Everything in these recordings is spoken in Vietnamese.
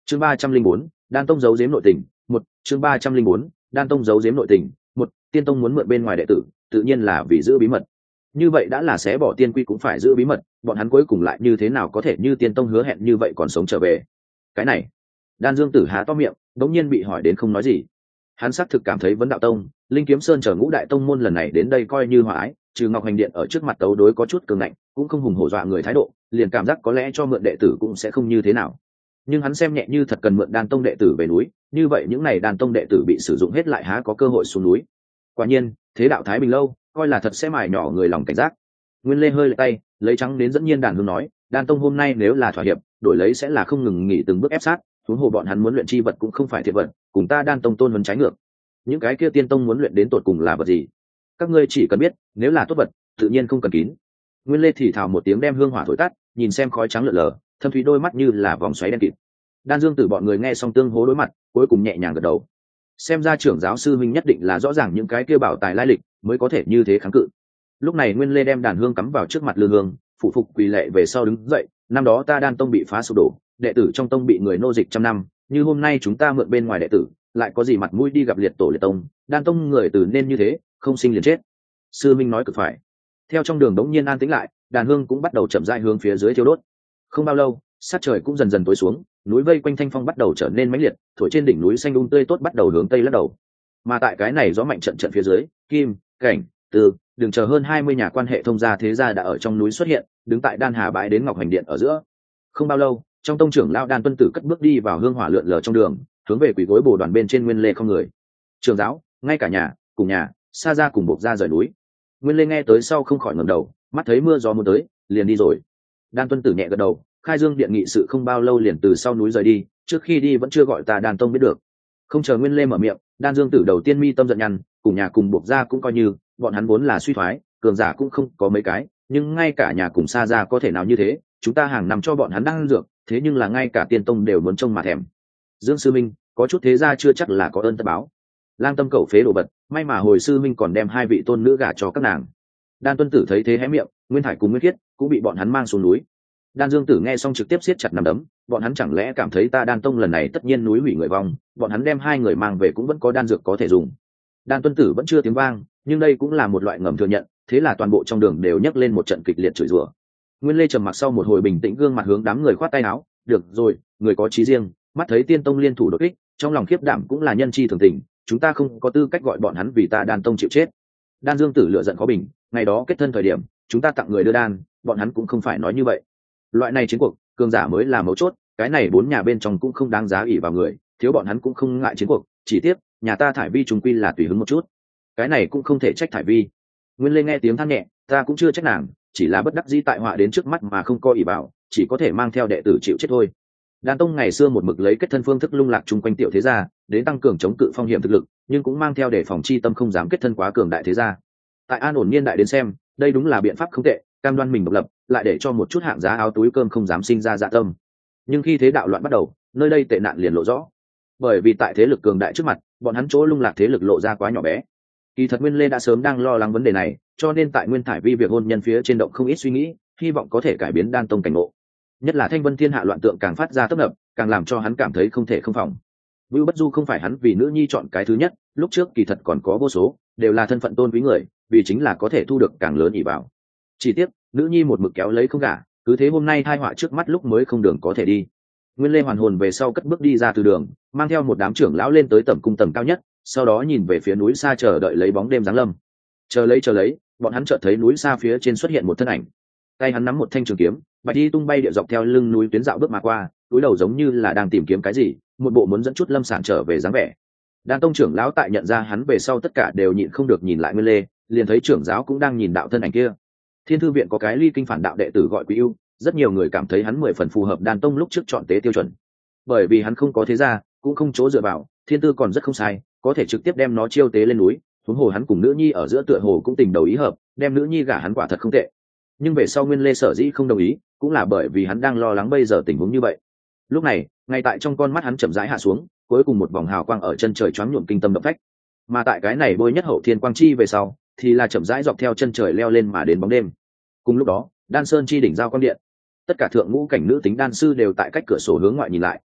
Chương 304, Đan Tông giấu giếm nội tình, một chương 304, Đan Tông giấu giếm nội tình, một Tiên Tông muốn mượn bên ngoài đệ tử, tự nhiên là vì giữ bí mật. Như vậy đã là xé bỏ tiên quy cũng phải giữ bí mật, bọn hắn cuối cùng lại như thế nào có thể như Tiên Tông hứa hẹn như vậy còn sống trở về. Cái này, Đan Dương Tử há to miệng, đống nhiên bị hỏi đến không nói gì. Hắn xác thực cảm thấy Vấn Đạo Tông, Linh Kiếm Sơn chờ ngũ đại tông môn lần này đến đây coi như hòa ái, trừ Ngọc Hành Điện ở trước mặt tấu đối có chút cường ngạnh, cũng không hùng hổ dọa người thái độ, liền cảm giác có lẽ cho mượn đệ tử cũng sẽ không như thế nào. Nhưng hắn xem nhẹ như thật cần mượn Đan Tông đệ tử về núi, như vậy những này Đan Tông đệ tử bị sử dụng hết lại há có cơ hội xuống núi. Quả nhiên, thế đạo Thái Bình lâu, coi là thật sẽ mài nhỏ người lòng cảnh giác. Nguyên Lê hơi lệ tay, lấy trắng đến dẫn nhiên Đàn Hương nói, Đan Tông hôm nay nếu là thỏa hiệp, đổi lấy sẽ là không ngừng nghỉ từng bước ép sát, huống hồ bọn hắn muốn luyện chi vật cũng không phải thiệt vật, cùng ta Đan Tông tôn huấn trái ngược. Những cái kia Tiên Tông muốn luyện đến tột cùng là vật gì? Các ngươi chỉ cần biết, nếu là tốt vật, tự nhiên không cần kín. Nguyên Lê thì thào một tiếng đem hương hỏa thổi tắt, nhìn xem khói trắng lượn lờ, thâm thúy đôi mắt như là vòng xoáy đen kịt. Đan Dương Tử bọn người nghe xong tương hố đối mặt, cuối cùng nhẹ nhàng gật đầu. Xem ra trưởng giáo sư huynh nhất định là rõ ràng những cái kia bảo tài lai lịch, mới có thể như thế kháng cự. Lúc này Nguyên Lê đem đàn hương cắm vào trước mặt lư hương, phụ phục quỳ lệ về sau đứng dậy. Năm đó ta Đan Tông bị phá sụp đổ, đệ tử trong tông bị người nô dịch trăm năm, như hôm nay chúng ta mượn bên ngoài đệ tử, lại có gì mặt mũi đi gặp liệt tổ liệt tông? Đan Tông người tử nên như thế, không sinh liền chết. Sư minh nói cực phải. Theo trong đường đống nhiên an tĩnh lại, đàn hương cũng bắt đầu chậm rãi hướng phía dưới thiêu đốt. Không bao lâu, sát trời cũng dần dần tối xuống, núi vây quanh thanh phong bắt đầu trở nên mãnh liệt, thổi trên đỉnh núi xanh tươi tốt bắt đầu hướng tây lắc đầu. Mà tại cái này gió mạnh trận trận phía dưới, Kim, Cảnh, Từ, đường chờ hơn 20 nhà quan hệ thông gia thế gia đã ở trong núi xuất hiện, đứng tại Đan Hà bãi đến Ngọc Hành Điện ở giữa. Không bao lâu, trong tông trưởng lão Đan Tuân Tử cất bước đi vào hương hỏa lượn lờ trong đường, hướng về quỷ gối bồ đoàn bên trên Nguyên Lê không người. Trưởng giáo, ngay cả nhà, cùng nhà, xa ra cùng buộc ra rời núi. Nguyên Lê nghe tới sau không khỏi ngẩng đầu, mắt thấy mưa gió muốn tới, liền đi rồi. Đan Tuân Tử nhẹ gật đầu, khai dương điện nghị sự không bao lâu liền từ sau núi rời đi, trước khi đi vẫn chưa gọi ta Đan Tông biết được. Không chờ Nguyên Lê mở miệng, Đan Dương Tử đầu tiên mi tâm giận nhăn, cùng nhà cùng buộc ra cũng coi như, bọn hắn vốn là suy thoái, cường giả cũng không có mấy cái, nhưng ngay cả nhà cùng xa ra có thể nào như thế, chúng ta hàng năm cho bọn hắn đang dược, thế nhưng là ngay cả Tiên Tông đều muốn trông mà thèm. Dương sư minh, có chút thế gia chưa chắc là có ơn tất báo. Lang Tâm cẩu phế đồ vật, may mà hồi sư minh còn đem hai vị tôn nữ gả cho các nàng. Đan Tuân Tử thấy thế hé miệng, Nguyên Thải cùng Nguyên Khiết cũng bị bọn hắn mang xuống núi. Đan Dương Tử nghe xong trực tiếp siết chặt nắm đấm, bọn hắn chẳng lẽ cảm thấy ta Đan Tông lần này tất nhiên núi hủy người vong, bọn hắn đem hai người mang về cũng vẫn có đan dược có thể dùng. Đan Tuân Tử vẫn chưa tiếng vang, nhưng đây cũng là một loại ngầm thừa nhận, thế là toàn bộ trong đường đều nhấc lên một trận kịch liệt chửi rủa. Nguyên Lê trầm mặc sau một hồi bình tĩnh gương mặt hướng đám người khoát tay áo, được rồi, người có chí riêng, mắt thấy Tiên Tông liên thủ đột kích, trong lòng khiếp đảm cũng là nhân chi thường tình, chúng ta không có tư cách gọi bọn hắn vì ta Đan Tông chịu chết. Đan Dương Tử lựa giận khó bình, ngày đó kết thân thời điểm, chúng ta tặng người đưa đan, bọn hắn cũng không phải nói như vậy. Loại này chiến cuộc, cường giả mới là mấu chốt, cái này bốn nhà bên trong cũng không đáng giá ỷ vào người, thiếu bọn hắn cũng không ngại chiến cuộc, chỉ tiếc, nhà ta Thải Vi trùng quy là tùy hứng một chút. Cái này cũng không thể trách Thải Vi. Nguyên Lê nghe tiếng than nhẹ, ta cũng chưa trách nàng, chỉ là bất đắc dĩ tại họa đến trước mắt mà không có ỷ vào, chỉ có thể mang theo đệ tử chịu chết thôi. Đan Tông ngày xưa một mực lấy kết thân phương thức lung lạc chung quanh tiểu thế gia, đến tăng cường chống cự phong hiểm thực lực, nhưng cũng mang theo để phòng chi tâm không dám kết thân quá cường đại thế gia. Tại an ổn niên đại đến xem, đây đúng là biện pháp không tệ, cam đoan mình độc lập, lại để cho một chút hạng giá áo túi cơm không dám sinh ra dạ tâm. Nhưng khi thế đạo loạn bắt đầu, nơi đây tệ nạn liền lộ rõ. Bởi vì tại thế lực cường đại trước mặt, bọn hắn chỗ lung lạc thế lực lộ ra quá nhỏ bé. Kỳ thật Nguyên Lê đã sớm đang lo lắng vấn đề này, cho nên tại Nguyên Thải Vi việc hôn nhân phía trên động không ít suy nghĩ, hy vọng có thể cải biến Đan Tông cảnh ngộ. Nhất là Thanh Vân Thiên Hạ loạn tượng càng phát ra tấp nập, càng làm cho hắn cảm thấy không thể không phòng. Vưu Bất Du không phải hắn vì nữ nhi chọn cái thứ nhất, lúc trước kỳ thật còn có vô số, đều là thân phận tôn quý người, vì chính là có thể thu được càng lớn ỷ vào. Chỉ tiếc, nữ nhi một mực kéo lấy không gả, cứ thế hôm nay tai họa trước mắt lúc mới không đường có thể đi. Nguyên Lê hoàn hồn về sau cất bước đi ra từ đường, mang theo một đám trưởng lão lên tới tầm cung tầng cao nhất, sau đó nhìn về phía núi xa chờ đợi lấy bóng đêm giáng lâm. Chờ lấy, bọn hắn chợt thấy núi xa phía trên xuất hiện một thân ảnh. Tay hắn nắm một thanh trường kiếm, bạch đi tung bay địa dọc theo lưng núi tuyến dạo bước mà qua, túi đầu giống như là đang tìm kiếm cái gì, một bộ muốn dẫn chút lâm sản trở về dáng vẻ. Đan Tông trưởng lão tại nhận ra hắn về sau tất cả đều nhịn không được nhìn lại Nguyên Lê, liền thấy trưởng giáo cũng đang nhìn đạo thân ảnh kia. Thiên Thư viện có cái ly kinh phản đạo đệ tử gọi Quý Ưu, rất nhiều người cảm thấy hắn 10 phần phù hợp Đan Tông lúc trước chọn tế tiêu chuẩn. Bởi vì hắn không có thế gia, cũng không chỗ dựa vào, thiên tư còn rất không sai, có thể trực tiếp đem nó chiêu tế lên núi. Huống hồ hắn cùng nữ nhi ở giữa tựa hồ cũng tình đầu ý hợp, đem nữ nhi gả hắn quả thật không tệ. Nhưng về sau Nguyên Lê sở dĩ không đồng ý, cũng là bởi vì hắn đang lo lắng bây giờ tình huống như vậy. Lúc này, ngay tại trong con mắt hắn chậm rãi hạ xuống, cuối cùng một vòng hào quang ở chân trời choáng nhuộm kinh tâm động phách. Mà tại cái này bôi nhất hậu thiên quang chi về sau, thì là chậm rãi dọc theo chân trời leo lên mà đến bóng đêm. Cùng lúc đó, Đan Sơn chi đỉnh giao quang điện, tất cả thượng ngũ cảnh nữ tính đan sư đều tại cách cửa sổ hướng ngoại nhìn lại,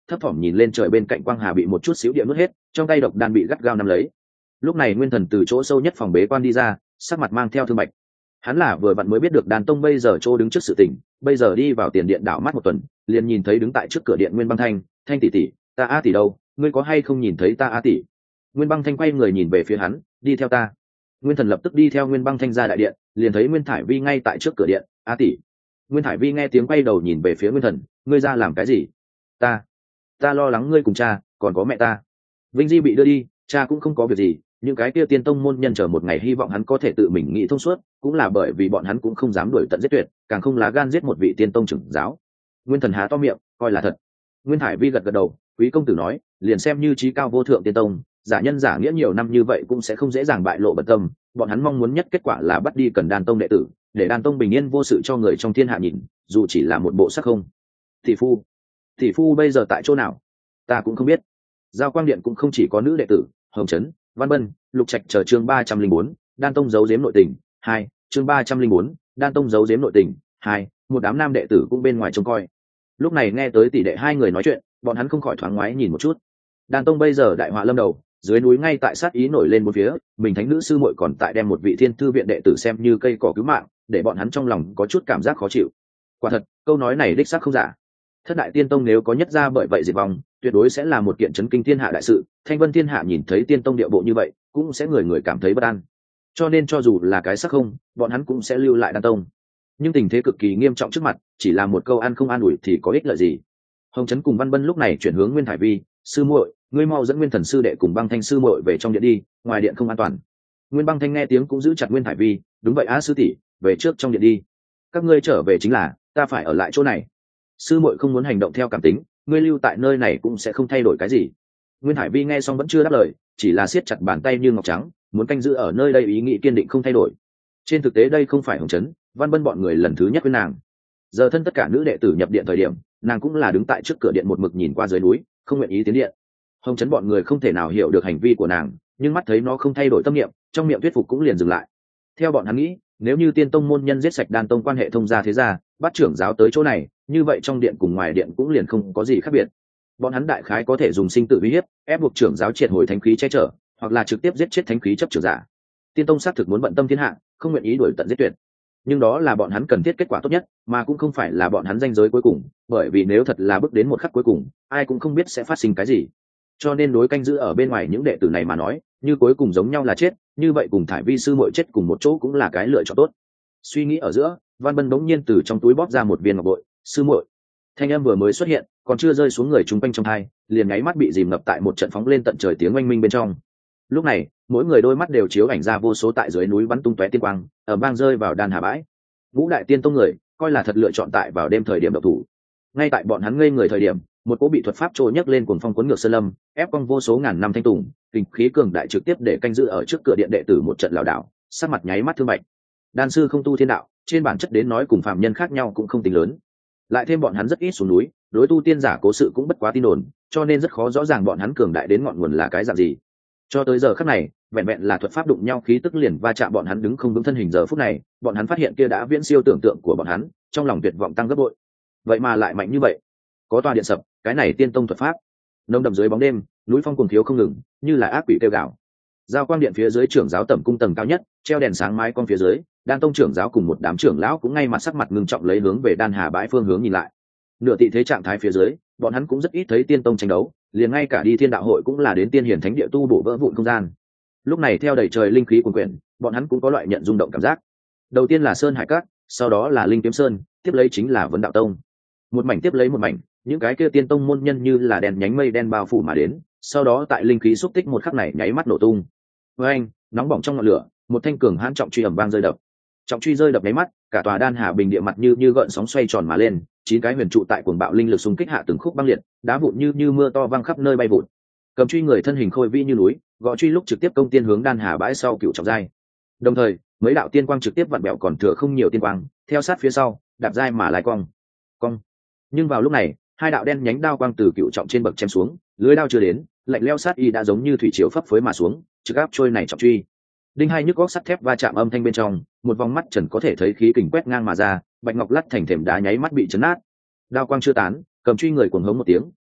thấp thỏm nhìn lên trời bên cạnh quang hà bị một chút xíu địa nuốt hết, trong tay độc đan bị gắt gao nắm lấy. Lúc này Nguyên Thần từ chỗ sâu nhất phòng bế quan đi ra, sắc mặt mang theo thương bạch. Hắn là vừa vặn mới biết được Đan Tông bây giờ chỗ đứng trước sự tình, bây giờ đi vào tiền điện đảo mắt một tuần, liền nhìn thấy đứng tại trước cửa điện Nguyên Băng Thanh, "Thanh tỷ tỷ, ta A tỷ đâu, ngươi có hay không nhìn thấy ta A tỷ?" Nguyên Băng Thanh quay người nhìn về phía hắn, "Đi theo ta." Nguyên Thần lập tức đi theo Nguyên Băng Thanh ra đại điện, liền thấy Nguyên Thải Vi ngay tại trước cửa điện, "A tỷ." Nguyên Thải Vi nghe tiếng quay đầu nhìn về phía Nguyên Thần, "Ngươi ra làm cái gì?" Ta lo lắng ngươi cùng cha, còn có mẹ ta." Vinh Di bị đưa đi, cha cũng không có việc gì, những cái kia tiên tông môn nhân chờ một ngày hy vọng hắn có thể tự mình nghĩ thông suốt, cũng là bởi vì bọn hắn cũng không dám đuổi tận giết tuyệt, càng không lá gan giết một vị tiên tông trưởng giáo. Nguyên Thần há to miệng, coi là thật. Nguyên Thải Vi gật gật đầu, "Quý công tử nói, liền xem như trí cao vô thượng tiên tông, giả nhân giả nghĩa nhiều năm như vậy cũng sẽ không dễ dàng bại lộ bận tâm, bọn hắn mong muốn nhất kết quả là bắt đi Cần Đan tông đệ tử, để Đan tông bình yên vô sự cho người trong thiên hạ nhìn, dù chỉ là một bộ sắc không." Tỷ phu bây giờ tại chỗ nào? Ta cũng không biết. Giao Quang Điện cũng không chỉ có nữ đệ tử, Hồng Trấn, Văn Bân, Lục Trạch chờ chương 304, Đan tông giấu giếm nội tình, 2, chương 304, Đan tông giấu giếm nội tình, 2, một đám nam đệ tử cũng bên ngoài trông coi. Lúc này nghe tới tỷ đệ hai người nói chuyện, bọn hắn không khỏi thoáng ngoái nhìn một chút. Đan tông bây giờ đại họa lâm đầu, dưới núi ngay tại sát ý nổi lên bốn phía, mình thánh nữ sư muội còn tại đem một vị thiên thư viện đệ tử xem như cây cỏ cứu mạng, để bọn hắn trong lòng có chút cảm giác khó chịu. Quả thật, câu nói này đích xác không giả. Thất đại tiên tông nếu có nhất ra bởi vậy diệt vong, tuyệt đối sẽ là một kiện chấn kinh thiên hạ đại sự. Thanh vân thiên hạ nhìn thấy tiên tông địa bộ như vậy, cũng sẽ người người cảm thấy bất an. Cho nên cho dù là cái sắc không, bọn hắn cũng sẽ lưu lại Đan tông. Nhưng tình thế cực kỳ nghiêm trọng trước mặt, chỉ là một câu ăn không an ủi thì có ích lợi gì? Hồng Trấn cùng Văn Bân lúc này chuyển hướng Nguyên Thải Vi, "Sư muội, ngươi mau dẫn Nguyên Thần sư đệ cùng Băng Thanh sư muội về trong điện đi, ngoài điện không an toàn." Nguyên Băng Thanh nghe tiếng cũng giữ chặt Nguyên Thải Vi, "Đúng vậy á sư tỷ, về trước trong điện đi. Các ngươi trở về chính là, ta phải ở lại chỗ này. Sư muội không muốn hành động theo cảm tính, ngươi lưu tại nơi này cũng sẽ không thay đổi cái gì." Nguyên Hải Vi nghe xong vẫn chưa đáp lời, chỉ là siết chặt bàn tay như ngọc trắng, muốn canh giữ ở nơi đây, ý nghĩ kiên định không thay đổi. Trên thực tế đây không phải Hồng Trấn, Văn Bân bọn người lần thứ nhất với nàng. Giờ thân tất cả nữ đệ tử nhập điện thời điểm, nàng cũng là đứng tại trước cửa điện một mực nhìn qua dưới núi, không nguyện ý tiến điện. Hồng Trấn bọn người không thể nào hiểu được hành vi của nàng, nhưng mắt thấy nó không thay đổi tâm niệm, trong miệng thuyết phục cũng liền dừng lại. Theo bọn hắn nghĩ, nếu như tiên tông môn nhân giết sạch Đan tông quan hệ thông gia thế gia, bắt trưởng giáo tới chỗ này, như vậy trong điện cùng ngoài điện cũng liền không có gì khác biệt. Bọn hắn đại khái có thể dùng sinh tử uy hiếp, ép buộc trưởng giáo triệt hồi thánh khí che chở, hoặc là trực tiếp giết chết thánh khí chấp trưởng giả. Tiên tông xác thực muốn bận tâm thiên hạ, không nguyện ý đuổi tận giết tuyệt. Nhưng đó là bọn hắn cần thiết kết quả tốt nhất, mà cũng không phải là bọn hắn ranh giới cuối cùng, bởi vì nếu thật là bước đến một khắc cuối cùng, ai cũng không biết sẽ phát sinh cái gì. Cho nên đối canh giữ ở bên ngoài những đệ tử này mà nói, như cuối cùng giống nhau là chết, như vậy cùng Thải Vi sư muội chết cùng một chỗ cũng là cái lựa chọn tốt. Suy nghĩ ở giữa, Văn Bân bỗng nhiên từ trong túi bóp ra một viên ngọc bội, "Sư muội." Thanh âm vừa mới xuất hiện, còn chưa rơi xuống người chúng quanh trong hai, liền nháy mắt bị dìm ngập tại một trận phóng lên tận trời tiếng oanh minh bên trong. Lúc này, mỗi người đôi mắt đều chiếu ảnh ra vô số tại dưới núi bắn tung tóe tiên quang, ở bang rơi vào đan hà bãi. Vũ đại tiên tông người, coi là thật lựa chọn tại vào đêm thời điểm độc thủ. Ngay tại bọn hắn ngây người thời điểm, một cỗ bị thuật pháp trôi nhấc lên cuồng phong cuốn ngược sơn lâm, ép cong vô số ngàn năm thanh tùng, kình khí cường đại trực tiếp để canh giữ ở trước cửa điện đệ tử một trận lảo đảo, sắc mặt nháy mắt thương bạch. Đan sư không tu thiên đạo, trên bản chất đến nói cùng phàm nhân khác nhau cũng không tính lớn. Lại thêm bọn hắn rất ít xuống núi, đối tu tiên giả cố sự cũng bất quá tin đồn, cho nên rất khó rõ ràng bọn hắn cường đại đến ngọn nguồn là cái dạng gì. Cho tới giờ khắc này, vẹn vẹn là thuật pháp đụng nhau khí tức liền va chạm bọn hắn đứng không vững thân hình, giờ phút này, bọn hắn phát hiện kia đã viễn siêu tưởng tượng của bọn hắn, trong lòng tuyệt vọng tăng gấp bội. Vậy mà lại mạnh như vậy, có tòa điện sập, cái này tiên tông thuật pháp. Nông đậm dưới bóng đêm, núi phong cuồng thiếu không ngừng, như là ác quỷ kêu gào. Giao Quang điện phía dưới trưởng giáo tẩm cung tầng cao nhất, treo đèn sáng mái con phía dưới, Đan tông trưởng giáo cùng một đám trưởng lão cũng ngay mặt sắc mặt ngưng trọng lấy hướng về Đan Hà bãi phương hướng nhìn lại. Nửa tị thế trạng thái phía dưới, bọn hắn cũng rất ít thấy tiên tông tranh đấu, liền ngay cả đi thiên đạo hội cũng là đến tiên hiển thánh địa tu bổ vỡ vụn không gian. Lúc này theo đầy trời linh khí cuồn quyển, bọn hắn cũng có loại nhận rung động cảm giác. Đầu tiên là Sơn Hải Các, sau đó là Linh Kiếm Sơn, tiếp lấy chính là Vấn Đạo Tông. Một mảnh tiếp lấy một mảnh, những cái kia tiên tông môn nhân như là đèn nhánh mây đen bao phủ mà đến, sau đó tại linh khí xúc tích một khắc này nháy mắt nổ tung. Với anh, nóng bỏng trong ngọn lửa, một thanh cường hãn trọng truy ầm vang rơi đập. Trọng truy rơi đập nháy mắt, cả tòa Đan Hà bình địa mặt như gợn sóng xoay tròn mà lên, 9 cái huyền trụ tại cuồng bạo linh lực xung kích hạ từng khúc băng liệt, đá vụn như mưa to văng khắp nơi bay vụn. Cầm truy người thân hình khôi vĩ như núi, gõ truy lúc trực tiếp công tiên hướng Đan Hà bãi sau cựu trọng giai. Đồng thời, mấy đạo tiên quang trực tiếp vặn bẹo còn thừa không nhiều tiên quang, theo sát phía sau, đạp giai mà lại cong. Nhưng vào lúc này, hai đạo đen nhánh đao quang từ cựu trọng trên bậc chém xuống, lưới đao chưa đến, lạnh lẽo sát y đã giống như thủy triều phấp phới mà xuống, trực áp trôi này trọng truy. Đinh hai nhức góc sắt thép va chạm âm thanh bên trong, một vòng mắt trần có thể thấy khí kình quét ngang mà ra, bạch ngọc lắt thành thềm đá nháy mắt bị chấn nát. Đao quang chưa tán, cầm truy người cuồng hống một tiếng,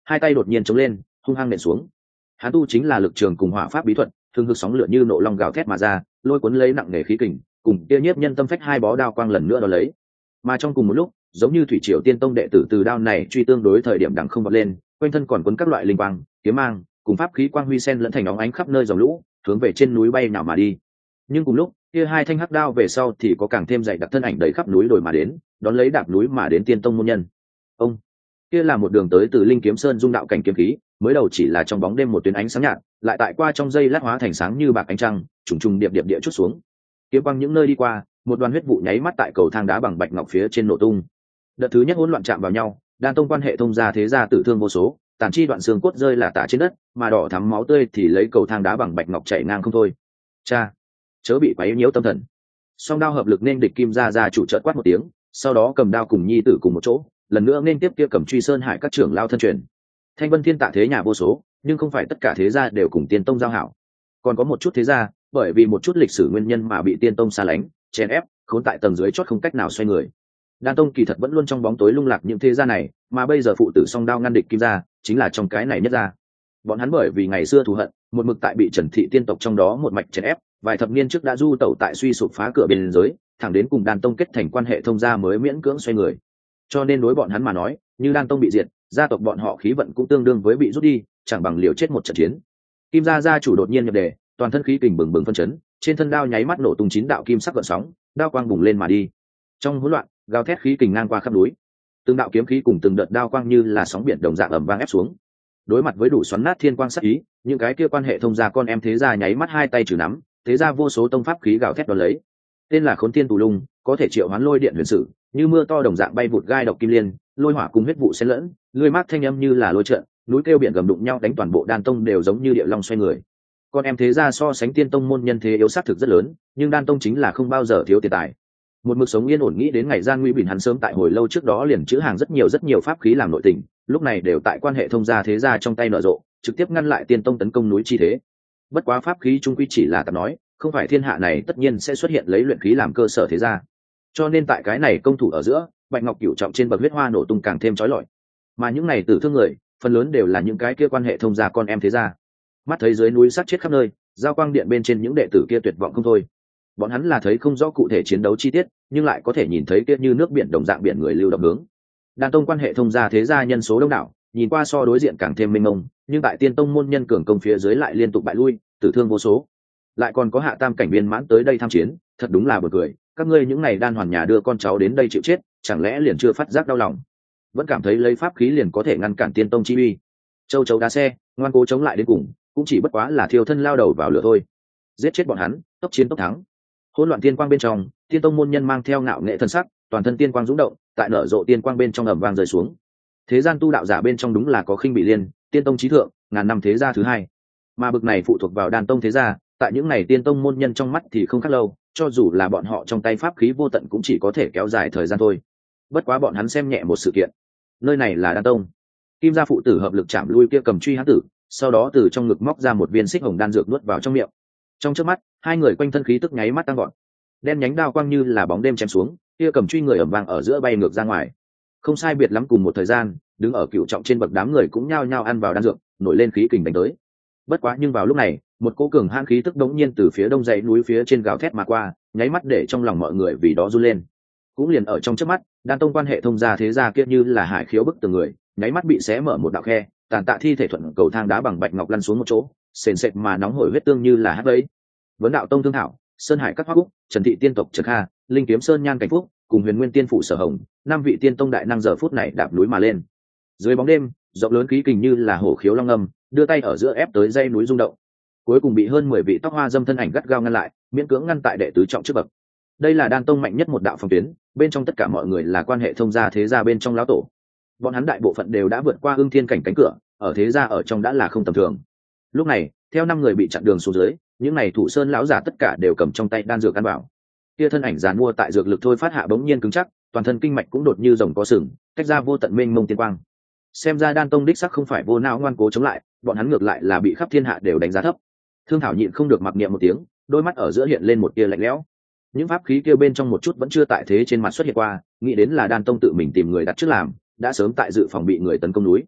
hai tay đột nhiên chống lên hung hăng nện xuống. Hắn tu chính là lực trường cùng hỏa pháp bí thuật, thường hực sóng lửa như nộ long gào thét mà ra, lôi cuốn lấy nặng nề khí kình, cùng kia nhiếp nhân tâm phách hai bó đao quang lần nữa đó lấy. Mà trong cùng một lúc, giống như thủy triều tiên tông đệ tử từ đao này truy tương đối thời điểm đằng không vọt lên, quanh thân còn cuốn các loại linh quang, kiếm mang, cùng pháp khí quang huy sen lẫn thành óng ánh khắp nơi dòng lũ, hướng về trên núi bay nào mà đi. Nhưng cùng lúc, kia hai thanh hắc đao về sau thì có càng thêm dày đặc thân ảnh đầy khắp núi đồi mà đến, đón lấy đạp núi mà đến tiên tông môn nhân. Ông kia là một đường tới từ linh kiếm sơn dung đạo cảnh kiếm khí, mới đầu chỉ là trong bóng đêm một tuyến ánh sáng nhạt, lại tại qua trong giây lát hóa thành sáng như bạc ánh trăng, trùng trùng điệp điệp địa chút xuống. Kiếm quang những nơi đi qua, một đoàn huyết vụ nháy mắt tại cầu thang đá bằng bạch ngọc phía trên nổ tung. Đợt thứ nhất hỗn loạn chạm vào nhau, đan tông quan hệ thông gia thế gia tử thương vô số, tàn chi đoạn xương cốt rơi là tả trên đất, mà đỏ thắm máu tươi thì lấy cầu thang đá bằng bạch ngọc chảy ngang không thôi. Cha, chớ bị quấy nhiễu tâm thần. Song đao hợp lực nên địch kim gia chủ chợt quát một tiếng, sau đó cầm đao cùng nhi tử cùng một chỗ, lần nữa nên tiếp kia cầm truy sơn hải các trưởng lao thân truyền. Thanh Vân Thiên tạ thế nhà vô số, nhưng không phải tất cả thế gia đều cùng tiên tông giao hảo. Còn có một chút thế gia, bởi vì một chút lịch sử nguyên nhân mà bị tiên tông xa lánh, chèn ép, khốn tại tầng dưới chót không cách nào xoay người. Đan tông kỳ thật vẫn luôn trong bóng tối lung lạc những thế gia này, mà bây giờ phụ tử song đao ngăn địch kim gia, chính là trong cái này nhất gia. Bọn hắn bởi vì ngày xưa thù hận, một mực tại bị Trần Thị tiên tộc trong đó một mạch chèn ép, vài thập niên trước đã du tẩu tại suy sụp phá cửa biên giới, thẳng đến cùng Đan tông kết thành quan hệ thông gia mới miễn cưỡng xoay người. Cho nên đối bọn hắn mà nói, như Đan tông bị diệt, gia tộc bọn họ khí vận cũng tương đương với bị rút đi, chẳng bằng liều chết một trận chiến. Kim gia gia chủ đột nhiên nhập đề, toàn thân khí kình bừng bừng phân chấn, trên thân đao nháy mắt nổ tung 9 đạo kim sắc gợn sóng, đao quang bùng lên mà đi. Trong hỗn loạn, gào thét khí kình ngang qua khắp núi, từng đạo kiếm khí cùng từng đợt đao quang như là sóng biển đồng dạng ầm vang ép xuống. Đối mặt với đủ xoắn nát thiên quang sát ý, những cái kia quan hệ thông gia con em thế gia nháy mắt hai tay trừ nắm, thế gia vô số tông pháp khí gào thét đón lấy. Tên là Khốn Thiên Tù Lung, có thể triệu hoán lôi điện huyền sử, như mưa to đồng dạng bay vụt gai độc kim liên, lôi hỏa cùng huyết vụ xen lẫn, lưỡi mát thanh âm như là lôi trận, núi kêu biển gầm đụng nhau đánh toàn bộ Đan tông đều giống như địa long xoay người. Con em thế gia so sánh tiên tông môn nhân thế yếu sát thực rất lớn, nhưng Đan tông chính là không bao giờ thiếu tiền tài. Một mực sống yên ổn nghĩ đến ngày gian nguy bình hắn sớm tại hồi lâu trước đó liền chữ hàng rất nhiều pháp khí làm nội tình, lúc này đều tại quan hệ thông gia thế gia trong tay nở rộ, trực tiếp ngăn lại tiên tông tấn công núi chi thế. Bất quá pháp khí trung quy chỉ là tạm nói, không phải thiên hạ này tất nhiên sẽ xuất hiện lấy luyện khí làm cơ sở thế gia. Cho nên tại cái này công thủ ở giữa, bạch ngọc cửu trọng trên bậc huyết hoa nổ tung càng thêm chói lọi. Mà những này tử thương người, phần lớn đều là những cái kia quan hệ thông gia con em thế gia. Mắt thấy dưới núi sát chết khắp nơi, giao quang điện bên trên những đệ tử kia tuyệt vọng không thôi. Bọn hắn là thấy không rõ cụ thể chiến đấu chi tiết, nhưng lại có thể nhìn thấy kia như nước biển đồng dạng biển người lưu động hướng. Đan tông quan hệ thông gia thế gia nhân số đông đảo, nhìn qua so đối diện càng thêm mênh mông, nhưng tại tiên tông môn nhân cường công phía dưới lại liên tục bại lui, tử thương vô số. Lại còn có hạ tam cảnh viên mãn tới đây tham chiến, thật đúng là buồn cười, các ngươi những này đan hoàn nhà đưa con cháu đến đây chịu chết, chẳng lẽ liền chưa phát giác đau lòng, vẫn cảm thấy lấy pháp khí liền có thể ngăn cản tiên tông chi uy. Châu chấu đá xe, ngoan cố chống lại đến cùng, cũng chỉ bất quá là thiêu thân lao đầu vào lửa thôi. Giết chết bọn hắn, tốc chiến tốc thắng. Hỗn loạn tiên quang bên trong, tiên tông môn nhân mang theo ngạo nghệ thần sắc, toàn thân tiên quang dũng động, tại nở rộ tiên quang bên trong ầm vang rơi xuống. Thế gian tu đạo giả bên trong đúng là có khinh bị liên, tiên tông chí thượng, ngàn năm thế gia thứ hai. Mà bực này phụ thuộc vào đan tông thế gia, tại những này tiên tông môn nhân trong mắt thì không khác lâu, cho dù là bọn họ trong tay pháp khí vô tận cũng chỉ có thể kéo dài thời gian thôi. Bất quá bọn hắn xem nhẹ một sự kiện. Nơi này là đan tông. Kim gia phụ tử hợp lực chạm lui kia cầm truy hán tử, sau đó từ trong ngực móc ra một viên xích hồng đan dược nuốt vào trong miệng. Trong chớp mắt, hai người quanh thân khí tức nháy mắt tăng gọn. Đen nhánh đao quang như là bóng đêm chém xuống, kia cầm truy người ầm vang ở giữa bay ngược ra ngoài. Không sai biệt lắm cùng một thời gian, đứng ở cựu trọng trên bậc đám người cũng nhao nhao ăn vào đan dược, nổi lên khí kình đánh tới. Bất quá nhưng vào lúc này, một cỗ cường hãn khí tức đống nhiên từ phía đông dãy núi phía trên gào thét mà qua, nháy mắt để trong lòng mọi người vì đó run lên. Cũng liền ở trong chớp mắt, đan tông quan hệ thông gia thế gia kia như là hải khiếu bức từng người, nháy mắt bị xé mở một đạo khe, tàn tạ thi thể thuận cầu thang đá bằng bạch ngọc lăn xuống một chỗ, sền sệt mà nóng hổi huyết tương như là hắc ấy. Vấn đạo tông thương thảo, sơn hải các hoa cúc, Trần Thị tiên tộc Trần Kha, linh kiếm sơn nhan cảnh phúc, cùng huyền nguyên tiên phụ Sở Hồng, năm vị tiên tông đại năng giờ phút này đạp núi mà lên. Dưới bóng đêm, rộng lớn khí kình như là hổ khiếu long âm, đưa tay ở giữa ép tới dây núi rung động. Cuối cùng bị hơn 10 vị tóc hoa dâm thân ảnh gắt gao ngăn lại, miễn cưỡng ngăn tại đệ tứ trọng trước bậc. Đây là đan tông mạnh nhất một đạo phòng tuyến, bên trong tất cả mọi người là quan hệ thông gia thế gia bên trong lão tổ. Bọn hắn đại bộ phận đều đã vượt qua ưng thiên cảnh cánh cửa, ở thế gia ở trong đã là không tầm thường. Lúc này, theo 5 người bị chặn đường xuống dưới, những này thủ sơn lão giả tất cả đều cầm trong tay đan dược ăn bảo. Kia thân ảnh giàn mua tại dược lực thôi phát hạ bỗng nhiên cứng chắc, toàn thân kinh mạch cũng đột như rồng có sừng, tách ra vô tận mênh mông tiên quang. Xem ra đan tông đích sắc không phải vô não ngoan cố chống lại, bọn hắn ngược lại là bị khắp thiên hạ đều đánh giá thấp. Thương Thảo nhịn không được mặc niệm một tiếng, đôi mắt ở giữa hiện lên một tia lạnh lẽo. Những pháp khí kia bên trong một chút vẫn chưa tại thế trên mặt xuất hiện qua, nghĩ đến là đan tông tự mình tìm người đặt trước làm, đã sớm tại dự phòng bị người tấn công núi.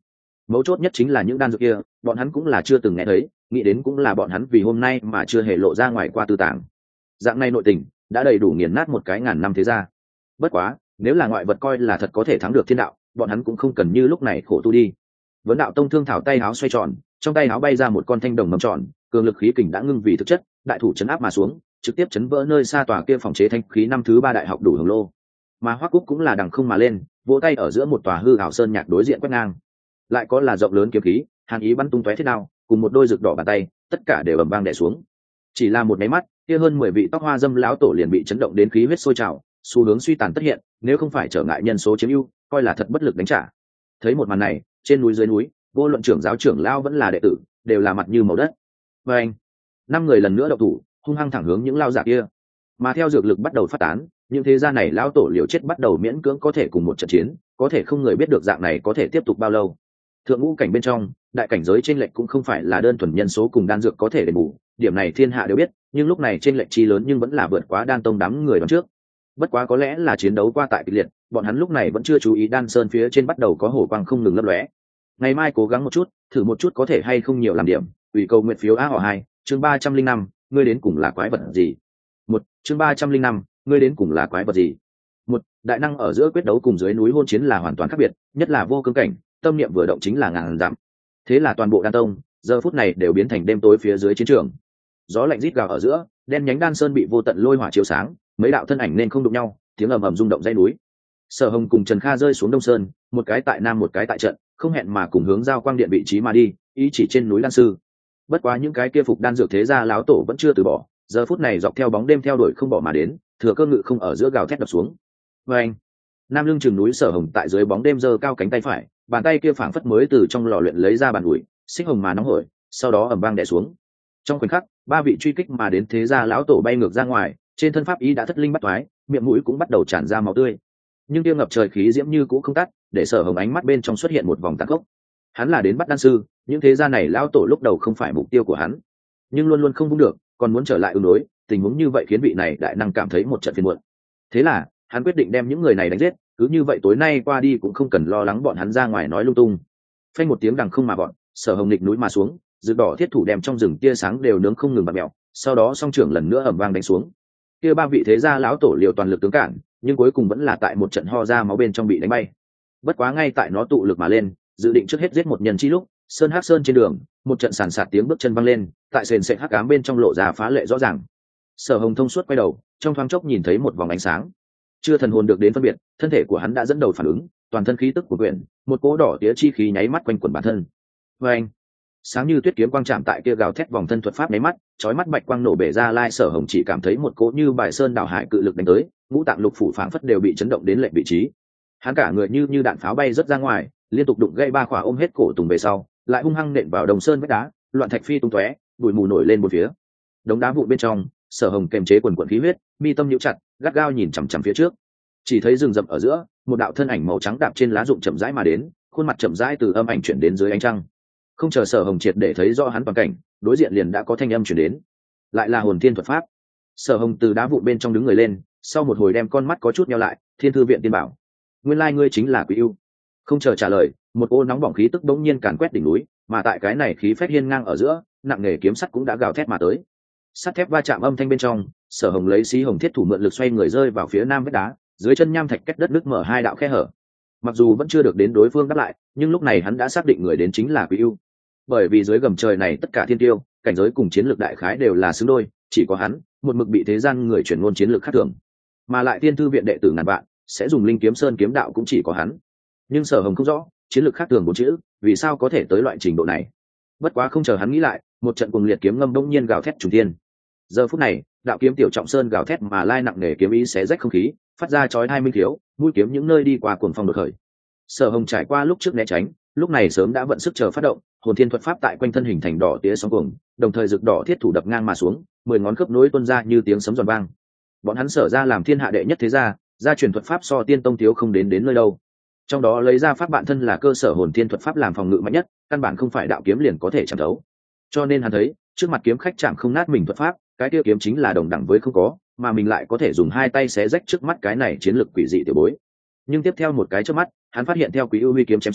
mấu chốt nhất chính là những đan dược kia bọn hắn cũng là chưa từng nghe thấy, nghĩ đến cũng là bọn hắn vì hôm nay mà chưa hề lộ ra ngoài qua tư tàng. Dạng này nội tình đã đầy đủ nghiền nát một cái ngàn năm thế gia. Bất quá nếu là ngoại vật coi là thật có thể thắng được thiên đạo, bọn hắn cũng không cần như lúc này khổ tu đi. Vấn đạo tông thương thảo tay áo xoay tròn, trong tay áo bay ra một con thanh đồng mâm tròn, cường lực khí kình đã ngưng vì thực chất, đại thủ chấn áp mà xuống, trực tiếp chấn vỡ nơi xa tòa kia phòng chế thanh khí năm thứ ba đại học đủ hồng lô. Mà Hoắc Cúc cũng là đằng không mà lên, vỗ tay ở giữa một tòa hư ảo sơn nhạc đối diện quét ngang. Lại có là rộng lớn kiếm khí, hàn ý bắn tung tóe thiết đao, cùng một đôi rực đỏ bàn tay, tất cả đều ầm vang đè xuống. Chỉ là một máy mắt, kia hơn 10 vị tóc hoa dâm lão tổ liền bị chấn động đến khí huyết sôi trào, xu hướng suy tàn tất hiện, nếu không phải trở ngại nhân số chiếm ưu, coi là thật bất lực đánh trả. Thấy một màn này, trên núi dưới núi, vô luận trưởng giáo trưởng lao vẫn là đệ tử, đều là mặt như màu đất. Và anh, 5 người lần nữa động thủ, hung hăng thẳng hướng những lao giả kia. Mà theo dược lực bắt đầu phát tán, những thế gia này lão tổ liều chết bắt đầu miễn cưỡng có thể cùng một trận chiến, có thể không người biết được dạng này có thể tiếp tục bao lâu. Thượng ngũ cảnh bên trong, đại cảnh giới trên lệnh cũng không phải là đơn thuần nhân số cùng đan dược có thể đền bù, điểm này thiên hạ đều biết, nhưng lúc này trên lệnh chi lớn nhưng vẫn là vượt quá đan tông đám người đón trước. Bất quá có lẽ là chiến đấu qua tại kịch liệt, bọn hắn lúc này vẫn chưa chú ý đan sơn phía trên bắt đầu có hổ quang không ngừng lấp lóe. Ngày mai cố gắng một chút, thử một chút có thể hay không nhiều làm điểm. Ủy cầu nguyện phiếu A họ 2, chương 305, ngươi đến cùng là quái vật gì? Một, chương 305, ngươi đến cùng là quái vật gì? Một, đại năng ở giữa quyết đấu cùng dưới núi hôn chiến là hoàn toàn khác biệt, nhất là vô cương cảnh, tâm niệm vừa động chính là ngàn dặm. Thế là toàn bộ đan tông, giờ phút này đều biến thành đêm tối phía dưới chiến trường. Gió lạnh rít gào ở giữa, đen nhánh đan sơn bị vô tận lôi hỏa chiếu sáng, mấy đạo thân ảnh nên không đụng nhau, tiếng ầm ầm rung động dãy núi. Sở Hồng cùng Trần Kha rơi xuống Đông Sơn, một cái tại nam một cái tại trận, không hẹn mà cùng hướng giao quang điện vị trí mà đi, ý chỉ trên núi đan sư. Bất quá những cái kia phục đan dược thế gia láo tổ vẫn chưa từ bỏ, giờ phút này dọc theo bóng đêm theo đuổi không bỏ mà đến, thừa cơ ngự không ở giữa gào thét đập xuống. Và anh, nam lưng chừng núi Sở Hồng tại dưới bóng đêm giơ cao cánh tay phải, bàn tay kia phảng phất mới từ trong lò luyện lấy ra bàn ủi, xích hồng mà nóng hổi, sau đó ầm vang đè xuống. Trong khoảnh khắc, 3 vị truy kích mà đến thế gia lão tổ bay ngược ra ngoài, trên thân pháp ý đã thất linh bắt toái, miệng mũi cũng bắt đầu tràn ra máu tươi. Nhưng tiêu ngập trời khí diễm như cũ không tắt, để Sở Hồng ánh mắt bên trong xuất hiện một vòng tàn khốc. Hắn là đến bắt đan sư, những thế gia này lão tổ lúc đầu không phải mục tiêu của hắn, nhưng luôn luôn không vung được, còn muốn trở lại ứng đối, tình huống như vậy khiến vị này đại năng cảm thấy một trận phiền muộn. Thế là, hắn quyết định đem những người này đánh giết, cứ như vậy tối nay qua đi cũng không cần lo lắng bọn hắn ra ngoài nói lung tung. Phanh một tiếng đằng không mà bọn, Sở Hồng nghịch núi mà xuống, rực đỏ thiết thủ đem trong rừng tia sáng đều nướng không ngừng bật mèo, sau đó song trưởng lần nữa ầm vang đánh xuống. Kia 3 vị thế gia lão tổ liều toàn lực tướng cản, nhưng cuối cùng vẫn là tại một trận ho ra máu bên trong bị đánh bay. Bất quá ngay tại nó tụ lực mà lên, dự định trước hết giết một nhân chi lúc, sơn hắc sơn trên đường, một trận sàn sạt tiếng bước chân văng lên, tại sền sệt hắc ám bên trong lộ ra phá lệ rõ ràng. Sở Hồng thông suốt quay đầu, trong thoáng chốc nhìn thấy một vòng ánh sáng. Chưa thần hồn được đến phân biệt, thân thể của hắn đã dẫn đầu phản ứng, toàn thân khí tức của quyển, một cỗ đỏ tía chi khí nháy mắt quanh quẩn bản thân. Và anh, sáng như tuyết kiếm quang chạm tại kia gào thét vòng thân thuật pháp nháy mắt, chói mắt bạch quang nổ bể ra lai. Sở Hồng chỉ cảm thấy một cỗ như bài sơn đảo hải cự lực đánh tới, ngũ tạng lục phủ phảng phất đều bị chấn động đến lệch vị trí. Hắn cả người như đạn pháo bay rất ra ngoài, liên tục đụng gãy 3 khỏa ôm hết cổ tùng về sau, lại hung hăng nện vào đồng sơn vách đá, loạn thạch phi tung tóe, bụi mù nổi lên bốn phía. Đống đá vụn bên trong, Sở Hồng kềm chế quần quần khí huyết, mi tâm nhíu chặt, gắt gao nhìn chằm chằm phía trước. Chỉ thấy rừng rậm ở giữa, một đạo thân ảnh màu trắng đạp trên lá rụng chậm rãi mà đến, khuôn mặt chậm rãi từ âm ảnh chuyển đến dưới ánh trăng. Không chờ Sở Hồng triệt để thấy rõ hắn toàn cảnh, đối diện liền đã có thanh âm chuyển đến, lại là hồn thiên thuật pháp. Sở Hồng từ đá vụn bên trong đứng người lên, sau một hồi đem con mắt có chút nheo lại, Thiên Thư Viện Tiên Bảo, nguyên lai ngươi chính là Quý Ưu. Không chờ trả lời, một ô nóng bỏng khí tức bỗng nhiên càn quét đỉnh núi, mà tại cái này khí phách hiên ngang ở giữa, nặng nề kiếm sắt cũng đã gào thét mà tới. Sắt thép va chạm âm thanh bên trong, Sở Hồng lấy xí hồng thiết thủ mượn lực xoay người rơi vào phía nam vách đá, dưới chân nham thạch cách đất nước mở 2 đạo khe hở. Mặc dù vẫn chưa được đến đối phương đáp lại, nhưng lúc này hắn đã xác định người đến chính là Quý Ưu. Bởi vì dưới gầm trời này tất cả thiên tiêu, cảnh giới cùng chiến lược đại khái đều là xứng đôi, chỉ có hắn, một mực bị thế gian người chuyển ngôn chiến lược khác thường. Mà lại Thiên Thư Viện đệ tử ngàn vạn, sẽ dùng Linh Kiếm Sơn kiếm đạo cũng chỉ có hắn. Nhưng Sở Hồng không rõ, chiến lược khác thường 4 chữ, vì sao có thể tới loại trình độ này. Bất quá không chờ hắn nghĩ lại, một trận cuồng liệt kiếm ngâm bỗng nhiên gào thét trùng thiên. Giờ phút này, đạo kiếm tiểu trọng sơn gào thét mà lai nặng nề kiếm ý xé rách không khí, phát ra chói tai minh thiếu, mũi kiếm những nơi đi qua cuồng phong đột khởi. Sở Hồng trải qua lúc trước né tránh, lúc này sớm đã vận sức chờ phát động, hồn thiên thuật pháp tại quanh thân hình thành đỏ tía sóng cuồng, đồng thời rực đỏ thiết thủ đập ngang mà xuống, 10 ngón khớp nối tuôn ra như tiếng sấm giòn vang. Bọn hắn Sở ra làm thiên hạ đệ nhất thế gia, gia truyền thuật pháp so tiên tông thiếu không đến nơi đâu. Trong đó lấy ra pháp bản thân là cơ sở hồn thiên thuật pháp làm phòng ngự mạnh nhất, căn bản không phải đạo kiếm liền có thể chạm thấu. Cho nên hắn thấy, trước mặt kiếm khách chạm không nát mình thuật pháp, cái kia kiếm chính là đồng đẳng với không có, mà mình lại có thể dùng 2 tay xé rách trước mắt cái này chiến lực quỷ dị tiểu bối. Nhưng tiếp theo một cái chớp mắt, hắn phát hiện theo Quý Ưu huy kiếm chém xuống,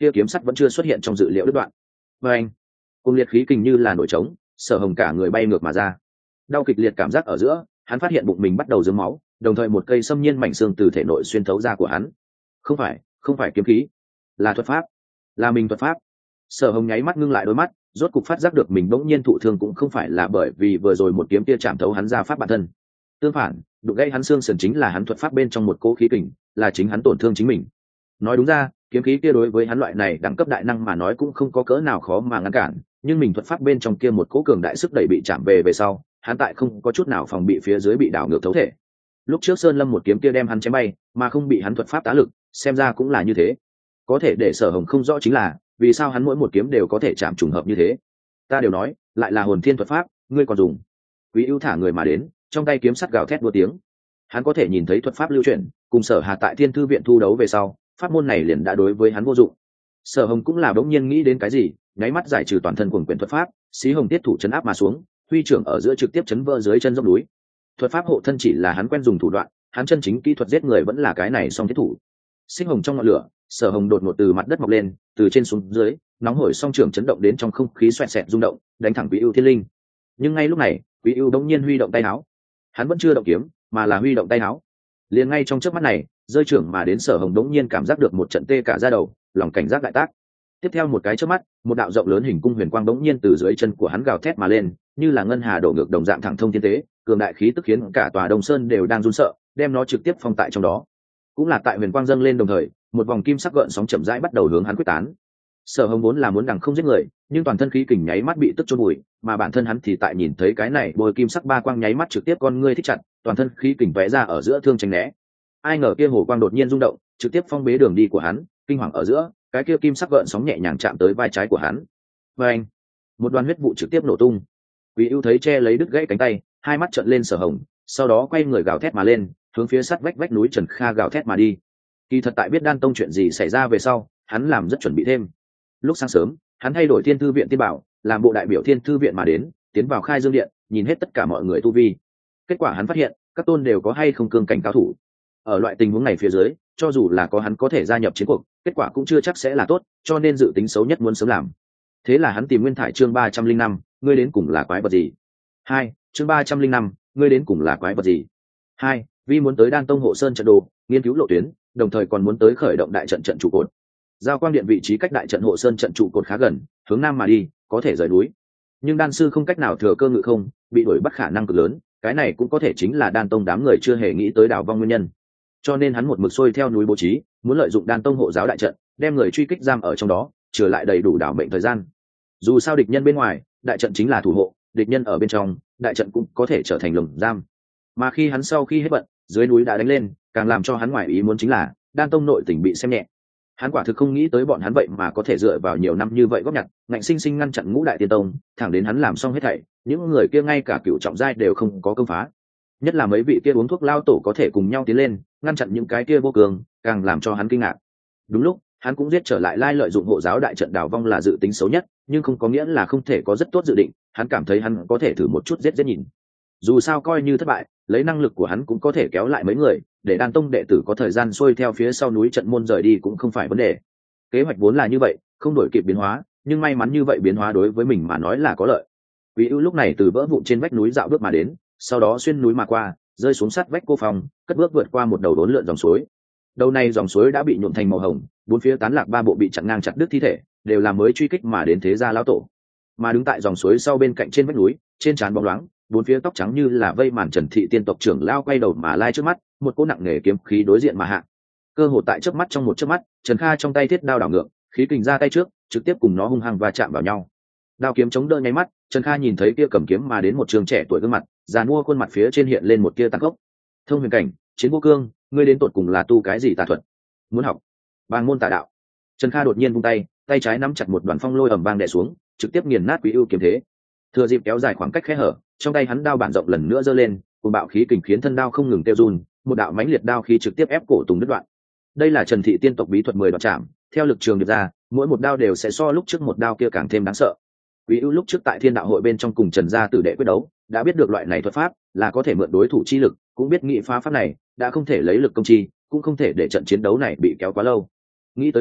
kia kiếm sắt vẫn chưa xuất hiện trong dự liệu đứt đoạn. Và anh, cùng liệt khí kình như là nổi trống, Sở Hồng cả người bay ngược mà ra. Đau kịch liệt cảm giác ở giữa, hắn phát hiện bụng mình bắt đầu dướng máu, đồng thời một cây xâm nhiên mảnh xương từ thể nội xuyên thấu ra của hắn. Không phải kiếm khí, là thuật pháp, là mình thuật pháp. Sở Hồng nháy mắt ngưng lại đôi mắt, rốt cục phát giác được mình bỗng nhiên thụ thương cũng không phải là bởi vì vừa rồi một kiếm kia chạm thấu hắn ra pháp bản thân. Tương phản, đụng gãy hắn xương sườn chính là hắn thuật pháp bên trong một cỗ khí kình, là chính hắn tổn thương chính mình. Nói đúng ra, kiếm khí kia đối với hắn loại này đẳng cấp đại năng mà nói cũng không có cỡ nào khó mà ngăn cản, nhưng mình thuật pháp bên trong kia một cỗ cường đại sức đẩy bị chạm về sau, hắn tại không có chút nào phòng bị phía dưới bị đảo ngược thấu thể. Lúc trước Sơn Lâm một kiếm kia đem hắn chém bay, mà không bị hắn thuật pháp tá lực, xem ra cũng là như thế. Có thể để Sở Hồng không rõ chính là, vì sao hắn mỗi một kiếm đều có thể chạm trùng hợp như thế. Ta đều nói, lại là hồn thiên thuật pháp, ngươi còn dùng. Quý ưu thả người mà đến, trong tay kiếm sắt gào thét đua tiếng. Hắn có thể nhìn thấy thuật pháp lưu chuyển, cùng Sở Hà tại Thiên Thư viện thu đấu về sau, pháp môn này liền đã đối với hắn vô dụng. Sở Hồng cũng là bỗng nhiên nghĩ đến cái gì, nháy mắt giải trừ toàn thân cuồng quyển thuật pháp, xí hồng tiết thủ chấn áp mà xuống, huy trưởng ở giữa trực tiếp chấn vỡ dưới chân dốc núi. Thuật pháp hộ thân chỉ là hắn quen dùng thủ đoạn, hắn chân chính kỹ thuật giết người vẫn là cái này song thiết thủ. Xích hồng trong ngọn lửa, Sở Hồng đột ngột từ mặt đất mọc lên, từ trên xuống dưới, nóng hổi song trưởng chấn động đến trong không khí xoẹt xẹt rung động, đánh thẳng Quý Ưu Thiên Linh. Nhưng ngay lúc này, Quý Ưu đống nhiên huy động tay áo. Hắn vẫn chưa động kiếm, mà là huy động tay áo. Liền ngay trong chớp mắt này, rơi trưởng mà đến Sở Hồng đống nhiên cảm giác được một trận tê cả da đầu, lòng cảnh giác đại tác. Tiếp theo một cái chớp mắt, một đạo rộng lớn hình cung huyền quang đống nhiên từ dưới chân của hắn gào thét mà lên, như là ngân hà đổ ngược đồng dạng thẳng thông thiên tế, cường đại khí tức khiến cả tòa Đông Sơn đều đang run sợ, đem nó trực tiếp phong tại trong đó. Cũng là tại huyền quang dâng lên đồng thời, một vòng kim sắc gợn sóng chậm rãi bắt đầu hướng hắn quyết tán. Sở Hồng vốn là muốn đằng không giết người, nhưng toàn thân khí kình nháy mắt bị tức chôn bụi, mà bản thân hắn thì tại nhìn thấy cái này bôi kim sắc ba quang nháy mắt trực tiếp con ngươi thích chặt, toàn thân khí kình vẽ ra ở giữa thương tránh né. Ai ngờ kia hồ quang đột nhiên rung động, trực tiếp phong bế đường đi của hắn, kinh hoàng ở giữa, cái kia kim sắc gợn sóng nhẹ nhàng chạm tới vai trái của hắn. Và anh, một đoàn huyết vụ trực tiếp nổ tung. Quý Ưu thấy che lấy đứt gãy cánh tay, hai mắt trợn lên Sở Hồng, sau đó quay người gào thét mà lên, hướng phía sát vách núi Trần Kha gào thét mà đi. Kỳ thật tại biết Đan Tông chuyện gì xảy ra về sau, hắn làm rất chuẩn bị thêm. Lúc sáng sớm, hắn thay đổi Thiên Thư viện tiên bảo, làm bộ đại biểu Thiên Thư viện mà đến, tiến vào Khai Dương điện, nhìn hết tất cả mọi người tu vi. Kết quả hắn phát hiện, các tôn đều có hay không cương cảnh cao thủ. Ở loại tình huống này phía dưới, cho dù là có hắn có thể gia nhập chiến cuộc, kết quả cũng chưa chắc sẽ là tốt, cho nên dự tính xấu nhất muốn sớm làm. Thế là hắn tìm Nguyên Thải chương 305, ngươi đến cùng là quái vật gì? 2, chương 305, ngươi đến cùng là quái vật gì? 2, vì muốn tới Đan Tông hộ sơn trận đồ, nghiên cứu lộ tuyến, đồng thời còn muốn tới khởi động đại trận trận trụ cột. Giao quang điện vị trí cách đại trận hộ sơn trận trụ cột khá gần, hướng nam mà đi, có thể rời núi. Nhưng đan sư không cách nào thừa cơ ngự không, bị đuổi bắt khả năng cực lớn, cái này cũng có thể chính là Đan Tông đám người chưa hề nghĩ tới đảo vong nguyên nhân. Cho nên hắn một mực xuôi theo núi bố trí, muốn lợi dụng Đan Tông hộ giáo đại trận, đem người truy kích giam ở trong đó, trở lại đầy đủ đảo mệnh thời gian. Dù sao địch nhân bên ngoài, đại trận chính là thủ hộ, địch nhân ở bên trong, đại trận cũng có thể trở thành lồng giam. Mà khi hắn sau khi hết bận, dưới núi đã đánh lên, càng làm cho hắn ngoài ý muốn chính là Đan Tông nội tình bị xem nhẹ. Hắn quả thực không nghĩ tới bọn hắn vậy mà có thể dựa vào nhiều năm như vậy góp nhặt, ngạnh sinh sinh ngăn chặn Ngũ Đại Tiên Tông, thẳng đến hắn làm xong hết thảy, những người kia ngay cả cựu trọng giai đều không có công phá. Nhất là mấy vị kia uống thuốc lao tổ có thể cùng nhau tiến lên, ngăn chặn những cái kia vô cường, càng làm cho hắn kinh ngạc. Đúng lúc, hắn cũng giết trở lại lai lợi dụng hộ giáo đại trận đảo vong là dự tính xấu nhất, nhưng không có nghĩa là không thể có rất tốt dự định, hắn cảm thấy hắn có thể thử một chút giết nhìn. Dù sao coi như thất bại, lấy năng lực của hắn cũng có thể kéo lại mấy người, để Đan Tông đệ tử có thời gian xuôi theo phía sau núi trận môn rời đi cũng không phải vấn đề. Kế hoạch vốn là như vậy, không đổi kịp biến hóa, nhưng may mắn như vậy biến hóa đối với mình mà nói là có lợi. Quý Ưu lúc này từ vỡ vụn trên vách núi dạo bước mà đến, sau đó xuyên núi mà qua, rơi xuống sát vách cô phòng, cất bước vượt qua một đầu đốn lượn dòng suối. Đầu này dòng suối đã bị nhuộm thành màu hồng, bốn phía tán lạc ba bộ bị chặn ngang chặt đứt thi thể, đều là mới truy kích mà đến thế gia lão tổ. Mà đứng tại dòng suối sau bên cạnh trên vách núi, trên trán bóng loáng, bốn phía tóc trắng như là vây màn Trần thị tiên tộc trưởng lao quay đầu mà lai trước mắt, một cỗ nặng nề kiếm khí đối diện mà hạ. Cơ hồ tại chớp mắt trong một chớp mắt, Trần Kha trong tay thiết đao đảo ngược, khí kình ra tay trước, trực tiếp cùng nó hung hăng va chạm vào nhau. Đao kiếm chống đỡ nháy mắt, Trần Kha nhìn thấy kia cầm kiếm mà đến một trường trẻ tuổi gương mặt, già mua khuôn mặt phía trên hiện lên một tia tàn khốc. Thông huyền cảnh, chiến vô cương, ngươi đến tột cùng là tu cái gì tà thuật? Muốn học bàng môn tà đạo? Trần Kha đột nhiên vung tay, tay trái nắm chặt một đoàn phong lôi ầm vang đè xuống, trực tiếp nghiền nát Quý Ưu kiếm thế. Thừa dịp kéo dài khoảng cách khe hở, trong tay hắn đao bản rộng lần nữa giơ lên, cùng bạo khí kình khiến thân đao không ngừng tiêu run, một đạo mãnh liệt đao khí trực tiếp ép cổ Tùng đứt đoạn. Đây là Trần thị tiên tộc bí thuật 10 đoạn chạm, theo lực trường điệp ra, mỗi một đao đều sẽ so lúc trước một đao kia càng thêm đáng sợ. Quý Ưu lúc trước tại Thiên Đạo hội bên trong cùng Trần gia tử đệ quyết đấu, đã biết được loại này thuật pháp là có thể mượn đối thủ chi lực, cũng biết nghị phá pháp này đã không thể lấy lực công chi, cũng không thể để trận chiến đấu này bị kéo quá lâu. Nghĩ tới đây,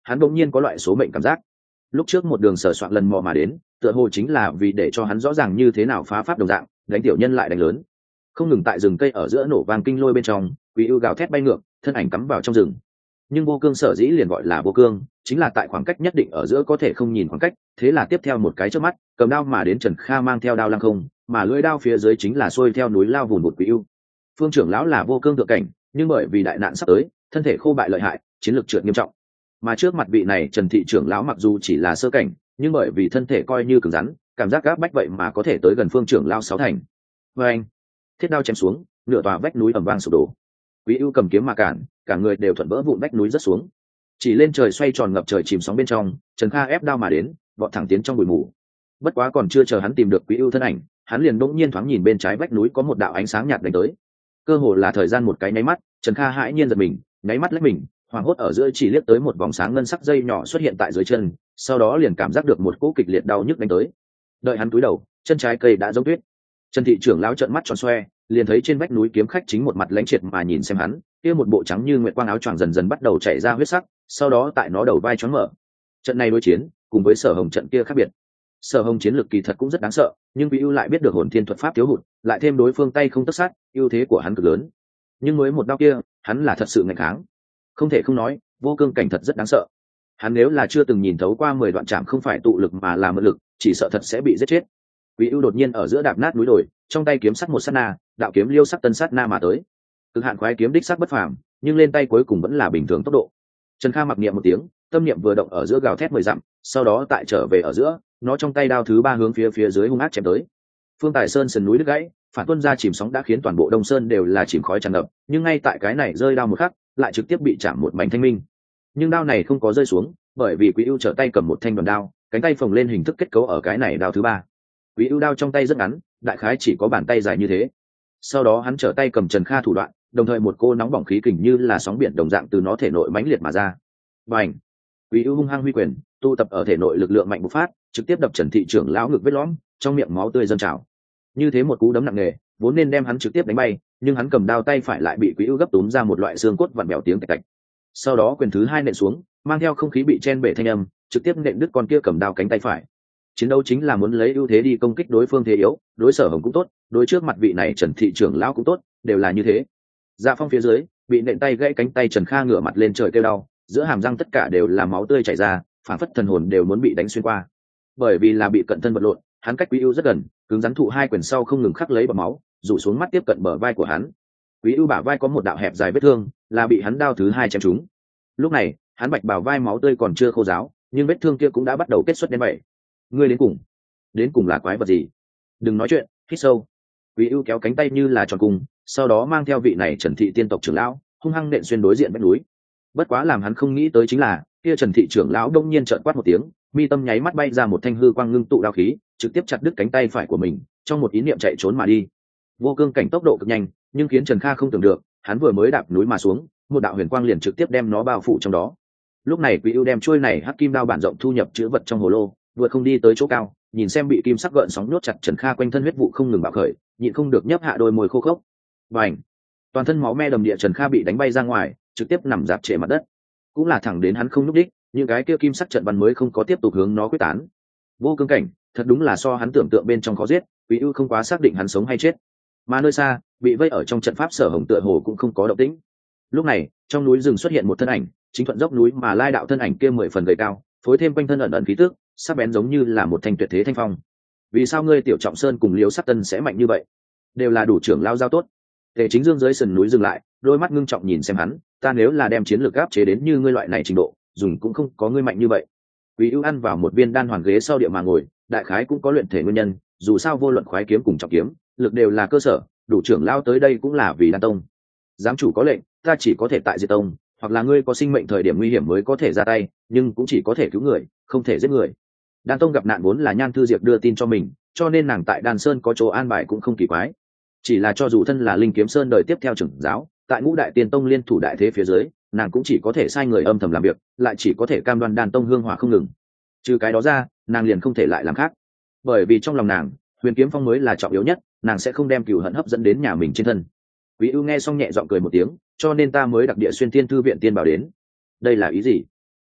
hắn bỗng nhiên có loại số mệnh cảm giác. Lúc trước một đường sờ soạn lần mò mà đến, tựa hồ chính là vì để cho hắn rõ ràng như thế nào phá pháp đồng dạng, đánh tiểu nhân lại đánh lớn. Không ngừng tại rừng cây ở giữa nổ vang kinh lôi bên trong, Quý Ưu gào thét bay ngược, thân ảnh cắm vào trong rừng. Nhưng vô cương sở dĩ liền gọi là vô cương, chính là tại khoảng cách nhất định ở giữa có thể không nhìn khoảng cách, thế là tiếp theo một cái chớp mắt, cầm đao mà đến Trần Kha mang theo đao lăng không, mà lưỡi đao phía dưới chính là xuôi theo núi lao vùn vụt Quý Ưu. Phương trưởng lão là vô cương thượng cảnh, nhưng bởi vì đại nạn sắp tới, thân thể khô bại lợi hại, chiến lược trượt nghiêm trọng. Mà trước mặt vị này Trần thị trưởng lão mặc dù chỉ là sơ cảnh, nhưng bởi vì thân thể coi như cứng rắn, cảm giác gáp bách vậy mà có thể tới gần phương trưởng lão sáu thành. Và anh, thiết đao chém xuống, nửa tòa vách núi ầm vang sụp đổ. Quý Ưu cầm kiếm mà cản, cả người đều thuận vỡ vụn vách núi rất xuống. Chỉ lên trời xoay tròn ngập trời chìm sóng bên trong, Trần Kha ép đao mà đến, vọt thẳng tiến trong bụi mù. Bất quá còn chưa chờ hắn tìm được Quý Ưu thân ảnh, hắn liền bỗng nhiên thoáng nhìn bên trái vách núi có một đạo ánh sáng nhạt đánh tới. Cơ hồ là thời gian một cái nháy mắt, Trần Kha hãi nhiên giật mình, nháy mắt lách mình, hoảng hốt ở giữa chỉ liếc tới một vòng sáng ngân sắc dây nhỏ xuất hiện tại dưới chân, sau đó liền cảm giác được một cỗ kịch liệt đau nhức đánh tới. Đợi hắn cúi đầu, chân trái cây đã giống tuyết. Trần thị trưởng lão trợn mắt tròn xoe, liền thấy trên vách núi kiếm khách chính một mặt lãnh triệt mà nhìn xem hắn, kia một bộ trắng như nguyệt quang áo choàng dần dần bắt đầu chảy ra huyết sắc, sau đó tại nó đầu vai choáng mở. Trận này đối chiến, cùng với Sở Hồng trận kia khác biệt. Sở Hồng chiến lược kỳ thật cũng rất đáng sợ, nhưng Quý Ưu lại biết được hồn thiên thuật pháp thiếu hụt, lại thêm đối phương tay không tất sát, ưu thế của hắn cực lớn. Nhưng mới một đao kia, hắn là thật sự nghịch kháng. Không thể không nói, vô cương cảnh thật rất đáng sợ. Hắn nếu là chưa từng nhìn thấu qua 10 đoạn chạm không phải tụ lực mà là mượn lực, chỉ sợ thật sẽ bị giết chết. Quý Ưu đột nhiên ở giữa đạp nát núi đồi, trong tay kiếm sắt một sát na, đạo kiếm liêu sắc tân sát na mà tới. Cực hạn khoái kiếm đích sắc bất phàm, nhưng lên tay cuối cùng vẫn là bình thường tốc độ. Trần Kha mặc niệm một tiếng, tâm niệm vừa động ở giữa gào thét 10 dặm, sau đó tại trở về ở giữa, nó trong tay đao thứ 3 hướng phía dưới hung ác chém tới. Phương Tài Sơn sườn núi đứt gãy, phản tuân ra chìm sóng đã khiến toàn bộ Đông Sơn đều là chìm khói tràn ngập, nhưng ngay tại cái này rơi đao một khắc, lại trực tiếp bị chạm một mảnh thanh minh. Nhưng đao này không có rơi xuống, bởi vì Quý Ưu trở tay cầm một thanh đoàn đao, cánh tay phồng lên hình thức kết cấu ở cái này đao thứ 3. Quý Ưu đao trong tay rất ngắn, đại khái chỉ có bàn tay dài như thế. Sau đó hắn trở tay cầm Trần Kha thủ đoạn, đồng thời một cô nóng bỏng khí kình như là sóng biển đồng dạng từ nó thể nội mãnh liệt mà ra. Bành! Quý Ưu hung hăng huy quyền, tụ tập ở thể nội lực lượng mạnh bộc phát, trực tiếp đập Trần thị trưởng lão ngực vết lõm, trong miệng máu tươi dâng trào. Như thế một cú đấm nặng nề, vốn nên đem hắn trực tiếp đánh bay, nhưng hắn cầm đao tay phải lại bị Quý Ưu gấp túm ra một loại xương cốt vặn bèo tiếng tạch tạch. Sau đó quyền thứ 2 nện xuống, mang theo không khí bị chen bể thanh âm, trực tiếp nện đứt con kia cầm đao cánh tay phải. Chiến đấu chính là muốn lấy ưu thế đi công kích đối phương thế yếu, đối Sở Hồng cũng tốt, đối trước mặt vị này Trần thị trưởng lão cũng tốt, đều là như thế. Dạ Phong phía dưới, bị nện tay gãy cánh tay Trần Kha ngửa mặt lên trời kêu đau, giữa hàm răng tất cả đều là máu tươi chảy ra, phản phất thần hồn đều muốn bị đánh xuyên qua. Bởi vì là bị cận thân vật lộn, hắn cách Quý Ưu rất gần, cứng rắn thụ 2 quyền sau không ngừng khắc lấy bọt máu, rủ xuống mắt tiếp cận bờ vai của hắn. Quý Ưu bả vai có một đạo hẹp dài vết thương, là bị hắn đao thứ 2 chém trúng. Lúc này, hắn bạch bào vai máu tươi còn chưa khô ráo, nhưng vết thương kia cũng đã bắt đầu kết xuất đen bẩy. Ngươi đến cùng là quái vật gì? Đừng nói chuyện, hít sâu. Quý Ưu kéo cánh tay như là tròn cung, sau đó mang theo vị này Trần thị tiên tộc trưởng lão, hung hăng nện xuyên đối diện vách núi. Bất quá làm hắn không nghĩ tới chính là, kia Trần thị trưởng lão đông nhiên trợn quát một tiếng, mi tâm nháy mắt bay ra một thanh hư quang ngưng tụ đao khí, trực tiếp chặt đứt cánh tay phải của mình, trong một ý niệm chạy trốn mà đi. Vô cương cảnh tốc độ cực nhanh, nhưng khiến Trần Kha không tưởng được, hắn vừa mới đạp núi mà xuống, một đạo huyền quang liền trực tiếp đem nó bao phủ trong đó. Lúc này Quý Ưu đem chuôi này hắc kim đao bản rộng thu nhập chữ vật trong hồ lô, vừa không đi tới chỗ cao, nhìn xem bị kim sắc gợn sóng nhốt chặt Trần Kha quanh thân huyết vụ không ngừng bạo khởi, nhịn không được nhấp hạ đôi môi khô khốc. Bành! Toàn thân máu me đầm địa Trần Kha bị đánh bay ra ngoài, trực tiếp nằm rạp trên mặt đất. Cũng là thẳng đến hắn không nhúc đích, những cái kia kim sắc trận văn mới không có tiếp tục hướng nó quyết tán. Vô cương cảnh, thật đúng là so hắn tưởng tượng bên trong khó giết, Quý Ưu không quá xác định hắn sống hay chết. Mà nơi xa, bị vây ở trong trận pháp Sở Hồng tựa hồ cũng không có động tĩnh. Lúc này, trong núi rừng xuất hiện một thân ảnh, chính thuận dốc núi mà lai đạo thân ảnh kia 10 phần gầy cao, phối thêm quanh thân ẩn ẩn khí tức, sắc bén giống như là một thanh tuyệt thế thanh phong. Vì sao ngươi Tiểu Trọng Sơn cùng Liễu Sắc Tân sẽ mạnh như vậy? Đều là đủ trưởng lao giao tốt. Tề Chính Dương dưới sườn núi dừng lại, đôi mắt ngưng trọng nhìn xem hắn, ta nếu là đem chiến lược áp chế đến như ngươi loại này trình độ, dùng cũng không có ngươi mạnh như vậy. Quý Ưu ăn vào một viên đan hoàn ghế sau địa mà ngồi, đại khái cũng có luyện thể nguyên nhân, dù sao vô luận khoái kiếm cùng trọng kiếm, lực đều là cơ sở, đủ trưởng lao tới đây cũng là vì đan tông. Giám chủ có lệnh, ta chỉ có thể tại diệt tông, hoặc là ngươi có sinh mệnh thời điểm nguy hiểm mới có thể ra tay, nhưng cũng chỉ có thể cứu người, không thể giết người. Đan tông gặp nạn vốn là Nhan Thư Diệp đưa tin cho mình, cho nên nàng tại Đan Sơn có chỗ an bài cũng không kỳ quái. Chỉ là cho dù thân là Linh Kiếm Sơn đời tiếp theo trưởng giáo, tại Ngũ Đại Tiên Tông liên thủ đại thế phía dưới, nàng cũng chỉ có thể sai người âm thầm làm việc, lại chỉ có thể cam đoan Đan tông hương hỏa không ngừng. Trừ cái đó ra, nàng liền không thể lại làm khác. Bởi vì trong lòng nàng, Huyền Kiếm Phong mới là trọng yếu nhất, nàng sẽ không đem cừu hận hấp dẫn đến nhà mình trên thân. Quý Ưu nghe xong nhẹ giọng cười một tiếng, cho nên ta mới đặc địa xuyên Tiên thư viện tiên bảo đến. Đây là ý gì?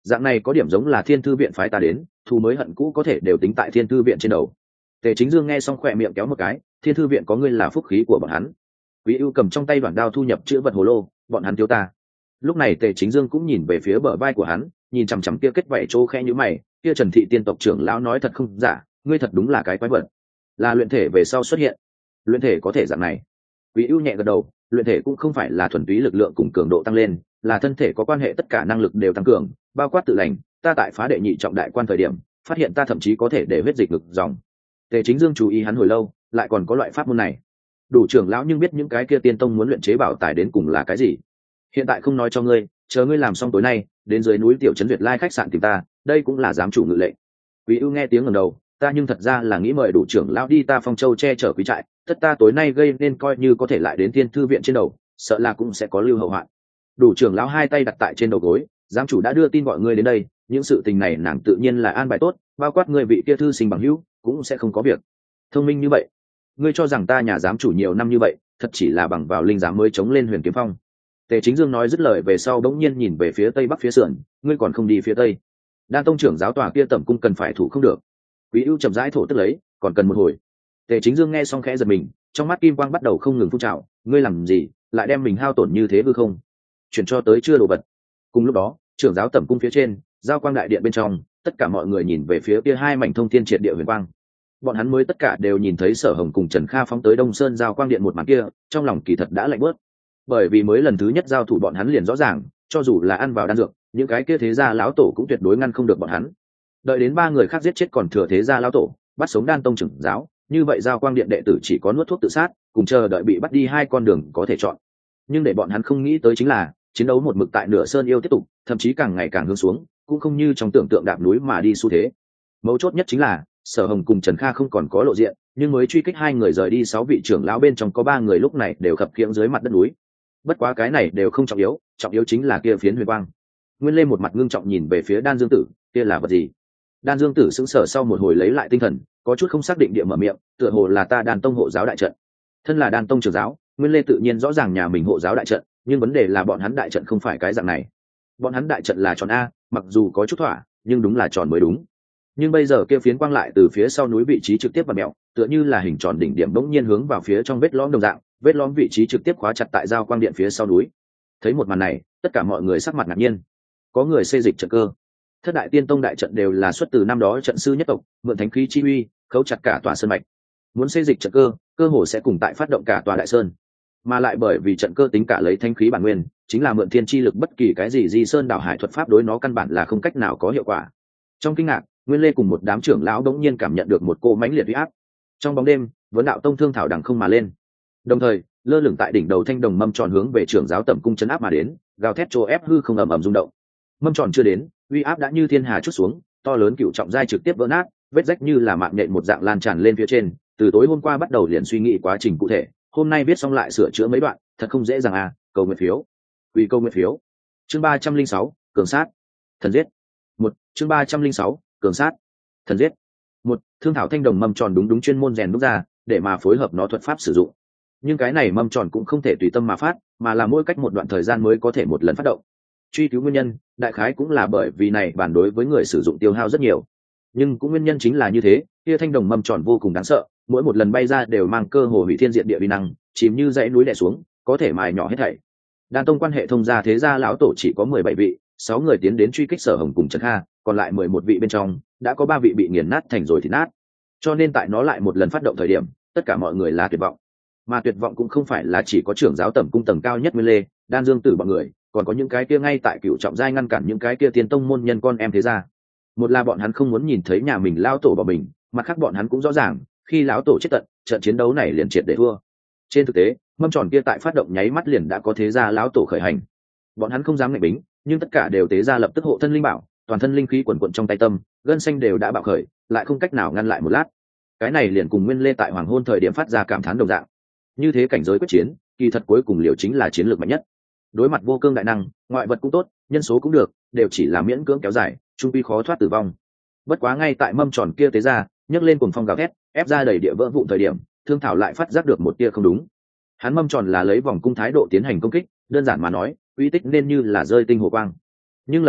Dạng này có điểm giống là thiên thư viện phái ta đến, thù mới hận cũ có thể đều tính tại thiên thư viện trên đầu. Tề Chính Dương nghe xong khỏe miệng kéo một cái, thiên thư viện có ngươi là phúc khí của bọn hắn. Quý ưu cầm trong tay đoạn đao thu nhập chữ vật hồ lô, bọn hắn thiếu ta. Lúc này Tề Chính Dương cũng nhìn về phía bờ vai của hắn, nhìn chằm chằm kia kết vảy chỗ khẽ như mày, kia Trần Thị tiên tộc trưởng lão nói thật không giả, ngươi thật đúng là cái quái vật. Là luyện thể về sau xuất hiện. Luyện thể có thể dạng này. Quý ưu nhẹ gật đầu, luyện thể cũng không phải là thuần túy lực lượng cùng cường độ tăng lên, là thân thể có quan hệ tất cả năng lực đều tăng cường, bao quát tự lành. Ta tại phá đệ nhị trọng đại quan thời điểm, phát hiện ta thậm chí có thể để huyết dịch ngực dòng. Tề Chính Dương chú ý hắn hồi lâu, lại còn có loại pháp môn này. Đủ trưởng lão nhưng biết những cái kia tiên tông muốn luyện chế bảo tài đến cùng là cái gì. Hiện tại không nói cho ngươi, chờ ngươi làm xong tối nay, đến dưới núi Tiểu Trấn Duyệt Lai khách sạn tìm ta, đây cũng là giám chủ ngự lệnh. Quý ưu nghe tiếng ngẩng đầu, ta nhưng thật ra là nghĩ mời Đủ trưởng lão đi ta Phong Châu che chở quý trại, tất ta tối nay gây nên coi như có thể lại đến Thiên thư viện trên đầu, sợ là cũng sẽ có lưu hậu hoạn. Đủ trưởng lão hai tay đặt tại trên đầu gối, giám chủ đã đưa tin gọi ngươi đến đây, những sự tình này nàng tự nhiên là an bài tốt, bao quát ngươi vị kia thư sinh bằng hữu cũng sẽ không có việc. Thông minh như vậy, ngươi cho rằng ta nhà giám chủ nhiều năm như vậy, thật chỉ là bằng vào linh giám mới chống lên Huyền Kiếm Phong. Tề Chính Dương nói dứt lời về sau đống nhiên nhìn về phía tây bắc phía sườn, ngươi còn không đi phía tây? Đan tông trưởng giáo tòa kia tẩm cung cần phải thủ không được. Quý ưu chậm rãi thổ tức lấy, còn cần một hồi. Tề Chính Dương nghe xong khẽ giật mình, trong mắt kim quang bắt đầu không ngừng phun trào, ngươi làm gì, lại đem mình hao tổn như thế hư không? Chuyển cho tới chưa đồ vật. Cùng lúc đó, trưởng giáo tẩm cung phía trên, giao quang đại điện bên trong, tất cả mọi người nhìn về phía kia hai mảnh thông thiên triệt địa huyền quang. Bọn hắn mới tất cả đều nhìn thấy Sở Hồng cùng Trần Kha phóng tới Đông Sơn giao quang điện một màn kia, trong lòng kỳ thật đã lạnh bớt. Bởi vì mới lần thứ nhất giao thủ bọn hắn liền rõ ràng, cho dù là ăn vào đan dược, những cái kia thế gia lão tổ cũng tuyệt đối ngăn không được bọn hắn. Đợi đến ba người khác giết chết còn thừa thế gia lão tổ, bắt sống Đan tông trưởng giáo, như vậy giao quang điện đệ tử chỉ có nuốt thuốc tự sát, cùng chờ đợi bị bắt đi hai con đường có thể chọn. Nhưng để bọn hắn không nghĩ tới chính là, chiến đấu một mực tại nửa sơn yêu tiếp tục, thậm chí càng ngày càng hướng xuống, cũng không như trong tưởng tượng đạp núi mà đi xu thế. Mấu chốt nhất chính là, Sở Hồng cùng Trần Kha không còn có lộ diện, nhưng mới truy kích hai người rời đi 6 vị trưởng lão bên trong có 3 người lúc này đều khập khiễng dưới mặt đất núi. Bất quá cái này đều không trọng yếu chính là kia phiến huyền quang. Nguyên Lê một mặt ngưng trọng nhìn về phía Đan Dương Tử, kia là vật gì? Đan Dương Tử sững sờ sau một hồi lấy lại tinh thần, có chút không xác định địa mở miệng, tựa hồ là ta Đan tông hộ giáo đại trận. Thân là Đan tông trưởng giáo, Nguyên Lê tự nhiên rõ ràng nhà mình hộ giáo đại trận, nhưng vấn đề là bọn hắn đại trận không phải cái dạng này. Bọn hắn đại trận là tròn a, mặc dù có chút thỏa, nhưng đúng là tròn mới đúng. Nhưng bây giờ kia phiến quang lại từ phía sau núi vị trí trực tiếp vặn mèo, tựa như là hình tròn đỉnh điểm bỗng nhiên hướng vào phía trong vết lõm đồng dạng, vết lõm vị trí trực tiếp khóa chặt tại giao quang điện phía sau núi. Thấy một màn này, tất cả mọi người sắc mặt ngạc nhiên. Có người xây dịch trận cơ. Thất đại tiên tông đại trận đều là xuất từ năm đó trận sư nhất tộc, mượn thánh khí chi uy, khấu chặt cả tòa sơn mạch. Muốn xây dịch trận cơ, cơ hồ sẽ cùng tại phát động cả tòa đại sơn. Mà lại bởi vì trận cơ tính cả lấy thánh khí bản nguyên, chính là mượn thiên chi lực bất kỳ cái gì di sơn đảo hải thuật pháp đối nó căn bản là không cách nào có hiệu quả. Trong kinh ngạc, Nguyên Lê cùng một đám trưởng lão đống nhiên cảm nhận được một cô mãnh liệt uy áp. Trong bóng đêm, vấn đạo tông thương thảo đằng không mà lên. Đồng thời, lơ lửng tại đỉnh đầu thanh đồng mâm tròn hướng về trưởng giáo tẩm cung chấn áp mà đến, gào thét trô ép hư không ầm ầm rung động. Mâm tròn chưa đến, uy áp đã như thiên hà chút xuống, to lớn cựu trọng giai trực tiếp vỡ nát, vết rách như là mạng nhện một dạng lan tràn lên phía trên. Từ tối hôm qua bắt đầu liền suy nghĩ quá trình cụ thể, hôm nay viết xong lại sửa chữa mấy đoạn, thật không dễ dàng à. Cầu nguyện phiếu, quy câu nguyện phiếu. Chương 306, cường sát, thần giết. Chương 306, cường sát, thần giết. Thương thảo thanh đồng mâm tròn đúng chuyên môn rèn đúc ra, để mà phối hợp nó thuật pháp sử dụng. Nhưng cái này mâm tròn cũng không thể tùy tâm mà phát, mà là mỗi cách một đoạn thời gian mới có thể một lần phát động. Truy cứu nguyên nhân, đại khái cũng là bởi vì này bản đối với người sử dụng tiêu hao rất nhiều. Nhưng cũng nguyên nhân chính là như thế, kia thanh đồng mâm tròn vô cùng đáng sợ, mỗi một lần bay ra đều mang cơ hồ hủy thiên diện địa uy năng, chìm như dãy núi đè xuống, có thể mài nhỏ hết thảy. Đan tông quan hệ thông gia thế gia lão tổ chỉ có 17 vị, 6 người tiến đến truy kích Sở Hồng cùng Trần Kha, còn lại 11 vị bên trong, đã có 3 vị bị nghiền nát thành rồi thì nát. Cho nên tại nó lại một lần phát động thời điểm, tất cả mọi người là tuyệt vọng. Mà tuyệt vọng cũng không phải là chỉ có trưởng giáo tẩm cung tầng cao nhất Nguyên Lê, Đan Dương Tử bọn người, còn có những cái kia ngay tại cựu trọng giai ngăn cản những cái kia tiên tông môn nhân con em thế gia. Một là bọn hắn không muốn nhìn thấy nhà mình lão tổ bỏ mình, mặt khác bọn hắn cũng rõ ràng, khi lão tổ chết tận, trận chiến đấu này liền triệt để thua. Trên thực tế, mâm tròn kia tại phát động nháy mắt liền đã có thế gia lão tổ khởi hành. Bọn hắn không dám ngạnh bính, nhưng tất cả đều tế ra lập tức hộ thân linh bảo, toàn thân linh khí quần quần trong tay tâm, gân xanh đều đã bạo khởi, lại không cách nào ngăn lại một lát. Cái này liền cùng Nguyên Lê tại hoàng hôn thời điểm phát ra cảm thán đồng dạng. Như thế cảnh giới quyết chiến, kỳ thật cuối cùng liều chính là chiến lược mạnh nhất. Đối mặt vô cương đại năng, ngoại vật cũng tốt, nhân số cũng được, đều chỉ là miễn cưỡng kéo dài, trung quy khó thoát tử vong. Bất quá ngay tại mâm tròn kia tế ra, nhấc lên cuồng phong gào thét, ép ra đầy địa vỡ vụn thời điểm, Thương Thảo lại phát giác được một tia không đúng. Hắn mâm tròn là lấy vòng cung thái độ tiến hành công kích, đơn giản mà nói, uy tích nên như là rơi tinh hồ quang. Nhưng lần này,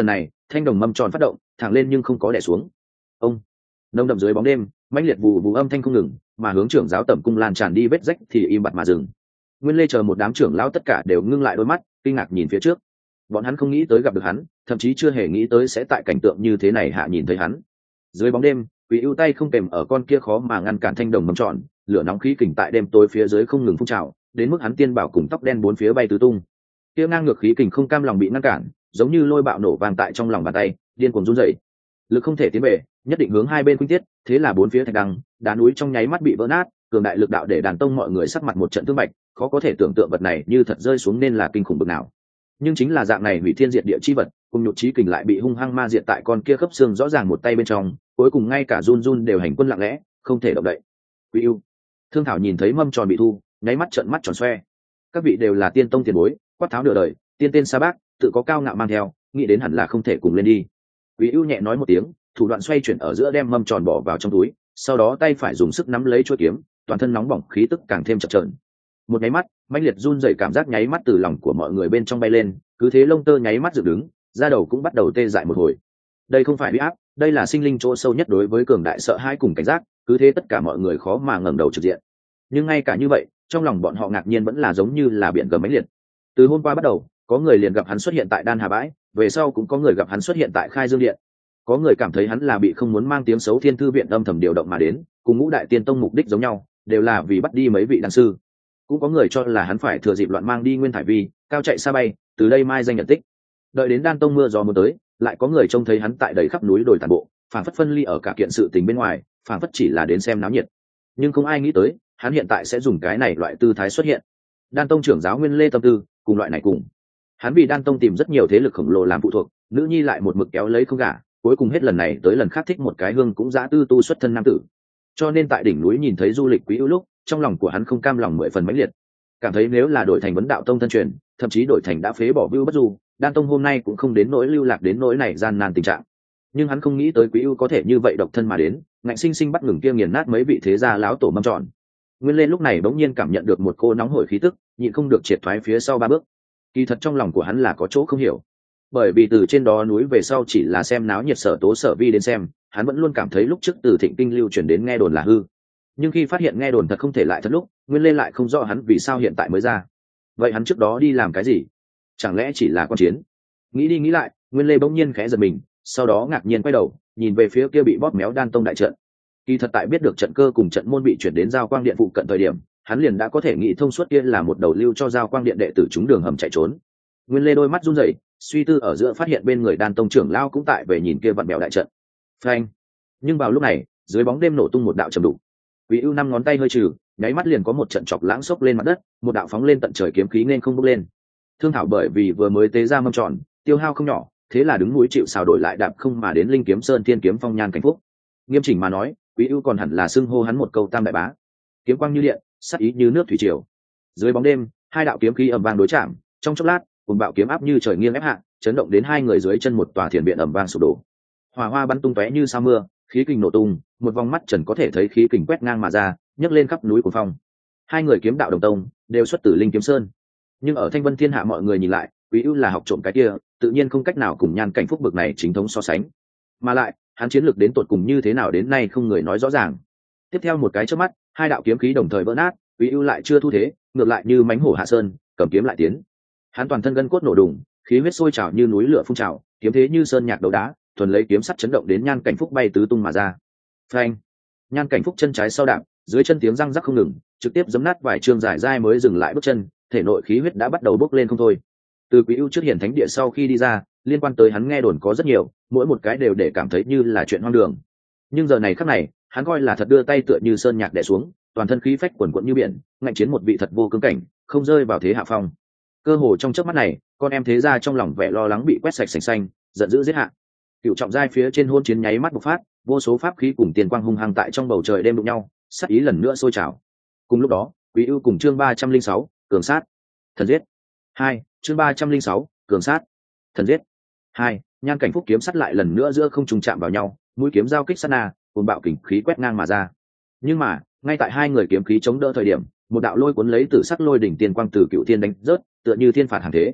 thanh đồng mâm tròn phát động thẳng lên nhưng không có đẻ xuống. Ông nông đậm dưới bóng đêm, mãnh liệt vụ âm thanh không ngừng, mà hướng trưởng giáo tẩm cung lan tràn đi vết rách thì im bặt mà dừng. Nguyên Lê chờ một đám trưởng lão tất cả đều ngưng lại đôi mắt, kinh ngạc nhìn phía trước. Bọn hắn không nghĩ tới gặp được hắn, thậm chí chưa hề nghĩ tới sẽ tại cảnh tượng như thế này hạ nhìn thấy hắn. Dưới bóng đêm, Quý ưu tay không kèm ở con kia khó mà ngăn cản thanh đồng mâm tròn, lửa nóng khí kình tại đêm tối phía dưới không ngừng phun trào, đến mức hắn tiên bảo cùng tóc đen bốn phía bay tứ tung. Kia ngang ngược khí kình không cam lòng bị ngăn cản, giống như lôi bạo nổ vang tại trong lòng bàn tay, điên cuồng run rẩy. Lực không thể tiến về, nhất định hướng hai bên khuynh tiết, thế là bốn phía thạch đăng, đá núi trong nháy mắt bị vỡ nát, cường đại lực đạo để đàn tông mọi người sắc mặt một trận thương bạch, khó có thể tưởng tượng vật này như thật rơi xuống nên là kinh khủng bực nào. Nhưng chính là dạng này hủy thiên diệt địa chi vật, cùng nhục trí kình lại bị hung hăng ma diệt tại con kia khớp xương rõ ràng một tay bên trong, cuối cùng ngay cả run run đều hành quân lặng lẽ, không thể động đậy. Quý ưu, Thương Thảo nhìn thấy mâm tròn bị thu, nháy mắt trợn mắt tròn xoe. Các vị đều là tiên tông tiền bối, quát tháo nửa đời, tiên tên sa bác, tự có cao ngạo mang theo, nghĩ đến hẳn là không thể cùng lên đi. Quý ưu nhẹ nói một tiếng, thủ đoạn xoay chuyển ở giữa đem mâm tròn bỏ vào trong túi, sau đó tay phải dùng sức nắm lấy chuôi kiếm, toàn thân nóng bỏng khí tức càng thêm chập chờn. Một nháy mắt, mãnh liệt run rẩy cảm giác nháy mắt từ lòng của mọi người bên trong bay lên, cứ thế lông tơ nháy mắt dựng đứng, da đầu cũng bắt đầu tê dại một hồi. Đây không phải uy áp, đây là sinh linh chỗ sâu nhất đối với cường đại sợ hãi cùng cảnh giác, cứ thế tất cả mọi người khó mà ngẩng đầu trực diện. Nhưng ngay cả như vậy, trong lòng bọn họ ngạc nhiên vẫn là giống như là biển gầm mãnh liệt. Từ hôm qua bắt đầu, có người liền gặp hắn xuất hiện tại Đan Hà bãi, về sau cũng có người gặp hắn xuất hiện tại Khai Dương điện. Có người cảm thấy hắn là bị không muốn mang tiếng xấu Thiên Thư viện âm thầm điều động mà đến, cùng Ngũ Đại Tiên Tông mục đích giống nhau, đều là vì bắt đi mấy vị đan sư. Cũng có người cho là hắn phải thừa dịp loạn mang đi Nguyên Thải Vi, cao chạy xa bay, từ đây mai danh nhận tích. Đợi đến Đan Tông mưa gió muốn tới, lại có người trông thấy hắn tại đầy khắp núi đồi tàn bộ, phảng phất phân ly ở cả kiện sự tình bên ngoài, phảng phất chỉ là đến xem náo nhiệt. Nhưng không ai nghĩ tới, hắn hiện tại sẽ dùng cái này loại tư thái xuất hiện. Đan Tông trưởng giáo Nguyên Lê tâm tư, cùng loại này cùng. Hắn vì Đan Tông tìm rất nhiều thế lực khổng lồ làm phụ thuộc, nữ nhi lại một mực kéo lấy không gả, cuối cùng hết lần này tới lần khác thích một cái hương cũng dã tư tu xuất thân nam tử. Cho nên tại đỉnh núi nhìn thấy Du Lịch Quý ưu lúc, trong lòng của hắn không cam lòng mười phần mãnh liệt, cảm thấy nếu là đổi thành vấn đạo tông thân truyền, thậm chí đổi thành đã phế bỏ Vưu Bất Du, Đan Tông hôm nay cũng không đến nỗi lưu lạc đến nỗi này gian nan tình trạng. Nhưng hắn không nghĩ tới Quý ưu có thể như vậy độc thân mà đến, ngạnh sinh sinh bắt ngừng kia nghiền nát mấy vị thế gia láo tổ mâm tròn. Nguyên Lên lúc này bỗng nhiên cảm nhận được một cô nóng hổi khí tức, nhịn không được triệt thoái phía sau ba bước. Kỳ thật trong lòng của hắn là có chỗ không hiểu, bởi vì từ trên đó núi về sau chỉ là xem náo nhiệt Sở Tố Sở Vi đến xem, hắn vẫn luôn cảm thấy lúc trước từ Thịnh Kinh lưu truyền đến nghe đồn là hư. Nhưng khi phát hiện nghe đồn thật không thể lại thật lúc, Nguyên Lên lại không rõ hắn vì sao hiện tại mới ra. Vậy hắn trước đó đi làm cái gì? Chẳng lẽ chỉ là quan chiến? Nghĩ đi nghĩ lại, Nguyên Lê bỗng nhiên khẽ giật mình, sau đó ngạc nhiên quay đầu, nhìn về phía kia bị bóp méo Đan Tông đại trận. Kỳ thật tại biết được trận cơ cùng trận môn bị chuyển đến Giao Quang Điện phụ cận thời điểm, hắn liền đã có thể nghĩ thông suốt kia là một đầu lưu cho Giao Quang Điện đệ tử chúng đường hầm chạy trốn. Nguyên Lê đôi mắt run rẩy, suy tư ở giữa phát hiện bên người Đan Tông trưởng lao cũng tại về nhìn kia vặn bèo đại trận. Phanh! Nhưng vào lúc này, dưới bóng đêm nổ tung một đạo trầm đục. Quý ưu năm ngón tay hơi trừ, nháy mắt liền có một trận chọc lãng xốc lên mặt đất, một đạo phóng lên tận trời kiếm khí nên không bốc lên. Thương Thảo bởi vì vừa mới tế ra mâm tròn, tiêu hao không nhỏ, thế là đứng núi chịu sào đổi lại đạp không mà đến Linh Kiếm Sơn Thiên Kiếm Phong Nhan Cảnh Phúc. Nghiêm chỉnh mà nói, Quý ưu còn hẳn là xưng hô hắn một câu tam đại bá. Kiếm quang như điện, sắc ý như nước thủy triều. Dưới bóng đêm, hai đạo kiếm khí ầm vang đối chạm, trong chốc lát, cùng bạo kiếm áp như trời nghiêng ép hạ, chấn động đến hai người dưới chân một tòa thiền viện ầm vang sụp đổ. Hỏa hoa bắn tung tóe như sa mưa, khí kình nổ tung, một vòng mắt trần có thể thấy khí kình quét ngang mà ra, nhấc lên khắp núi của phong. Hai người kiếm đạo đồng tông, đều xuất từ Linh Kiếm Sơn, nhưng ở Thanh Vân Thiên hạ mọi người nhìn lại, Quý ưu là học trộm cái kia, tự nhiên không cách nào cùng Nhan Cảnh Phúc bực này chính thống so sánh. Mà lại, hắn chiến lược đến tột cùng như thế nào đến nay không người nói rõ ràng. Tiếp theo một cái chớp mắt, hai đạo kiếm khí đồng thời vỡ nát, Quý ưu lại chưa thu thế, ngược lại như mãnh hổ hạ sơn, cầm kiếm lại tiến. Hắn toàn thân gân cốt nổ đùng, khí huyết sôi trào như núi lửa phun trào, kiếm thế như sơn nhạc đấu đá, thuần lấy kiếm sắt chấn động đến Nhan Cảnh Phúc bay tứ tung mà ra. Phanh! Nhan Cảnh Phúc chân trái sau đạp, dưới chân tiếng răng rắc không ngừng, trực tiếp giẫm nát vài trường dài dai mới dừng lại bước chân, thể nội khí huyết đã bắt đầu bốc lên không thôi. Từ Quý ưu trước hiển thánh địa sau khi đi ra, liên quan tới hắn nghe đồn có rất nhiều, mỗi một cái đều để cảm thấy như là chuyện hoang đường. Nhưng giờ này khắc này, hắn coi là thật đưa tay tựa như sơn nhạc đè xuống, toàn thân khí phách quần quật như biển, ngạnh chiến một vị thật vô cương cảnh, không rơi vào thế hạ phong. Cơ hồ trong chớp mắt này, con em thế gia trong lòng vẻ lo lắng bị quét sạch sành xanh, giận dữ giết hạ. Cựu trọng giai phía trên hôn chiến nháy mắt bộc phát, vô số pháp khí cùng tiền quang hung hăng tại trong bầu trời đêm đụng nhau, sát ý lần nữa sôi trào. Cùng lúc đó, Quý ưu cùng chương 306, cường sát, thần giết. 2, chương 306, cường sát, thần giết. 2, Nhan Cảnh Phúc kiếm sắt lại lần nữa giữa không trùng chạm vào nhau, mũi kiếm giao kích sát na, cuồng bạo kình khí quét ngang mà ra. Nhưng mà, ngay tại hai người kiếm khí chống đỡ thời điểm, một đạo lôi cuốn lấy tử sắc lôi đỉnh tiền quang từ cựu thiên đánh rớt, tựa như thiên phạt hàng thế.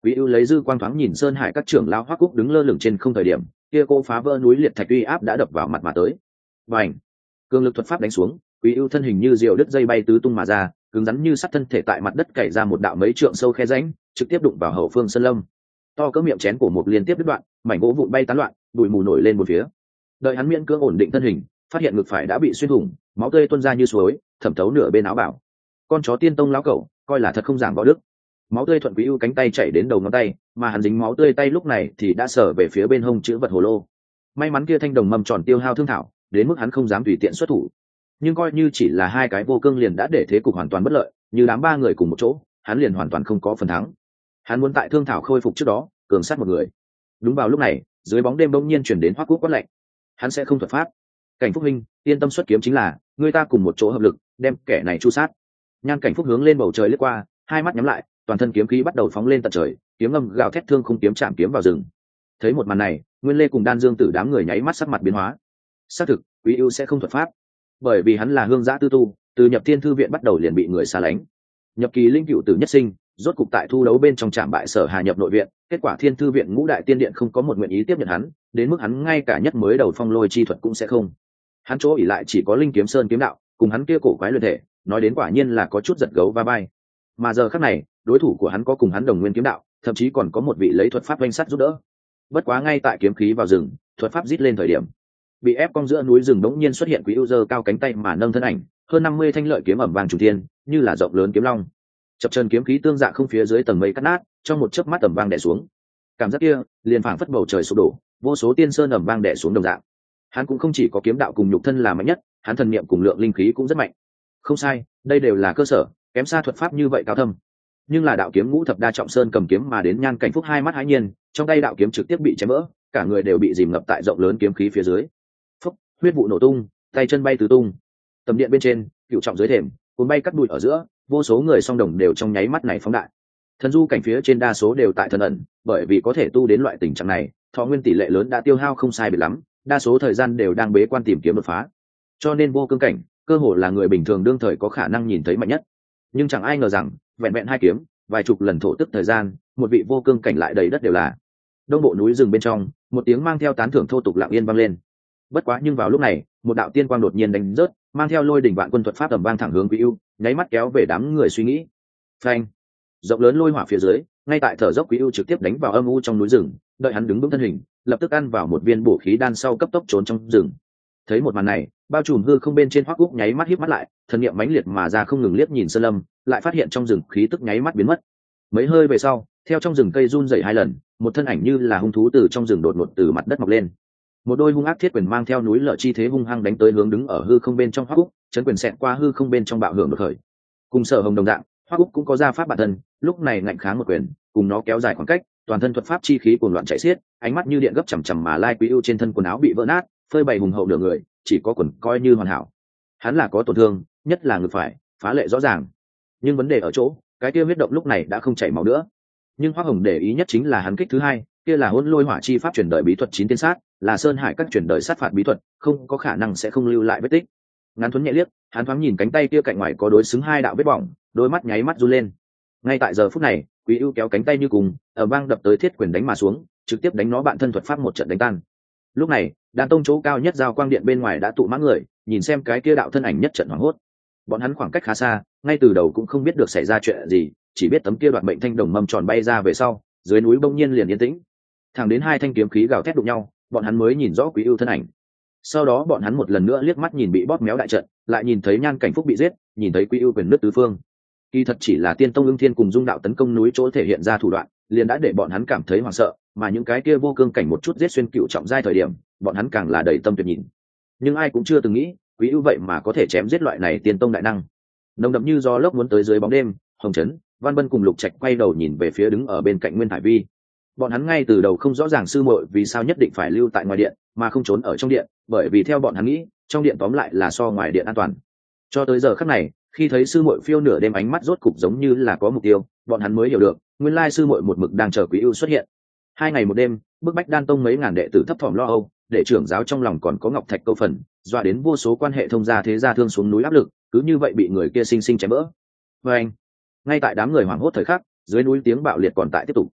Quý ưu lấy dư quang thoáng nhìn sơn hải các trưởng lao Hoắc Cúc đứng lơ lửng trên không thời điểm, kia cô phá vỡ núi liệt thạch uy áp đã đập vào mặt mà tới. Bành! Cường lực thuật pháp đánh xuống, Quý ưu thân hình như diều đứt dây bay tứ tung mà ra, cứng rắn như sắt thân thể tại mặt đất cày ra một đạo mấy trượng sâu khe rãnh, trực tiếp đụng vào hậu phương sơn lâm. To cỡ miệng chén của một liên tiếp đứt đoạn, mảnh gỗ vụn bay tán loạn, bụi mù nổi lên một phía. Đợi hắn miễn cưỡng ổn định thân hình, phát hiện ngực phải đã bị xuyên thủng, máu tươi tuôn ra như suối, thẩm thấu nửa bên áo bảo. Con chó tiên tông lão cẩu, coi là thật không giảng võ đức. Máu tươi thuận Quý ưu cánh tay chảy đến đầu ngón tay, mà hắn dính máu tươi tay lúc này thì đã sờ về phía bên hông chữ vật hồ lô. May mắn kia thanh đồng mầm tròn tiêu hao thương thảo, đến mức hắn không dám tùy tiện xuất thủ. Nhưng coi như chỉ là hai cái vô cương liền đã để thế cục hoàn toàn bất lợi, như đám ba người cùng một chỗ, hắn liền hoàn toàn không có phần thắng. Hắn muốn tại thương thảo khôi phục trước đó, cường sát một người. Đúng vào lúc này, dưới bóng đêm bỗng nhiên chuyển đến Hoắc Cúc quát lạnh. Hắn sẽ không thuật pháp. Cảnh Phúc huynh, yên tâm xuất kiếm chính là, người ta cùng một chỗ hợp lực, đem kẻ này chu sát. Nhan Cảnh Phúc hướng lên bầu trời lướt qua, hai mắt nhắm lại, toàn thân kiếm khí bắt đầu phóng lên tận trời, kiếm ngâm gào thét thương không kiếm chạm kiếm vào rừng. Thấy một màn này, Nguyên Lê cùng Đan Dương Tử đám người nháy mắt sắc mặt biến hóa. Xác thực, Quý ưu sẽ không thuật pháp, bởi vì hắn là hương giã tư tu, từ nhập thiên thư viện bắt đầu liền bị người xa lánh. Nhập kỳ linh cựu tử nhất sinh, rốt cục tại thu đấu bên trong trạm bại Sở Hà nhập nội viện, kết quả thiên thư viện ngũ đại tiên điện không có một nguyện ý tiếp nhận hắn, đến mức hắn ngay cả nhất mới đầu phong lôi chi thuật cũng sẽ không. Hắn chỗ ỉ lại chỉ có linh kiếm sơn kiếm đạo, cùng hắn kia cổ quái luyện thể, nói đến quả nhiên là có chút giật gấu va vai. Mà giờ khắc này, đối thủ của hắn có cùng hắn đồng nguyên kiếm đạo, thậm chí còn có một vị lấy thuật pháp vanh sắt giúp đỡ. Bất quá ngay tại kiếm khí vào rừng, thuật pháp rít lên thời điểm, bị ép cong giữa núi rừng đống nhiên xuất hiện Quý ưu giơ cao cánh tay mà nâng thân ảnh, hơn 50 thanh lợi kiếm ẩm vàng trùng thiên, như là rộng lớn kiếm long. Chập chân kiếm khí tương dạ không phía dưới tầng mây cắt nát, trong một chớp mắt ẩm vang đè xuống. Cảm giác kia, liền phảng phất bầu trời sụp đổ, vô số tiên sơn ẩm vang đè xuống đồng dạng. Hắn cũng không chỉ có kiếm đạo cùng nhục thân là mạnh nhất, hắn thần niệm cùng lượng linh khí cũng rất mạnh. Không sai, đây đều là cơ sở, kém xa thuật pháp như vậy cao thâm. Nhưng là đạo kiếm ngũ thập đa trọng sơn cầm kiếm mà đến Nhan Cảnh Phúc hai mắt hãi nhiên, trong tay đạo kiếm trực tiếp bị chém vỡ, cả người đều bị dìm ngập tại rộng lớn kiếm khí phía dưới. Phốc, huyết vụ nổ tung, tay chân bay tứ tung. Tầm điện bên trên, cựu trọng dưới thềm, cuốn bay cắt bụi ở giữa, vô số người song đồng đều trong nháy mắt này phóng đại. Thần du cảnh phía trên đa số đều tại thần ẩn, bởi vì có thể tu đến loại tình trạng này, thọ nguyên tỷ lệ lớn đã tiêu hao không sai biệt lắm, đa số thời gian đều đang bế quan tìm kiếm đột phá. Cho nên vô cương cảnh, cơ hồ là người bình thường đương thời có khả năng nhìn thấy mạnh nhất. Nhưng chẳng ai ngờ rằng, vẹn vẹn hai kiếm, vài chục lần thổ tức thời gian, một vị vô cương cảnh lại đầy đất đều là. Đông bộ núi rừng bên trong, một tiếng mang theo tán thưởng thô tục lặng yên vang lên. Bất quá nhưng vào lúc này, một đạo tiên quang đột nhiên đánh rớt, mang theo lôi đỉnh vạn quân thuật pháp tầm vang thẳng hướng Quý ưu, nháy mắt kéo về đám người suy nghĩ. Phanh! Rộng lớn lôi hỏa phía dưới, ngay tại thở dốc Quý ưu trực tiếp đánh vào âm u trong núi rừng, đợi hắn đứng vững thân hình, lập tức ăn vào một viên bổ khí đan sau cấp tốc trốn trong rừng. Thấy một màn này, bao trùm hư không bên trên Hoắc Cúc nháy mắt híp mắt lại, thần niệm mãnh liệt mà ra không ngừng liếc nhìn sơn lâm, lại phát hiện trong rừng khí tức nháy mắt biến mất. Mấy hơi về sau, theo trong rừng cây run rẩy hai lần, một thân ảnh như là hung thú từ trong rừng đột ngột từ mặt đất mọc lên. Một đôi hung ác thiết quyền mang theo núi lở chi thế hung hăng đánh tới hướng đứng ở hư không bên trong Hoắc Cúc, chấn quyền xẹt qua hư không bên trong bạo hưởng đột khởi. Cùng Sở Hồng đồng dạng, Hoắc Cúc cũng có ra pháp bản thân, lúc này ngạnh kháng một quyền, cùng nó kéo dài khoảng cách, toàn thân thuật pháp chi khí cuồn loạn chảy xiết, ánh mắt như điện gấp chằm chằm mà Lai Quý ưu trên thân quần áo bị vỡ nát, phơi bày hùng hậu nửa người, chỉ có quần coi như hoàn hảo. Hắn là có tổn thương, nhất là ngực phải, phá lệ rõ ràng. Nhưng vấn đề ở chỗ, cái kia huyết động lúc này đã không chảy máu nữa. Nhưng Hoắc Hồng để ý nhất chính là hắn kích thứ hai, kia là hỗn lôi hỏa chi pháp truyền đời bí thuật 9 tiên sát, là sơn hải các truyền đời sát phạt bí thuật, không có khả năng sẽ không lưu lại vết tích. Ngắn thuấn nhẹ liếc, hắn thoáng nhìn cánh tay kia cạnh ngoài có đối xứng hai đạo vết bỏng, đôi mắt nháy mắt run lên. Ngay tại giờ phút này, Quý ưu kéo cánh tay như cùng, ở bang đập tới thiết quyền đánh mà xuống, trực tiếp đánh nó bạn thân thuật pháp một trận đánh tan. Lúc này, đan tông chỗ cao nhất giao quang điện bên ngoài đã tụ mãn người, nhìn xem cái kia đạo thân ảnh nhất trận hoảng hốt. Bọn hắn khoảng cách khá xa, ngay từ đầu cũng không biết được xảy ra chuyện gì, chỉ biết tấm kia đoạn bệnh thanh đồng mâm tròn bay ra về sau, dưới núi bỗng nhiên liền yên tĩnh. Thẳng đến hai thanh kiếm khí gào thét đụng nhau, bọn hắn mới nhìn rõ Quý ưu thân ảnh. Sau đó bọn hắn một lần nữa liếc mắt nhìn bị bóp méo đại trận, lại nhìn thấy Nhan Cảnh Phúc bị giết, nhìn thấy Quý ưu quyền nứt tứ phương. Kỳ thật chỉ là Tiên Tông Ưng Thiên cùng Dung Đạo tấn công núi chỗ thể hiện ra thủ đoạn, liền đã để bọn hắn cảm thấy hoảng sợ, mà những cái kia vô cương cảnh một chút giết xuyên cựu trọng giai thời điểm, bọn hắn càng là đầy tâm tuyệt nhìn. Nhưng ai cũng chưa từng nghĩ, Quý ưu vậy mà có thể chém giết loại này Tiên Tông đại năng. Nồng đậm như gió lốc muốn tới dưới bóng đêm, Hồng Trấn, Văn Bân cùng Lục Trạch quay đầu nhìn về phía đứng ở bên cạnh Nguyên Thải Vi. Bọn hắn ngay từ đầu không rõ ràng sư muội vì sao nhất định phải lưu tại ngoài điện mà không trốn ở trong điện, bởi vì theo bọn hắn nghĩ, trong điện tóm lại là so ngoài điện an toàn. Cho tới giờ khắc này, khi thấy sư muội phiêu nửa đêm ánh mắt rốt cục giống như là có mục tiêu, bọn hắn mới hiểu được, nguyên lai sư muội một mực đang chờ Quý ưu xuất hiện. 2 ngày một đêm, bức bách đan tông mấy ngàn đệ tử thấp thỏm lo âu, để trưởng giáo trong lòng còn có Ngọc Thạch câu phần, dọa đến vô số quan hệ thông gia thế gia thương xuống núi áp lực, cứ như vậy bị người kia sinh sinh chém vỡ. Và anh, ngay tại đám người hoảng hốt thời khắc, dưới núi tiếng bạo liệt còn tại tiếp tục.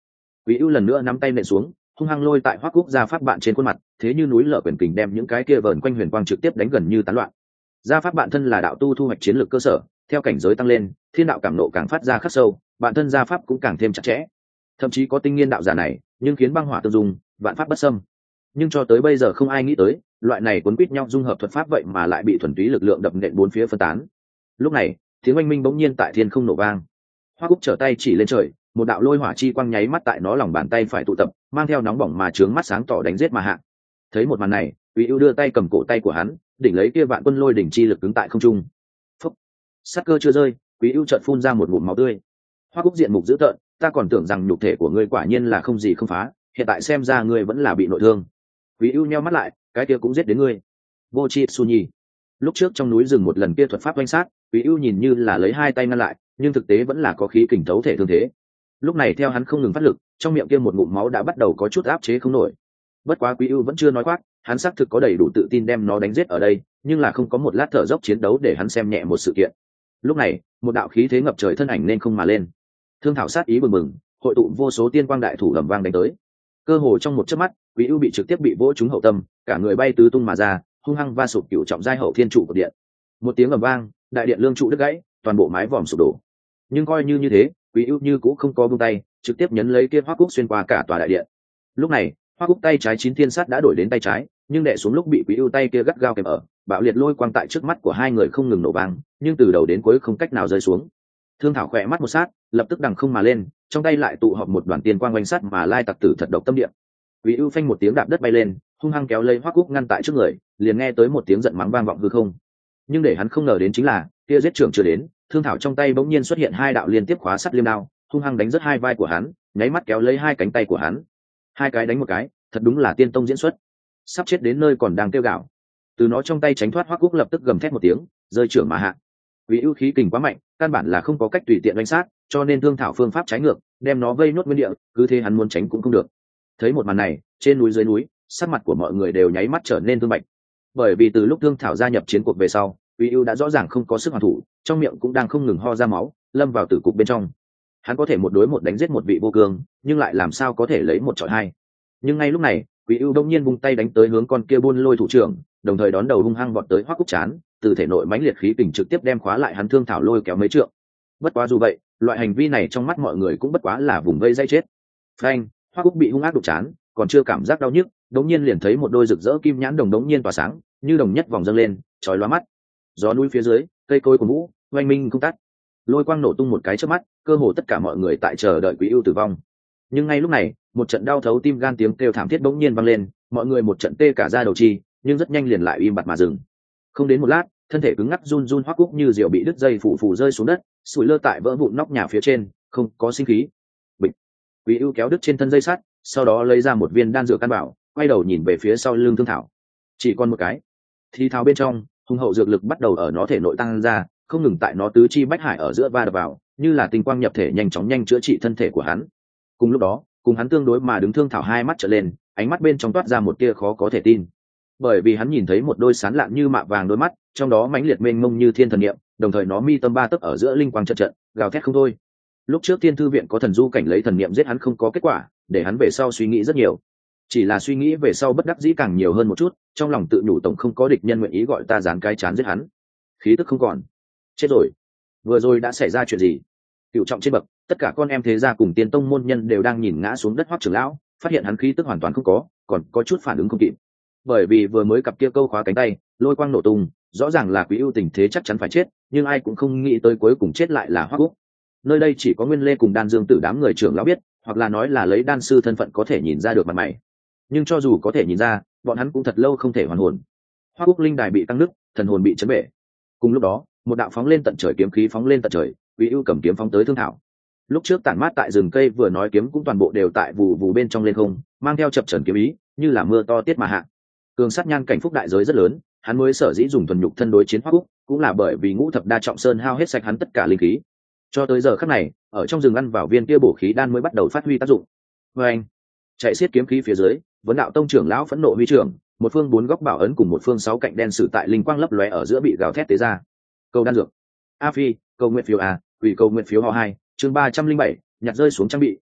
Quý ưu lần nữa nắm tay nện xuống, hung hăng lôi tại Hoắc Cúc gia pháp bạn trên khuôn mặt, thế như núi lở quyền kình đem những cái kia vờn quanh huyền quang trực tiếp đánh gần như tán loạn. Gia pháp bạn thân là đạo tu thu hoạch chiến lược cơ sở, theo cảnh giới tăng lên, thiên đạo cảm nộ càng phát ra khắc sâu, bản thân gia pháp cũng càng thêm chặt chẽ. Thậm chí có tinh nghiên đạo giả này, nhưng khiến băng hỏa tương dung, vạn pháp bất xâm. Nhưng cho tới bây giờ không ai nghĩ tới, loại này cuốn quýt nhau dung hợp thuật pháp vậy mà lại bị thuần túy lực lượng đập nện bốn phía phân tán. Lúc này, tiếng oanh minh bỗng nhiên tại thiên không nổ vang. Hoa Cúc trở tay chỉ lên trời, một đạo lôi hỏa chi quang nháy mắt tại nó lòng bàn tay phải tụ tập, mang theo nóng bỏng mà trướng mắt sáng tỏ đánh giết mà hạ. Thấy một màn này, Quý ưu đưa tay cầm cổ tay của hắn, đỉnh lấy kia vạn quân lôi đỉnh chi lực cứng tại không trung. Phúc! Sát cơ chưa rơi, Quý ưu chợt phun ra một ngụm máu tươi. Hoa Cúc diện mục dữ tợn, ta còn tưởng rằng nhục thể của ngươi quả nhiên là không gì không phá, hiện tại xem ra ngươi vẫn là bị nội thương. Quý ưu nheo mắt lại, cái kia cũng giết đến ngươi. Vô Chi Su Nhi. Lúc trước trong núi rừng một lần kia thuật pháp oanh sát, Quý ưu nhìn như là lấy hai tay ngăn lại, nhưng thực tế vẫn là có khí kình thấu thể thương thế. Lúc này theo hắn không ngừng phát lực, trong miệng kia một ngụm máu đã bắt đầu có chút áp chế không nổi. Bất quá Quý ưu vẫn chưa nói khoác, hắn xác thực có đầy đủ tự tin đem nó đánh giết ở đây, nhưng là không có một lát thở dốc chiến đấu để hắn xem nhẹ một sự kiện. Lúc này, một đạo khí thế ngập trời thân ảnh nên không mà lên. Thương thảo sát ý bừng bừng, hội tụ vô số tiên quang đại thủ ầm vang đánh tới. Cơ hồ trong một chớp mắt, Quý ưu bị trực tiếp bị vỗ trúng hậu tâm, cả người bay tứ tung mà ra, hung hăng va sụp cửu trọng giai hậu thiên trụ của điện. Một tiếng ầm vang, đại điện lương trụ đứt gãy, toàn bộ mái vòm sụp đổ. Nhưng coi như thế, Quý ưu như cũng không có buông tay, trực tiếp nhấn lấy kia Hoắc Cúc xuyên qua cả tòa đại điện. Lúc này, Hoắc Cúc tay trái chín thiên sát đã đổi đến tay trái, nhưng đè xuống lúc bị Quý ưu tay kia gắt gao kèm ở, bạo liệt lôi quang tại trước mắt của hai người không ngừng nổ vang, nhưng từ đầu đến cuối không cách nào rơi xuống. Thương thảo khỏe mắt một sát, lập tức đằng không mà lên, trong tay lại tụ họp một đoàn tiên quang quanh sát mà lai tặc tử thật độc tâm địa. Quý ưu phanh một tiếng đạp đất bay lên, hung hăng kéo lấy Hoắc Cúc ngăn tại trước người, liền nghe tới một tiếng giận mắng vang vọng hư không. Nhưng để hắn không ngờ đến chính là, kia giết trưởng chưa đến, thương thảo trong tay bỗng nhiên xuất hiện hai đạo liên tiếp khóa sắt liêm đao, hung hăng đánh rớt hai vai của hắn, nháy mắt kéo lấy hai cánh tay của hắn. Hai cái đánh một cái, thật đúng là tiên tông diễn xuất. Sắp chết đến nơi còn đang kêu gào. Từ nó trong tay tránh thoát Hoắc Cúc lập tức gầm thét một tiếng, rơi trưởng mà hạ. Vì ưu khí kình quá mạnh, căn bản là không có cách tùy tiện đánh sát, cho nên thương thảo phương pháp trái ngược, đem nó vây nốt nguyên địa, cứ thế hắn muốn tránh cũng không được. Thấy một màn này, trên núi dưới núi, sắc mặt của mọi người đều nháy mắt trở nên thương bạch. Bởi vì từ lúc thương thảo gia nhập chiến cuộc về sau, Uy ưu đã rõ ràng không có sức hoàn thủ, trong miệng cũng đang không ngừng ho ra máu, lâm vào tử cục bên trong. Hắn có thể một đối một đánh giết một vị vô cương, nhưng lại làm sao có thể lấy một chọi hai. Nhưng ngay lúc này, Quý ưu đông nhiên vung tay đánh tới hướng con kia buôn lôi thủ trưởng, đồng thời đón đầu hung hăng vọt tới Hoắc Cúc chán, từ thể nội mãnh liệt khí kình trực tiếp đem khóa lại hắn thương thảo lôi kéo mấy trượng. Bất quá dù vậy, loại hành vi này trong mắt mọi người cũng bất quá là vùng vây dây chết. Phanh, Hoắc Cúc bị hung ác đụng chán, còn chưa cảm giác đau nhức, đống nhiên liền thấy một đôi rực rỡ kim nhãn đồng đống nhiên tỏa sáng, như đồng nhất vòng dâng lên, chói lóa mắt. Gió núi phía dưới, cây cối của vũ, oanh minh không tắt, lôi quang nổ tung một cái trước mắt, cơ hồ tất cả mọi người tại chờ đợi Quý ưu tử vong. Nhưng ngay lúc này, một trận đau thấu tim gan tiếng kêu thảm thiết bỗng nhiên vang lên, mọi người một trận tê cả da đầu chi, nhưng rất nhanh liền lại im bặt mà dừng. Không đến một lát, thân thể cứng ngắc run run Hoắc Cúc như diều bị đứt dây phủ phủ rơi xuống đất, sủi lơ tại vỡ vụn nóc nhà phía trên, không có sinh khí. Bịch. Quý ưu kéo đứt trên thân dây sắt, sau đó lấy ra một viên đan dược căn bảo, quay đầu nhìn về phía sau lưng thương thảo. Chỉ còn một cái. Thì thảo bên trong, hùng hậu dược lực bắt đầu ở nó thể nội tăng ra, không ngừng tại nó tứ chi bách hải ở giữa va đập vào, như là tinh quang nhập thể nhanh chóng chữa trị thân thể của hắn. Cùng lúc đó, cùng hắn tương đối mà đứng thương thảo hai mắt trở lên, ánh mắt bên trong toát ra một tia khó có thể tin. Bởi vì hắn nhìn thấy một đôi sán lạn như mạ vàng đôi mắt, trong đó mãnh liệt mênh mông như thiên thần niệm, đồng thời nó mi tâm ba tấc ở giữa linh quang trận trận, gào thét không thôi. Lúc trước Thiên Thư viện có thần du cảnh lấy thần niệm giết hắn không có kết quả, để hắn về sau suy nghĩ rất nhiều. Chỉ là suy nghĩ về sau bất đắc dĩ càng nhiều hơn một chút, trong lòng tự nhủ tổng không có địch nhân nguyện ý gọi ta dán cái chán giết hắn. Khí tức không còn. Chết rồi. Vừa rồi đã xảy ra chuyện gì? Cựu trọng trên bậc, tất cả con em thế gia cùng tiên tông môn nhân đều đang nhìn ngã xuống đất Hoắc trưởng lão, phát hiện hắn khí tức hoàn toàn không có, còn có chút phản ứng không kịp. Bởi vì vừa mới cặp kia câu khóa cánh tay, lôi quang nổ tung, rõ ràng là Quý ưu tình thế chắc chắn phải chết, nhưng ai cũng không nghĩ tới cuối cùng chết lại là Hoắc Cúc. Nơi đây chỉ có Nguyên Lê cùng Đan Dương Tử đám người trưởng lão biết, hoặc là nói là lấy đan sư thân phận có thể nhìn ra được mặt mày. Nhưng cho dù có thể nhìn ra, bọn hắn cũng thật lâu không thể hoàn hồn. Hoắc Cúc linh đài bị tăng nứt, thần hồn bị chấn bể. Cùng lúc đó, một đạo phóng lên tận trời kiếm khí phóng lên tận trời, Quý ưu cầm kiếm phóng tới thương thảo. Lúc trước tản mát tại rừng cây vừa nói kiếm cũng toàn bộ đều tại vù vù bên trong lên không, mang theo chập chờn kiếm ý, như là mưa to tiết mà hạ. Cường sát nhan cảnh phúc đại giới rất lớn, hắn mới sở dĩ dùng thuần nhục thân đối chiến Hoắc Cúc, cũng là bởi vì ngũ thập đa trọng sơn hao hết sạch hắn tất cả linh khí. Cho tới giờ khắc này, ở trong rừng ăn vào viên kia bổ khí đan mới bắt đầu phát huy tác dụng. Và anh, chạy xiết kiếm khí phía dưới, vấn đạo tông trưởng lão phẫn nộ huy trưởng, một phương bốn góc bảo ấn cùng một phương sáu cạnh đen sử tại linh quang lấp lóe ở giữa bị gào thét tế ra. Câu đan dược. A Phi, câu nguyện phiếu A, quỷ câu nguyện phiếu ho 2, chương 307, nhặt rơi xuống trang bị, một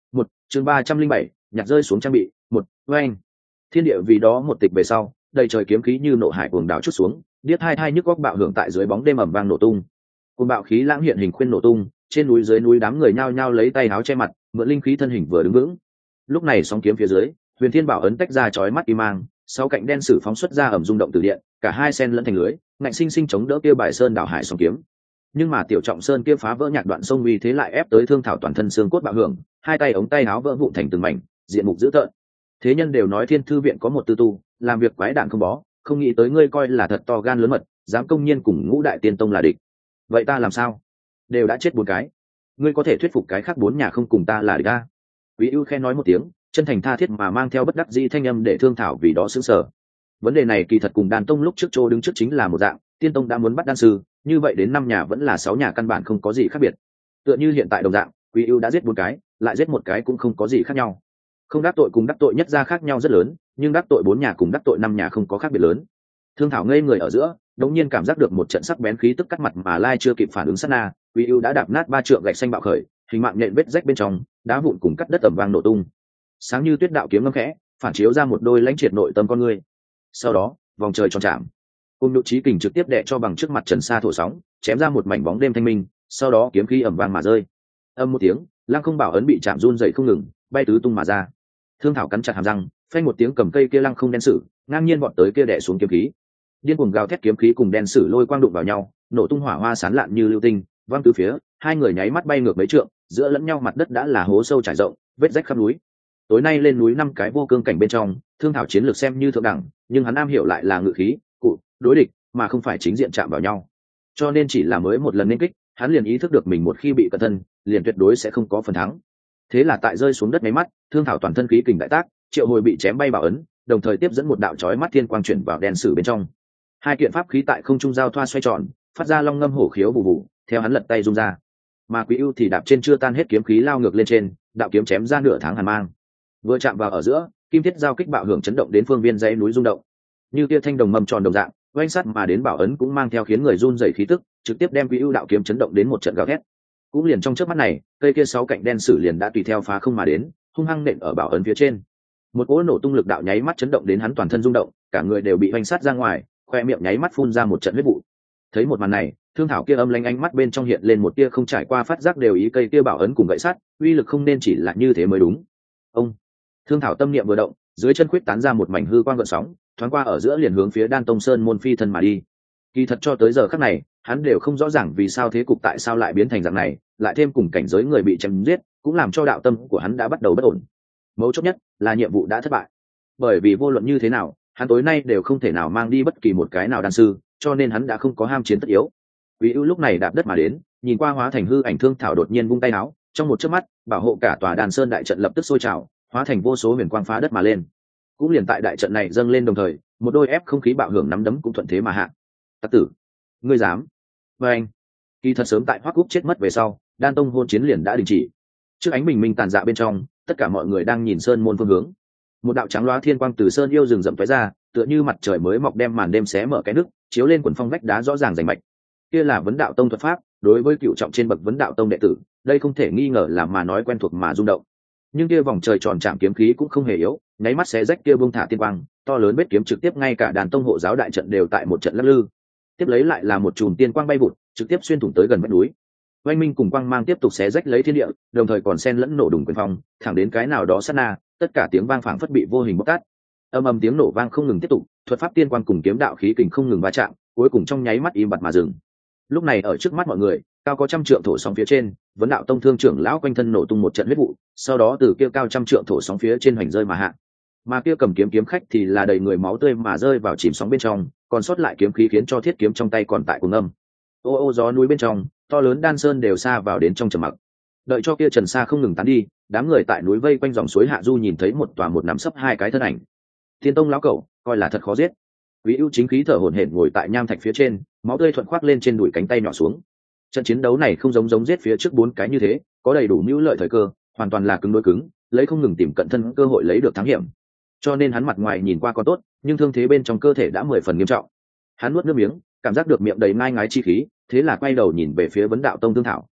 chương 307, nhặt rơi xuống trang bị. Một oanh, thiên địa vì đó một tịch về sau, đầy trời kiếm khí như nộ hải cuồng đảo chút xuống, điếc hai thai nhức góc bạo hưởng tại dưới bóng đêm ầm vang nổ tung. Cuồng bạo khí lãng hiện hình khuyên nổ tung, trên núi dưới núi đám người nhao nhao lấy tay áo che mặt, mượn linh khí thân hình vừa đứng vững. Lúc này sóng kiếm phía dưới, huyền thiên bảo ấn tách ra chói mắt kim mang, sáu cạnh đen sử phóng xuất ra ầm rung động từ điện, cả hai sen lẫn thành lưới, ngạnh sinh sinh chống đỡ kia bài sơn đảo hải sóng kiếm. Nhưng mà tiểu trọng sơn kia phá vỡ nhạc đoạn sông uy thế lại ép tới thương thảo toàn thân xương cốt bạo hưởng, hai tay ống tay áo vỡ vụn thành từng mảnh, diện mục dữ tợn. Thế nhân đều nói thiên thư viện có một tư tu, làm việc quái đản không bó, không nghĩ tới ngươi coi là thật to gan lớn mật, dám công nhiên cùng ngũ đại tiên tông là địch. Vậy ta làm sao? Đều đã chết bốn cái, ngươi có thể thuyết phục cái khác bốn nhà không cùng ta là địch ta? Quý ưu khen nói một tiếng, chân thành tha thiết mà mang theo bất đắc dĩ thanh âm để thương thảo vì đó sững sờ. Vấn đề này kỳ thật cùng đan tông lúc trước chỗ đứng trước chính là một dạng, tiên tông đã muốn bắt đan sư, như vậy đến năm nhà vẫn là sáu nhà căn bản không có gì khác biệt. Tựa như hiện tại đồng dạng, Quý ưu đã giết bốn cái, lại giết một cái cũng không có gì khác nhau. Không đắc tội cùng đắc tội nhất gia khác nhau rất lớn, nhưng đắc tội bốn nhà cùng đắc tội năm nhà không có khác biệt lớn. Thương thảo ngây người ở giữa, đột nhiên cảm giác được một trận sắc bén khí tức cắt mặt mà lai chưa kịp phản ứng sát na, Quý ưu đã đạp nát ba trượng gạch xanh bạo khởi, hình mạng nhện vết rách bên trong, đá vụn cùng cắt đất ầm vang nổ tung. Sáng như tuyết đạo kiếm ngâm khẽ, phản chiếu ra một đôi lãnh triệt nội tâm con người. Sau đó, vòng trời tròn chạm, cùng nhụ trí kình trực tiếp đè cho bằng trước mặt trần sa thổ sóng, chém ra một mảnh bóng đêm thanh minh, sau đó kiếm khí ầm vang mà rơi. Âm một tiếng, lăng không bảo ấn bị chạm run dậy không ngừng, bay tứ tung mà ra. Thương thảo cắn chặt hàm răng, phanh một tiếng cầm cây kia lăng không đen sử, ngang nhiên vọt tới kia đè xuống kiếm khí. Điên cuồng gào thét kiếm khí cùng đen sử lôi quang đụng vào nhau, nổ tung hỏa hoa sán lạn như lưu tinh, văng từ phía, hai người nháy mắt bay ngược mấy trượng, giữa lẫn nhau mặt đất đã là hố sâu trải rộng, vết rách khắp núi. Tối nay lên núi năm cái vô cương cảnh bên trong, thương thảo chiến lược xem như thượng đẳng, nhưng hắn am hiểu lại là ngự khí, cụ, đối địch, mà không phải chính diện chạm vào nhau. Cho nên chỉ là mới một lần nên kích, hắn liền ý thức được mình một khi bị cẩn thân, liền tuyệt đối sẽ không có phần thắng. Thế là tại rơi xuống đất mấy mắt, thương thảo toàn thân khí kình đại tác, triệu hồi bị chém bay bảo ấn, đồng thời tiếp dẫn một đạo chói mắt thiên quang chuyển vào đen sử bên trong. Hai kiện pháp khí tại không trung giao thoa xoay tròn, phát ra long ngâm hổ khiếu bù bù, theo hắn lật tay rung ra. Mà Quý ưu thì đạp trên chưa tan hết kiếm khí lao ngược lên trên, đạo kiếm chém ra nửa tháng hàn mang. Vừa chạm vào ở giữa, kim thiết giao kích bạo hưởng chấn động đến phương viên dãy núi rung động. Như tia thanh đồng mầm tròn đồng dạng, oanh sắt mà đến bảo ấn cũng mang theo khiến người run rẩy khí tức, trực tiếp đem Quý ưu đạo kiếm chấn động đến một trận gào thét. Cũng liền trong chớp mắt này, cây kia sáu cạnh đen sử liền đã tùy theo phá không mà đến, hung hăng nện ở bảo ấn phía trên. Một cỗ nổ tung lực đạo nháy mắt chấn động đến hắn toàn thân rung động, cả người đều bị oanh sát ra ngoài, khoe miệng nháy mắt phun ra một trận huyết vụ. Thấy một màn này, thương thảo kia âm lanh ánh mắt bên trong hiện lên một tia không trải qua phát giác đều ý cây kia bảo ấn cùng gậy sắt, uy lực không nên chỉ là như thế mới đúng. Ông thương thảo tâm niệm vừa động, dưới chân khuyết tán ra một mảnh hư quang gợn sóng, thoáng qua ở giữa liền hướng phía Đan Tông Sơn môn phi thân mà đi. Kỳ thật cho tới giờ khắc này, hắn đều không rõ ràng vì sao thế cục tại sao lại biến thành dạng này, lại thêm cùng cảnh giới người bị chém giết, cũng làm cho đạo tâm của hắn đã bắt đầu bất ổn. Mấu chốt nhất là nhiệm vụ đã thất bại, bởi vì vô luận như thế nào, hắn tối nay đều không thể nào mang đi bất kỳ một cái nào đan sư, cho nên hắn đã không có ham chiến tất yếu. Quý ưu lúc này đạp đất mà đến, nhìn qua hóa thành hư ảnh thương thảo đột nhiên vung tay áo, trong một chớp mắt, bảo hộ cả tòa Đan Sơn đại trận lập tức sôi trào, hóa thành vô số huyền quang phá đất mà lên. Cũng liền tại đại trận này dâng lên đồng thời, một đôi ép không khí bạo hưởng nắm đấm cũng thuận thế mà hạ. Tặc tử, ngươi dám? Và anh, kỳ thật sớm tại Hoắc Cúc chết mất về sau, Đan Tông hôn chiến liền đã đình chỉ. Trước ánh bình minh tàn dạ bên trong, tất cả mọi người đang nhìn sơn môn phương hướng. Một đạo trắng loá thiên quang từ sơn yêu rừng rậm tóe ra, tựa như mặt trời mới mọc đem màn đêm xé mở cái nước, chiếu lên quần phong vách đá rõ ràng rành mạch. Kia là vấn đạo tông thuật pháp, đối với cựu trọng trên bậc vấn đạo tông đệ tử, đây không thể nghi ngờ là mà nói quen thuộc mà rung động. Nhưng kia vòng trời tròn chạm kiếm khí cũng không hề yếu, nháy mắt xé rách kia buông thả tiên quang, to lớn vết kiếm trực tiếp ngay cả đàn tông hộ giáo đại trận đều tại một trận lắc lư. Tiếp lấy lại là một chùm tiên quang bay vụt, trực tiếp xuyên thủng tới gần vách núi. Oanh minh cùng quang mang tiếp tục xé rách lấy thiên địa, đồng thời còn xen lẫn nổ đùng quyền phong, thẳng đến cái nào đó sát na, tất cả tiếng vang phảng phất bị vô hình bóc tát. Âm ầm tiếng nổ vang không ngừng tiếp tục, thuật pháp tiên quang cùng kiếm đạo khí kình không ngừng va chạm, cuối cùng trong nháy mắt im bặt mà dừng. Lúc này ở trước mắt mọi người, cao có trăm trượng thổ sóng phía trên, vấn đạo tông thương trưởng lão quanh thân nổ tung một trận huyết vụ, sau đó từ kia cao trăm trượng thổ sóng phía trên hoành rơi mà hạ. Mà kia cầm kiếm kiếm khách thì là đầy người máu tươi mà rơi vào chìm sóng bên trong, còn sót lại kiếm khí khiến cho thiết kiếm trong tay còn tại cuồng âm. Ô ô gió núi bên trong, to lớn Đan Sơn đều xa vào đến trong trầm mặc. Đợi cho kia trần sa không ngừng tán đi, đám người tại núi vây quanh dòng suối hạ du nhìn thấy một tòa một nắm sấp hai cái thân ảnh. Thiên Tông lão cẩu, coi là thật khó giết. Quý ưu chính khí thở hổn hển ngồi tại nham thạch phía trên, máu tươi thuận khoác lên trên đùi cánh tay nhỏ xuống. Trận chiến đấu này không giống giết phía trước bốn cái như thế, có đầy đủ mưu lợi thời cơ, hoàn toàn là cứng đối cứng, lấy không ngừng tìm cận thân cơ hội lấy được thắng hiểm. Cho nên hắn mặt ngoài nhìn qua còn tốt, nhưng thương thế bên trong cơ thể đã 10 phần nghiêm trọng. Hắn nuốt nước miếng, cảm giác được miệng đầy ngai ngái chi khí, thế là quay đầu nhìn về phía vấn đạo tông thương thảo.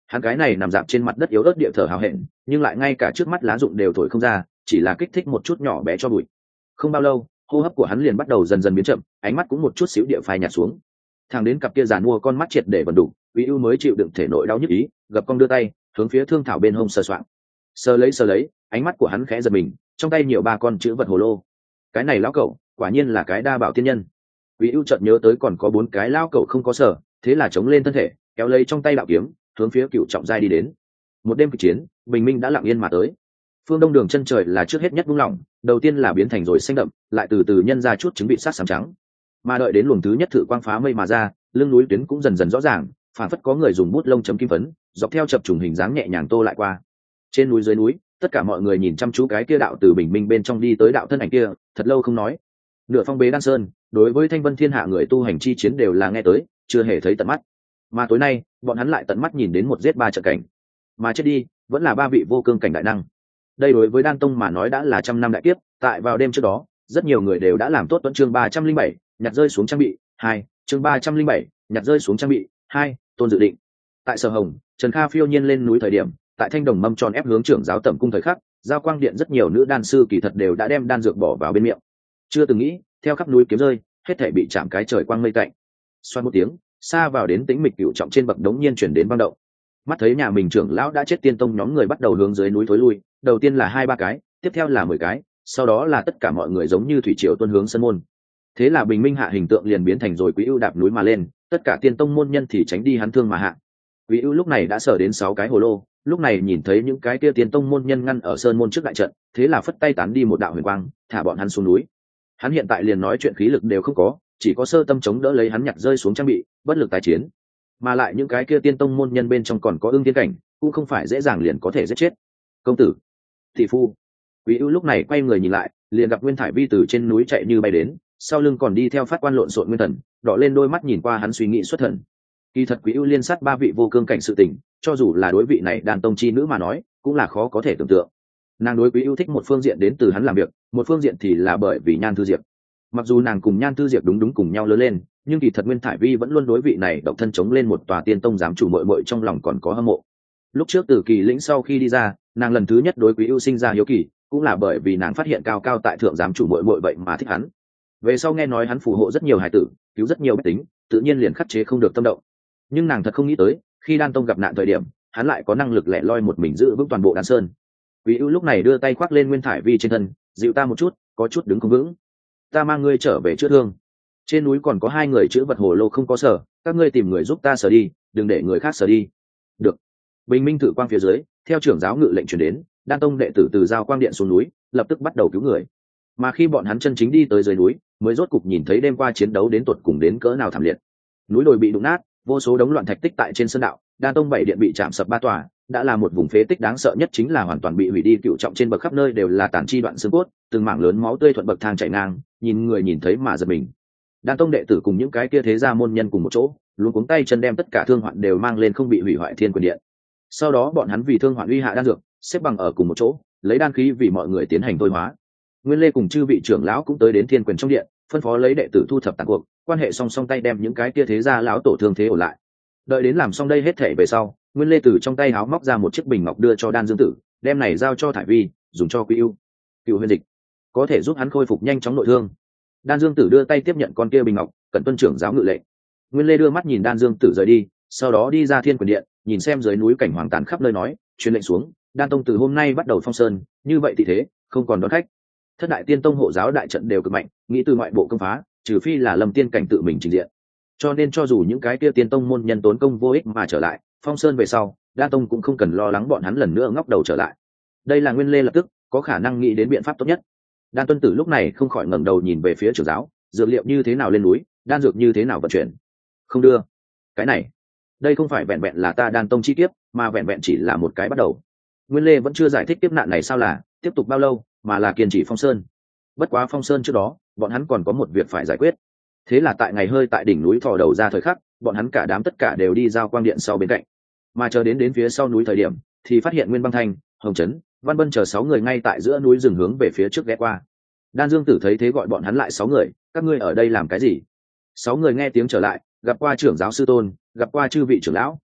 Hắn cái này nằm dạp trên mặt đất yếu ớt địa thở hào hẹn, nhưng lại ngay cả trước mắt lá rụng đều thổi không ra, chỉ là kích thích một chút nhỏ bé cho bụi. Không bao lâu, hô hấp của hắn liền bắt đầu dần dần biến chậm, ánh mắt cũng một chút xíu địa phai nhạt xuống. Thằng đến cặp kia giàn mua con mắt triệt để vần đủ, Quý ưu mới chịu đựng thể nội đau nhức ý, gập cong đưa tay hướng phía thương thảo bên hông sờ soạng. Sờ lấy, ánh mắt của hắn khẽ giật mình, trong tay nhiều ba con chữ vật hồ lô. Cái này lão cẩu, quả nhiên là cái đa bảo tiên nhân. Quý ưu chợt nhớ tới còn có 4 cái lão cẩu không có sở, thế là chống lên thân thể, kéo lấy trong tay đạo kiếm, hướng phía Cựu Trọng giai đi đến. Một đêm kịch chiến, bình minh đã lặng yên mà tới. Phương đông đường chân trời là trước hết nhất buông lỏng, đầu tiên là biến thành rồi xanh đậm, lại từ từ nhân ra chút chứng bị sát sám trắng. Mà đợi đến luồng thứ nhất thử quang phá mây mà ra, lưng núi tuyến cũng dần dần rõ ràng, phản phất có người dùng bút lông chấm kim phấn, dọc theo chập trùng hình dáng nhẹ nhàng tô lại qua. Trên núi dưới núi, tất cả mọi người nhìn chăm chú cái kia đạo từ bình minh bên trong đi tới đạo thân ảnh kia, thật lâu không nói. Nửa phong bế đan sơn, đối với thanh vân thiên hạ người tu hành chi chiến đều là nghe tới, chưa hề thấy tận mắt. Mà tối nay, bọn hắn lại tận mắt nhìn đến một giết ba trận cảnh, mà chết đi vẫn là 3 vị vô cương cảnh đại năng. Đây đối với đan tông mà nói đã là trăm năm đại kiếp. Tại vào đêm trước đó, rất nhiều người đều đã làm tốt tuần chương 307, nhặt rơi xuống trang bị 2, chương 307, nhặt rơi xuống trang bị 2, tôn dự định. Tại Sở Hồng, Trần Kha phiêu nhiên lên núi thời điểm, tại thanh đồng mâm tròn ép hướng trưởng giáo tẩm cung thời khắc, giao quang điện rất nhiều nữ đan sư kỳ thật đều đã đem đan dược bỏ vào bên miệng. Chưa từng nghĩ, theo khắp núi kiếm rơi, hết thảy bị chạm cái trời quang mây tạnh. Xoan một tiếng, xa vào đến tĩnh mịch Cựu Trọng trên bậc đống nhiên chuyển đến băng động. Mắt thấy nhà mình trưởng lão đã chết, tiên tông nhóm người bắt đầu hướng dưới núi thối lui, đầu tiên là 2-3 cái, tiếp theo là 10 cái, sau đó là tất cả mọi người giống như thủy triều tuôn hướng sân môn. Thế là bình minh hạ hình tượng liền biến thành rồi Quý ưu đạp núi mà lên, tất cả tiên tông môn nhân thì tránh đi hắn thương mà hạ. Quý ưu lúc này đã sở đến 6 cái hồ lô, lúc này nhìn thấy những cái kia tiên tông môn nhân ngăn ở sơn môn trước đại trận, thế là phất tay tán đi một đạo huyền quang, thả bọn hắn xuống núi. Hắn hiện tại liền nói chuyện khí lực đều không có, chỉ có sơ tâm chống đỡ lấy hắn nhặt rơi xuống trang bị, bất lực tái chiến. Mà lại những cái kia tiên tông môn nhân bên trong còn có ưng tiên cảnh, cũng không phải dễ dàng liền có thể giết chết. Công tử, thị phu. Quý ưu lúc này quay người nhìn lại, liền gặp Nguyên Thải Vi từ trên núi chạy như bay đến, sau lưng còn đi theo Phát Quan lộn xộn Nguyên Thần, đỏ lên đôi mắt nhìn qua hắn suy nghĩ xuất thần. Kỳ thật Quý ưu liên sát 3 vị vô cương cảnh sự tình, cho dù là đối vị này đàn tông chi nữ mà nói, cũng là khó có thể tưởng tượng. Nàng đối Quý ưu thích một phương diện đến từ hắn làm việc, một phương diện thì là bởi vì Nhan Thư Diệp. Mặc dù nàng cùng Nhan Thư Diệp đúng cùng nhau lớn lên, nhưng kỳ thật Nguyên Thải Vi vẫn luôn đối vị này độc thân chống lên một tòa tiên tông giám chủ muội muội trong lòng còn có hâm mộ. Lúc trước từ Kỳ Lĩnh sau khi đi ra, nàng lần thứ nhất đối Quý ưu sinh ra hiếu kỳ, cũng là bởi vì nàng phát hiện cao cao tại thượng giám chủ muội muội vậy mà thích hắn. Về sau nghe nói hắn phù hộ rất nhiều hài tử, cứu rất nhiều bách tính, tự nhiên liền khắc chế không được tâm động. Nhưng nàng thật không nghĩ tới, khi đan tông gặp nạn thời điểm, hắn lại có năng lực lẻ loi một mình giữ vững toàn bộ đan sơn. Quý ưu lúc này đưa tay khoác lên Nguyên Thải Vi trên thân, dịu ta một chút, có chút đứng không vững, ta mang ngươi trở về chữa thương. Trên núi còn có 2 người chữ vật hồ lô không có sở, các ngươi tìm người giúp ta sở đi, đừng để người khác sở đi. Được. Bình minh thử quang phía dưới, theo trưởng giáo ngự lệnh truyền đến, đan tông đệ tử từ giao quang điện xuống núi, lập tức bắt đầu cứu người. Mà khi bọn hắn chân chính đi tới dưới núi, mới rốt cục nhìn thấy đêm qua chiến đấu đến tột cùng đến cỡ nào thảm liệt. Núi đồi bị đụng nát, vô số đống loạn thạch tích tại trên sơn đạo, đan tông 7 điện bị chạm sập 3 tòa, đã là một vùng phế tích đáng sợ nhất, chính là hoàn toàn bị hủy đi. Cựu Trọng trên bậc khắp nơi đều là tàn chi đoạn xương cốt, từng mảng lớn máu tươi thuận bậc thang chảy ngang, nhìn người nhìn thấy mà giật mình. Đan tông đệ tử cùng những cái kia thế gia môn nhân cùng một chỗ, luôn cuống tay chân đem tất cả thương hoạn đều mang lên không bị hủy hoại Thiên Quyền Điện. Sau đó bọn hắn vì thương hoạn uy hạ đan dược, xếp bằng ở cùng một chỗ, lấy đan khí vì mọi người tiến hành thôi hóa. Nguyên Lê cùng chư vị trưởng lão cũng tới đến Thiên Quyền trong điện, phân phó lấy đệ tử thu thập tàn cuộc, quan hệ song song tay đem những cái kia thế gia lão tổ thương thế ổn lại. Đợi đến làm xong đây hết thể về sau, Nguyên Lê từ trong tay háo móc ra một chiếc bình ngọc đưa cho Đan Dương Tử, đem này giao cho Thải Vi, dùng cho Quý ưu. Cựu huyền dịch có thể giúp hắn khôi phục nhanh chóng nội thương. Đan Dương Tử đưa tay tiếp nhận con kia bình ngọc, cẩn tuân trưởng giáo ngự lệnh. Nguyên Lê đưa mắt nhìn Đan Dương Tử rời đi, sau đó đi ra Thiên Quyền điện, nhìn xem dưới núi cảnh hoàng tàn khắp nơi, nói truyền lệnh xuống, Đan tông từ hôm nay bắt đầu phong sơn, như vậy thì thế không còn đón khách. Thất đại tiên tông hộ giáo đại trận đều cực mạnh, nghĩ từ ngoại bộ công phá, trừ phi là Lâm tiên cảnh tự mình trình diện. Cho nên cho dù những cái kia tiên tông môn nhân tốn công vô ích mà trở lại, phong sơn về sau, Đan tông cũng không cần lo lắng bọn hắn lần nữa ngóc đầu trở lại. Đây là Nguyên Lê lập tức có khả năng nghĩ đến biện pháp tốt nhất. Đan Tuân Tử lúc này không khỏi ngẩng đầu nhìn về phía trưởng giáo, dược liệu như thế nào lên núi, đan dược như thế nào vận chuyển. Không đưa. Cái này, đây không phải vẹn vẹn là ta Đan tông chi kiếp, mà vẹn vẹn chỉ là một cái bắt đầu. Nguyên Lê vẫn chưa giải thích kiếp nạn này sao là tiếp tục bao lâu, mà là kiên trì phong sơn. Bất quá phong sơn trước đó, bọn hắn còn có một việc phải giải quyết. Thế là tại ngày hơi tại đỉnh núi thò đầu ra thời khắc, bọn hắn cả đám tất cả đều đi giao quang điện sau bên cạnh. Mà chờ đến phía sau núi thời điểm, thì phát hiện Nguyên Băng Thanh, Hồng Trấn, Văn Bân chờ 6 người ngay tại giữa núi rừng hướng về phía trước ghé qua. Đan Dương Tử thấy thế gọi bọn hắn lại 6 người, các ngươi ở đây làm cái gì? 6 người nghe tiếng trở lại, gặp qua trưởng giáo sư tôn, gặp qua chư vị trưởng lão,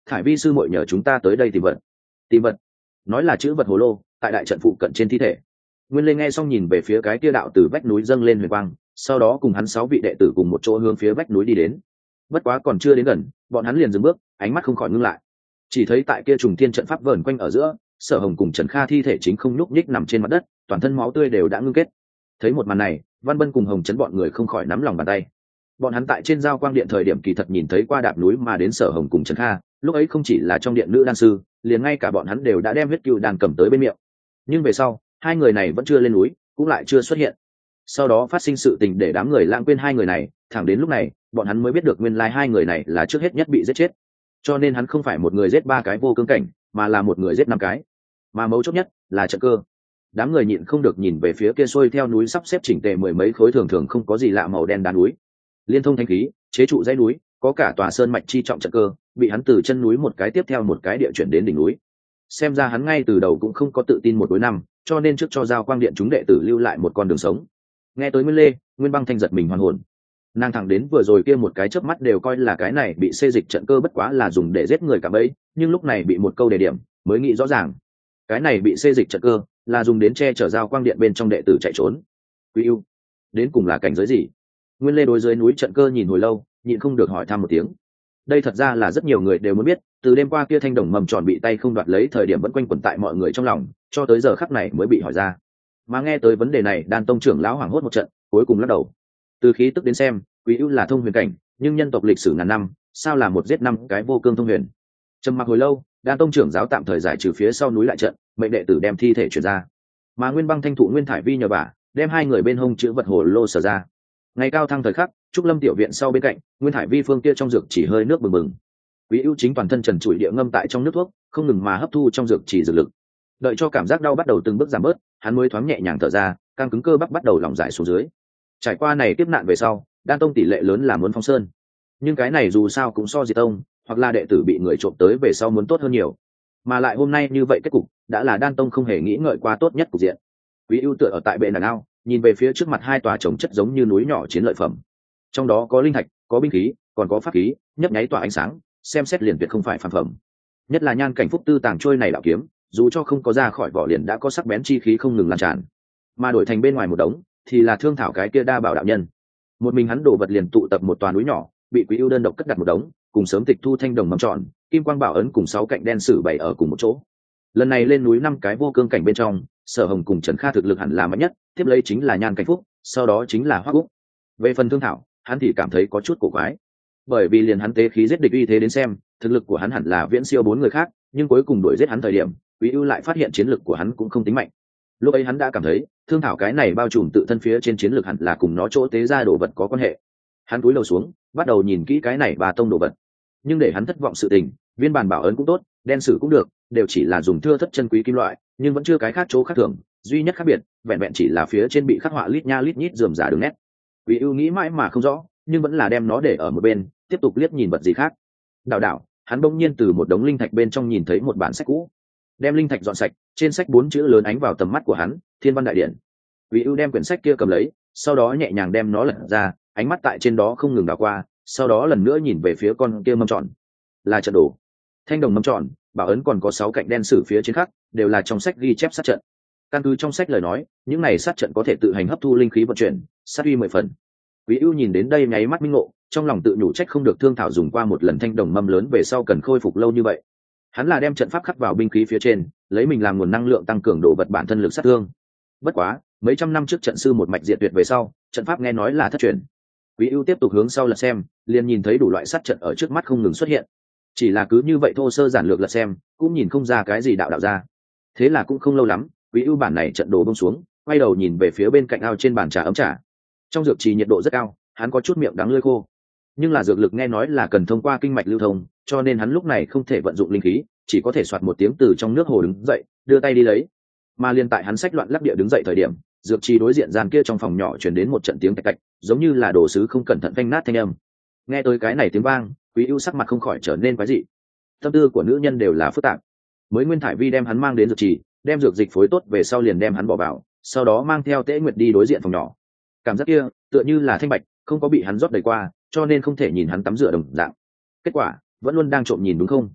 Thải Vi sư muội nhờ chúng ta tới đây tìm vật nói là chữ vật hồ lô tại đại trận phụ cận trên thi thể. Nguyên Lê nghe xong nhìn về phía cái kia đạo từ vách núi dâng lên huyền quang, sau đó cùng hắn 6 vị đệ tử cùng một chỗ hướng phía vách núi đi đến. Bất quá còn chưa đến gần, bọn hắn liền dừng bước, ánh mắt không khỏi ngưng lại. Chỉ thấy tại kia trùng thiên trận pháp vờn quanh ở giữa, Sở Hồng cùng Trần Kha thi thể chính không nhúc nhích nằm trên mặt đất, toàn thân máu tươi đều đã ngưng kết. Thấy một màn này, Văn Bân cùng Hồng Trấn bọn người không khỏi nắm lòng bàn tay. Bọn hắn tại trên giao quang điện thời điểm kỳ thật nhìn thấy qua đạp núi mà đến Sở Hồng cùng Trần Kha, lúc ấy không chỉ là trong điện nữ đan sư, liền ngay cả bọn hắn đều đã đem huyết cừu đàn cầm tới bên miệng. Nhưng về sau, hai người này vẫn chưa lên núi, cũng lại chưa xuất hiện. Sau đó phát sinh sự tình để đám người lãng quên hai người này, thẳng đến lúc này, bọn hắn mới biết được nguyên lai hai người này là trước hết nhất bị giết chết. Cho nên hắn không phải một người giết 3 cái vô cương cảnh, mà là một người giết 5 cái. Mà mấu chốt nhất là trận cơ. Đám người nhịn không được nhìn về phía kia xuôi theo núi sắp xếp chỉnh tề mười mấy khối thường thường không có gì lạ màu đen đá núi. Liên thông thanh khí, chế trụ dãy núi, có cả tòa sơn mạch chi trọng trận cơ, bị hắn từ chân núi một cái tiếp theo một cái địa chuyển đến đỉnh núi. Xem ra hắn ngay từ đầu cũng không có tự tin một đối năm, cho nên trước cho giao quang điện chúng đệ tử lưu lại một con đường sống. Nghe tới Nguyên Lê, Nguyên Băng Thanh giật mình hoàn hồn. Nàng thẳng đến vừa rồi kia một cái chớp mắt đều coi là cái này bị xê dịch trận cơ bất quá là dùng để giết người cả bấy, nhưng lúc này bị một câu đề điểm, mới nghĩ rõ ràng. Cái này bị xê dịch trận cơ là dùng đến che chở giao quang điện bên trong đệ tử chạy trốn. Quý ưu, đến cùng là cảnh giới gì? Nguyên Lê đối dưới núi trận cơ nhìn hồi lâu, nhịn không được hỏi thăm một tiếng. Đây thật ra là rất nhiều người đều muốn biết, từ đêm qua kia thanh đồng mầm tròn bị tay không đoạt lấy thời điểm vẫn quanh quẩn tại mọi người trong lòng, cho tới giờ khắc này mới bị hỏi ra. Mà nghe tới vấn đề này, Đan tông trưởng lão hoảng hốt một trận, cuối cùng lắc đầu. Từ khí tức đến xem, Quý ưu là thông huyền cảnh, nhưng nhân tộc lịch sử ngàn năm, sao là một giết 5 cái vô cương thông huyền? Trầm mặc hồi lâu, Đan tông trưởng giáo tạm thời giải trừ phía sau núi lại trận, mệnh đệ tử đem thi thể chuyển ra. Mà Nguyên Băng Thanh thụ Nguyên Thải Vi nhờ vả, đem hai người bên hông chữ vật hồ lô sở ra. Ngày cao thăng thời khắc, Trúc Lâm tiểu viện sau bên cạnh, Nguyên Thải Vi phương kia trong dược chỉ hơi nước bừng bừng. Quý ưu chính toàn thân trần trụi địa ngâm tại trong nước thuốc, không ngừng mà hấp thu trong dược chỉ dược lực. Đợi cho cảm giác đau bắt đầu từng bước giảm bớt, hắn mới thoáng nhẹ nhàng thở ra, căng cứng cơ bắp bắt đầu lỏng giải xuống dưới. Trải qua này tiếp nạn về sau, Đan tông tỷ lệ lớn là muốn phong sơn, nhưng cái này dù sao cũng so diệt tông hoặc là đệ tử bị người trộm tới về sau muốn tốt hơn nhiều. Mà lại hôm nay như vậy kết cục đã là Đan tông không hề nghĩ ngợi qua tốt nhất cục diện. Quý ưu tựa ở tại bệ đàn ao, nhìn về phía trước mặt hai tòa trồng chất giống như núi nhỏ chiến lợi phẩm, trong đó có linh thạch, có binh khí, còn có pháp khí, nhấp nháy tỏa ánh sáng, xem xét liền tuyệt không phải phàm phẩm. Nhất là nhan cảnh phúc tư tàng trôi này đạo kiếm, dù cho không có ra khỏi vỏ liền đã có sắc bén chi khí không ngừng lan tràn. Mà đổi thành bên ngoài một đống thì là thương thảo cái kia đa bảo đạo nhân. Một mình hắn đổ vật liền tụ tập một toàn núi nhỏ, bị Quý ưu đơn độc cất đặt một đống, cùng sớm tịch thu thanh đồng mâm tròn, kim quang bảo ấn cùng 6 cạnh đen sử bày ở cùng một chỗ. Lần này lên núi 5 cái vô cương cảnh bên trong, Sở Hồng cùng Trần Kha thực lực hẳn là mạnh nhất, tiếp lấy chính là nhan cảnh phúc, sau đó chính là Hoắc Úc. Về phần thương thảo, hắn thì cảm thấy có chút cổ quái, bởi vì liền hắn tế khí giết địch uy thế đến xem, thực lực của hắn hẳn là viễn siêu 4 người khác, nhưng cuối cùng đuổi giết hắn thời điểm, Quý ưu lại phát hiện chiến lực của hắn cũng không tính mạnh. Lúc ấy hắn đã cảm thấy thương thảo cái này bao trùm tự thân phía trên chiến lược hẳn là cùng nó chỗ tế ra đồ vật có quan hệ. Hắn cúi đầu xuống, bắt đầu nhìn kỹ cái này bà tông đồ vật, nhưng để hắn thất vọng sự tình, viên bản bảo ấn cũng tốt, đen sử cũng được, đều chỉ là dùng thưa thất chân quý kim loại, nhưng vẫn chưa cái khác chỗ khác thường, duy nhất khác biệt vẹn vẹn chỉ là phía trên bị khắc họa lít nha lít nhít rườm rà đường nét. Quý ưu nghĩ mãi mà không rõ, nhưng vẫn là đem nó để ở một bên, tiếp tục liếc nhìn vật gì khác. Đảo, hắn bỗng nhiên từ một đống linh thạch bên trong nhìn thấy một bản sách cũ. Đem linh thạch dọn sạch, trên sách 4 chữ lớn ánh vào tầm mắt của hắn: Thiên Văn Đại Điển. Quý ưu đem quyển sách kia cầm lấy, sau đó nhẹ nhàng đem nó lật ra, ánh mắt tại trên đó không ngừng đảo qua, sau đó lần nữa nhìn về phía con kia mâm tròn. Là trận đồ. Thanh đồng mâm tròn, bảo ấn còn có 6 cạnh đen sử phía trên khắc, đều là trong sách ghi chép sát trận. Căn cứ trong sách lời nói, những này sát trận có thể tự hành hấp thu linh khí vận chuyển, sát uy 10 phần. Quý ưu nhìn đến đây nháy mắt minh ngộ, trong lòng tự nhủ trách không được thương thảo dùng qua một lần thanh đồng mâm lớn về sau cần khôi phục lâu như vậy. Hắn là đem trận pháp khắc vào binh khí phía trên, lấy mình làm nguồn năng lượng tăng cường độ vật bản thân lực sát thương. Bất quá, mấy trăm năm trước trận sư một mạch diệt tuyệt về sau, trận pháp nghe nói là thất truyền. Quý ưu tiếp tục hướng sau lật xem, liền nhìn thấy đủ loại sát trận ở trước mắt không ngừng xuất hiện. Chỉ là cứ như vậy thô sơ giản lược lật xem, cũng nhìn không ra cái gì đạo ra. Thế là cũng không lâu lắm, Quý ưu bản này trận đồ bông xuống, quay đầu nhìn về phía bên cạnh ao trên bàn trà ấm trà. Trong dược trì nhiệt độ rất cao, hắn có chút miệng đắng lưỡi khô. Nhưng là dược lực nghe nói là cần thông qua kinh mạch lưu thông, cho nên hắn lúc này không thể vận dụng linh khí, chỉ có thể soạt một tiếng từ trong nước hồ đứng dậy, đưa tay đi lấy. Mà liên tại hắn sách loạn lắp địa đứng dậy thời điểm, dược trì đối diện gian kia trong phòng nhỏ truyền đến một trận tiếng tạch tạch, giống như là đồ sứ không cẩn thận phanh nát thanh âm. Nghe tới cái này tiếng vang, Quý ưu sắc mặt không khỏi trở nên quái dị. Tâm tư của nữ nhân đều là phức tạp. Mới Nguyên Thải Vi đem hắn mang đến dược trì, đem dược dịch phối tốt về sau liền đem hắn bỏ vào, sau đó mang theo Tế Nguyệt đi đối diện phòng nhỏ. Cảm giác kia tựa như là thanh bạch, không có bị hắn rót đầy qua, cho nên không thể nhìn hắn tắm rửa đồng dạng. Kết quả vẫn luôn đang trộm nhìn đúng không?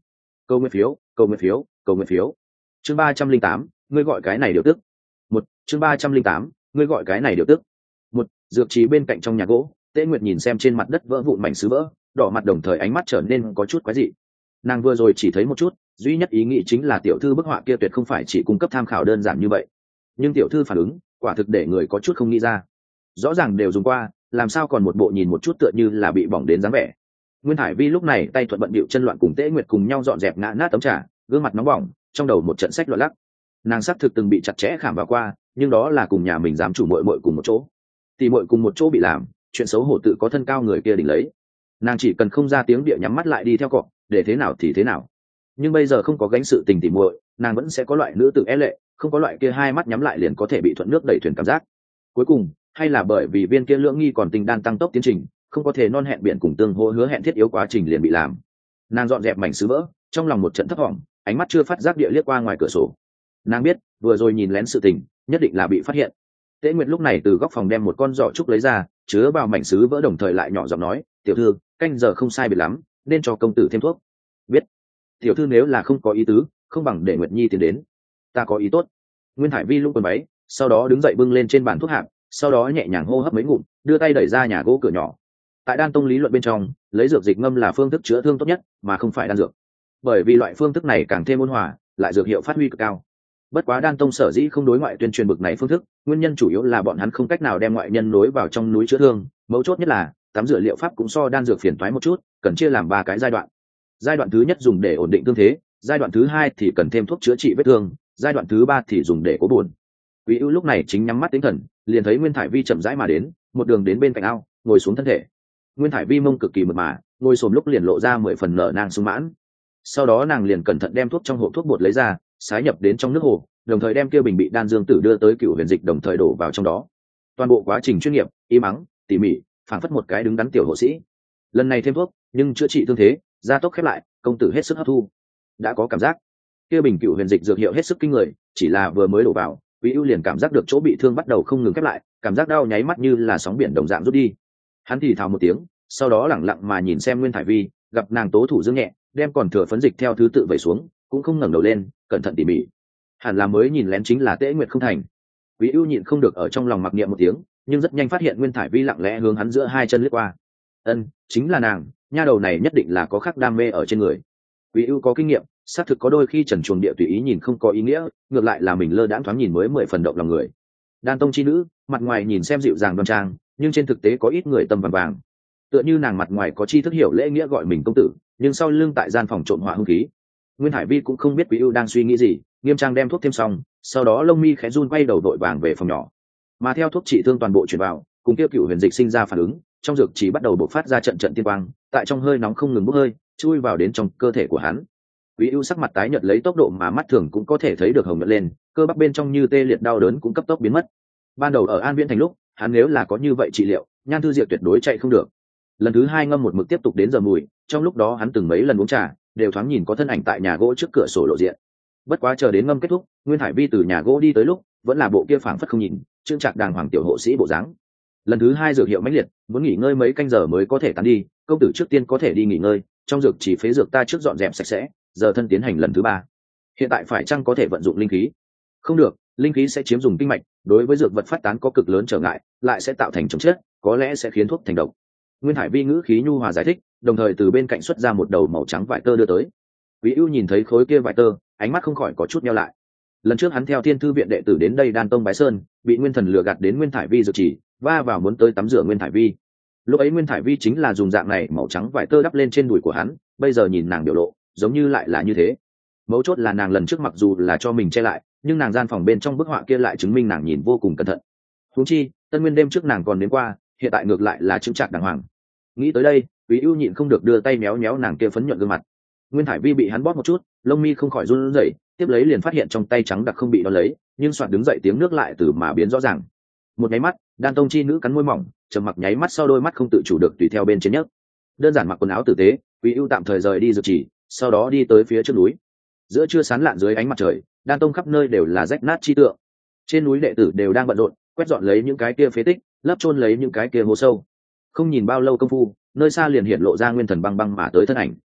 Câu nguyện phiếu, câu nguyện phiếu, câu nguyện phiếu. Chương 308, ngươi gọi cái này điều tức. Một, chương 308, ngươi gọi cái này điều tức. Một, dược trì bên cạnh trong nhà gỗ, Tế Nguyệt nhìn xem trên mặt đất vỡ vụn mảnh sứ vỡ, đỏ mặt đồng thời ánh mắt trở nên có chút quái dị. Nàng vừa rồi chỉ thấy một chút, duy nhất ý nghĩ chính là tiểu thư bức họa kia tuyệt không phải chỉ cung cấp tham khảo đơn giản như vậy. Nhưng tiểu thư phản ứng, quả thực để người có chút không nghĩ ra. Rõ ràng đều dùng qua, làm sao còn một bộ nhìn một chút tựa như là bị bỏng đến dáng vẻ. Nguyên Thải Vi lúc này tay thuận bận bịu chân loạn cùng Tế Nguyệt cùng nhau dọn dẹp ngã nát tấm trà, gương mặt nóng bỏng, trong đầu một trận sách loạn lắc. Nàng xác thực từng bị chặt chẽ khảm vào qua, nhưng đó là cùng nhà mình dám chủ muội muội cùng một chỗ. Tỷ muội cùng một chỗ bị làm, chuyện xấu hổ tự có thân cao người kia đỉnh lấy. Nàng chỉ cần không ra tiếng địa nhắm mắt lại đi theo cọ, để thế nào thì thế nào. Nhưng bây giờ không có gánh sự tình tỷ muội, nàng vẫn sẽ có loại nữ tử e lệ, không có loại kia hai mắt nhắm lại liền có thể bị thuận nước đẩy thuyền cảm giác. Cuối cùng, hay là bởi vì viên kia lưỡng nghi còn tình đan tăng tốc tiến trình, không có thể non hẹn biển cùng tương hỗ hứa hẹn thiết yếu quá trình liền bị làm. Nàng dọn dẹp mảnh sứ vỡ, trong lòng một trận thấp vọng, ánh mắt chưa phát giác địa liếc qua ngoài cửa sổ. Nàng biết, vừa rồi nhìn lén sự tình, nhất định là bị phát hiện. Tế Nguyệt lúc này từ góc phòng đem một con giỏ trúc lấy ra, chứa vào mảnh sứ vỡ đồng thời lại nhỏ giọng nói, "Tiểu thư, canh giờ không sai biệt lắm, nên cho công tử thêm thuốc." "Biết." "Tiểu thư nếu là không có ý tứ, không bằng để Nguyệt Nhi tiến đến." "Ta có ý tốt." Nguyên Thải Vi lúc quần váy, sau đó đứng dậy bưng lên trên bàn thuốc hạt, sau đó nhẹ nhàng hô hấp mấy ngụm, đưa tay đẩy ra nhà gỗ cửa nhỏ. Tại đan tông lý luận bên trong, lấy dược dịch ngâm là phương thức chữa thương tốt nhất, mà không phải đan dược. Bởi vì loại phương thức này càng thêm ôn hòa, lại dược hiệu phát huy cực cao. Bất quá đan tông sở dĩ không đối ngoại tuyên truyền bực này phương thức, nguyên nhân chủ yếu là bọn hắn không cách nào đem ngoại nhân nối vào trong núi chữa thương, mấu chốt nhất là tắm rửa liệu pháp cũng so đan dược phiền toái một chút, cần chia làm 3 cái giai đoạn. Giai đoạn thứ nhất dùng để ổn định thương thế, giai đoạn thứ hai thì cần thêm thuốc chữa trị vết thương, giai đoạn thứ ba thì dùng để cố buồn. Quý ưu lúc này chính nhắm mắt tính thần, liền thấy Nguyên Thải Vi chậm rãi mà đến, một đường đến bên cạnh ao, ngồi xuống thân thể. Nguyên Thải Vi mông cực kỳ mượt mà, ngồi xổm lúc liền lộ ra 10 phần nở nang sung mãn. Sau đó nàng liền cẩn thận đem thuốc trong hộp thuốc bột lấy ra, xái nhập đến trong nước hồ, đồng thời đem kia bình bị đan dương tử đưa tới Cửu Huyền dịch đồng thời đổ vào trong đó. Toàn bộ quá trình chuyên nghiệp, im ắng, tỉ mỉ, phảng phất một cái đứng đắn tiểu hộ sĩ. Lần này thêm thuốc, nhưng chữa trị thương thế, gia tốc khép lại, công tử hết sức hấp thu. Đã có cảm giác, kia bình Cửu Huyền dịch dược hiệu hết sức kinh người, chỉ là vừa mới đổ vào, Quý ưu liền cảm giác được chỗ bị thương bắt đầu không ngừng khép lại, cảm giác đau nháy mắt như là sóng biển đồng dạng rút đi. Hắn thì thào một tiếng, sau đó lẳng lặng mà nhìn xem Nguyên Thải Vi, gặp nàng tố thủ dương nhẹ, đem còn thừa phấn dịch theo thứ tự vẩy xuống, cũng không ngẩng đầu lên, cẩn thận tỉ mỉ. Hẳn là mới nhìn lén chính là Tế Nguyệt không thành. Quý ưu nhịn không được ở trong lòng mặc niệm một tiếng, nhưng rất nhanh phát hiện Nguyên Thải Vi lặng lẽ hướng hắn giữa hai chân lướt qua. Chính là nàng, nha đầu này nhất định là có khắc đam mê ở trên người. Quý ưu có kinh nghiệm, xác thực có đôi khi trần truồng địa tùy ý nhìn không có ý nghĩa, ngược lại là mình lơ đãng thoáng nhìn mới 10 phần động lòng người. Đan tông chi nữ, mặt ngoài nhìn xem dịu dàng đoan trang, nhưng trên thực tế có ít người tâm vàng vàng. Tựa như nàng mặt ngoài có chi thức hiểu lễ nghĩa gọi mình công tử, nhưng sau lưng tại gian phòng trộn hỏa hung khí. Nguyên Hải Vi cũng không biết Quý ưu đang suy nghĩ gì, nghiêm trang đem thuốc thêm xong, sau đó lông mi khẽ run quay đầu đội vàng về phòng nhỏ. Mà theo thuốc trị thương toàn bộ chuyển vào, cùng tiêu Cửu Huyền dịch sinh ra phản ứng, trong dược chỉ bắt đầu bộc phát ra trận trận tiên quang, tại trong hơi nóng không ngừng bốc hơi, chui vào đến trong cơ thể của hắn. Quý ưu sắc mặt tái nhợt lấy tốc độ mà mắt thường cũng có thể thấy được hồng nhuận lên, cơ bắp bên trong như tê liệt đau đớn cũng cấp tốc biến mất. Ban đầu ở An Viễn thành lúc, hắn nếu là có như vậy trị liệu, Nhan Thư Diệp tuyệt đối chạy không được. Lần thứ hai ngâm một mực tiếp tục đến giờ mùi, trong lúc đó hắn từng mấy lần uống trà, đều thoáng nhìn có thân ảnh tại nhà gỗ trước cửa sổ lộ diện. Bất quá chờ đến ngâm kết thúc, Nguyên Thải Vi từ nhà gỗ đi tới lúc, vẫn là bộ kia phảng phất không nhìn, trương trạc đàng hoàng tiểu hộ sĩ bộ dáng. Lần thứ hai dược hiệu mãnh liệt, muốn nghỉ ngơi mấy canh giờ mới có thể tán đi, công tử trước tiên có thể đi nghỉ ngơi, trong dược chỉ phế dược ta trước dọn dẹp sạch sẽ, giờ thân tiến hành lần thứ ba. Hiện tại phải chăng có thể vận dụng linh khí? Không được, linh khí sẽ chiếm dùng kinh mạch, đối với dược vật phát tán có cực lớn trở ngại, lại sẽ tạo thành chống chết, có lẽ sẽ khiến thuốc thành độc. Nguyên Hải Vi ngữ khí nhu hòa giải thích, đồng thời từ bên cạnh xuất ra một đầu màu trắng vải tơ đưa tới. Quý ưu nhìn thấy khối kia vải tơ, ánh mắt không khỏi có chút nheo lại. Lần trước hắn theo Thiên Thư viện đệ tử đến đây Đan Tông bái sơn, bị Nguyên Thần lừa gạt đến Nguyên Thải Vi dược chỉ, va vào muốn tới tắm rửa Nguyên Thải Vi. Lúc ấy Nguyên Thải Vi chính là dùng dạng này màu trắng vải tơ đắp lên trên đùi của hắn, bây giờ nhìn nàng biểu lộ, giống như lại là như thế. Mấu chốt là nàng lần trước mặc dù là cho mình che lại, nhưng nàng gian phòng bên trong bức họa kia lại chứng minh nàng nhìn vô cùng cẩn thận. Huống chi, Tân Nguyên đêm trước nàng còn đến qua, hiện tại ngược lại là chứng trạc đàng hoàng. Nghĩ tới đây, Quý ưu nhịn không được đưa tay méo méo nàng kia phấn nhuận gương mặt. Nguyên Thải Vi bị hắn bóp một chút, lông mi không khỏi run rẩy, tiếp lấy liền phát hiện trong tay trắng đặc không bị đón lấy, nhưng soạt đứng dậy tiếng nước lại từ mà biến rõ ràng. Một nháy mắt, Đan Tông chi nữ cắn môi mỏng, trầm mặc nháy mắt sau đôi mắt không tự chủ được tùy theo bên trên nhấc. Đơn giản mặc quần áo tử tế, Quý ưu tạm thời rời đi dược chỉ, sau đó đi tới phía trước núi. Giữa trưa sán lạn dưới ánh mặt trời, Đan Tông khắp nơi đều là rách nát chi tượng. Trên núi đệ tử đều đang bận rộn, quét dọn lấy những cái kia phế tích, lấp chôn lấy những cái kia hố sâu. Không nhìn bao lâu công phu, nơi xa liền hiện lộ ra Nguyên Thần băng băng mà tới thân ảnh.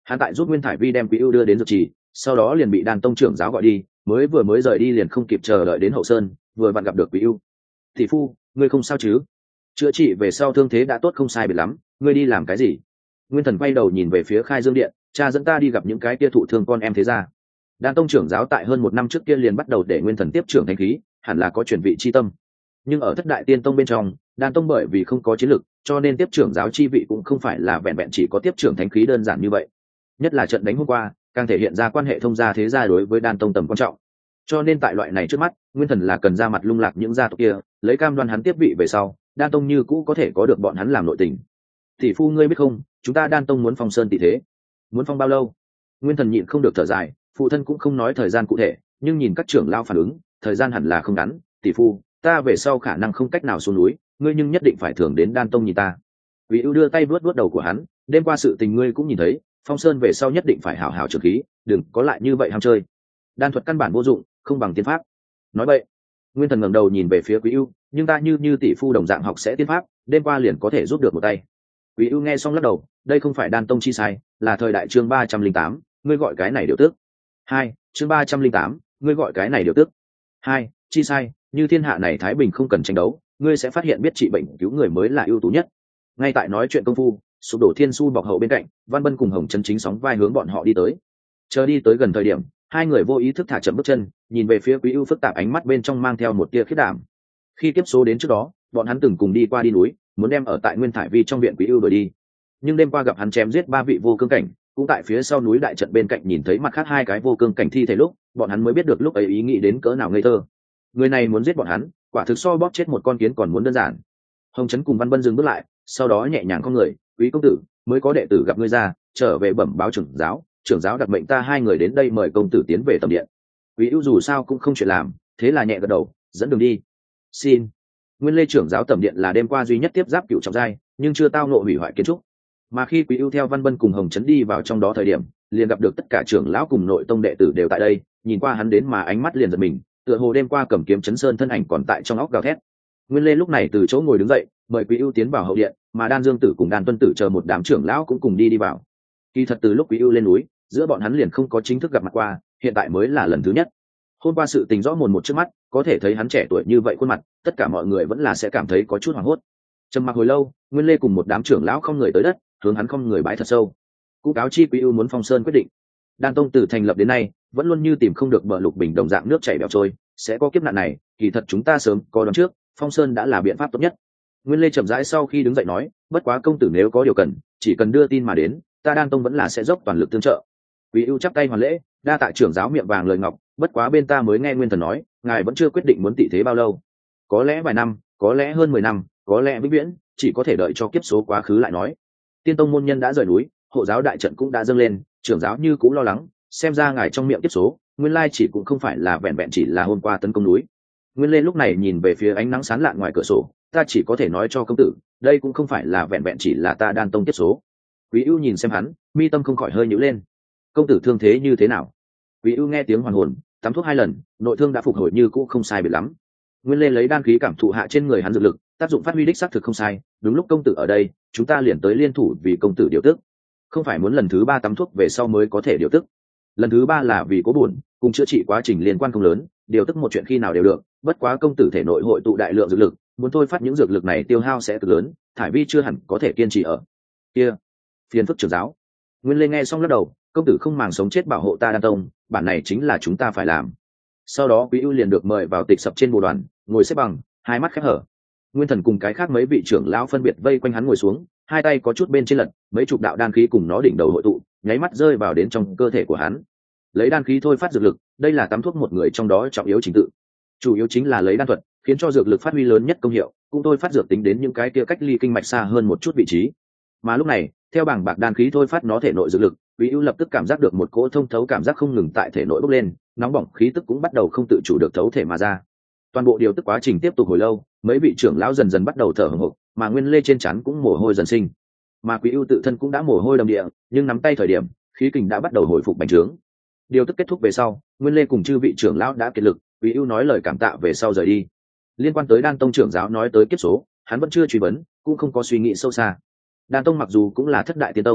Hắn tại giúp Nguyên Thải Vi đem Quý ưu đưa đến dược trì, sau đó liền bị Đan tông trưởng giáo gọi đi, mới rời đi liền không kịp chờ đợi đến hậu sơn, vừa vặn gặp được Quý ưu. Thị phu, ngươi không sao chứ? Chữa trị về sau thương thế đã tốt không sai biệt lắm, ngươi đi làm cái gì? Nguyên Thần quay đầu nhìn về phía Khai Dương điện, cha dẫn ta đi gặp những cái kia thụ thương con em thế gia. Đan tông trưởng giáo tại hơn 1 năm trước kia liền bắt đầu để Nguyên Thần tiếp trưởng thánh khí, hẳn là có chuyển vị chi tâm. Nhưng ở thất đại tiên tông bên trong, Đan tông bởi vì không có chiến lực, cho nên tiếp trưởng giáo chi vị cũng không phải là vẹn vẹn chỉ có tiếp trưởng thánh khí đơn giản như vậy. Nhất là trận đánh hôm qua, càng thể hiện ra quan hệ thông gia thế gia đối với Đan tông tầm quan trọng. Cho nên tại loại này trước mắt, Nguyên Thần là cần ra mặt lung lạc những gia tộc kia, lấy cam đoan hắn tiếp vị về sau, Đan tông như cũ có thể có được bọn hắn làm nội tình. Tỷ phu ngươi biết không, chúng ta Đan tông muốn phong sơn tỷ thế. Muốn phong bao lâu? Nguyên Thần nhịn không được thở dài, phụ thân cũng không nói thời gian cụ thể, nhưng nhìn các trưởng lao phản ứng, thời gian hẳn là không ngắn. Tỷ phu, ta về sau khả năng không cách nào xuống núi, ngươi nhưng nhất định phải thường đến Đan tông nhìn ta. Quý ưu đưa tay vuốt vuốt đầu của hắn, đêm qua sự tình ngươi cũng nhìn thấy, phong sơn về sau nhất định phải hảo hảo trưởng khí, đừng có lại như vậy ham chơi. Đan thuật căn bản vô dụng, không bằng tiên pháp. Nói vậy, Nguyên Thần ngẩng đầu nhìn về phía Quý ưu, nhưng ta như tỷ phu đồng dạng học sẽ tiên pháp, đêm qua liền có thể giúp được một tay. Quý ưu nghe xong lắc đầu, đây không phải Đan tông chi sai, là thời đại chương 308, ngươi gọi cái này điều tước. 2, chương 308, ngươi gọi cái này điều tước. 2, chi sai, như thiên hạ này thái bình không cần tranh đấu, ngươi sẽ phát hiện biết trị bệnh cứu người mới là ưu tú nhất. Ngay tại nói chuyện công phu, sụp đổ thiên su bọc hậu bên cạnh, Văn Bân cùng Hồng Chân chính sóng vai hướng bọn họ đi tới. Chờ đi tới gần thời điểm, hai người vô ý thức thả chậm bước chân, nhìn về phía Quý ưu phức tạp ánh mắt bên trong mang theo một tia khiếp đảm. Khi kiếp số đến trước đó, bọn hắn từng cùng đi qua đi núi, muốn đem ở tại Nguyên Thải Vi trong viện Quý ưu đuổi đi. Nhưng đêm qua gặp hắn chém giết 3 vị vô cương cảnh, cũng tại phía sau núi đại trận bên cạnh nhìn thấy mặt khác 2 cái vô cương cảnh thi thể lúc, bọn hắn mới biết được lúc ấy ý nghĩ đến cỡ nào ngây thơ. Người này muốn giết bọn hắn, quả thực so bóp chết một con kiến còn muốn đơn giản. Hồng Chấn cùng Văn Bân dừng bước lại, sau đó nhẹ nhàng không người, Quý công tử, mới có đệ tử gặp ngươi ra, trở về bẩm báo trưởng giáo đặt mệnh ta 2 người đến đây mời công tử tiến về tầm điện. Quý ưu dù sao cũng không chuyện làm, thế là nhẹ gật đầu, dẫn đường đi. Xin. Nguyên Lê trưởng giáo tầm điện là đêm qua duy nhất tiếp giáp cựu trọng giai, nhưng chưa tao ngộ hủy hoại kiến trúc. Mà khi Quý ưu theo Văn Bân cùng Hồng Chấn đi vào trong đó thời điểm, liền gặp được tất cả trưởng lão cùng nội tông đệ tử đều tại đây, nhìn qua hắn đến mà ánh mắt liền giật mình, tựa hồ đêm qua cầm kiếm chấn sơn thân ảnh còn tại trong óc gào thét. Nguyên Lê lúc này từ chỗ ngồi đứng dậy, mời Quý ưu tiến vào hậu điện, mà Đan Dương Tử cùng Đan Tuân Tử chờ một đám trưởng lão cũng cùng đi vào. Kỳ thật từ lúc Quý ưu lên núi, giữa bọn hắn liền không có chính thức gặp mặt qua, hiện tại mới là lần thứ nhất. Hôm qua sự tình rõ mồn một trước mắt, có thể thấy hắn trẻ tuổi như vậy khuôn mặt, tất cả mọi người vẫn là sẽ cảm thấy có chút hoảng hốt. Trầm mặc hồi lâu, Nguyên Lê cùng một đám trưởng lão không người tới đất, hướng hắn không người bái thật sâu. Cũng cáo chi Quý ưu muốn phong sơn quyết định. Đan tông từ thành lập đến nay, vẫn luôn như tìm không được bờ lục bình đồng dạng nước chảy bèo trôi, sẽ có kiếp nạn này, kỳ thật chúng ta sớm có đoán trước, phong sơn đã là biện pháp tốt nhất. Nguyên Lê chậm rãi sau khi đứng dậy nói, bất quá công tử nếu có điều cần, chỉ cần đưa tin mà đến, ta Đan tông vẫn là sẽ dốc toàn lực tương trợ. Quý ưu chắp tay hoàn lễ, đa tạ trưởng giáo miệng vàng lời ngọc, bất quá bên ta mới nghe Nguyên Thần nói, ngài vẫn chưa quyết định muốn tị thế bao lâu. Có lẽ vài năm, có lẽ hơn 10 năm, có lẽ vĩnh viễn, chỉ có thể đợi cho kiếp số quá khứ lại nói. Tiên tông môn nhân đã rời núi, hộ giáo đại trận cũng đã dâng lên, trưởng giáo như cũng lo lắng, xem ra ngài trong miệng kiếp số, nguyên lai chỉ cũng không phải là vẹn vẹn chỉ là hôm qua tấn công núi. Nguyên Lê lúc này nhìn về phía ánh nắng sáng lạn ngoài cửa sổ, ta chỉ có thể nói cho công tử, đây cũng không phải là vẹn vẹn chỉ là ta Đan tông kiếp số. Quý ưu nhìn xem hắn, mi tâm không khỏi hơi nhíu lên. Công tử thương thế như thế nào? Quý ưu nghe tiếng hoàn hồn, tắm thuốc 2 lần, nội thương đã phục hồi như cũ không sai biệt lắm. Nguyên Lê lấy đan khí cảm thụ hạ trên người hắn dược lực, tác dụng phát huy đích xác thực không sai, đúng lúc công tử ở đây, chúng ta liền tới liên thủ vì công tử điều tức. Không phải muốn lần thứ 3 tắm thuốc về sau mới có thể điều tức. Lần thứ 3 là vì cố buồn, cùng chữa trị quá trình liên quan không lớn, điều tức một chuyện khi nào đều được, bất quá công tử thể nội hội tụ đại lượng dược lực, muốn thôi phát những dược lực này tiêu hao sẽ cực lớn, Thải Vi chưa hẳn có thể kiên trì ở. Kia, phiền phức trưởng giáo. Nguyên Lê nghe xong lắc đầu, công tử không màng sống chết bảo hộ ta Đan tông, bản này chính là chúng ta phải làm. Sau đó Quý ưu liền được mời vào tịch sập trên bồ đoàn, ngồi xếp bằng, hai mắt khép hở. Nguyên Thần cùng cái khác mấy vị trưởng lão phân biệt vây quanh hắn ngồi xuống, hai tay có chút bên trên lật, mấy chục đạo đan khí cùng nó đỉnh đầu hội tụ, nháy mắt rơi vào đến trong cơ thể của hắn. Lấy đan khí thôi phát dược lực, đây là tắm thuốc một người trong đó trọng yếu trình tự. Chủ yếu chính là lấy đan thuật, khiến cho dược lực phát huy lớn nhất công hiệu, cũng thôi phát dược tính đến những cái kia cách ly kinh mạch xa hơn một chút vị trí. Mà lúc này, theo bảng bạc đan khí thôi phát nó thể nội dược lực, Quý ưu lập tức cảm giác được một cỗ thông thấu cảm giác không ngừng tại thể nội bốc lên, nóng bỏng khí tức cũng bắt đầu không tự chủ được thấu thể mà ra. Toàn bộ điều tức quá trình tiếp tục hồi lâu, mấy vị trưởng lão dần dần bắt đầu thở hổn hộc, mà Nguyên Lê trên trán cũng mồ hôi dần sinh. Mà Quý ưu tự thân cũng đã mồ hôi đầm địa, nhưng nắm tay thời điểm, khí kình đã bắt đầu hồi phục bành trướng. Điều tức kết thúc về sau, Nguyên Lê cùng chư vị trưởng lão đã kiệt lực, Quý ưu nói lời cảm tạ về sau rời đi. Liên quan tới Đan tông trưởng giáo nói tới kiếp số, hắn vẫn chưa truy vấn, cũng không có suy nghĩ sâu xa. Đan tông mặc dù cũng là thất đại tiên tông,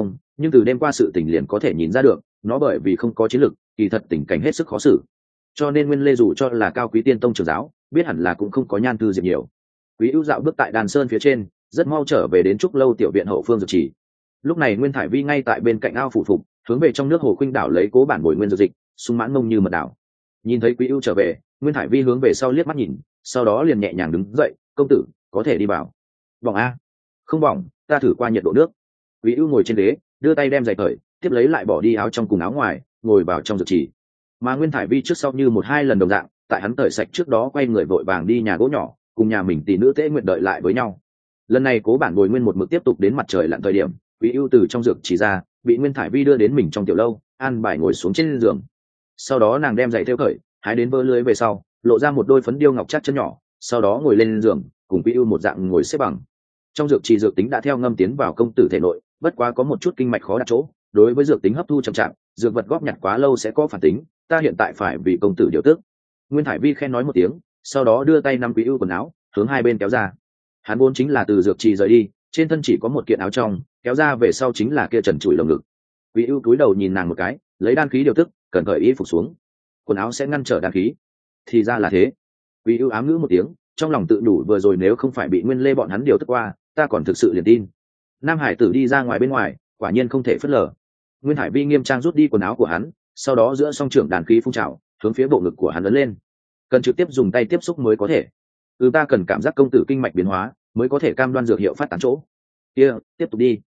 nhưng từ đêm qua sự tình liền có thể nhìn ra được nó bởi vì không có chiến lực kỳ thật tình cảnh hết sức khó xử, cho nên Nguyên Lê dù cho là cao quý tiên tông trưởng giáo biết hẳn là cũng không có Nhan Thư Diệp nhiều. Quý ưu dạo bước tại đàn sơn phía trên, rất mau trở về đến trúc lâu tiểu viện hậu phương dược trì. Lúc này Nguyên Thải Vi ngay tại bên cạnh ao phủ phục hướng về trong nước hồ khuynh đảo lấy cố bản bồi nguyên dược dịch, sung mãn mông như mật đảo. Nhìn thấy Quý ưu trở về, Nguyên Thải Vi hướng về sau liếc mắt nhìn, sau đó liền nhẹ nhàng đứng dậy, công tử có thể đi vào. Bỏng a? Không bỏng, ta thử qua nhiệt độ nước. Quý ưu ngồi trên ghế, đưa tay đem giày cởi, tiếp lấy lại bỏ đi áo trong cùng áo ngoài, ngồi vào trong dược trì. Mà Nguyên Thải Vi trước sau như một hai lần đồng dạng, tại hắn cởi sạch trước đó quay người vội vàng đi nhà gỗ nhỏ, cùng nhà mình tỷ nữ Tế Nguyệt đợi lại với nhau. Lần này cố bản bồi nguyên một mực tiếp tục đến mặt trời lặn thời điểm, Quý ưu từ trong dược chỉ ra, bị Nguyên Thải Vi đưa đến mình trong tiểu lâu, an bài ngồi xuống trên giường. Sau đó nàng đem giày theo cởi, hái đến vơ lưới về sau, lộ ra một đôi phấn điêu ngọc chắc chân nhỏ, sau đó ngồi lên giường, cùng Quý ưu một dạng ngồi xếp bằng. Trong dược trì dược tính đã theo ngâm tiến vào công tử thể nội, bất quá có một chút kinh mạch khó đặt chỗ, đối với dược tính hấp thu chậm chạp, dược vật góp nhặt quá lâu sẽ có phản tính, ta hiện tại phải vì công tử điều tức. Nguyên Thải Vi khen nói một tiếng, sau đó đưa tay nắm Quý ưu quần áo, hướng hai bên kéo ra. Hắn vốn chính là từ dược trì rời đi, trên thân chỉ có một kiện áo trong, kéo ra về sau chính là kia trần trụi lồng ngực. Quý ưu cúi đầu nhìn nàng một cái, lấy đan khí điều tức, cần cởi y phục xuống. Quần áo sẽ ngăn trở đan khí. Thì ra là thế. Quý ưu ám ngữ một tiếng, trong lòng tự đủ vừa rồi nếu không phải bị Nguyên Lê bọn hắn điều tức qua, ta còn thực sự liền tin. Nam Hải Tử đi ra ngoài bên ngoài, quả nhiên không thể phớt lờ. Nguyên Hải Vi nghiêm trang rút đi quần áo của hắn, sau đó giữa song trưởng đàn khí phun trào, hướng phía bộ ngực của hắn ấn lên. Cần trực tiếp dùng tay tiếp xúc mới có thể. Ta cần cảm giác công tử kinh mạch biến hóa, mới có thể cam đoan dược hiệu phát tán chỗ. Kia, tiếp tục đi.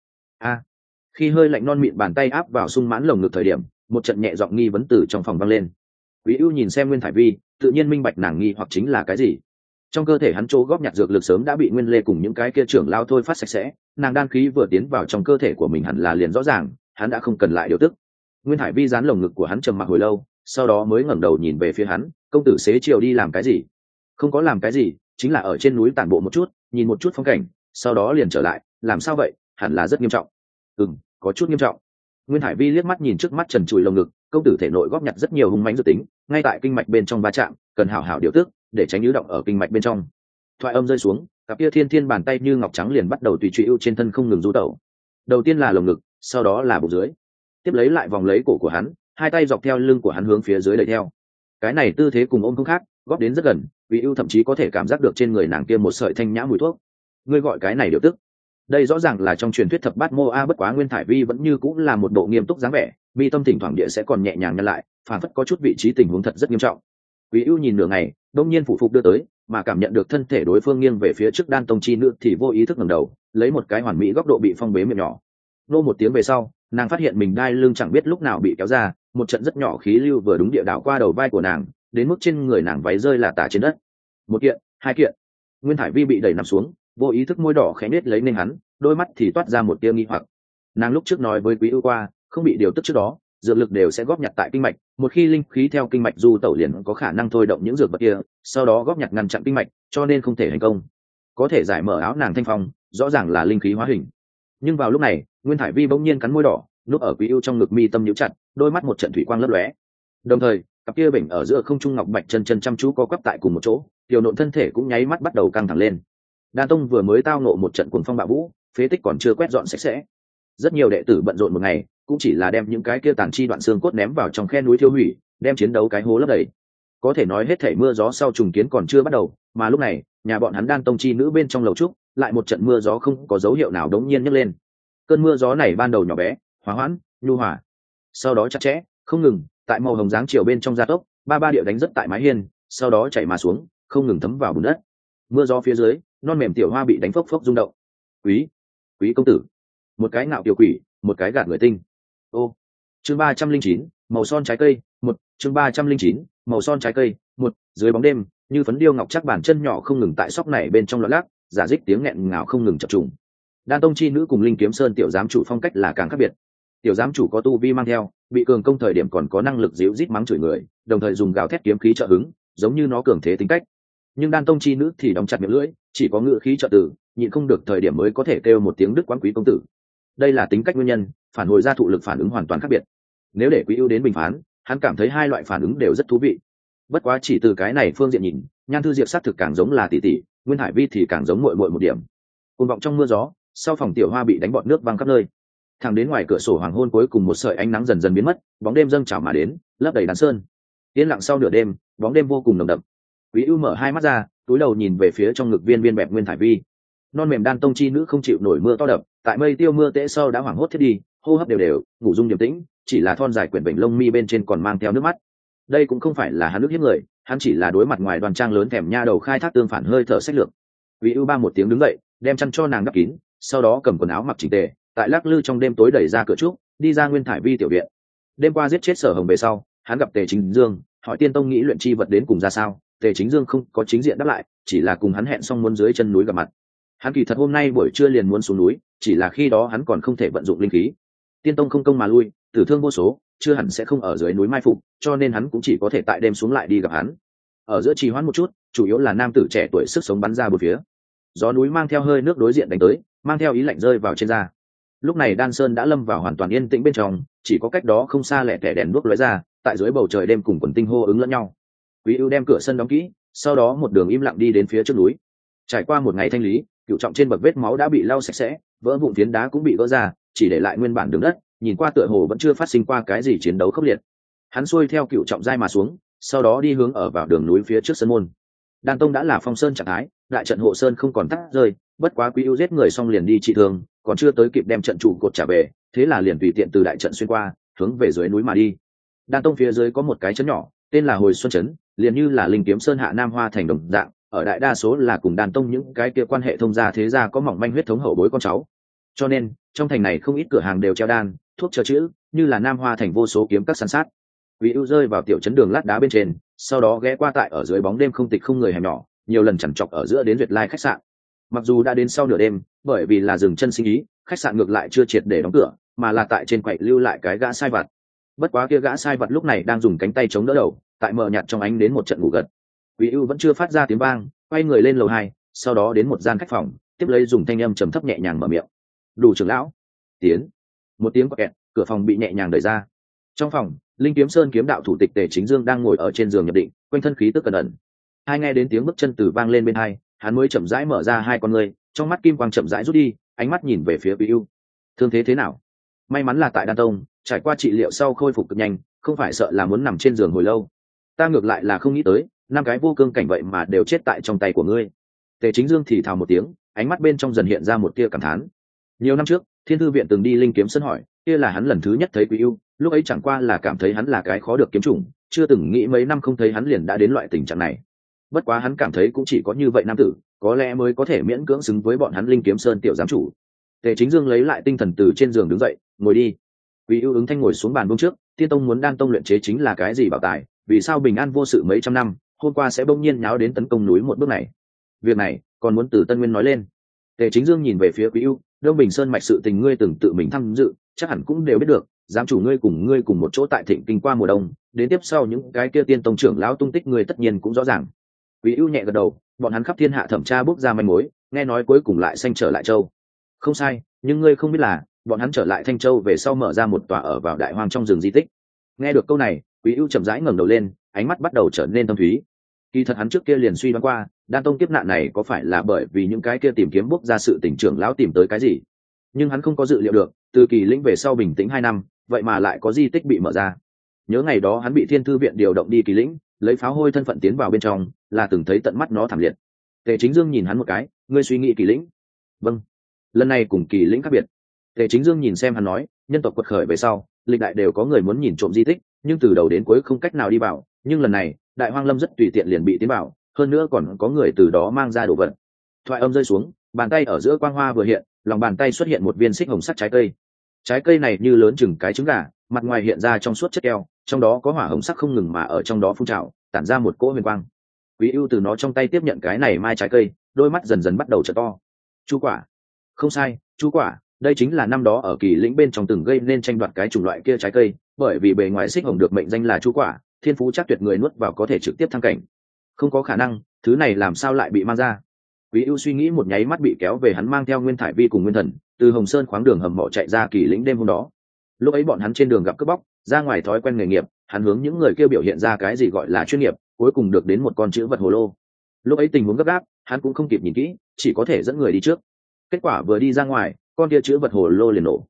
Khi hơi lạnh non mịn bàn tay áp vào sung mãn lồng ngực thời điểm, một trận nhẹ giọng nghi vấn từ trong phòng vang lên. Quý ưu nhìn xem Nguyên Thải Vi, tự nhiên minh bạch nàng nghi hoặc chính là cái gì. Trong cơ thể hắn chỗ góp nhặt dược lực sớm đã bị Nguyên Lê cùng những cái kia trưởng lao thôi phát sạch sẽ, nàng đan khí vừa tiến vào trong cơ thể của mình hẳn là liền rõ ràng, hắn đã không cần lại điều tức. Nguyên Thải Vi dán lồng ngực của hắn trầm mặc hồi lâu, sau đó mới ngẩng đầu nhìn về phía hắn, công tử xế chiều đi làm cái gì? Không có làm cái gì, chính là ở trên núi tản bộ một chút, nhìn một chút phong cảnh, sau đó liền trở lại. Làm sao vậy? Hẳn là rất nghiêm trọng. Có chút nghiêm trọng. Nguyên Hải Vi liếc mắt nhìn trước mắt trần trụi lồng ngực, công tử thể nội góp nhặt rất nhiều hung mãnh dự tính, ngay tại kinh mạch bên trong va chạm, cần hảo hảo điều tức, để tránh ứ động ở kinh mạch bên trong. Thoại âm rơi xuống, cặp kia thiên thiên bàn tay như ngọc trắng liền bắt đầu tùy truy ưu trên thân không ngừng du tẩu. Đầu tiên là lồng ngực, sau đó là bụng dưới, tiếp lấy lại vòng lấy cổ của hắn, hai tay dọc theo lưng của hắn hướng phía dưới đẩy theo. Cái này tư thế cùng ôm không khác, góp đến rất gần, Quý ưu thậm chí có thể cảm giác được trên người nàng kia một sợi thanh nhã mùi thuốc. Ngươi gọi cái này điều tức? Đây rõ ràng là trong truyền thuyết thập bát mô a, bất quá Nguyên Thải Vi vẫn như cũng là một bộ nghiêm túc dáng vẻ, mi tâm thỉnh thoảng địa sẽ còn nhẹ nhàng nhăn lại, phản phất có chút vị trí tình huống thật rất nghiêm trọng. Quý ưu nhìn nửa ngày, đông nhiên phủ phục đưa tới, mà cảm nhận được thân thể đối phương nghiêng về phía trước đan tông chi nữ thì vô ý thức ngẩng đầu, lấy một cái hoàn mỹ góc độ bị phong bế miệng nhỏ. Nô một tiếng về sau, nàng phát hiện mình đai lưng chẳng biết lúc nào bị kéo ra, một trận rất nhỏ khí lưu vừa đúng địa đảo qua đầu vai của nàng, đến mức trên người nàng váy rơi là tả trên đất. Một kiện, hai kiện. Nguyên Thải Vi bị đẩy nằm xuống, vô ý thức môi đỏ khẽ nết lấy nên hắn, đôi mắt thì toát ra một tia nghi hoặc. Nàng lúc trước nói với Quý ưu qua, không bị điều tức trước đó, dược lực đều sẽ góp nhặt tại kinh mạch, một khi linh khí theo kinh mạch du tẩu liền có khả năng thôi động những dược vật kia, sau đó góp nhặt ngăn chặn kinh mạch, cho nên không thể thành công. Có thể giải mở áo nàng thanh phong, rõ ràng là linh khí hóa hình. Nhưng vào lúc này, Nguyên Thải Vi bỗng nhiên cắn môi đỏ, núp ở Quý ưu trong ngực mi tâm nhíu chặt, đôi mắt một trận thủy quang lấp lóe. Đồng thời, cặp kia bình ở giữa không trung ngọc bạch chân chân chăm chú co quắp tại cùng một chỗ, tiểu nộn thân thể cũng nháy mắt bắt đầu căng thẳng lên. Đan Tông vừa mới tao nộ một trận cuồng phong bạo vũ, phế tích còn chưa quét dọn sạch sẽ. Rất nhiều đệ tử bận rộn một ngày, cũng chỉ là đem những cái kia tàn chi đoạn xương cốt ném vào trong khe núi thiêu hủy, đem chiến đấu cái hố lấp đầy. Có thể nói hết thảy mưa gió sau trùng kiến còn chưa bắt đầu, mà lúc này, nhà bọn hắn Đan Tông chi nữ bên trong lầu trúc, lại một trận mưa gió không có dấu hiệu nào đống nhiên nhấc lên. Cơn mưa gió này ban đầu nhỏ bé, hòa hoãn, nhu hòa, sau đó chặt chẽ, không ngừng, tại màu hồng dáng chiều bên trong gia tốc, ba địa đánh rất tại mái hiên, sau đó chảy mà xuống, không ngừng thấm vào bùn đất. Mưa gió phía dưới, non mềm tiểu hoa bị đánh phốc phốc rung động. Quý công tử, một cái ngạo tiểu quỷ, một cái gạt người tinh. Chương 309, màu son trái cây, chương 309, màu son trái cây, dưới bóng đêm, như phấn điêu ngọc chắc bàn chân nhỏ không ngừng tại sóc này bên trong loạn lắc, giả dích tiếng nghẹn ngào không ngừng chập trùng. Đan Tông chi nữ cùng Linh Kiếm Sơn tiểu giám chủ phong cách là càng khác biệt. Tiểu giám chủ có tu vi mang theo, bị cường công thời điểm còn có năng lực díu rít mắng chửi người, đồng thời dùng gào thét kiếm khí trợ hứng, giống như nó cường thế tính cách. Nhưng Đan Tông chi nữ thì đóng chặt miệng lưỡi, chỉ có ngữ khí trợ từ, nhịn không được thời điểm mới có thể kêu một tiếng đức quán quý công tử. Đây là tính cách nguyên nhân, phản hồi ra thụ lực phản ứng hoàn toàn khác biệt. Nếu để Quý ưu đến bình phán, hắn cảm thấy hai loại phản ứng đều rất thú vị. Bất quá chỉ từ cái này phương diện nhìn, Nhan Thư Diệp sát thực càng giống là tỷ tỷ, Nguyên Hải Vi thì càng giống muội muội một điểm. Cuồng vọng trong mưa gió, sau phòng tiểu hoa bị đánh bọt nước văng khắp nơi. Thẳng đến ngoài cửa sổ hoàng hôn cuối cùng một sợi ánh nắng dần dần biến mất, bóng đêm dâng trào mà đến, lấp đầy đàn sơn. Yên lặng sau nửa đêm, bóng đêm vô cùng nồng đậm. Quý ưu mở hai mắt ra, túi đầu nhìn về phía trong ngực viên viên bẹp nguyên thải vi. Non mềm đan tông chi nữ không chịu nổi mưa to đập, tại mây tiêu mưa tễ sâu đã hoảng hốt thiết đi, hô hấp đều đều, ngủ dung điềm tĩnh, chỉ là thon dài quyển bệnh lông mi bên trên còn mang theo nước mắt. Đây cũng không phải là hắn nước hiếp người, hắn chỉ là đối mặt ngoài đoàn trang lớn thèm nha đầu khai thác tương phản hơi thở sách lược. Quý ưu ba một tiếng đứng dậy, đem chăn cho nàng đắp kín, sau đó cầm quần áo mặc chỉnh tề, tại lắc lư trong đêm tối đẩy ra cửa trúc, đi ra nguyên thải vi tiểu viện. Đêm qua giết chết Sở Hồng về sau, hắn gặp Tề Chính Dương, hỏi Tiên Tông nghĩ luyện chi vật đến cùng ra sao. Tề Chính Dương không có chính diện đáp lại, chỉ là cùng hắn hẹn xong muốn dưới chân núi gặp mặt. Hắn kỳ thật hôm nay buổi trưa liền muốn xuống núi, chỉ là khi đó hắn còn không thể vận dụng linh khí. Tiên Tông không công mà lui, tử thương vô số, chưa hẳn sẽ không ở dưới núi mai phục, cho nên hắn cũng chỉ có thể tại đêm xuống lại đi gặp hắn. Ở giữa trì hoãn một chút, chủ yếu là nam tử trẻ tuổi sức sống bắn ra bốn phía. Gió núi mang theo hơi nước đối diện đánh tới, mang theo ý lạnh rơi vào trên da. Lúc này đan sơn đã lâm vào hoàn toàn yên tĩnh bên trong, chỉ có cách đó không xa lẻ tẻ đèn đuốc lóe ra, tại dưới bầu trời đêm cùng quần tinh hô ứng lẫn nhau. Quý ưu đem cửa sân đóng kỹ, sau đó một đường im lặng đi đến phía trước núi. Trải qua một ngày thanh lý, cựu trọng trên bậc vết máu đã bị lau sạch sẽ, vỡ vụn phiến đá cũng bị gỡ ra, chỉ để lại nguyên bản đường đất, nhìn qua tựa hồ vẫn chưa phát sinh qua cái gì chiến đấu khốc liệt. Hắn xuôi theo cựu trọng giai mà xuống, sau đó đi hướng ở vào đường núi phía trước sân môn. Đan tông đã là phong sơn trạng thái, đại trận hộ sơn không còn tắt rơi, bất quá Quý ưu giết người xong liền đi trị thương, còn chưa tới kịp đem trận trụ cột trả về, thế là liền tùy tiện từ đại trận xuyên qua, hướng về dưới núi mà đi. Đan tông phía dưới có một cái trấn nhỏ, tên là Hồi Xuân trấn, liền như là Linh Kiếm Sơn hạ Nam Hoa thành đồng dạng, ở đại đa số là cùng Đan tông những cái kia quan hệ thông gia thế gia có mỏng manh huyết thống hậu bối con cháu. Cho nên, trong thành này không ít cửa hàng đều treo đan, thuốc chờ chữ, như là Nam Hoa thành vô số kiếm các san sát. Quý ưu rơi vào tiểu trấn đường lát đá bên trên, sau đó ghé qua tại ở dưới bóng đêm không tịch không người hẻm nhỏ, nhiều lần chằn chọc ở giữa đến Duyệt Lai khách sạn. Mặc dù đã đến sau nửa đêm, bởi vì là dừng chân sinh ý, khách sạn ngược lại chưa triệt để đóng cửa, mà là tại trên quầy lưu lại cái gã sai vặt. Bất quá kia gã sai vặt lúc này đang dùng cánh tay chống đỡ đầu, tại mờ nhạt trong ánh đến một trận ngủ gật. Quý ưu vẫn chưa phát ra tiếng vang, quay người lên lầu 2, sau đó đến một gian khách phòng, tiếp lấy dùng thanh âm trầm thấp nhẹ nhàng mở miệng. "Đủ trưởng lão." Tiến. Một tiếng quạt kẹt, cửa phòng bị nhẹ nhàng đẩy ra. Trong phòng, Linh Kiếm Sơn kiếm đạo thủ tịch Tề Chính Dương đang ngồi ở trên giường nhập định, quanh thân khí tức cẩn ẩn. Hai nghe đến tiếng bước chân từ vang lên bên hai, hắn mới chậm rãi mở ra hai con ngươi, trong mắt kim quang chậm rãi rút đi, ánh mắt nhìn về phía Quý ưu. "Thương thế thế nào?" "May mắn là tại Đan tông, trải qua trị liệu sau khôi phục cực nhanh, không phải sợ là muốn nằm trên giường hồi lâu. Ta ngược lại là không nghĩ tới, năm cái vô cương cảnh vậy mà đều chết tại trong tay của ngươi." Tề Chính Dương thì thào một tiếng, ánh mắt bên trong dần hiện ra một tia cảm thán. Nhiều năm trước, Thiên Thư viện từng đi Linh Kiếm Sơn hỏi, kia là hắn lần thứ nhất thấy Quý ưu, lúc ấy chẳng qua là cảm thấy hắn là cái khó được kiếm chủng, chưa từng nghĩ mấy năm không thấy hắn liền đã đến loại tình trạng này. Bất quá hắn cảm thấy cũng chỉ có như vậy nam tử, có lẽ mới có thể miễn cưỡng xứng với bọn hắn Linh Kiếm Sơn tiểu giám chủ. Tề Chính Dương lấy lại tinh thần từ trên giường đứng dậy, "Ngồi đi." Quý ưu ứng thanh ngồi xuống bàn buông trước, Tiên Tông muốn Đan tông luyện chế chính là cái gì bảo tài, vì sao bình an vô sự mấy trăm năm, hôm qua sẽ bỗng nhiên nháo đến tấn công núi một bước này. Việc này còn muốn từ Tân Nguyên nói lên. Tề Chính Dương nhìn về phía Quý ưu, Đông Bình Sơn mạch sự tình ngươi từng tự mình tham dự, chắc hẳn cũng đều biết được, giám chủ ngươi cùng một chỗ tại Thịnh Kinh qua mùa đông, đến tiếp sau những cái kia Tiên Tông trưởng lão tung tích ngươi tất nhiên cũng rõ ràng. Quý ưu nhẹ gật đầu, bọn hắn khắp thiên hạ thẩm tra bước ra manh mối, nghe nói cuối cùng lại sanh trở lại châu. Không sai, nhưng ngươi không biết là, bọn hắn trở lại Thanh Châu về sau mở ra một tòa ở vào đại hoang trong rừng di tích. Nghe được câu này, Quý ưu chậm rãi ngẩng đầu lên, ánh mắt bắt đầu trở nên thâm thúy. Kỳ thật hắn trước kia liền suy đoán qua, Đan tông kiếp nạn này có phải là bởi vì những cái kia tìm kiếm bước ra sự tình trưởng lão tìm tới cái gì, nhưng hắn không có dự liệu được, từ Kỳ Lĩnh về sau bình tĩnh 2 năm, vậy mà lại có di tích bị mở ra. Nhớ ngày đó hắn bị Thiên Thư viện điều động đi Kỳ Lĩnh, lấy pháo hôi thân phận tiến vào bên trong, là từng thấy tận mắt nó thảm liệt. Tề Chính Dương nhìn hắn một cái, "Ngươi suy nghĩ Kỳ Lĩnh?" "Vâng." "Lần này cùng Kỳ Lĩnh khác biệt." Tề Chính Dương nhìn xem hắn nói, "Nhân tộc quật khởi về sau, lịch đại đều có người muốn nhìn trộm di tích, nhưng từ đầu đến cuối không cách nào đi vào, nhưng lần này, Đại Hoang Lâm rất tùy tiện liền bị tiến vào, hơn nữa còn có người từ đó mang ra đồ vật." Thoại âm rơi xuống, bàn tay ở giữa quang hoa vừa hiện, lòng bàn tay xuất hiện một viên xích hồng sắc trái cây. Trái cây này như lớn chừng cái trứng gà, mặt ngoài hiện ra trong suốt chất keo, trong đó có hỏa hồng sắc không ngừng mà ở trong đó phun trào, tản ra một cỗ huyền quang. Quý ưu từ nó trong tay tiếp nhận cái này mai trái cây, đôi mắt dần dần bắt đầu trở to. "Chu quả." "Không sai, chu quả, đây chính là năm đó ở Kỳ Lĩnh bên trong từng gây nên tranh đoạt cái chủng loại kia trái cây, bởi vì bề ngoài xích hồng được mệnh danh là chu quả, thiên phú chắc tuyệt người nuốt vào có thể trực tiếp thăng cảnh." "Không có khả năng, thứ này làm sao lại bị mang ra?" Quý ưu suy nghĩ một nháy mắt bị kéo về hắn mang theo Nguyên Thải Vi cùng Nguyên Thần, từ Hồng Sơn khoáng đường hầm mỏ chạy ra Kỳ Lĩnh đêm hôm đó. Lúc ấy bọn hắn trên đường gặp cướp bóc, ra ngoài thói quen nghề nghiệp, hắn hướng những người kia biểu hiện ra cái gì gọi là chuyên nghiệp, cuối cùng được đến một con chữ vật hồ lô. Lúc ấy tình huống gấp gáp, hắn cũng không kịp nhìn kỹ, chỉ có thể dẫn người đi trước. Kết quả vừa đi ra ngoài, con kia chữ vật hồ lô liền nổ.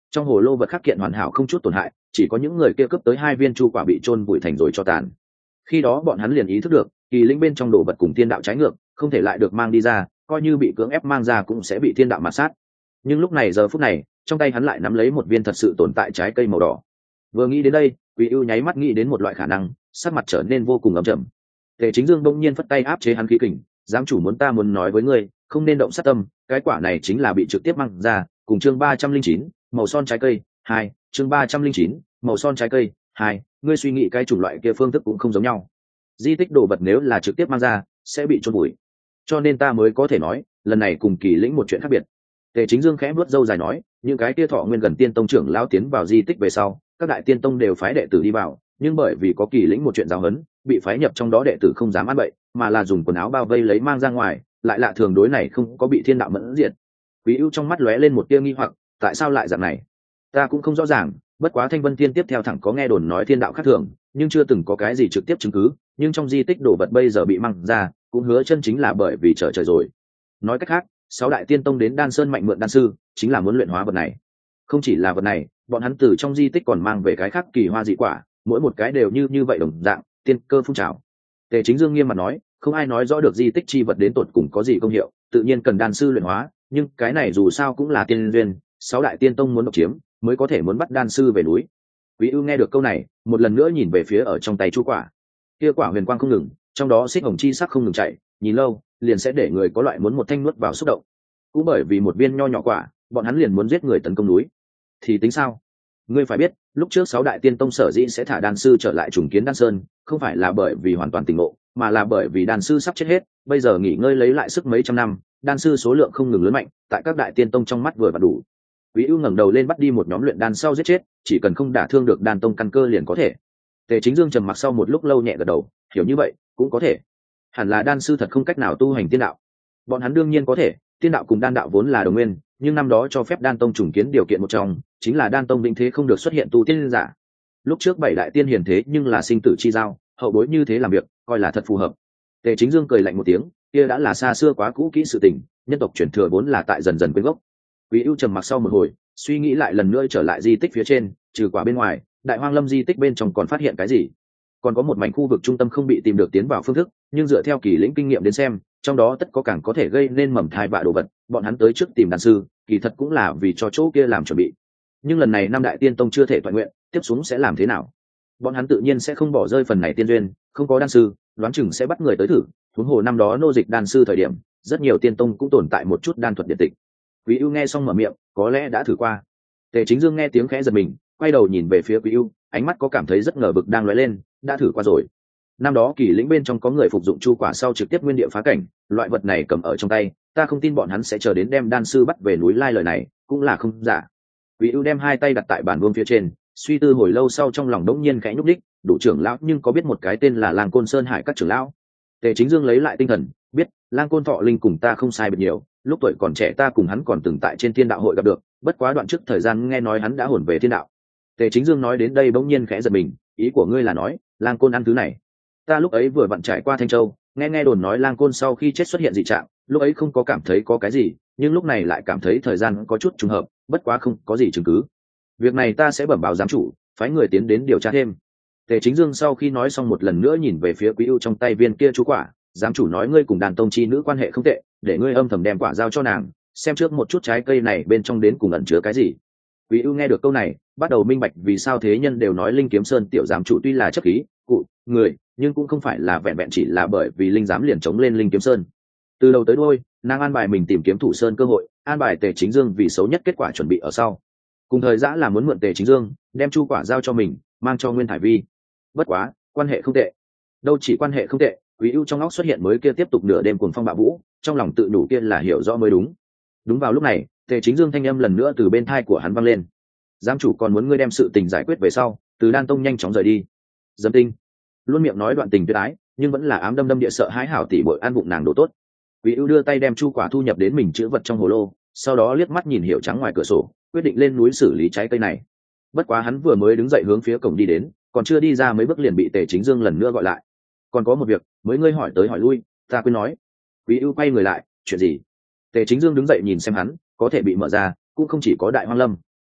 trong hồ lô vật khắc kiện hoàn hảo không chút tổn hại, chỉ có những người kia cướp tới 2 viên chu quả bị chôn vùi thành rồi cho tàn. Khi đó bọn hắn liền ý thức được kỳ lĩnh bên trong đồ vật cùng thiên đạo trái ngược, không thể lại được mang đi ra, coi như bị cưỡng ép mang ra cũng sẽ bị thiên đạo mạt sát. Nhưng lúc này giờ phút này trong tay hắn lại nắm lấy một viên thật sự tồn tại trái cây màu đỏ. Vừa nghĩ đến đây, Quý Ưu nháy mắt nghĩ đến một loại khả năng, sắc mặt trở nên vô cùng ấm chậm. Tề Chính Dương bỗng nhiên phất tay áp chế hắn khí kình, giám chủ muốn nói với ngươi, không nên động sát tâm, cái quả này chính là bị trực tiếp mang ra, cùng chương 309, màu son trái cây 2, chương 309, màu son trái cây 2, ngươi suy nghĩ cái chủng loại kia phương thức cũng không giống nhau. Di tích đồ vật nếu là trực tiếp mang ra, sẽ bị chôn vùi. Cho nên ta mới có thể nói, lần này cùng Kỳ lĩnh một chuyện khác biệt. Tề Chính Dương khẽ vuốt râu dài nói, những cái kia thọ nguyên gần tiên tông trưởng lão tiến vào di tích về sau, các đại tiên tông đều phái đệ tử đi vào, nhưng bởi vì có Kỳ lĩnh một chuyện giáo huấn, bị phái nhập trong đó đệ tử không dám ăn bậy, mà là dùng quần áo bao vây lấy mang ra ngoài, lại lạ thường đối này không có bị thiên đạo mẫn diệt. Quý Ưu trong mắt lóe lên một tia nghi hoặc, tại sao lại dạng này? Ta cũng không rõ ràng, bất quá Thanh Vân Thiên tiếp theo thẳng có nghe đồn nói thiên đạo khác thường, nhưng chưa từng có cái gì trực tiếp chứng cứ, nhưng trong di tích đồ vật bây giờ bị mang ra, cũng hứa chân chính là bởi vì trời rồi. Nói cách khác, 6 đại tiên tông đến Đan Sơn mạnh mượn đan sư, chính là muốn luyện hóa vật này. Không chỉ là vật này, bọn hắn từ trong di tích còn mang về cái khác kỳ hoa dị quả, mỗi một cái đều như vậy đồng dạng, tiên cơ phun trào. Tề Chính Dương nghiêm mặt nói, không ai nói rõ được di tích chi vật đến tột cùng có gì công hiệu, tự nhiên cần đan sư luyện hóa, nhưng cái này dù sao cũng là tiên duyên, 6 đại tiên tông muốn độc chiếm, mới có thể muốn bắt đan sư về núi. Quý Ưu nghe được câu này, một lần nữa nhìn về phía ở trong tay chu quả. Kia quả huyền quang không ngừng, trong đó xích hồng chi sắc không ngừng chạy, nhìn lâu, liền sẽ để người có loại muốn một thanh nuốt vào xúc động. Cũng bởi vì một viên nho nhỏ quả, bọn hắn liền muốn giết người tấn công núi. Thì tính sao? Ngươi phải biết, lúc trước 6 đại tiên tông sở dĩ sẽ thả đan sư trở lại trùng kiến Đan Sơn, không phải là bởi vì hoàn toàn tỉnh ngộ, mà là bởi vì đan sư sắp chết hết, bây giờ nghỉ ngơi lấy lại sức mấy trăm năm, đan sư số lượng không ngừng lớn mạnh, tại các đại tiên tông trong mắt vừa và đủ. Quý Ưu ngẩng đầu lên bắt đi một nhóm luyện đan sau giết chết, chỉ cần không đả thương được đan tông căn cơ liền có thể. Tề Chính Dương trầm mặc sau một lúc lâu nhẹ gật đầu, hiểu như vậy, cũng có thể. Hẳn là đan sư thật không cách nào tu hành tiên đạo. Bọn hắn đương nhiên có thể, tiên đạo cùng đan đạo vốn là đồng nguyên, nhưng năm đó cho phép đan tông trùng kiến điều kiện một trong, chính là đan tông vĩnh thế không được xuất hiện tu tiên giả. Lúc trước 7 đại tiên hiển thế nhưng là sinh tử chi giao, hậu bối như thế làm việc, coi là thật phù hợp. Tề Chính Dương cười lạnh một tiếng, kia đã là xa xưa quá cũ kỹ sự tình, nhân tộc truyền thừa vốn là tại dần dần quên gốc. Quý Ưu trầm mặc sau một hồi, suy nghĩ lại lần nữa trở lại di tích phía trên, trừ quả bên ngoài, Đại Hoang Lâm di tích bên trong còn phát hiện cái gì? Còn có một mảnh khu vực trung tâm không bị tìm được tiến vào phương thức, nhưng dựa theo Kỳ lĩnh kinh nghiệm đến xem, trong đó tất có càng có thể gây nên mầm thai vạ đồ vật, bọn hắn tới trước tìm đan sư, kỳ thật cũng là vì cho chỗ kia làm chuẩn bị. Nhưng lần này năm đại tiên tông chưa thể toàn nguyện, tiếp xuống sẽ làm thế nào? Bọn hắn tự nhiên sẽ không bỏ rơi phần này tiên duyên, không có đan sư, đoán chừng sẽ bắt người tới thử. Huống hồ năm đó nô dịch đan sư thời điểm, rất nhiều tiên tông cũng tồn tại một chút đan thuật điện tịch. Quý Ưu nghe xong mở miệng, có lẽ đã thử qua. Tề Chính Dương nghe tiếng khẽ giật mình, quay đầu nhìn về phía Quý Ưu, ánh mắt có cảm thấy rất ngờ vực đang lóe lên, đã thử qua rồi. Năm đó Kỳ lĩnh bên trong có người phục dụng chu quả sau trực tiếp nguyên địa phá cảnh, loại vật này cầm ở trong tay, ta không tin bọn hắn sẽ chờ đến đem đan sư bắt về núi lai lời này, cũng là không giả. Quý Ưu đem hai tay đặt tại bàn vuông phía trên, suy tư hồi lâu sau trong lòng đống nhiên khẽ nhúc đích, đủ trưởng lão nhưng có biết một cái tên là Lang Côn Sơn Hải các trưởng lão. Tề Chính Dương lấy lại tinh thần, biết, Lang Côn Thọ Linh cùng ta không sai biệt nhiều, lúc tuổi còn trẻ ta cùng hắn còn từng tại trên Thiên Đạo hội gặp được, bất quá đoạn trước thời gian nghe nói hắn đã hồn về Thiên Đạo. Tề Chính Dương nói đến đây bỗng nhiên khẽ giật mình, ý của ngươi là nói, Lang Côn ăn thứ này? Ta lúc ấy vừa vặn trải qua Thanh Châu, nghe đồn nói Lang Côn sau khi chết xuất hiện dị trạng, lúc ấy không có cảm thấy có cái gì, nhưng lúc này lại cảm thấy thời gian có chút trùng hợp, bất quá không có gì chứng cứ. Việc này ta sẽ bẩm báo giám chủ, phái người tiến đến điều tra thêm. Tề Chính Dương sau khi nói xong một lần nữa nhìn về phía Quý Ưu trong tay viên kia chú quả, giám chủ nói ngươi cùng Đàn Tông chi nữ quan hệ không tệ, để ngươi âm thầm đem quả giao cho nàng, xem trước một chút trái cây này bên trong đến cùng ẩn chứa cái gì. Quý Ưu nghe được câu này, bắt đầu minh bạch vì sao thế nhân đều nói Linh Kiếm Sơn tiểu giám chủ tuy là chất khí, cụ, người, nhưng cũng không phải là vẹn vẹn chỉ là bởi vì linh giám liền chống lên Linh Kiếm Sơn. Từ đầu tới đuôi, nàng an bài mình tìm kiếm Thủ Sơn cơ hội, an bài Tề Chính Dương vì xấu nhất kết quả chuẩn bị ở sau. Cùng thời giã là muốn mượn Tề Chính Dương đem chu quả giao cho mình, mang cho Nguyên Thải Vi. Bất quá, quan hệ không tệ. Đâu chỉ quan hệ không tệ, Quý Ưu trong óc xuất hiện mới kia tiếp tục nửa đêm cuồng phong bạo vũ, trong lòng tự đủ kia là hiểu rõ mới đúng. Đúng vào lúc này, Tề Chính Dương thanh âm lần nữa từ bên tai của hắn vang lên. Giám chủ còn muốn ngươi đem sự tình giải quyết về sau, từ Đan Tông nhanh chóng rời đi. Dâm Tinh luôn miệng nói đoạn tình tuyệt ái, nhưng vẫn là ám đâm đâm địa sợ hãi hảo tỷ bội an bụng nàng đồ tốt. Quý Ưu đưa tay đem chu quả thu nhập đến mình chữ vật trong hồ lô, sau đó liếc mắt nhìn Hiểu Trắng ngoài cửa sổ, quyết định lên núi xử lý trái cây này. Bất quá hắn vừa mới đứng dậy hướng phía cổng đi đến, còn chưa đi ra mấy bước liền bị Tề Chính Dương lần nữa gọi lại. Còn có một việc, mới ngươi hỏi tới hỏi lui, ta quên nói. Quý Ưu quay người lại, chuyện gì? Tề Chính Dương đứng dậy nhìn xem hắn, có thể bị mở ra, cũng không chỉ có Đại Hoang Lâm.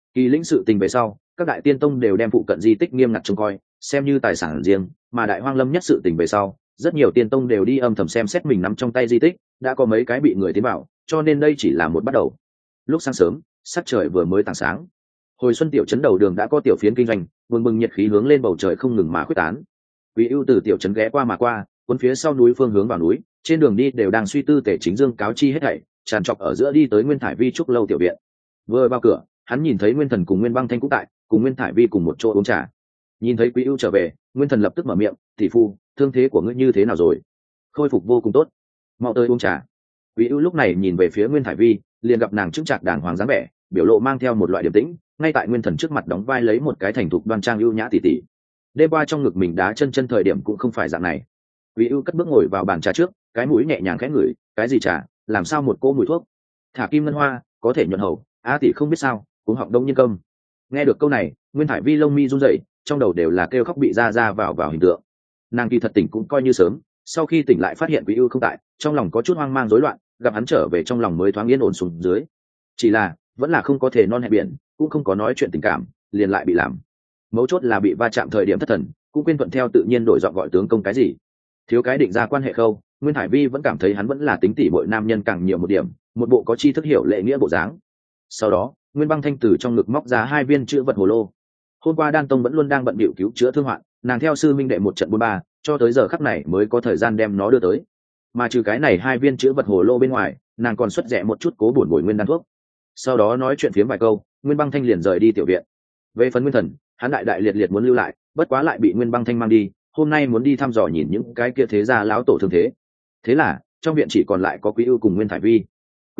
Kỳ lĩnh sự tình về sau, các đại tiên tông đều đem phụ cận di tích nghiêm ngặt trông coi, xem như tài sản riêng, mà đại hoang lâm nhất sự tình về sau, rất nhiều tiên tông đều đi âm thầm xem xét mình nắm trong tay di tích, đã có mấy cái bị người tiến vào, cho nên đây chỉ là một bắt đầu. Lúc sáng sớm, sắc trời vừa mới tảng sáng, hồi xuân tiểu trấn đầu đường đã có tiểu phiến kinh doanh, bừng bừng nhiệt khí hướng lên bầu trời không ngừng mà khuếch tán. Quý ưu từ tiểu trấn ghé qua mà qua, cuốn phía sau núi phương hướng vào núi, trên đường đi đều đang suy tư Tề Chính Dương cáo chi hết thảy, tràn trọc ở giữa đi tới Nguyên Thải Vi trúc lâu tiểu viện. Vừa vào cửa, hắn nhìn thấy Nguyên Thần cùng Nguyên Băng Thanh cũng tại, cùng Nguyên Thải Vi cùng một chỗ uống trà. Nhìn thấy Quý ưu trở về, Nguyên Thần lập tức mở miệng, "Tỷ phu, thương thế của ngươi như thế nào rồi?" "Khôi phục vô cùng tốt, mau tới uống trà." Quý ưu lúc này nhìn về phía Nguyên Thải Vi, liền gặp nàng chững chạc đàng hoàng dáng vẻ, biểu lộ mang theo một loại điềm tĩnh, ngay tại Nguyên Thần trước mặt đóng vai lấy một cái thành thục đoan trang ưu nhã tỷ tỷ. Đêm qua trong ngực mình đá chân chân thời điểm cũng không phải dạng này. Quý ưu cất bước ngồi vào bàn trà trước, cái mũi nhẹ nhàng khẽ ngửi, "Cái gì trà, làm sao một cỗ mùi thuốc? Thả kim ngân hoa, có thể nhuận hầu, á tỷ không biết sao, cũng họng đông nhân công." Nghe được câu này, Nguyên Thải Vi lông mi run rẩy, trong đầu đều là kêu khóc bị ra vào hình tượng. Nàng kỳ thật tỉnh cũng coi như sớm, sau khi tỉnh lại phát hiện Quý ưu không tại, trong lòng có chút hoang mang rối loạn, gặp hắn trở về trong lòng mới thoáng yên ổn xuống dưới. Chỉ là vẫn là không có thể non hẹn biển, cũng không có nói chuyện tình cảm, liền lại bị làm. Mấu chốt là bị va chạm thời điểm thất thần, cũng quên thuận theo tự nhiên đổi giọng gọi tướng công cái gì. Thiếu cái định ra quan hệ khâu, Nguyên Thải Vi vẫn cảm thấy hắn vẫn là tính tỉ muội nam nhân càng nhiều một điểm, một bộ có tri thức hiểu lệ nghĩa bộ dáng. Sau đó, Nguyên Băng Thanh từ trong ngực móc ra 2 viên chữ vật hồ lô. Hôm qua Đan Tông vẫn luôn đang bận bịu cứu chữa thương hoạn, nàng theo sư minh đệ một trận 4-3, cho tới giờ khắc này mới có thời gian đem nó đưa tới. Mà trừ cái này 2 viên chữ vật hồ lô bên ngoài, nàng còn xuất rẻ một chút cố bổn bồi nguyên đan thuốc. Sau đó nói chuyện phiếm vài câu, Nguyên Băng Thanh liền rời đi tiểu viện. Về phần Nguyên Thần, hắn đại liệt muốn lưu lại, bất quá lại bị Nguyên Băng Thanh mang đi, hôm nay muốn đi thăm dò nhìn những cái kia thế gia lão tổ thương thế. Thế là trong viện chỉ còn lại có Quý ưu cùng Nguyên Thải Vi.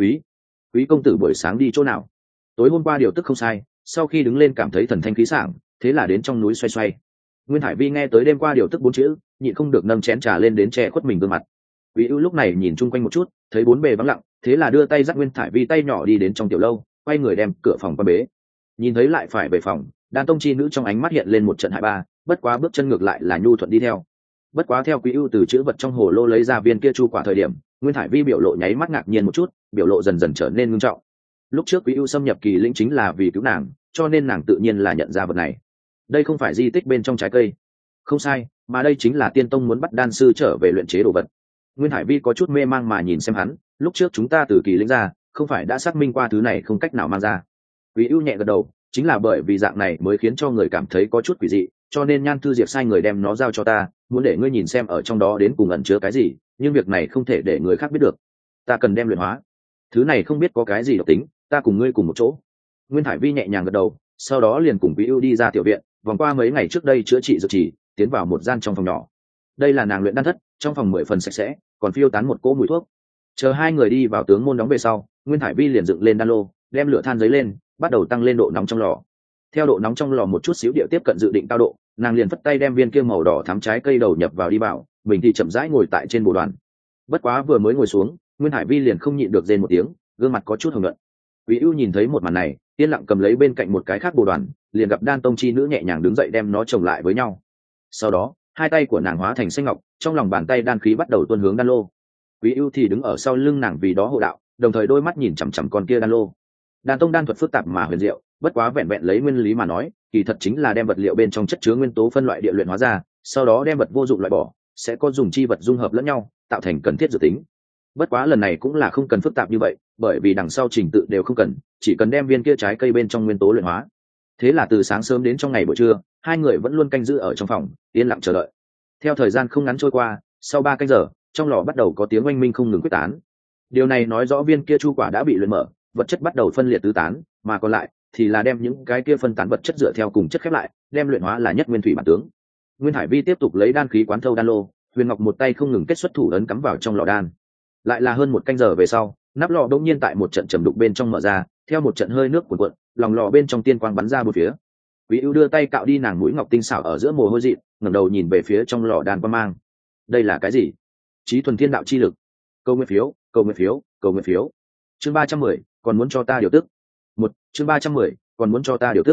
Quý công tử buổi sáng đi chỗ nào? Tối hôm qua điều tức không sai, sau khi đứng lên cảm thấy thần thanh khí sảng, thế là đến trong núi xoay xoay. Nguyên Thải Vi nghe tới đêm qua điều tức 4 chữ, nhịn không được nâng chén trà lên đến che khuất mình gương mặt. Quý ưu lúc này nhìn chung quanh một chút, thấy bốn bề vắng lặng, thế là đưa tay dắt Nguyên Thải Vi tay nhỏ đi đến trong tiểu lâu, quay người đem cửa phòng qua bế. Nhìn thấy lại phải về phòng, Đan Tông chi nữ trong ánh mắt hiện lên một trận hại ba, bất quá bước chân ngược lại là nhu thuận đi theo. Bất quá theo Quý ưu từ chữ vật trong hồ lô lấy ra viên kia chu quả thời điểm, Nguyên Thải Vi biểu lộ nháy mắt ngạc nhiên một chút, biểu lộ dần dần trở nên ngưng trọng. Lúc trước Quý ưu xâm nhập Kỳ lĩnh chính là vì cứu nàng, cho nên nàng tự nhiên là nhận ra vật này. Đây không phải di tích bên trong trái cây, không sai, mà đây chính là Tiên Tông muốn bắt đan sư trở về luyện chế đồ vật. Nguyên Thải Vi có chút mê mang mà nhìn xem hắn, lúc trước chúng ta từ Kỳ lĩnh ra, không phải đã xác minh qua thứ này không cách nào mang ra. Quý ưu nhẹ gật đầu, chính là bởi vì dạng này mới khiến cho người cảm thấy có chút quỷ dị, cho nên Nhan Thư Diệp sai người đem nó giao cho ta, muốn để ngươi nhìn xem ở trong đó đến cùng ẩn chứa cái gì, nhưng việc này không thể để người khác biết được. Ta cần đem luyện hóa. Thứ này không biết có cái gì độc tính, ta cùng ngươi cùng một chỗ. Nguyên Thải Vi nhẹ nhàng gật đầu, sau đó liền cùng Quý ưu đi ra tiểu viện, vòng qua mấy ngày trước đây chữa trị dược trì, tiến vào một gian trong phòng nhỏ. Đây là nàng luyện đan thất, trong phòng 10 phần sạch sẽ, còn phiêu tán một cỗ mùi thuốc. Chờ hai người đi vào tướng môn đóng về sau, Nguyên Thải Vi liền dựng lên đan lô, đem lửa than giấy lên, bắt đầu tăng lên độ nóng trong lò. Theo độ nóng trong lò một chút xíu địa tiếp cận dự định cao độ, nàng liền phất tay đem viên kia màu đỏ thắm trái cây đầu nhập vào đi vào, mình thì chậm rãi ngồi tại trên bồ đoàn. Bất quá vừa mới ngồi xuống, Nguyên Hải Vi liền không nhịn được rên một tiếng, gương mặt có chút hồng nhuận. Quý ưu nhìn thấy một màn này, yên lặng cầm lấy bên cạnh một cái khác bồ đoàn, liền gặp Đan Tông chi nữ nhẹ nhàng đứng dậy đem nó chồng lại với nhau. Sau đó, hai tay của nàng hóa thành xanh ngọc, trong lòng bàn tay đan khí bắt đầu tuôn hướng đan lô. Quý ưu thì đứng ở sau lưng nàng vì đó hộ đạo, đồng thời đôi mắt nhìn chằm chằm con kia đan lô. Đan Tông đan thuật phức tạp mà huyền diệu, bất quá vẹn vẹn lấy nguyên lý mà nói, kỳ thật chính là đem vật liệu bên trong chất chứa nguyên tố phân loại địa luyện hóa ra, sau đó đem vật vô dụng loại bỏ, sẽ có dùng chi vật dung hợp lẫn nhau, tạo thành cần thiết dự tính. Bất quá lần này cũng là không cần phức tạp như vậy, bởi vì đằng sau trình tự đều không cần, chỉ cần đem viên kia trái cây bên trong nguyên tố luyện hóa. Thế là từ sáng sớm đến trong ngày buổi trưa, hai người vẫn luôn canh giữ ở trong phòng, yên lặng chờ đợi. Theo thời gian không ngắn trôi qua, sau 3 canh giờ, trong lò bắt đầu có tiếng oanh minh không ngừng quyết tán. Điều này nói rõ viên kia chu quả đã bị luyện mở, vật chất bắt đầu phân liệt tứ tán, mà còn lại thì là đem những cái kia phân tán vật chất dựa theo cùng chất khép lại, đem luyện hóa là nhất nguyên thủy bản tướng. Nguyên Hải Vi tiếp tục lấy đan khí quán thâu đan lô, Huyền Ngọc một tay không ngừng kết xuất thủ ấn cắm vào trong lò đan. Lại là hơn 1 canh giờ về sau, nắp lò đột nhiên tại một trận trầm đục bên trong mở ra, theo một trận hơi nước cuồn cuộn, lòng lò bên trong tiên quang bắn ra bốn phía. Quý ưu đưa tay cạo đi nàng mũi ngọc tinh xảo ở giữa mồ hôi dị, ngẩng đầu nhìn về phía trong lò đan quang mang. Đây là cái gì? Chí thuần thiên đạo chi lực. Câu nguyện phiếu, câu nguyện phiếu, câu nguyện phiếu. Chương 310, còn muốn cho ta điều tức. Chương 310, còn muốn cho ta điều tức.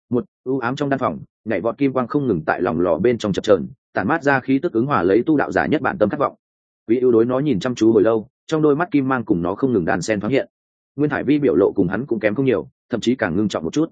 U ám trong đan phòng, nhảy vọt kim quang không ngừng tại lòng lò bên trong chập chờn, tản mát ra khí tức ứng hòa lấy tu đạo giả nhất bản tâm khát vọng. Quý ưu đối nó nhìn chăm chú hồi lâu, trong đôi mắt kim mang cùng nó không ngừng đan xen thoáng hiện. Nguyên Hải Vi biểu lộ cùng hắn cũng kém không nhiều, thậm chí càng ngưng trọng một chút.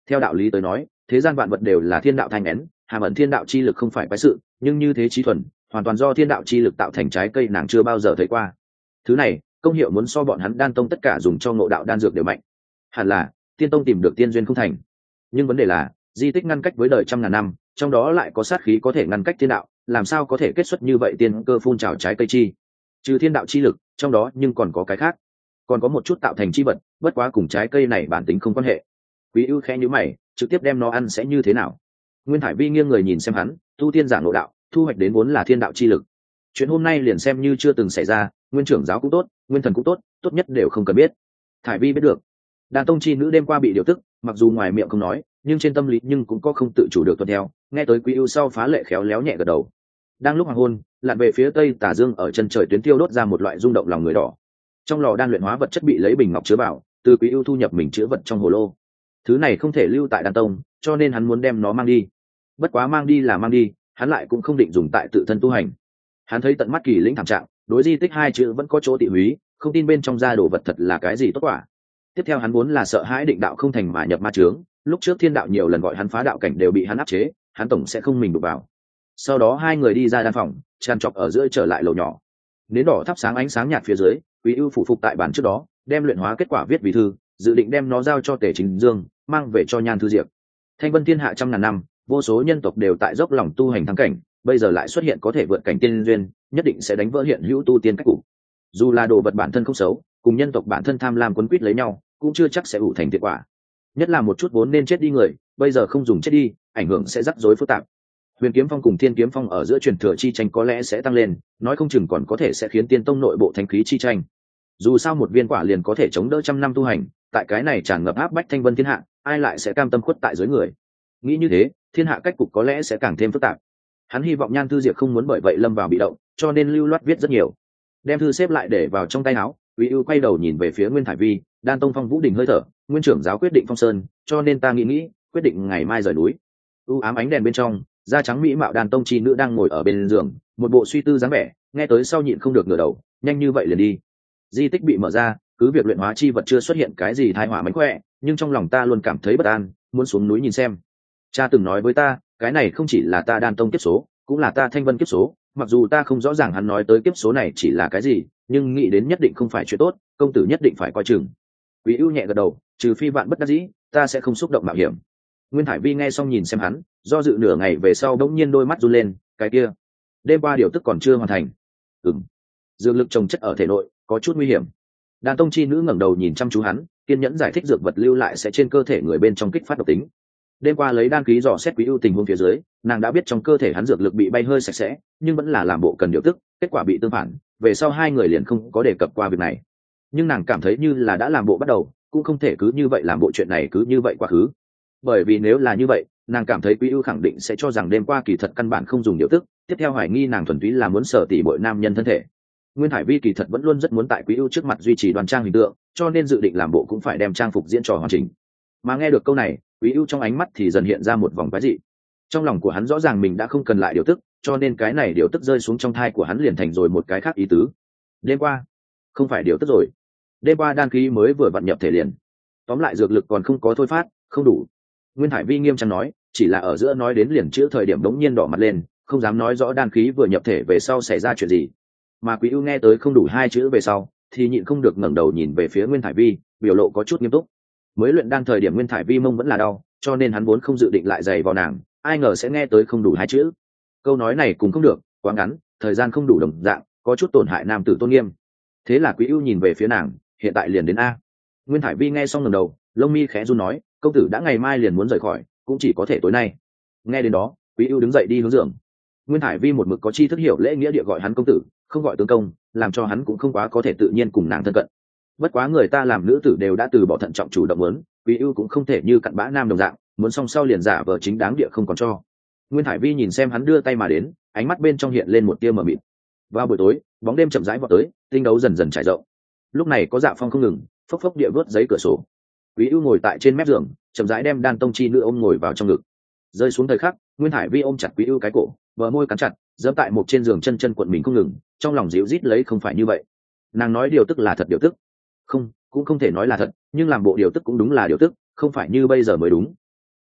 Theo đạo lý tới nói, thế gian vạn vật đều là thiên đạo thanh nén, hàm ẩn thiên đạo chi lực không phải quái sự, nhưng như thế trí thuần hoàn toàn do thiên đạo chi lực tạo thành trái cây nàng chưa bao giờ thấy qua. Thứ này công hiệu muốn so bọn hắn đan tông tất cả dùng cho ngộ đạo đan dược đều mạnh. Hẳn là tiên tông tìm được tiên duyên không thành. Nhưng vấn đề là di tích ngăn cách với đời trăm ngàn năm, trong đó lại có sát khí có thể ngăn cách thiên đạo, làm sao có thể kết xuất như vậy tiên cơ phun trào trái cây chi? Trừ thiên đạo chi lực, trong đó nhưng còn có cái khác, còn có một chút tạo thành chi vật, bất quá cùng trái cây này bản tính không quan hệ. Quý ưu khẽ nhíu mày, trực tiếp đem nó ăn sẽ như thế nào? Nguyên Thải Vi nghiêng người nhìn xem hắn, tu tiên giả ngộ đạo, thu hoạch đến vốn là thiên đạo chi lực. Chuyện hôm nay liền xem như chưa từng xảy ra, Nguyên trưởng giáo cũng tốt, Nguyên thần cũng tốt, tốt nhất đều không cần biết. Thải Vi biết được, đàn tông chi nữ đêm qua bị điều tức, mặc dù ngoài miệng không nói, nhưng trên tâm lý nhưng cũng có không tự chủ được tuân theo. Nghe tới Quý ưu sau phá lệ khéo léo nhẹ gật đầu. Đang lúc hoàng hôn, lặn về phía tây tà dương ở chân trời tuyến tiêu đốt ra một loại rung động lòng người đỏ. Trong lò đan luyện hóa vật chất bị lấy bình ngọc chứa vào, từ Quý ưu thu nhập mình chứa vật trong hồ lô. Thứ này không thể lưu tại đan tông, cho nên hắn muốn đem nó mang đi. Bất quá mang đi là mang đi, hắn lại cũng không định dùng tại tự thân tu hành. Hắn thấy tận mắt kỳ lĩnh thảm trạng, đối di tích hai chữ vẫn có chỗ tị húy, không tin bên trong ra đồ vật thật là cái gì tốt quả. Tiếp theo hắn muốn là sợ hãi định đạo không thành mà nhập ma chướng, lúc trước thiên đạo nhiều lần gọi hắn phá đạo cảnh đều bị hắn áp chế, hắn tổng sẽ không mình đụng vào. Sau đó hai người đi ra đan phòng, tràn trọc ở giữa trở lại lầu nhỏ. Nến đỏ thắp sáng ánh sáng nhạt phía dưới, Quý ưu phủ phục tại bàn trước đó, đem luyện hóa kết quả viết vì thư, dự định đem nó giao cho Tề Chính Dương, mang về cho Nhan Thư Diệp. Thanh Vân thiên hạ trăm ngàn năm, vô số nhân tộc đều tại dốc lòng tu hành thắng cảnh, bây giờ lại xuất hiện có thể vượt cảnh tiên duyên, nhất định sẽ đánh vỡ hiện hữu tu tiên cách cục. Dù là đồ vật bản thân không xấu, cùng nhân tộc bản thân tham lam quấn quýt lấy nhau, cũng chưa chắc sẽ ủ thành thiệt quả. Nhất là một chút vốn nên chết đi người, bây giờ không dùng chết đi, ảnh hưởng sẽ rắc rối phức tạp. Huyền Kiếm Phong cùng Thiên Kiếm Phong ở giữa truyền thừa chi tranh có lẽ sẽ tăng lên, nói không chừng còn có thể sẽ khiến tiên tông nội bộ thánh khí chi tranh. Dù sao một viên quả liền có thể chống đỡ trăm năm tu hành, tại cái này tràn ngập áp bách thanh vân thiên hạ, ai lại sẽ cam tâm khuất tại dưới người? Nghĩ như thế, thiên hạ cách cục có lẽ sẽ càng thêm phức tạp. Hắn hy vọng Nhan Thư Diệp không muốn bởi vậy lâm vào bị động, cho nên lưu loát viết rất nhiều. Đem thư xếp lại để vào trong tay áo, Quý ưu quay đầu nhìn về phía Nguyên Thải Vi, đan tông phong vũ đỉnh hơi thở, Nguyên trưởng giáo quyết định phong sơn, cho nên ta nghĩ quyết định ngày mai rời núi. Ám ánh đèn bên trong, da trắng mỹ mạo đàn tông chi nữ đang ngồi ở bên giường, một bộ suy tư dáng vẻ, nghe tới sau nhịn không được ngửa đầu, nhanh như vậy liền đi? Di tích bị mở ra, cứ việc luyện hóa chi vật chưa xuất hiện cái gì tai họa mánh khỏe, nhưng trong lòng ta luôn cảm thấy bất an, muốn xuống núi nhìn xem. Cha từng nói với ta, cái này không chỉ là ta đan tông kiếp số, cũng là ta thanh vân kiếp số, mặc dù ta không rõ ràng hắn nói tới kiếp số này chỉ là cái gì, nhưng nghĩ đến nhất định không phải chuyện tốt, công tử nhất định phải coi chừng. Quý ưu nhẹ gật đầu, trừ phi vạn bất đắc dĩ, ta sẽ không xúc động mạo hiểm. Nguyên Thải Vi nghe xong nhìn xem hắn, do dự nửa ngày về sau bỗng nhiên đôi mắt run lên, cái kia, đêm qua điều tức còn chưa hoàn thành. Dược lực trồng chất ở thể nội, có chút nguy hiểm. Đàn tông chi nữ ngẩng đầu nhìn chăm chú hắn, kiên nhẫn giải thích dược vật lưu lại sẽ trên cơ thể người bên trong kích phát độc tính. Đêm qua lấy đan khí dò xét Quý ưu tình huống phía dưới, nàng đã biết trong cơ thể hắn dược lực bị bay hơi sạch sẽ, nhưng vẫn là làm bộ cần điều tức, kết quả bị tương phản, về sau hai người liền không có đề cập qua việc này. Nhưng nàng cảm thấy như là đã làm bộ bắt đầu, cũng không thể cứ như vậy làm bộ chuyện này cứ như vậy quá khứ. Bởi vì nếu là như vậy, nàng cảm thấy Quý ưu khẳng định sẽ cho rằng đêm qua kỳ thật căn bản không dùng điều tức, tiếp theo hoài nghi nàng thuần túy là muốn sở tỉ bội nam nhân thân thể. Nguyên Thải Vi kỳ thật vẫn luôn rất muốn tại Quý ưu trước mặt duy trì đoan trang hình tượng, cho nên dự định làm bộ cũng phải đem trang phục diễn trò hoàn chỉnh. Mà nghe được câu này, Quý ưu trong ánh mắt thì dần hiện ra một vòng quái dị. Trong lòng của hắn rõ ràng mình đã không cần lại điều tức, cho nên cái này điều tức rơi xuống trong thai của hắn liền thành rồi một cái khác ý tứ. Đêm qua không phải điều tức rồi, đêm qua đan khí mới vừa vận nhập thể liền. Tóm lại dược lực còn không có thôi phát, không đủ. Nguyên Thải Vi nghiêm trang nói, chỉ là ở giữa nói đến liền chữ thời điểm đống nhiên đỏ mặt lên, không dám nói rõ đan khí vừa nhập thể về sau xảy ra chuyện gì. Mà Quý ưu nghe tới không đủ hai chữ về sau, thì nhịn không được ngẩng đầu nhìn về phía Nguyên Thải Vi, biểu lộ có chút nghiêm túc. Mới luyện đan thời điểm Nguyên Thải Vi mông vẫn là đau, cho nên hắn vốn không dự định lại giày vào nàng, ai ngờ sẽ nghe tới không đủ hai chữ. Câu nói này cũng không được, quá ngắn, thời gian không đủ đồng dạng, có chút tổn hại nam tử tôn nghiêm. Thế là Quý ưu nhìn về phía nàng, hiện tại liền đến a. Nguyên Thải Vi nghe xong ngẩng đầu, lông mi khẽ run nói, công tử đã ngày mai liền muốn rời khỏi, cũng chỉ có thể tối nay. Nghe đến đó, Quý ưu đứng dậy đi hướng giường. Nguyên Thải Vi một mực có chi thức hiểu lễ nghĩa địa gọi hắn công tử, không gọi tướng công, làm cho hắn cũng không quá có thể tự nhiên cùng nàng thân cận. Bất quá người ta làm nữ tử đều đã từ bỏ thận trọng chủ động muốn, Quý ưu cũng không thể như cặn bã nam đồng dạng, muốn song sau liền giả vờ chính đáng địa không còn cho. Nguyên Thải Vi nhìn xem hắn đưa tay mà đến, ánh mắt bên trong hiện lên một tia mờ mịt. Vào buổi tối, bóng đêm chậm rãi vọt tới, tinh đấu dần dần trải rộng. Lúc này có dạ phong không ngừng, phốc phốc địa vớt giấy cửa sổ. Quý ưu ngồi tại trên mép giường, chậm rãi đem đan tông chi nữ ôm ngồi vào trong ngực. Rơi xuống thời khắc, Nguyên Thải Vi ôm chặt Quý ưu cái cổ, bờ môi cắn chặt, giẫm tại một trên giường chân chân cuộn mình không ngừng, trong lòng dịu rít lấy không phải như vậy. Nàng nói điều tức là thật điều tức, không, cũng không thể nói là thật, nhưng làm bộ điều tức cũng đúng là điều tức, không phải như bây giờ mới đúng.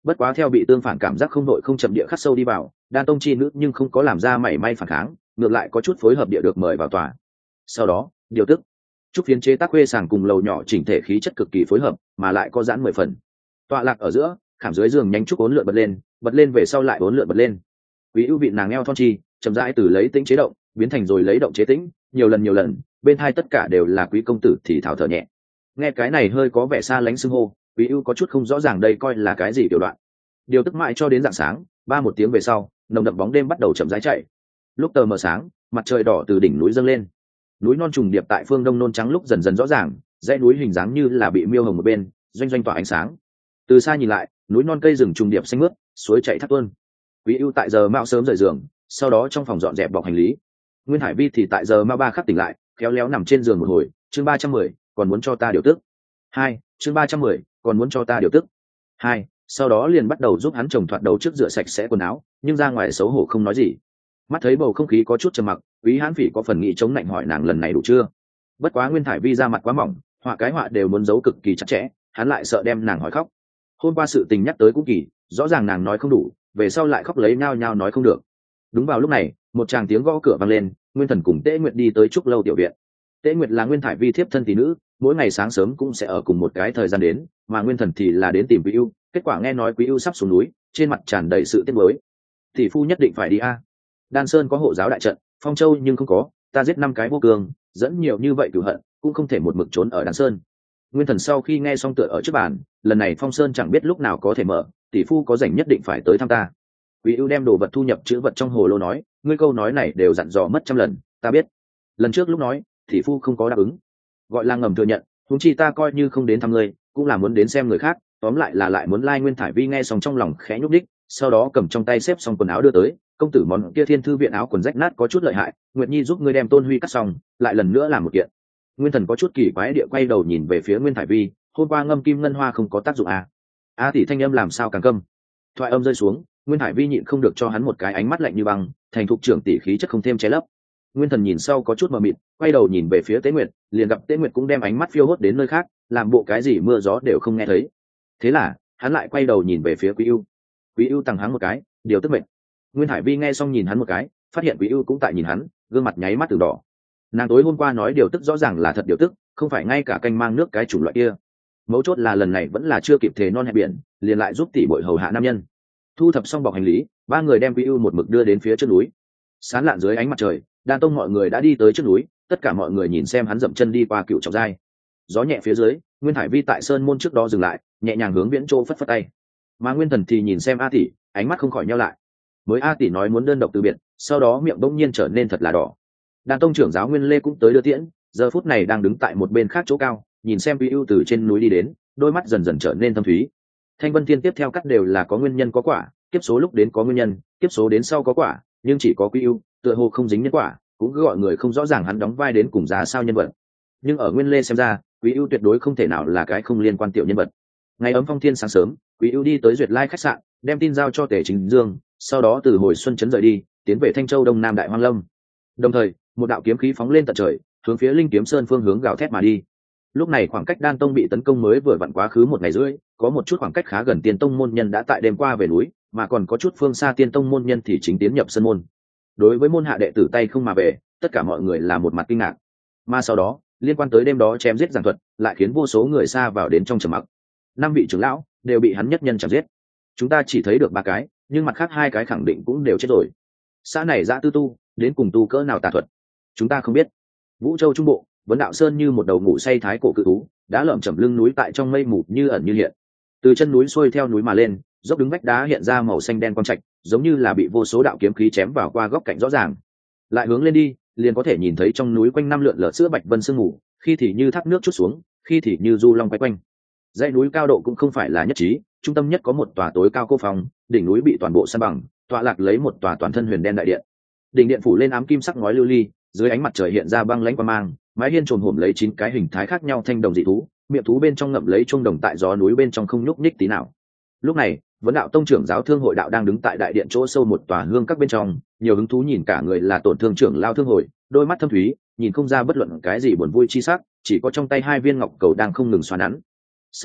Bất quá theo bị tương phản cảm giác không đội không chậm địa khắc sâu đi vào, đan tông chi nữ nhưng không có làm ra mảy may phản kháng, ngược lại có chút phối hợp địa được mời vào tòa. Sau đó điều tức trúc phiến chế tác khuê sàng cùng lầu nhỏ chỉnh thể khí chất cực kỳ phối hợp, mà lại có giãn 10 phần. Tọa lạc ở giữa, khảm dưới giường nhanh trúc uốn lượn bật lên về sau lại uốn lượn bật lên. Quý ưu vị nàng eo thon chi chậm rãi từ lấy tĩnh chế động biến thành rồi lấy động chế tĩnh, nhiều lần bên hai tất cả đều là quý công tử thì thảo thở nhẹ. Nghe cái này hơi có vẻ xa lánh xưng hô, quý ưu có chút không rõ ràng đây coi là cái gì tiểu đoạn. Điều tức mãi cho đến rạng sáng, một tiếng về sau, nồng đậm bóng đêm bắt đầu chậm rãi chạy. Lúc tờ mờ sáng, mặt trời đỏ từ đỉnh núi dâng lên, núi non trùng điệp tại phương đông nôn trắng lúc dần dần rõ ràng, dãy núi hình dáng như là bị miêu hồng một bên doanh doanh tỏa ánh sáng. Từ xa nhìn lại, núi non cây rừng trùng điệp xanh mướt, suối chảy thác tuôn. Quý ưu tại giờ mạo sớm rời giường, sau đó trong phòng dọn dẹp bọc hành lý. Nguyên Hải Vi thì tại giờ mạo 3 khắc tỉnh lại, khéo léo nằm trên giường một hồi. Chương 310, còn muốn cho ta điều tức. 2, chương 310, còn muốn cho ta điều tức. 2, sau đó liền bắt đầu giúp hắn chồng thoạt đầu trước rửa sạch sẽ quần áo, nhưng ra ngoài xấu hổ không nói gì. Mắt thấy bầu không khí có chút trầm mặc, Quý Hán Phỉ có phần nghĩ chống lạnh hỏi nàng lần này đủ chưa. Bất quá Nguyên Hải Vi ra mặt quá mỏng, họa cái họa đều muốn giấu cực kỳ chặt chẽ, hắn lại sợ đem nàng hỏi khóc. Hôm qua sự tình nhắc tới cũng kỳ, rõ ràng nàng nói không đủ, về sau lại khóc lấy nhao nhao nói không được. Đúng vào lúc này, một tràng tiếng gõ cửa vang lên, Nguyên Thần cùng Tế Nguyệt đi tới trúc lâu tiểu viện. Tế Nguyệt là Nguyên Thải Vi thiếp thân tỷ nữ, mỗi ngày sáng sớm cũng sẽ ở cùng một cái thời gian đến, mà Nguyên Thần thì là đến tìm Quý ưu. Kết quả nghe nói Quý ưu sắp xuống núi, trên mặt tràn đầy sự tiếc nuối. Tỷ phu nhất định phải đi a. Đan Sơn có hộ giáo đại trận, Phong Châu nhưng không có, ta giết 5 cái vô cường, dẫn nhiều như vậy cửu hận, cũng không thể một mực trốn ở Đan Sơn. Nguyên Thần sau khi nghe xong tựa ở trước bàn, lần này Phong Sơn chẳng biết lúc nào có thể mở, tỷ phu có rảnh nhất định phải tới thăm ta. Quý ưu đem đồ vật thu nhập chữ vật trong hồ lô nói, ngươi câu nói này đều dặn dò mất trăm lần, ta biết. Lần trước lúc nói, tỷ phu không có đáp ứng, gọi là ngầm thừa nhận, huống chi ta coi như không đến thăm ngươi, cũng là muốn đến xem người khác, tóm lại là lại muốn lai Nguyên Thải Vi nghe xong trong lòng khẽ nhúc đích, sau đó cầm trong tay xếp xong quần áo đưa tới, công tử món kia Thiên Thư viện áo quần rách nát có chút lợi hại, Nguyệt Nhi giúp ngươi đem Tôn Huy cắt xong, lại lần nữa làm một kiện. Nguyên Thần có chút kỳ quái địa quay đầu nhìn về phía Nguyên Thải Vi, hôm qua ngâm kim ngân hoa không có tác dụng à? A tỷ thanh âm làm sao càng câm. Thoại âm rơi xuống, Nguyên Thải Vi nhịn không được cho hắn một cái ánh mắt lạnh như băng, thành thục trưởng tỷ khí chất không thêm che lấp. Nguyên Thần nhìn sau có chút mờ mịt, quay đầu nhìn về phía Tế Nguyệt, liền gặp Tế Nguyệt cũng đem ánh mắt phiêu hốt đến nơi khác, làm bộ cái gì mưa gió đều không nghe thấy. Thế là, hắn lại quay đầu nhìn về phía Quý ưu. Quý ưu tăng hắn một cái, điều tức mệnh. Nguyên Thải Vi nghe xong nhìn hắn một cái, phát hiện Quý ưu cũng tại nhìn hắn, gương mặt nháy mắt từng đỏ. Nàng tối hôm qua nói điều tức rõ ràng là thật điều tức, không phải ngay cả canh mang nước cái chủng loại kia. Mấu chốt là lần này vẫn là chưa kịp thề non hẹn biển, liền lại giúp tỷ bội hầu hạ nam nhân. Thu thập xong bọc hành lý, 3 người đem Quý ưu một mực đưa đến phía trước núi. Sáng lạn dưới ánh mặt trời, Đan Tông mọi người đã đi tới trước núi, tất cả mọi người nhìn xem hắn dậm chân đi qua Cựu Trọng Giai. Gió nhẹ phía dưới, Nguyên Hải Vi tại sơn môn trước đó dừng lại, nhẹ nhàng hướng Viễn Châu phất phất tay. Mà Nguyên Thần thì nhìn xem A tỷ, ánh mắt không khỏi nheo lại. Mới A tỷ nói muốn đơn độc từ biệt, sau đó miệng bỗng nhiên trở nên thật là đỏ. Đan Tông trưởng giáo Nguyên Lê cũng tới đưa tiễn, giờ phút này đang đứng tại một bên khác chỗ cao, nhìn xem Quý ưu từ trên núi đi đến, đôi mắt dần dần trở nên thâm thúy. Thanh Vân Thiên tiếp theo cắt đều là có nguyên nhân có quả, kiếp số lúc đến có nguyên nhân, kiếp số đến sau có quả, nhưng chỉ có Quý ưu tựa hồ không dính nhân quả, cũng cứ gọi người không rõ ràng hắn đóng vai đến cùng giá sao nhân vật. Nhưng ở Nguyên Lê xem ra, Quý ưu tuyệt đối không thể nào là cái không liên quan tiểu nhân vật. Ngày ấm phong thiên sáng sớm, Quý ưu đi tới Duyệt Lai khách sạn, đem tin giao cho Tề Chính Dương, sau đó từ hồi xuân trấn rời đi, tiến về Thanh Châu Đông Nam Đại Hoang Lâm. Đồng thời, một đạo kiếm khí phóng lên tận trời, hướng phía Linh Kiếm Sơn phương hướng gào thét mà đi. Lúc này khoảng cách Đan Tông bị tấn công mới vừa vặn quá khứ 1 ngày rưỡi, có một chút khoảng cách khá gần Tiên Tông môn nhân đã tại đêm qua về núi, mà còn có chút phương xa Tiên Tông môn nhân thì chính tiến nhập sân môn. Đối với môn hạ đệ tử tay không mà về, tất cả mọi người là một mặt kinh ngạc. Mà sau đó, liên quan tới đêm đó chém giết giảng thuật, lại khiến vô số người xa vào đến trong trầm mặc. 5 vị trưởng lão đều bị hắn nhất nhân chém giết. Chúng ta chỉ thấy được 3 cái, nhưng mặt khác 2 cái khẳng định cũng đều chết rồi. Xã này Dã Tư Tu, đến cùng tu cỡ nào tà thuật, chúng ta không biết. Vũ Châu trung bộ, Vấn Đạo Sơn như một đầu ngủ say thái cổ cự thú, đã lởm chởm lưng núi tại trong mây mù như ẩn như hiện. Từ chân núi xuôi theo núi mà lên, dốc đứng vách đá hiện ra màu xanh đen quang trạch, giống như là bị vô số đạo kiếm khí chém vào qua góc cạnh rõ ràng. Lại hướng lên đi, liền có thể nhìn thấy trong núi quanh năm lượn lờ sữa bạch vân sương mù, khi thì như thác nước chút xuống, khi thì như du long quay quanh. Dãy núi cao độ cũng không phải là nhất trí, trung tâm nhất có một tòa tối cao cô phòng, đỉnh núi bị toàn bộ san bằng, tọa lạc lấy một tòa toàn thân huyền đen đại điện. Đỉnh điện phủ lên ám kim sắc ngói lưu ly, dưới ánh mặt trời hiện ra băng lãnh quang mang, mái hiên trồn hổm lấy 9 cái hình thái khác nhau thanh đồng dị thú, miệng thú bên trong ngậm lấy chuông đồng tại gió núi bên trong không nhúc nhích tí nào. Lúc này, Vấn Đạo Tông trưởng giáo Thương hội đạo đang đứng tại đại điện chỗ sâu một tòa hương các bên trong, nhiều hứng thú nhìn cả người là tổn thương trưởng lao Thương hội, đôi mắt thâm thúy, nhìn không ra bất luận cái gì buồn vui chi sắc, chỉ có trong tay 2 viên ngọc cầu đang không ngừng xoa nắn. Sau đó,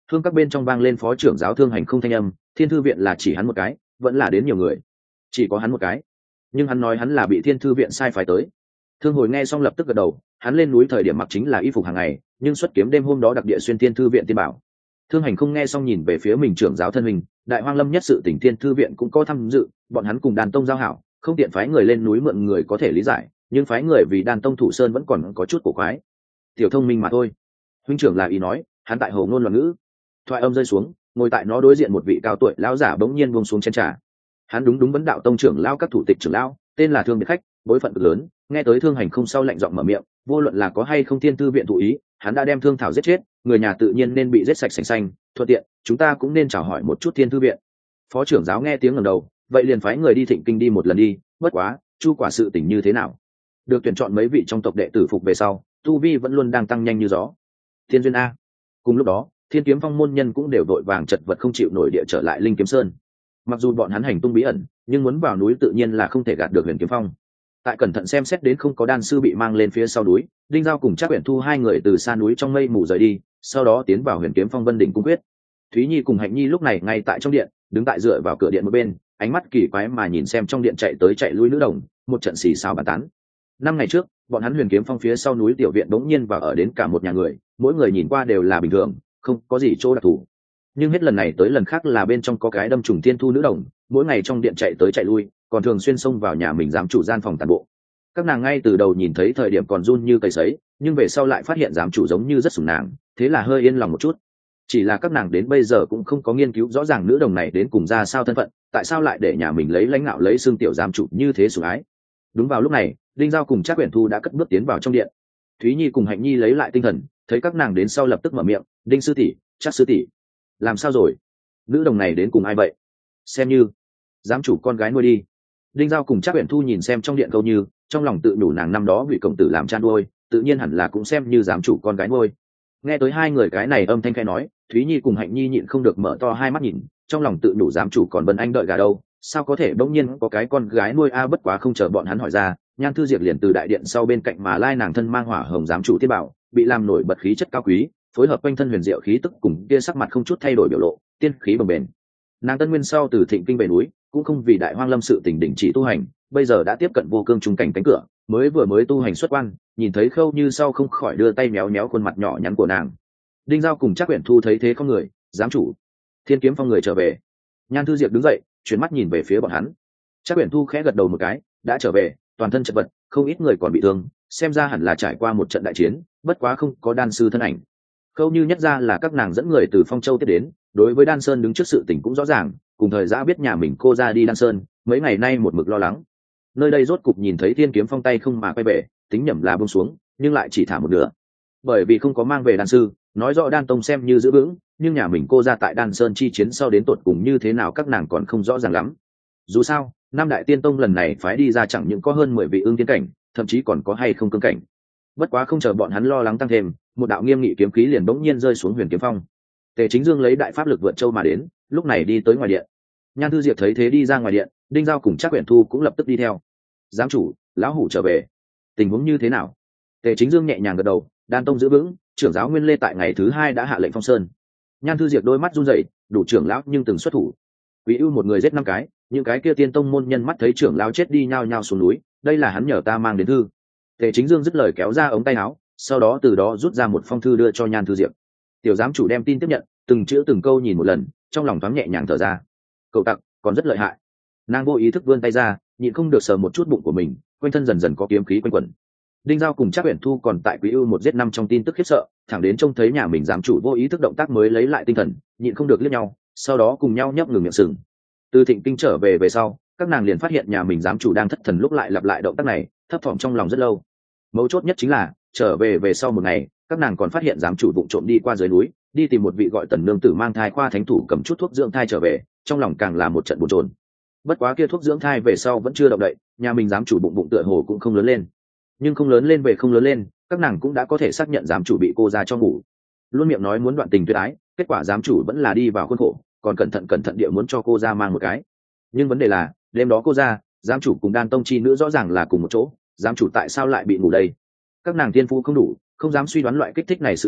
Thương các bên trong vang lên phó trưởng giáo Thương Hành không thanh âm, Thiên Thư viện là chỉ hắn một cái, vẫn là đến nhiều người? Chỉ có hắn một cái. Nhưng hắn nói hắn là bị Thiên Thư viện sai phái tới. Thương Hồi nghe xong lập tức gật đầu, hắn lên núi thời điểm mặc chính là y phục hàng ngày, nhưng xuất kiếm đêm hôm đó đặc địa xuyên Thiên Thư viện tiên bảo. Thương Hành không nghe xong nhìn về phía mình trưởng giáo thân mình, Đại Hoang Lâm nhất sự tỉnh Thiên Thư viện cũng có tham dự, bọn hắn cùng Đan Tông giao hảo, không tiện phái người lên núi mượn người có thể lý giải, nhưng phái người vì Đan Tông thủ sơn vẫn còn có chút cổ quái. Tiểu thông minh mà thôi. Huynh trưởng là ý nói, hắn tại hồ ngôn loạn ngữ. Thoại âm rơi xuống, ngồi tại nó đối diện một vị cao tuổi lão giả bỗng nhiên buông xuống chén trà. Hắn đúng vấn đạo tông trưởng lão các thủ tịch trưởng lão, tên là Thương Biệt Khách, bối phận cực lớn, nghe tới Thương Hành không sau lạnh giọng mở miệng, vô luận là có hay không Thiên Thư viện thụ ý, hắn đã đem Thương Thảo giết chết, người nhà tự nhiên nên bị giết sạch sành xanh, thuận tiện, chúng ta cũng nên chào hỏi một chút Thiên Thư viện. Phó trưởng giáo nghe tiếng ngẩng đầu, vậy liền phái người đi Thịnh Kinh đi một lần đi, bất quá, Chu quả sự tình như thế nào? Được tuyển chọn mấy vị trong tộc đệ tử phục về sau, tu vi vẫn luôn đang tăng nhanh như gió. Thiên duyên a. Cùng lúc đó, Thiên Kiếm Phong môn nhân cũng đều vội vàng chật vật không chịu nổi địa trở lại Linh Kiếm Sơn. Mặc dù bọn hắn hành tung bí ẩn, nhưng muốn vào núi tự nhiên là không thể gạt được Huyền Kiếm Phong. Tại cẩn thận xem xét đến không có đan sư bị mang lên phía sau núi, Đinh Giao cùng Trác Uyển Thu hai người từ xa núi trong mây mù rời đi, sau đó tiến vào Huyền Kiếm Phong Vân Đỉnh cung quyết. Thúy Nhi cùng Hạnh Nhi lúc này ngay tại trong điện, đứng tại dựa vào cửa điện một bên, ánh mắt kỳ quái mà nhìn xem trong điện chạy tới chạy lui nữ đồng, một trận xì xào bàn tán. 5 ngày trước, bọn hắn Huyền Kiếm Phong phía sau núi tiểu viện bỗng nhiên vào ở đến cả một nhà người, mỗi người nhìn qua đều là bình thường, không có gì chỗ đặc thù. Nhưng hết lần này tới lần khác là bên trong có cái đâm trùng thiên thu nữ đồng, mỗi ngày trong điện chạy tới chạy lui, còn thường xuyên xông vào nhà mình giám chủ gian phòng tàn bộ. Các nàng ngay từ đầu nhìn thấy thời điểm còn run như cây sấy, nhưng về sau lại phát hiện giám chủ giống như rất sủng nàng, thế là hơi yên lòng một chút. Chỉ là các nàng đến bây giờ cũng không có nghiên cứu rõ ràng nữ đồng này đến cùng ra sao thân phận, tại sao lại để nhà mình lấy lãnh ngạo lấy xương tiểu giám chủ như thế sủng ái. Đúng vào lúc này, Đinh Giao cùng Trác Uyển Thu đã cất bước tiến vào trong điện. Thúy Nhi cùng Hạnh Nhi lấy lại tinh thần, thấy các nàng đến sau lập tức mở miệng, "Đinh sư tỷ, Trác sư tỷ, làm sao rồi? Nữ đồng này đến cùng ai vậy? Xem như giám chủ con gái nuôi đi." Đinh Giao cùng Trác Uyển Thu nhìn xem trong điện câu như, trong lòng tự nhủ nàng năm đó bị công tử làm cha nuôi, tự nhiên hẳn là cũng xem như giám chủ con gái nuôi. Nghe tới hai người cái này âm thanh khẽ nói, Thúy Nhi cùng Hạnh Nhi nhịn không được mở to hai mắt nhìn, trong lòng tự nhủ giám chủ còn Vân Anh đợi gà đâu, sao có thể bỗng nhiên có cái con gái nuôi a. Bất quá không chờ bọn hắn hỏi ra, Nhan Thư Diệp liền từ đại điện sau bên cạnh mà lai nàng thân mang hỏa hồng giám chủ tiên bảo, bị làm nổi bật khí chất cao quý, phối hợp quanh thân huyền diệu khí tức cùng kia sắc mặt không chút thay đổi biểu lộ, tiên khí bồng bềnh. Nàng tân nguyên sau từ Thịnh Kinh về núi, cũng không vì Đại Hoang Lâm sự tình đỉnh chỉ tu hành, bây giờ đã tiếp cận vô cương trung cảnh cánh cửa, mới tu hành xuất quan, nhìn thấy Khâu Như sau không khỏi đưa tay méo méo khuôn mặt nhỏ nhắn của nàng. Đinh Giao cùng Trác Uyển Thu thấy thế không người, giám chủ, Thiên Kiếm Phong người trở về. Nhan Thư Diệp đứng dậy, chuyển mắt nhìn về phía bọn hắn. Trác Uyển Thu khẽ gật đầu một cái, đã trở về, toàn thân chật vật, không ít người còn bị thương, xem ra hẳn là trải qua một trận đại chiến, bất quá không có đan sư thân ảnh. Khâu Như nhất ra là các nàng dẫn người từ Phong Châu tiếp đến, đối với Đan Sơn đứng trước sự tình cũng rõ ràng, cùng thời giã biết nhà mình cô ra đi Đan Sơn, mấy ngày nay một mực lo lắng. Nơi đây rốt cục nhìn thấy Thiên Kiếm Phong tay không mà quay về, tính nhẩm là buông xuống, nhưng lại chỉ thả một nửa. Bởi vì không có mang về đan sư, nói rõ Đan Tông xem như giữ vững, nhưng nhà mình cô ra tại Đan Sơn chi chiến sau đến tột cùng như thế nào các nàng còn không rõ ràng lắm. Dù sao, Nam Đại Tiên Tông lần này phái đi ra chẳng những có hơn 10 vị ương tiên cảnh, thậm chí còn có hay không cương cảnh. Bất quá không chờ bọn hắn lo lắng tăng thêm, một đạo nghiêm nghị kiếm khí liền bỗng nhiên rơi xuống Huyền Kiếm Phong. Tề Chính Dương lấy đại pháp lực vượt châu mà đến, lúc này đi tới ngoài điện. Nhan Thư Diệp thấy thế đi ra ngoài điện, Đinh Giao cùng Trác Uyển Thu cũng lập tức đi theo. "Giám chủ, lão hủ trở về, tình huống như thế nào?" Tề Chính Dương nhẹ nhàng gật đầu, "Đan Tông giữ vững, trưởng giáo Nguyên Lê tại ngày thứ 2 đã hạ lệnh phong sơn." Nhan Thư Diệp đôi mắt run rẩy, đủ trưởng lão nhưng từng xuất thủ. Quý ưu một người giết 5 cái, những cái kia tiên tông môn nhân mắt thấy trưởng lão chết đi nhao nhao xuống núi, đây là hắn nhờ ta mang đến thư. Tề Chính Dương dứt lời kéo ra ống tay áo, sau đó từ đó rút ra một phong thư đưa cho Nhan Thư Diệp. Tiểu giám chủ đem tin tiếp nhận, từng chữ từng câu nhìn một lần, trong lòng thoáng nhẹ nhàng thở ra. Cậu tặc còn rất lợi hại. Nàng vô ý thức vươn tay ra, nhịn không được sờ một chút bụng của mình, quanh thân dần dần có kiếm khí quanh quẩn. Đinh Giao cùng Trác Uyển Thu còn tại Quý ưu một giết 5 trong tin tức khiếp sợ, thẳng đến trông thấy nhà mình giám chủ vô ý thức động tác mới lấy lại tinh thần, nhịn không được liếc nhau, sau đó cùng nhau nhấp ngừng miệng sừng. Từ Thịnh Kinh trở về sau, các nàng liền phát hiện nhà mình giám chủ đang thất thần lúc lại lặp lại động tác này, thấp thỏm trong lòng rất lâu. Mấu chốt nhất chính là trở về sau một ngày, các nàng còn phát hiện giám chủ vụng trộm đi qua dưới núi, đi tìm một vị gọi Tần nương tử mang thai khoa thánh thủ cầm chút thuốc dưỡng thai trở về, trong lòng càng là một trận bồn chồn. Bất quá kia thuốc dưỡng thai về sau vẫn chưa động đậy, nhà mình giám chủ bụng tựa hồ cũng không lớn lên. Nhưng không lớn lên về không lớn lên, các nàng cũng đã có thể xác nhận giám chủ bị cô ra cho ngủ. Luôn miệng nói muốn đoạn tình tuyệt ái, kết quả giám chủ vẫn là đi vào khuôn khổ, còn cẩn thận địa muốn cho cô ra mang một cái. Nhưng vấn đề là, đêm đó cô ra, giám chủ cùng Đan Tông chi nữ rõ ràng là cùng một chỗ, giám chủ tại sao lại bị ngủ đây? Các nàng thiên phú không đủ, không dám suy đoán loại kích thích này sự tình,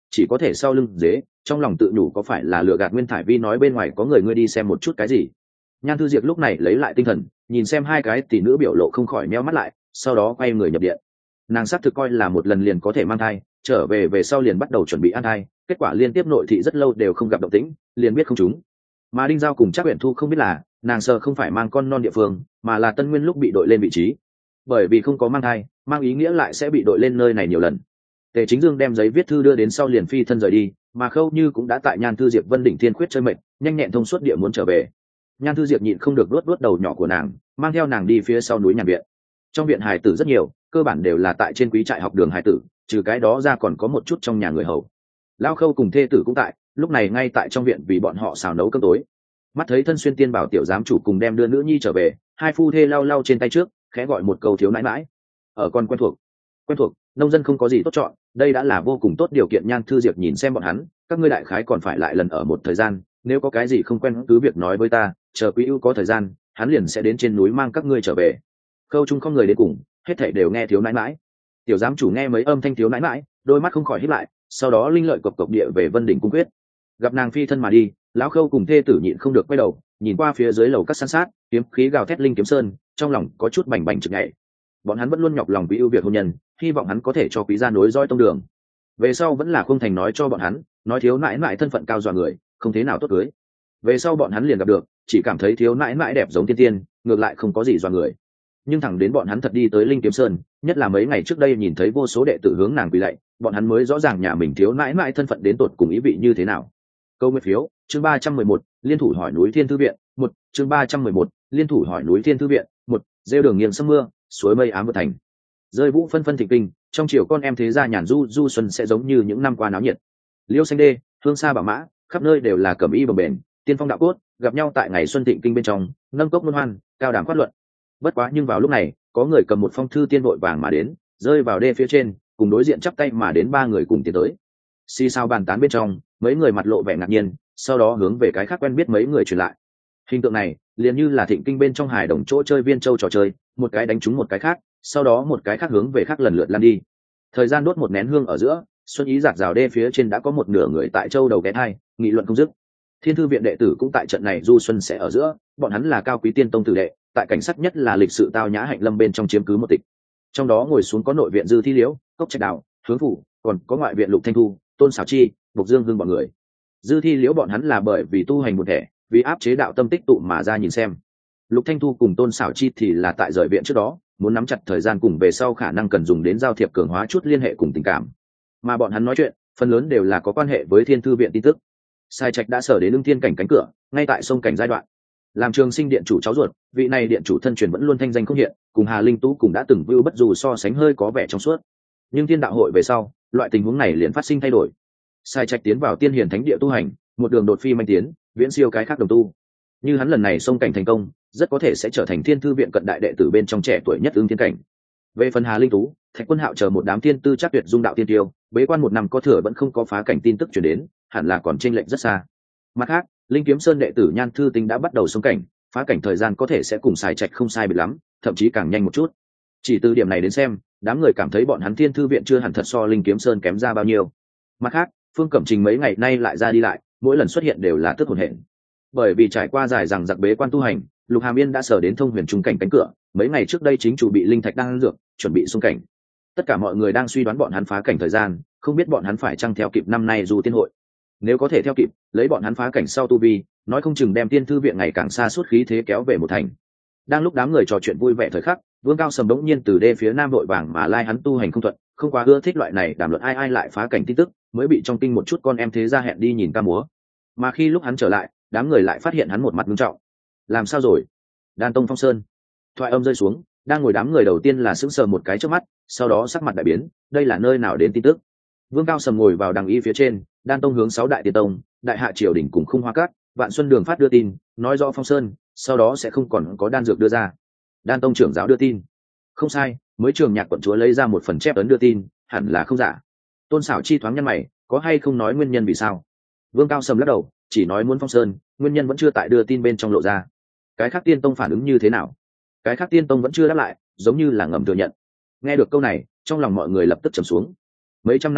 chỉ có thể sau lưng dế, trong lòng tự nhủ có phải là lừa gạt Nguyên Thải Vi nói bên ngoài có người, ngươi đi xem một chút cái gì. Nhan Thư Diệp lúc này lấy lại tinh thần, nhìn xem hai cái tỷ nữ biểu lộ không khỏi meo mắt lại, sau đó quay người nhập điện. Nàng xác thực coi là một lần liền có thể mang thai, trở về sau liền bắt đầu chuẩn bị ăn thai, kết quả liên tiếp nội thị rất lâu đều không gặp động tĩnh, liền biết không trúng. Mà Đinh Giao cùng Trác Uyển Thu không biết là, nàng sợ không phải mang con non địa phương, mà là Tân Nguyên lúc bị đội lên vị trí. Bởi vì không có mang thai, mang ý nghĩa lại sẽ bị đội lên nơi này nhiều lần. Tề Chính Dương đem giấy viết thư đưa đến sau liền phi thân rời đi, mà Khâu Như cũng đã tại Nhan Thư Diệp Vân đỉnh thiên khuyết chơi mệt, nhanh nhẹn thông suốt địa muốn trở về. Nhan Thư Diệp nhịn không được luốt đầu nhỏ của nàng, mang theo nàng đi phía sau núi nhàn viện. Trong viện hài tử rất nhiều, cơ bản đều là tại trên quý trại học đường hài tử, trừ cái đó ra còn có một chút trong nhà người hầu. Lão Khâu cùng thê tử cũng tại, lúc này ngay tại trong viện vì bọn họ xào nấu cơm tối. Mắt thấy thân xuyên tiên bảo tiểu giám chủ cùng đem đưa nữ nhi trở về, hai phu thê lau lau trên tay trước, khẽ gọi một câu thiếu nãi mãi. Ở con quen thuộc, nông dân không có gì tốt chọn, đây đã là vô cùng tốt điều kiện. Nhan Thư Diệp nhìn xem bọn hắn, các ngươi đại khái còn phải lại lần ở một thời gian, nếu có cái gì không quen cứ việc nói với ta, chờ Quý Ưu có thời gian, hắn liền sẽ đến trên núi mang các ngươi trở về. Khâu Trung không người đến cùng, hết thảy đều nghe thiếu nãi mãi. Tiểu giám chủ nghe mấy âm thanh thiếu nãi mãi, đôi mắt không khỏi híp lại, sau đó linh lợi cộc cộc địa về Vân Đỉnh cung quyết. Gặp nàng phi thân mà đi, lão Khâu cùng thê tử nhịn không được quay đầu, nhìn qua phía dưới lầu các san sát, kiếm khí gào thét linh kiếm sơn, trong lòng có chút bành bành chực nhảy. Bọn hắn vẫn luôn nhọc lòng Quý Ưu việc hôn nhân, hy vọng hắn có thể cho Quý gia nối dõi tông đường. Về sau vẫn là không thành nói cho bọn hắn, nói thiếu nãi nãi thân phận cao dọa người, không thế nào tốt cưới. Về sau bọn hắn liền gặp được, chỉ cảm thấy thiếu nãi nãi đẹp giống tiên tiên, ngược lại không có gì dọa người. Nhưng thẳng đến bọn hắn thật đi tới Linh Kiếm Sơn, nhất là mấy ngày trước đây nhìn thấy vô số đệ tử hướng nàng quỳ lạy, bọn hắn mới rõ ràng nhà mình thiếu nãi nãi thân phận đến tột cùng ý vị như thế nào. Câu nguyên phiếu, chương 311, liên thủ hỏi núi Thiên Thư viện, một chương 311, liên thủ hỏi núi Thiên Thư viện, một rêu đường nghiêng sâm mưa, suối mây ám vượt thành. Rơi vũ phân phân thịnh kinh, trong chiều con em thế gia nhàn du xuân sẽ giống như những năm qua náo nhiệt. Liêu xanh đê, hương xa bảo mã, khắp nơi đều là cẩm y bồng bềnh, tiên phong đạo cốt, gặp nhau tại ngày xuân thịnh kinh bên trong, nâng cốc luân hoan, cao đàm phát luận. Bất quá nhưng vào lúc này, có người cầm một phong thư tiên vội vàng mà đến, rơi vào đê phía trên, cùng đối diện chắp tay mà đến ba người cùng tiến tới. Xì xào bàn tán bên trong, mấy người mặt lộ vẻ ngạc nhiên, sau đó hướng về cái khác quen biết mấy người truyền lại. Hình tượng này, liền như là thịnh kinh bên trong hài đồng chỗ chơi viên châu trò chơi, một cái đánh trúng một cái khác, sau đó một cái khác hướng về khác lần lượt lan đi. Thời gian đốt một nén hương ở giữa, xuân ý giạt rào đê phía trên đã có một nửa người tại châu đầu ghé thai, nghị luận không dứt. Thiên Thư viện đệ tử cũng tại trận này du xuân sẽ ở giữa, bọn hắn là cao quý tiên tông tử đệ, tại cảnh sắc nhất là lịch sự tao nhã hạnh lâm bên trong chiếm cứ một tịch. Trong đó ngồi xuống có nội viện Dư Thi Liễu, Cốc Trạch Đào, Hướng Phủ, còn có ngoại viện Lục Thanh Thu, Tôn Sảo Chi, Bộc Dương Hưng bọn người. Dư Thi Liễu bọn hắn là bởi vì tu hành một thể, vì áp chế đạo tâm tích tụ mà ra nhìn xem. Lục Thanh Thu cùng Tôn Sảo Chi thì là tại rời viện trước đó, muốn nắm chặt thời gian cùng về sau khả năng cần dùng đến giao thiệp cường hóa chút liên hệ cùng tình cảm. Mà bọn hắn nói chuyện, phần lớn đều là có quan hệ với Thiên Thư viện tin tức. Sai Trạch đã sở đến Ưng Thiên cảnh cánh cửa, ngay tại sông cảnh giai đoạn. Làm Trường Sinh điện chủ cháu ruột, vị này điện chủ thân truyền vẫn luôn thanh danh không hiện, cùng Hà Linh Tú cùng đã từng view bất dù so sánh hơi có vẻ trong suốt. Nhưng Thiên đạo hội về sau, loại tình huống này liền phát sinh thay đổi. Sai Trạch tiến vào Tiên Hiền Thánh địa tu hành, một đường đột phi manh tiến, viễn siêu cái khác đồng tu. Như hắn lần này sông cảnh thành công, rất có thể sẽ trở thành Thiên Thư viện cận đại đệ tử bên trong trẻ tuổi nhất Ưng Thiên cảnh. Về phần Hà Linh Tú, Thạch Quân Hạo chờ một đám tiên tư chắc tuyệt dung đạo tiên tiêu, bế quan một năm có thừa vẫn không có phá cảnh tin tức truyền đến, hẳn là còn chênh lệch rất xa. Mặt khác, Linh Kiếm Sơn đệ tử Nhan Thư Tinh đã bắt đầu xông cảnh, phá cảnh thời gian có thể sẽ cùng Sai Trạch không sai biệt lắm, thậm chí càng nhanh một chút. Chỉ từ điểm này đến xem, đám người cảm thấy bọn hắn Thiên Thư viện chưa hẳn thật so Linh Kiếm Sơn kém ra bao nhiêu. Mặt khác, Phương Cẩm Trình mấy ngày nay lại ra đi lại, mỗi lần xuất hiện đều là tức hồn hển. Bởi vì trải qua dài rằng giặc bế quan tu hành, Lục Hàm Yên đã sở đến thông huyền trung cảnh cánh cửa, mấy ngày trước đây chính chủ bị linh thạch đang dược, chuẩn bị xung cảnh. Tất cả mọi người đang suy đoán bọn hắn phá cảnh thời gian, không biết bọn hắn phải chăng theo kịp năm nay du tiên hội. Nếu có thể theo kịp, lấy bọn hắn phá cảnh sau tu vi, nói không chừng đem Tiên Thư viện ngày càng xa suốt khí thế kéo về một thành. Đang lúc đám người trò chuyện vui vẻ thời khắc, Vương Cao Sầm đống nhiên từ đê phía nam đội vàng mà lai hắn tu hành không thuận, không quá ưa thích loại này đàm luận ai lại phá cảnh tin tức, mới bị trong kinh một chút con em thế gia hẹn đi nhìn ca múa. Mà khi lúc hắn trở lại, đám người lại phát hiện hắn một mặt nghiêm trọng. Làm sao rồi? Đan Tông Phong Sơn. Thoại âm rơi xuống, đang ngồi đám người đầu tiên là sững sờ một cái trước mắt, sau đó sắc mặt đại biến, đây là nơi nào đến tin tức? Vương Cao Sầm ngồi vào đằng y phía trên, Đan Tông hướng 6 đại tiên tông, đại hạ triều đình cùng Khung Hoa Các, Vạn Xuân Đường phát đưa tin, nói rõ Phong Sơn, sau đó sẽ không còn có đan dược đưa ra. Đan Tông trưởng giáo đưa tin. Không sai, mới Trường Nhạc quận chúa lấy ra một phần chép ấn đưa tin, hẳn là không giả. Tôn Sảo Chi thoáng nhăn mày, có hay không nói nguyên nhân vì sao? Vương Cao Sầm lắc đầu, chỉ nói muốn Phong Sơn, nguyên nhân vẫn chưa tại đưa tin bên trong lộ ra. Cái khác tiên tông phản ứng như thế nào? Cái khác tiên tông vẫn chưa đáp lại, giống như là ngầm thừa nhận. Nghe được câu này, trong lòng mọi người lập tức trầm xuống. Mấy trăm năm qua,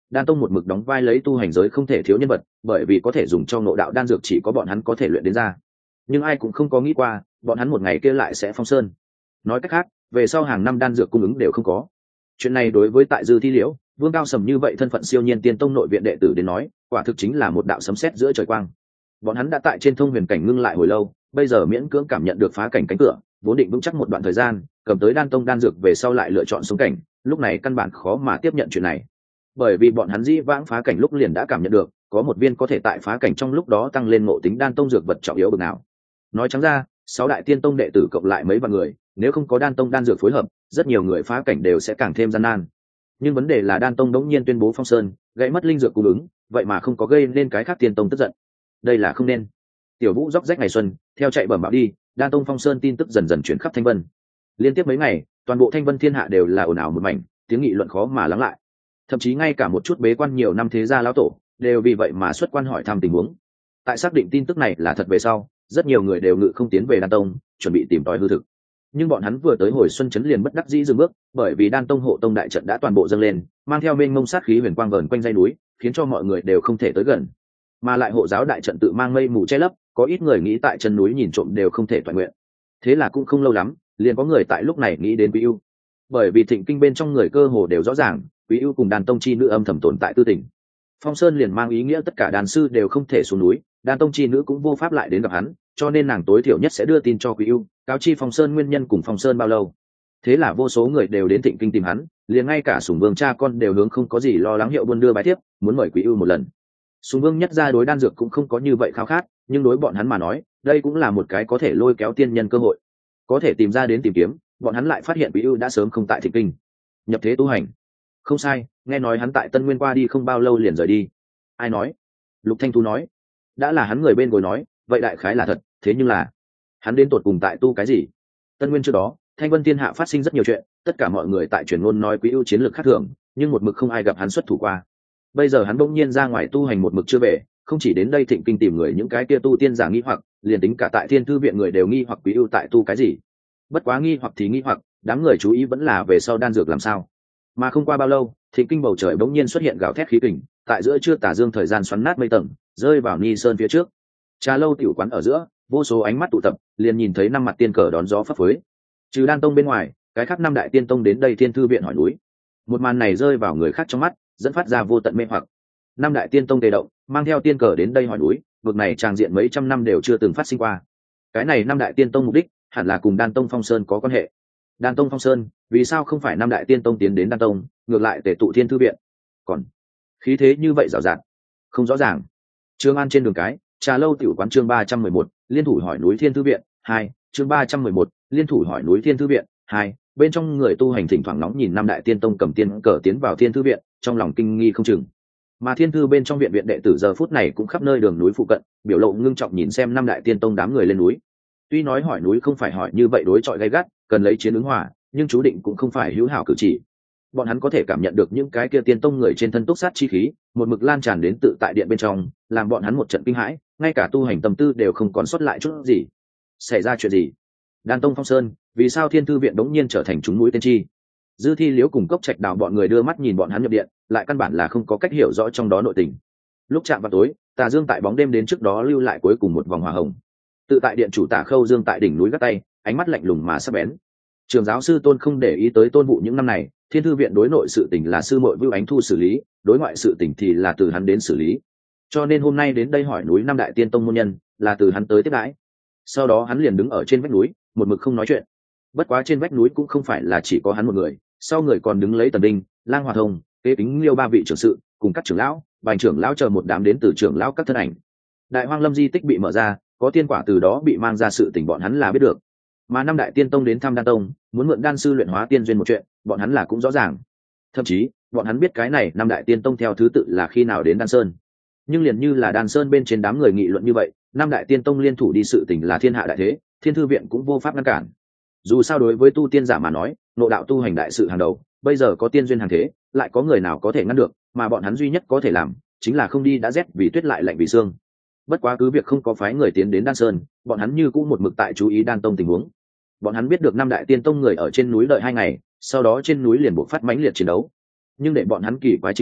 đan tông một mực đóng vai lấy tu hành giới không thể thiếu nhân vật, bởi vì có thể dùng cho ngộ đạo đan dược chỉ có bọn hắn có thể luyện đến ra. Nhưng ai cũng không có nghĩ qua bọn hắn một ngày kia lại sẽ phong sơn. Nói cách khác, về sau hàng năm đan dược cung ứng đều không có. Chuyện này đối với tại Dư Thi Liễu, Vương Cao Sầm như vậy thân phận siêu nhiên tiên tông nội viện đệ tử đến nói, quả thực chính là một đạo sấm sét giữa trời quang. Bọn hắn đã tại trên thông huyền cảnh ngưng lại hồi lâu, bây giờ miễn cưỡng cảm nhận được phá cảnh cánh cửa, vốn định vững chắc một đoạn thời gian, cầm tới đan tông đan dược về sau lại lựa chọn xuống cảnh, lúc này căn bản khó mà tiếp nhận chuyện này. Bởi vì bọn hắn dĩ vãng phá cảnh lúc liền đã cảm nhận được, có một viên có thể tại phá cảnh trong lúc đó tăng lên ngộ tính đan tông dược vật trọng yếu bậc nào. Nói trắng ra, 6 đại tiên tông đệ tử cộng lại mấy vạn người, nếu không có đan tông đan dược phối hợp, rất nhiều người phá cảnh đều sẽ càng thêm gian nan. Nhưng vấn đề là đan tông đống nhiên tuyên bố phong sơn, gãy mất linh dược cung ứng, vậy mà không có gây nên cái khác tiên tông tức giận. Đây là không nên. Tiểu Vũ róc rách ngày xuân, theo chạy bẩm báo đi, đan tông phong sơn tin tức dần dần chuyển khắp Thanh Vân. Liên tiếp mấy ngày, toàn bộ Thanh Vân thiên hạ đều là ồn ào một mảnh, tiếng nghị luận khó mà lắng lại. Thậm chí ngay cả một chút bế quan nhiều năm thế gia lão tổ đều vì vậy mà xuất quan hỏi thăm tình huống. Tại xác định tin tức này là thật về sau, rất nhiều người đều ngự không tiến về đan tông, chuẩn bị tìm tòi hư thực. Nhưng bọn hắn vừa tới hồi xuân chấn liền bất đắc dĩ dừng bước, bởi vì đan tông hộ tông đại trận đã toàn bộ dâng lên, mang theo mênh mông sát khí huyền quang vờn quanh dãy núi, khiến cho mọi người đều không thể tới gần. Mà lại hộ giáo đại trận tự mang mây mù che lấp, có ít người nghĩ tại chân núi nhìn trộm đều không thể toàn nguyện. Thế là cũng không lâu lắm, liền có người tại lúc này nghĩ đến Quý Ưu. Bởi vì thịnh kinh bên trong người cơ hồ đều rõ ràng, Quý Ưu cùng đan tông chi nữ âm thầm tồn tại tư tình. Phong sơn liền mang ý nghĩa tất cả đàn sư đều không thể xuống núi, đan tông chi nữ cũng vô pháp lại đến gặp hắn, cho nên nàng tối thiểu nhất sẽ đưa tin cho Quý Ưu, cáo chi Phong sơn nguyên nhân cùng Phong sơn bao lâu. Thế là vô số người đều đến thịnh kinh tìm hắn, liền ngay cả Sùng Vương cha con đều hướng không có gì lo lắng hiệu buôn đưa bài thiếp, muốn mời Quý Ưu một lần. Sùng Vương nhất ra đối đan dược cũng không có như vậy khao khát, nhưng đối bọn hắn mà nói, đây cũng là một cái có thể lôi kéo tiên nhân cơ hội. Có thể tìm ra đến tìm kiếm, bọn hắn lại phát hiện Quý Ưu đã sớm không tại thịnh kinh, nhập thế tu hành. Không sai, nghe nói hắn tại Tân Nguyên qua đi không bao lâu liền rời đi. Ai nói? Lục Thanh Thu nói. Đã là hắn người bên ngồi nói, vậy đại khái là thật, thế nhưng là hắn đến tột cùng tại tu cái gì? Tân Nguyên trước đó, Thanh Vân Thiên Hạ phát sinh rất nhiều chuyện, tất cả mọi người tại truyền ngôn nói Quý Ưu chiến lược khác thường, nhưng một mực không ai gặp hắn xuất thủ qua. Bây giờ hắn bỗng nhiên ra ngoài tu hành một mực chưa về, không chỉ đến đây thịnh kinh tìm người những cái kia tu tiên giả nghi hoặc, liền tính cả tại Thiên Thư viện người đều nghi hoặc Quý Ưu tại tu cái gì. Bất quá nghi hoặc thì nghi hoặc, đám người chú ý vẫn là về sau đan dược làm sao. Mà không qua bao lâu, thịnh kinh bầu trời bỗng nhiên xuất hiện gào thét khí kình, tại giữa trưa tà dương thời gian xoắn nát mây tầng, rơi vào Ni Sơn phía trước. Trà lâu tiểu quán ở giữa, vô số ánh mắt tụ tập, liền nhìn thấy 5 mặt tiên cờ đón gió phấp phới. Trừ đan tông bên ngoài, cái khác 5 đại tiên tông đến đây Thiên Thư viện hỏi núi. Một màn này rơi vào người khác trong mắt, dẫn phát ra vô tận mê hoặc. 5 đại tiên tông tề động, mang theo tiên cờ đến đây hỏi núi, vực này tràng diện mấy trăm năm đều chưa từng phát sinh qua. Cái này 5 đại tiên tông mục đích hẳn là cùng đan tông Phong Sơn có quan hệ. Đan tông Phong Sơn, vì sao không phải 5 đại tiên tông tiến đến đan tông, ngược lại tề tụ Thiên Thư viện? Còn khí thế như vậy rào rạt, không rõ ràng. Trường An trên đường cái, Trà lâu tiểu quán chương 311, liên thủ hỏi núi Thiên Thư viện 2, chương 311, liên thủ hỏi núi Thiên Thư viện 2, bên trong người tu hành thỉnh thoảng nóng nhìn 5 đại tiên tông cầm tiên cờ tiến vào Thiên Thư viện, trong lòng kinh nghi không chừng. Mà Thiên Thư bên trong viện đệ tử giờ phút này cũng khắp nơi đường núi phụ cận, biểu lộ ngưng trọng nhìn xem 5 đại tiên tông đám người lên núi. Tuy nói hỏi núi không phải hỏi như vậy đối chọi gay gắt, cần lấy chiến ứng hòa, nhưng chú định cũng không phải hữu hảo cử chỉ. Bọn hắn có thể cảm nhận được những cái kia tiên tông người trên thân túc sát chi khí, một mực lan tràn đến tự tại điện bên trong, làm bọn hắn một trận kinh hãi, ngay cả tu hành tâm tư đều không còn sót lại chút gì. Xảy ra chuyện gì? Đan tông Phong Sơn, vì sao Thiên Thư viện đống nhiên trở thành chúng mũi tên chi? Dư Thi Liễu cùng Cốc Trạch Đào bọn người đưa mắt nhìn bọn hắn nhập điện, lại căn bản là không có cách hiểu rõ trong đó nội tình. Lúc chạm vào tối, Tà Dương tại bóng đêm đến trước đó lưu lại cuối cùng một vòng hỏa hồng. Tự tại điện chủ Tả Khâu Dương tại đỉnh núi gác tay, ánh mắt lạnh lùng mà sắc bén. Trường giáo sư Tôn không để ý tới Tôn vụ những năm này, Thiên Thư viện đối nội sự tình là sư muội Vưu Ánh Thu xử lý, đối ngoại sự tình thì là từ hắn đến xử lý. Cho nên hôm nay đến đây hỏi núi 5 đại tiên tông môn nhân, là từ hắn tới tiếp đãi. Sau đó hắn liền đứng ở trên vách núi, một mực không nói chuyện. Bất quá trên vách núi cũng không phải là chỉ có hắn một người, sau người còn đứng lấy Tần Đinh, Lang Hòa Thông, Kế Kính Liêu 3 vị trưởng sự, cùng các trưởng lão, Bành trưởng lão chờ một đám đến từ trưởng lão các thân ảnh. Đại Hoang Lâm di tích bị mở ra, có tiên quả từ đó bị mang ra, sự tình bọn hắn là biết được. Mà 5 đại tiên tông đến thăm đan tông, muốn mượn đan sư luyện hóa tiên duyên một chuyện, bọn hắn là cũng rõ ràng. Thậm chí bọn hắn biết cái này 5 đại tiên tông theo thứ tự là khi nào đến đan sơn. Nhưng liền như là đan sơn bên trên đám người nghị luận như vậy, 5 đại tiên tông liên thủ đi sự tình là thiên hạ đại thế, Thiên Thư viện cũng vô pháp ngăn cản. Dù sao đối với tu tiên giả mà nói, nội đạo tu hành đại sự hàng đầu, bây giờ có tiên duyên hàng thế, lại có người nào có thể ngăn được, mà bọn hắn duy nhất có thể làm chính là không đi đã rét vì tuyết lại lạnh vì xương. Bất quá cứ việc không có phái người tiến đến đan sơn, bọn hắn như cũng một mực tại chú ý đan tông tình huống. Bọn hắn biết được 5 đại tiên tông người ở trên núi đợi 2 ngày, sau đó trên núi liền buộc phát mãnh liệt chiến đấu. Nhưng để bọn hắn kỳ quái chính là,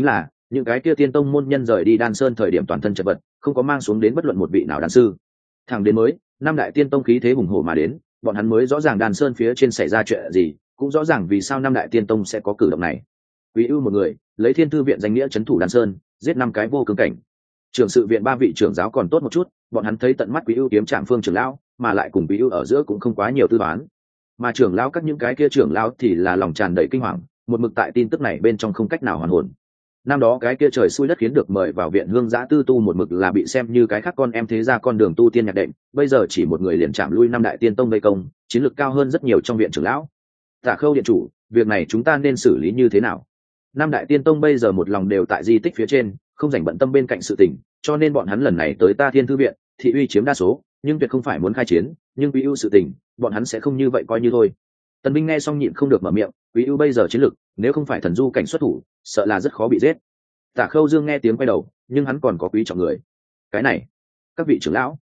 những cái kia tiên tông môn nhân rời đi Đan Sơn thời điểm toàn thân chật vật, không có mang xuống đến bất luận một vị nào đan sư. Thẳng đến mới năm đại tiên tông khí thế hùng hổ mà đến, bọn hắn mới rõ ràng Đan Sơn phía trên xảy ra chuyện gì, cũng rõ ràng vì sao năm đại tiên tông sẽ có cử động này. Quý ưu một người lấy Thiên Thư viện danh nghĩa trấn thủ Đan Sơn, giết 5 cái vô cương cảnh. Trưởng sự viện 3 vị trưởng giáo còn tốt một chút, bọn hắn thấy tận mắt Quý ưu kiếm Trạm Phương trưởng lão, mà lại cùng Quý ưu ở giữa cũng không quá nhiều tư toán. Mà trưởng lão các những cái kia trưởng lão thì là lòng tràn đầy kinh hoàng, một mực tại tin tức này bên trong không cách nào hoàn hồn. Năm đó cái kia trời xui đất khiến được mời vào viện hương giã tư tu một mực là bị xem như cái khác con em thế ra con đường tu tiên nhạc đệm, bây giờ chỉ một người liền chạm lui 5 đại tiên tông vây công, chiến lược cao hơn rất nhiều trong viện trưởng lão. Tạ Khâu điện chủ, việc này chúng ta nên xử lý như thế nào? 5 đại tiên tông bây giờ một lòng đều tại di tích phía trên, không dành bận tâm bên cạnh sự tình, cho nên bọn hắn lần này tới ta Thiên Thư viện, thị uy chiếm đa số, nhưng tuyệt không phải muốn khai chiến, nhưng Quý ưu sự tình, bọn hắn sẽ không như vậy coi như thôi. Tần Binh nghe xong nhịn không được mở miệng, Quý ưu bây giờ chiến lực, nếu không phải thần du cảnh xuất thủ, sợ là rất khó bị giết. Tả Khâu Dương nghe tiếng quay đầu, nhưng hắn còn có quý trọng người. Cái này, các vị trưởng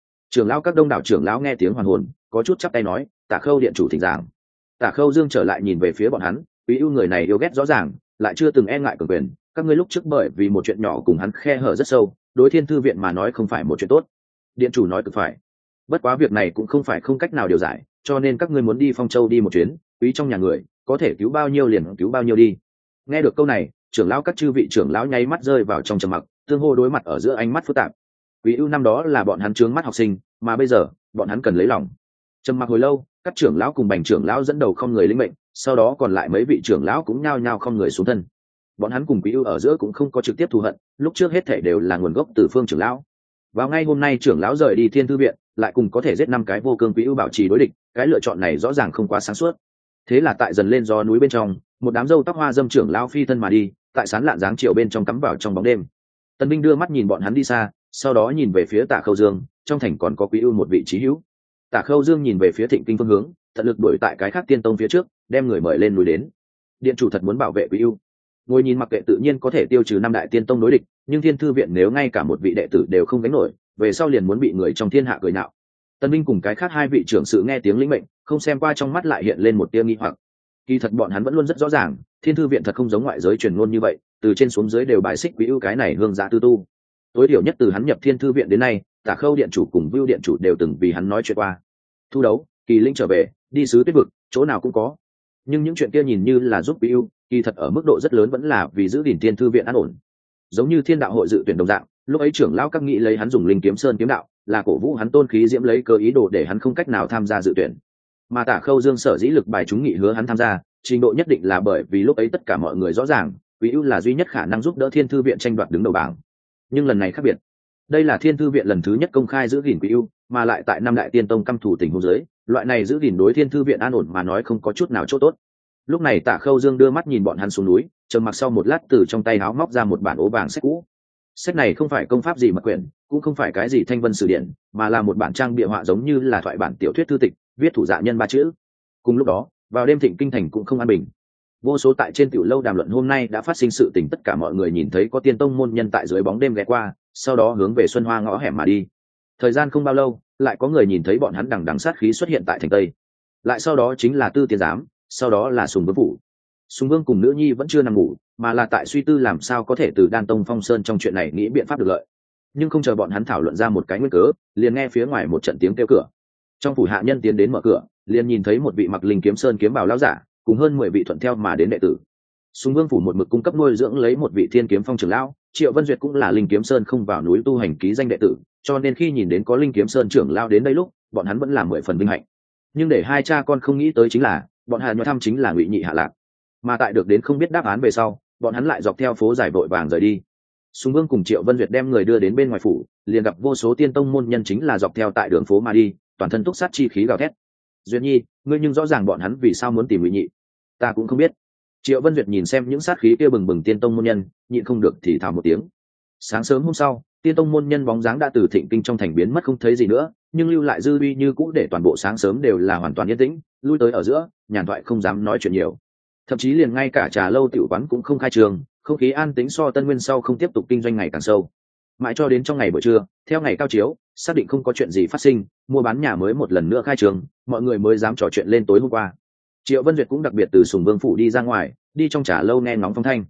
lão các đông đảo trưởng lão nghe tiếng hoàn hồn, có chút chắp tay nói, Tả Khâu điện chủ thỉnh giảng. Tả Khâu Dương trở lại nhìn về phía bọn hắn, Quý ưu người này yêu ghét rõ ràng, lại chưa từng e ngại cường quyền, các ngươi lúc trước bởi vì một chuyện nhỏ cùng hắn khe hở rất sâu, đối Thiên Thư viện mà nói không phải một chuyện tốt. Điện chủ nói cực phải. Bất quá việc này cũng không phải không cách nào điều giải, cho nên các ngươi muốn đi Phong Châu đi một chuyến, quý trong nhà người, có thể cứu bao nhiêu liền cứu bao nhiêu đi. Nghe được câu này, trưởng lão các chư vị trưởng lão nháy mắt rơi vào trong trầm mặc, tương hô đối mặt ở giữa ánh mắt phức tạp. Quý ưu năm đó là bọn hắn trướng mắt học sinh, mà bây giờ bọn hắn cần lấy lòng. Trầm mặc hồi lâu, các trưởng lão cùng bành trưởng lão dẫn đầu không người lĩnh mệnh, sau đó còn lại mấy vị trưởng lão cũng nhao nhao không người xuống thân. Bọn hắn cùng Quý ưu ở giữa cũng không có trực tiếp thù hận, lúc trước hết thảy đều là nguồn gốc từ phương trưởng lão. Vào ngay hôm nay trưởng lão rời đi Thiên Thư viện, lại cùng có thể giết 5 cái vô cương Quý ưu bảo trì đối địch, cái lựa chọn này rõ ràng không quá sáng suốt. Thế là tại dần lên gió núi bên trong, một đám râu tóc hoa dâm trưởng lão phi thân mà đi, tại sán lạn dáng chiều bên trong cắm vào trong bóng đêm. Tần Binh đưa mắt nhìn bọn hắn đi xa, sau đó nhìn về phía Tạ Khâu Dương, trong thành còn có Quý ưu một vị trí hữu. Tạ Khâu Dương nhìn về phía Thịnh Kinh phương hướng, tận lực đuổi tại cái khác tiên tông phía trước, đem người mời lên núi đến. Điện chủ thật muốn bảo vệ Quý ưu. Ngồi nhìn mặc kệ tự nhiên có thể tiêu trừ 5 đại tiên tông đối địch, nhưng Thiên Thư viện nếu ngay cả một vị đệ tử đều không gánh nổi, về sau liền muốn bị người trong thiên hạ cười nhạo. Tần Binh cùng cái khác 2 vị trưởng sự nghe tiếng lĩnh mệnh, không xem qua trong mắt lại hiện lên một tia nghi hoặc. Kỳ thật bọn hắn vẫn luôn rất rõ ràng, Thiên Thư viện thật không giống ngoại giới truyền ngôn như vậy, từ trên xuống dưới đều bài xích Quý ưu cái này hương giã tư tu. Tối thiểu nhất từ hắn nhập Thiên Thư viện đến nay, Tả Khâu điện chủ cùng Vưu điện chủ đều từng vì hắn nói chuyện qua. Thu đấu, Kỳ Linh trở về, đi sứ tuyết vực, chỗ nào cũng có. Nhưng những chuyện kia nhìn như là giúp Quý ưu, kỳ thật ở mức độ rất lớn vẫn là vì giữ gìn Thiên Thư viện an ổn. Giống như Thiên đạo hội dự tuyển đồng dạng, lúc ấy trưởng lão các nghị lấy hắn dùng Linh Kiếm Sơn kiếm đạo, là cổ vũ hắn tôn khí diễm lấy cơ ý đồ để hắn không cách nào tham gia dự tuyển. Mà Tả Khâu Dương sở dĩ lực bài chúng nghị hứa hắn tham gia, trình độ nhất định là bởi vì lúc ấy tất cả mọi người rõ ràng, Quý ưu là duy nhất khả năng giúp đỡ Thiên Thư viện tranh đoạt đứng đầu bảng. Nhưng lần này khác biệt, đây là Thiên Thư viện lần thứ nhất công khai giữ gìn Quý ưu, mà lại tại 5 đại tiên tông căm thủ tình huống dưới, loại này giữ gìn đối Thiên Thư viện an ổn mà nói không có chút nào chỗ tốt. Lúc này Tạ Khâu Dương đưa mắt nhìn bọn hắn xuống núi, trầm mặc sau một lát từ trong tay áo móc ra một bản ố vàng sách cũ. Sách này không phải công pháp gì mật quyển, cũng không phải cái gì thanh vân sử điển, mà là một bản trang bìa họa giống như là thoại bản tiểu thuyết thư tịch, viết thủ dạ nhân 3 chữ. Cùng lúc đó, vào đêm Thịnh Kinh thành cũng không an bình. Vô số tại trên tiểu lâu đàm luận hôm nay đã phát sinh sự tình, tất cả mọi người nhìn thấy có tiên tông môn nhân tại dưới bóng đêm ghé qua, sau đó hướng về Xuân Hoa ngõ hẻm mà đi. Thời gian không bao lâu, lại có người nhìn thấy bọn hắn đằng đằng sát khí xuất hiện tại thành Tây. Lại sau đó chính là Tư Tiên Giám, sau đó là Sùng Vương phủ. Sùng Vương cùng nữ nhi vẫn chưa nằm ngủ, mà là tại suy tư làm sao có thể từ Đan Tông Phong Sơn trong chuyện này nghĩ biện pháp được lợi. Nhưng không chờ bọn hắn thảo luận ra một cái nguyên cớ, liền nghe phía ngoài một trận tiếng kêu cửa. Trong phủ hạ nhân tiến đến mở cửa, liền nhìn thấy một vị mặc Linh Kiếm Sơn kiếm bào lão giả, cùng hơn 10 vị thuận theo mà đến đệ tử. Sùng Vương phủ một mực cung cấp nuôi dưỡng lấy một vị Thiên Kiếm Phong trưởng lão, Triệu Vân Duyệt cũng là Linh Kiếm Sơn không vào núi tu hành ký danh đệ tử, cho nên khi nhìn đến có Linh Kiếm Sơn trưởng lão đến đây lúc, bọn hắn vẫn là 10 phần vinh hạnh. Nhưng để hai cha con không nghĩ tới chính là, bọn hắn nhớ thăm chính là Ngụy Nhị Hạ Lạc. Mà tại được đến không biết đáp án về sau, bọn hắn lại dọc theo phố dài vội vàng rời đi. Sùng Vương cùng Triệu Vân Duyệt đem người đưa đến bên ngoài phủ, liền gặp vô số tiên tông môn nhân chính là dọc theo tại đường phố mà đi, toàn thân túc sát chi khí gào thét. Duyệt Nhi, ngươi nhưng rõ ràng bọn hắn vì sao muốn tìm Ngụy Nhị, ta cũng không biết. Triệu Vân Duyệt nhìn xem những sát khí kia bừng bừng tiên tông môn nhân, nhịn không được thì thào một tiếng. Sáng sớm hôm sau, tiên tông môn nhân bóng dáng đã từ Thịnh Kinh trong thành biến mất không thấy gì nữa, nhưng lưu lại dư uy như cũ để toàn bộ sáng sớm đều là hoàn toàn yên tĩnh, lui tới ở giữa, nhàn thoại không dám nói chuyện nhiều. Thậm chí liền ngay cả trà lâu tiểu quán cũng không khai trường, không khí an tĩnh so Tân Nguyên sau không tiếp tục kinh doanh ngày càng sâu. Mãi cho đến trong ngày buổi trưa, theo ngày cao chiếu, xác định không có chuyện gì phát sinh, mua bán nhà mới một lần nữa khai trường, mọi người mới dám trò chuyện lên tối hôm qua. Triệu Vân Duyệt cũng đặc biệt từ Sùng Vương phủ đi ra ngoài, đi trong trà lâu nghe ngóng phong thanh.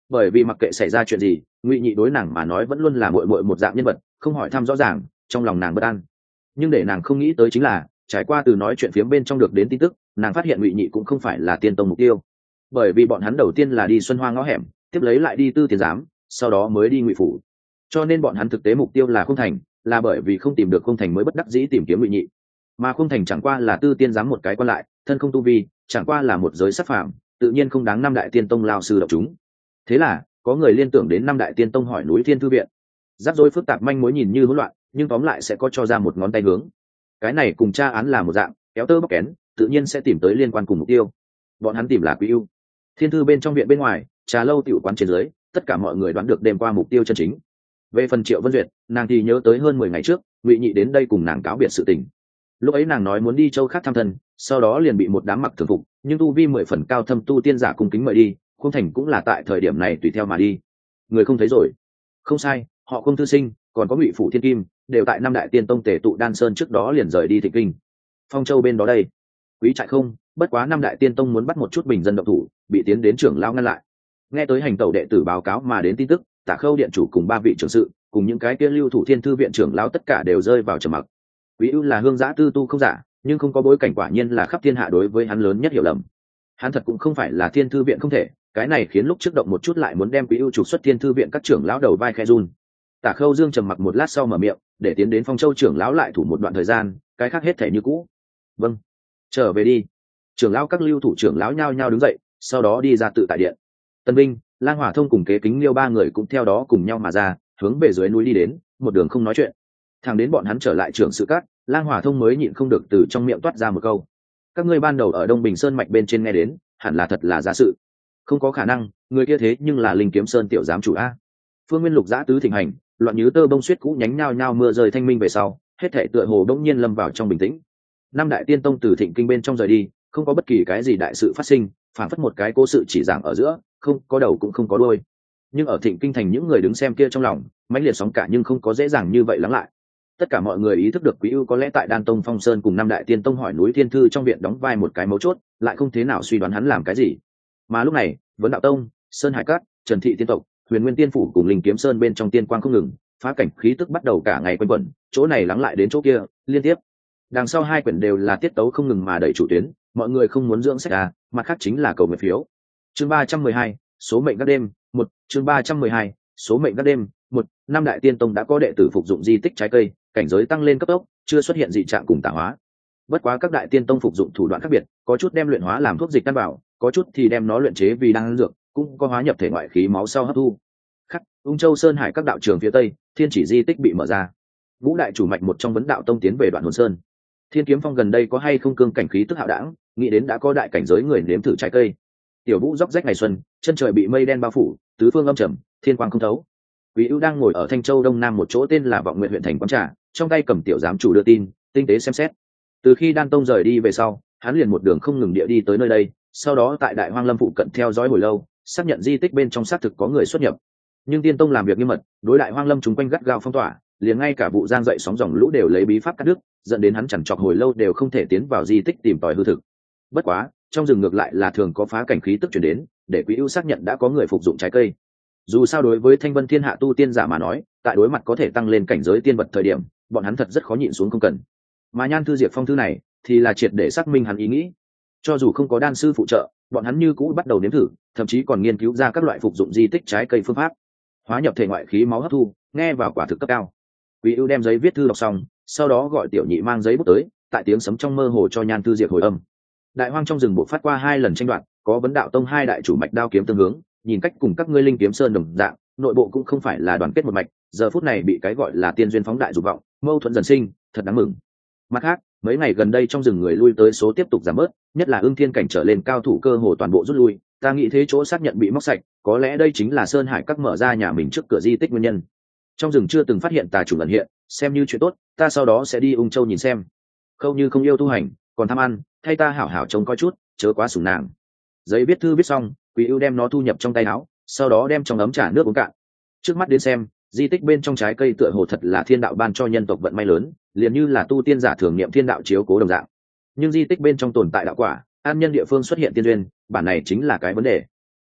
bởi vì mặc kệ xảy ra chuyện gì, Ngụy Nhị đối nàng mà nói vẫn luôn là muội muội một dạng nhân vật, không hỏi thăm rõ ràng, trong lòng nàng bất an. Nhưng để nàng không nghĩ tới chính là, trải qua từ nói chuyện phía bên trong được đến tin tức, nàng phát hiện Ngụy Nhị cũng không phải là Tiên Tông mục tiêu, bởi vì bọn hắn đầu tiên là đi Xuân Hoa ngõ hẻm, tiếp lấy lại đi Tư Tiền Giám, sau đó mới đi Ngụy phủ, cho nên bọn hắn thực tế mục tiêu là Khung Thành, là bởi vì không tìm được Khung Thành mới bất đắc dĩ tìm kiếm Ngụy Nhị. Mà Khung Thành chẳng qua là Tư Tiên Giám một cái quan lại, thân không tu vi, chẳng qua là một giới sắc phạm, tự nhiên không đáng năm đại tiên tông lao sư độc chúng. Thế là có người liên tưởng đến năm đại tiên tông hỏi núi Thiên Thư viện. Rắc rối phức tạp manh mối nhìn như hỗn loạn, nhưng tóm lại sẽ có cho ra một ngón tay hướng. Cái này cùng tra án là một dạng, kéo tơ bóc kén, tự nhiên sẽ tìm tới liên quan cùng mục tiêu. Bọn hắn tìm là Quý Ưu. Thiên Thư bên trong viện bên ngoài, trà lâu tiểu quán trên dưới, tất cả mọi người đoán được đêm qua mục tiêu chân chính. Về phần Triệu Vân Duyệt, nàng thì nhớ tới hơn 10 ngày trước, Ngụy Nhị đến đây cùng nàng cáo biệt sự tình. Lúc ấy nàng nói muốn đi châu khác thăm thân, sau đó liền bị một đám mặc thường phục nhưng tu vi 10 phần cao thâm tu tiên giả cung kính mời đi. Khung Thành cũng là tại thời điểm này tùy theo mà đi. Người không thấy rồi. Không sai, họ Khung Thư Sinh, còn có Ngụy phủ Thiên Kim, đều tại năm đại tiên tông tề tụ Đan Sơn trước đó liền rời đi Thịnh Kinh. Phong Châu bên đó đây, Quý trại không, bất quá năm đại tiên tông muốn bắt một chút bình dân động thủ, bị tiến đến trưởng lão ngăn lại. Nghe tới hành tẩu đệ tử báo cáo mà đến tin tức, Tả Khâu điện chủ cùng 3 vị trưởng sự, cùng những cái kia Lưu thủ Thiên Thư viện trưởng lão tất cả đều rơi vào trầm mặc. Quý Ưu là hương giã tư tu không giả, nhưng không có bối cảnh quả nhiên là khắp thiên hạ đối với hắn lớn nhất hiểu lầm. Hắn thật cũng không phải là Thiên Thư viện không thể, cái này khiến lúc trước động một chút lại muốn đem Quý Ưu trục xuất Thiên Thư viện các trưởng lão đầu vai khe run. Tả Khâu Dương trầm mặc một lát sau mở miệng, để tiến đến Phong Châu trưởng lão lại thủ một đoạn thời gian, cái khác hết thể như cũ. Vâng, trở về đi. Trưởng lão các Lưu thủ trưởng lão nhao nhao đứng dậy, sau đó đi ra tự tại điện. Tân Binh, Lang Hỏa Thông cùng Kế Kính Liêu 3 người cũng theo đó cùng nhau mà ra, hướng về dưới núi đi đến, một đường không nói chuyện. Thẳng đến bọn hắn trở lại trưởng sự các, Lang Hỏa Thông mới nhịn không được từ trong miệng toát ra một câu: các ngươi ban đầu ở Đông Bình Sơn mạch bên trên nghe đến, hẳn là thật là giả sự. Không có khả năng, người kia thế nhưng là Linh Kiếm Sơn tiểu giám chủ a. Phương Nguyên Lục giã tứ thịnh hành, loạn như tơ bông xuyết cũ nhánh nhao nhao mưa rơi thanh minh về sau, hết thảy tựa hồ đông nhiên lâm vào trong bình tĩnh. Năm đại tiên tông từ Thịnh Kinh bên trong rời đi, không có bất kỳ cái gì đại sự phát sinh, phản phất một cái cố sự chỉ giảng ở giữa, không có đầu cũng không có đuôi. Nhưng ở Thịnh Kinh thành những người đứng xem kia trong lòng, mãnh liệt sóng cả nhưng không có dễ dàng như vậy lắng lại. Tất cả mọi người ý thức được Quý Ưu có lẽ tại Đan Tông Phong Sơn cùng năm đại tiên tông hỏi núi Thiên Thư trong viện đóng vai một cái mấu chốt, lại không thế nào suy đoán hắn làm cái gì. Mà lúc này, Vấn Đạo Tông, Sơn Hải Cát, Trần Thị tiên tộc, Huyền Nguyên Tiên phủ cùng Linh Kiếm Sơn bên trong tiên quang không ngừng, phá cảnh khí tức bắt đầu cả ngày quanh quẩn, chỗ này lắng lại đến chỗ kia, liên tiếp. Đằng sau 2 quyển đều là tiết tấu không ngừng mà đẩy chủ tuyến, mọi người không muốn dưỡng sách à, mặt khác chính là cầu nguyện phiếu. Chương 312, số mệnh các đêm, 1, chương 312, số mệnh các đêm, 1, năm đại tiên tông đã có đệ tử phục dụng di tích trái cây, cảnh giới tăng lên cấp tốc, chưa xuất hiện dị trạng cùng tà hóa. Bất quá các đại tiên tông phục dụng thủ đoạn khác biệt, có chút đem luyện hóa làm thuốc dịch căn bảo, có chút thì đem nó luyện chế vì đan dược, cũng có hóa nhập thể ngoại khí máu sau hấp thu. Khắc, Ung Châu Sơn Hải các đạo trường phía tây, Thiên Chỉ di tích bị mở ra. Vũ đại chủ mạch một trong Vấn Đạo Tông tiến về Đoạn Hồn Sơn. Thiên Kiếm Phong gần đây có hay không cương cảnh khí tức hạo đảng, nghĩ đến đã có đại cảnh giới người nếm thử trái cây. Tiểu Vũ róc rách ngày xuân, chân trời bị mây đen bao phủ, tứ phương âm trầm, thiên quang không thấu. Quý Ưu đang ngồi ở Thanh Châu Đông Nam một chỗ tên là Vọng Nguyện huyện thành quán trà, trong tay cầm tiểu giám chủ đưa tin, tinh tế xem xét. Từ khi Đan Tông rời đi về sau, hắn liền một đường không ngừng địa đi tới nơi đây, sau đó tại Đại Hoang Lâm phụ cận theo dõi hồi lâu, xác nhận di tích bên trong xác thực có người xuất nhập. Nhưng Tiên Tông làm việc nghiêm mật, đối Đại Hoang Lâm chúng quanh gắt gao phong tỏa, liền ngay cả vụ giang dậy sóng dòng lũ đều lấy bí pháp cắt đứt, dẫn đến hắn chằn chọc hồi lâu đều không thể tiến vào di tích tìm tòi hư thực. Bất quá, trong rừng ngược lại là thường có phá cảnh khí tức truyền đến, để Quý Ưu xác nhận đã có người phục dụng trái cây. Dù sao đối với Thanh Vân Thiên Hạ tu tiên giả mà nói, tại đối mặt có thể tăng lên cảnh giới tiên vật thời điểm, bọn hắn thật rất khó nhịn xuống không cần. Mà Nhan Thư Diệp Phong thư này, thì là triệt để xác minh hắn ý nghĩ. Cho dù không có đan sư phụ trợ, bọn hắn như cũ bắt đầu nếm thử, thậm chí còn nghiên cứu ra các loại phục dụng di tích trái cây phương pháp. Hóa nhập thể ngoại khí máu hấp thu, nghe vào quả thực cấp cao. Quý Ưu đem giấy viết thư đọc xong, sau đó gọi Tiểu Nhị mang giấy bút tới, tại tiếng sấm trong mơ hồ cho Nhan Thư Diệp hồi âm. Đại Hoang trong rừng bộ phát qua 2 lần tranh đoạt, có Vấn Đạo Tông 2 đại chủ mạch đao kiếm tương hướng, nhìn cách cùng các ngươi Linh Kiếm Sơn đồng dạng, nội bộ cũng không phải là đoàn kết một mạch, giờ phút này bị cái gọi là tiên duyên phóng đại dục vọng, mâu thuẫn dần sinh, thật đáng mừng. Mặt khác, mấy ngày gần đây trong rừng người lui tới số tiếp tục giảm bớt, nhất là Ưng Thiên cảnh trở lên cao thủ cơ hồ toàn bộ rút lui, ta nghĩ thế chỗ xác nhận bị móc sạch, có lẽ đây chính là Sơn Hải các mở ra nhà mình trước cửa di tích nguyên nhân. Trong rừng chưa từng phát hiện tà chủ ẩn hiện, xem như chuyện tốt, ta sau đó sẽ đi Ung Châu nhìn xem. Khâu Như không yêu tu hành, còn tham ăn, thay ta hảo hảo trông coi chút, chớ quá sủng nàng. Giấy viết thư viết xong, Quý Ưu đem nó thu nhập trong tay áo, sau đó đem trong ấm trà nước uống cạn. Trước mắt đến xem, di tích bên trong trái cây tựa hồ thật là thiên đạo ban cho nhân tộc vận may lớn, liền như là tu tiên giả thường niệm thiên đạo chiếu cố đồng dạng. Nhưng di tích bên trong tồn tại đạo quả, an nhân địa phương xuất hiện tiên duyên, bản này chính là cái vấn đề.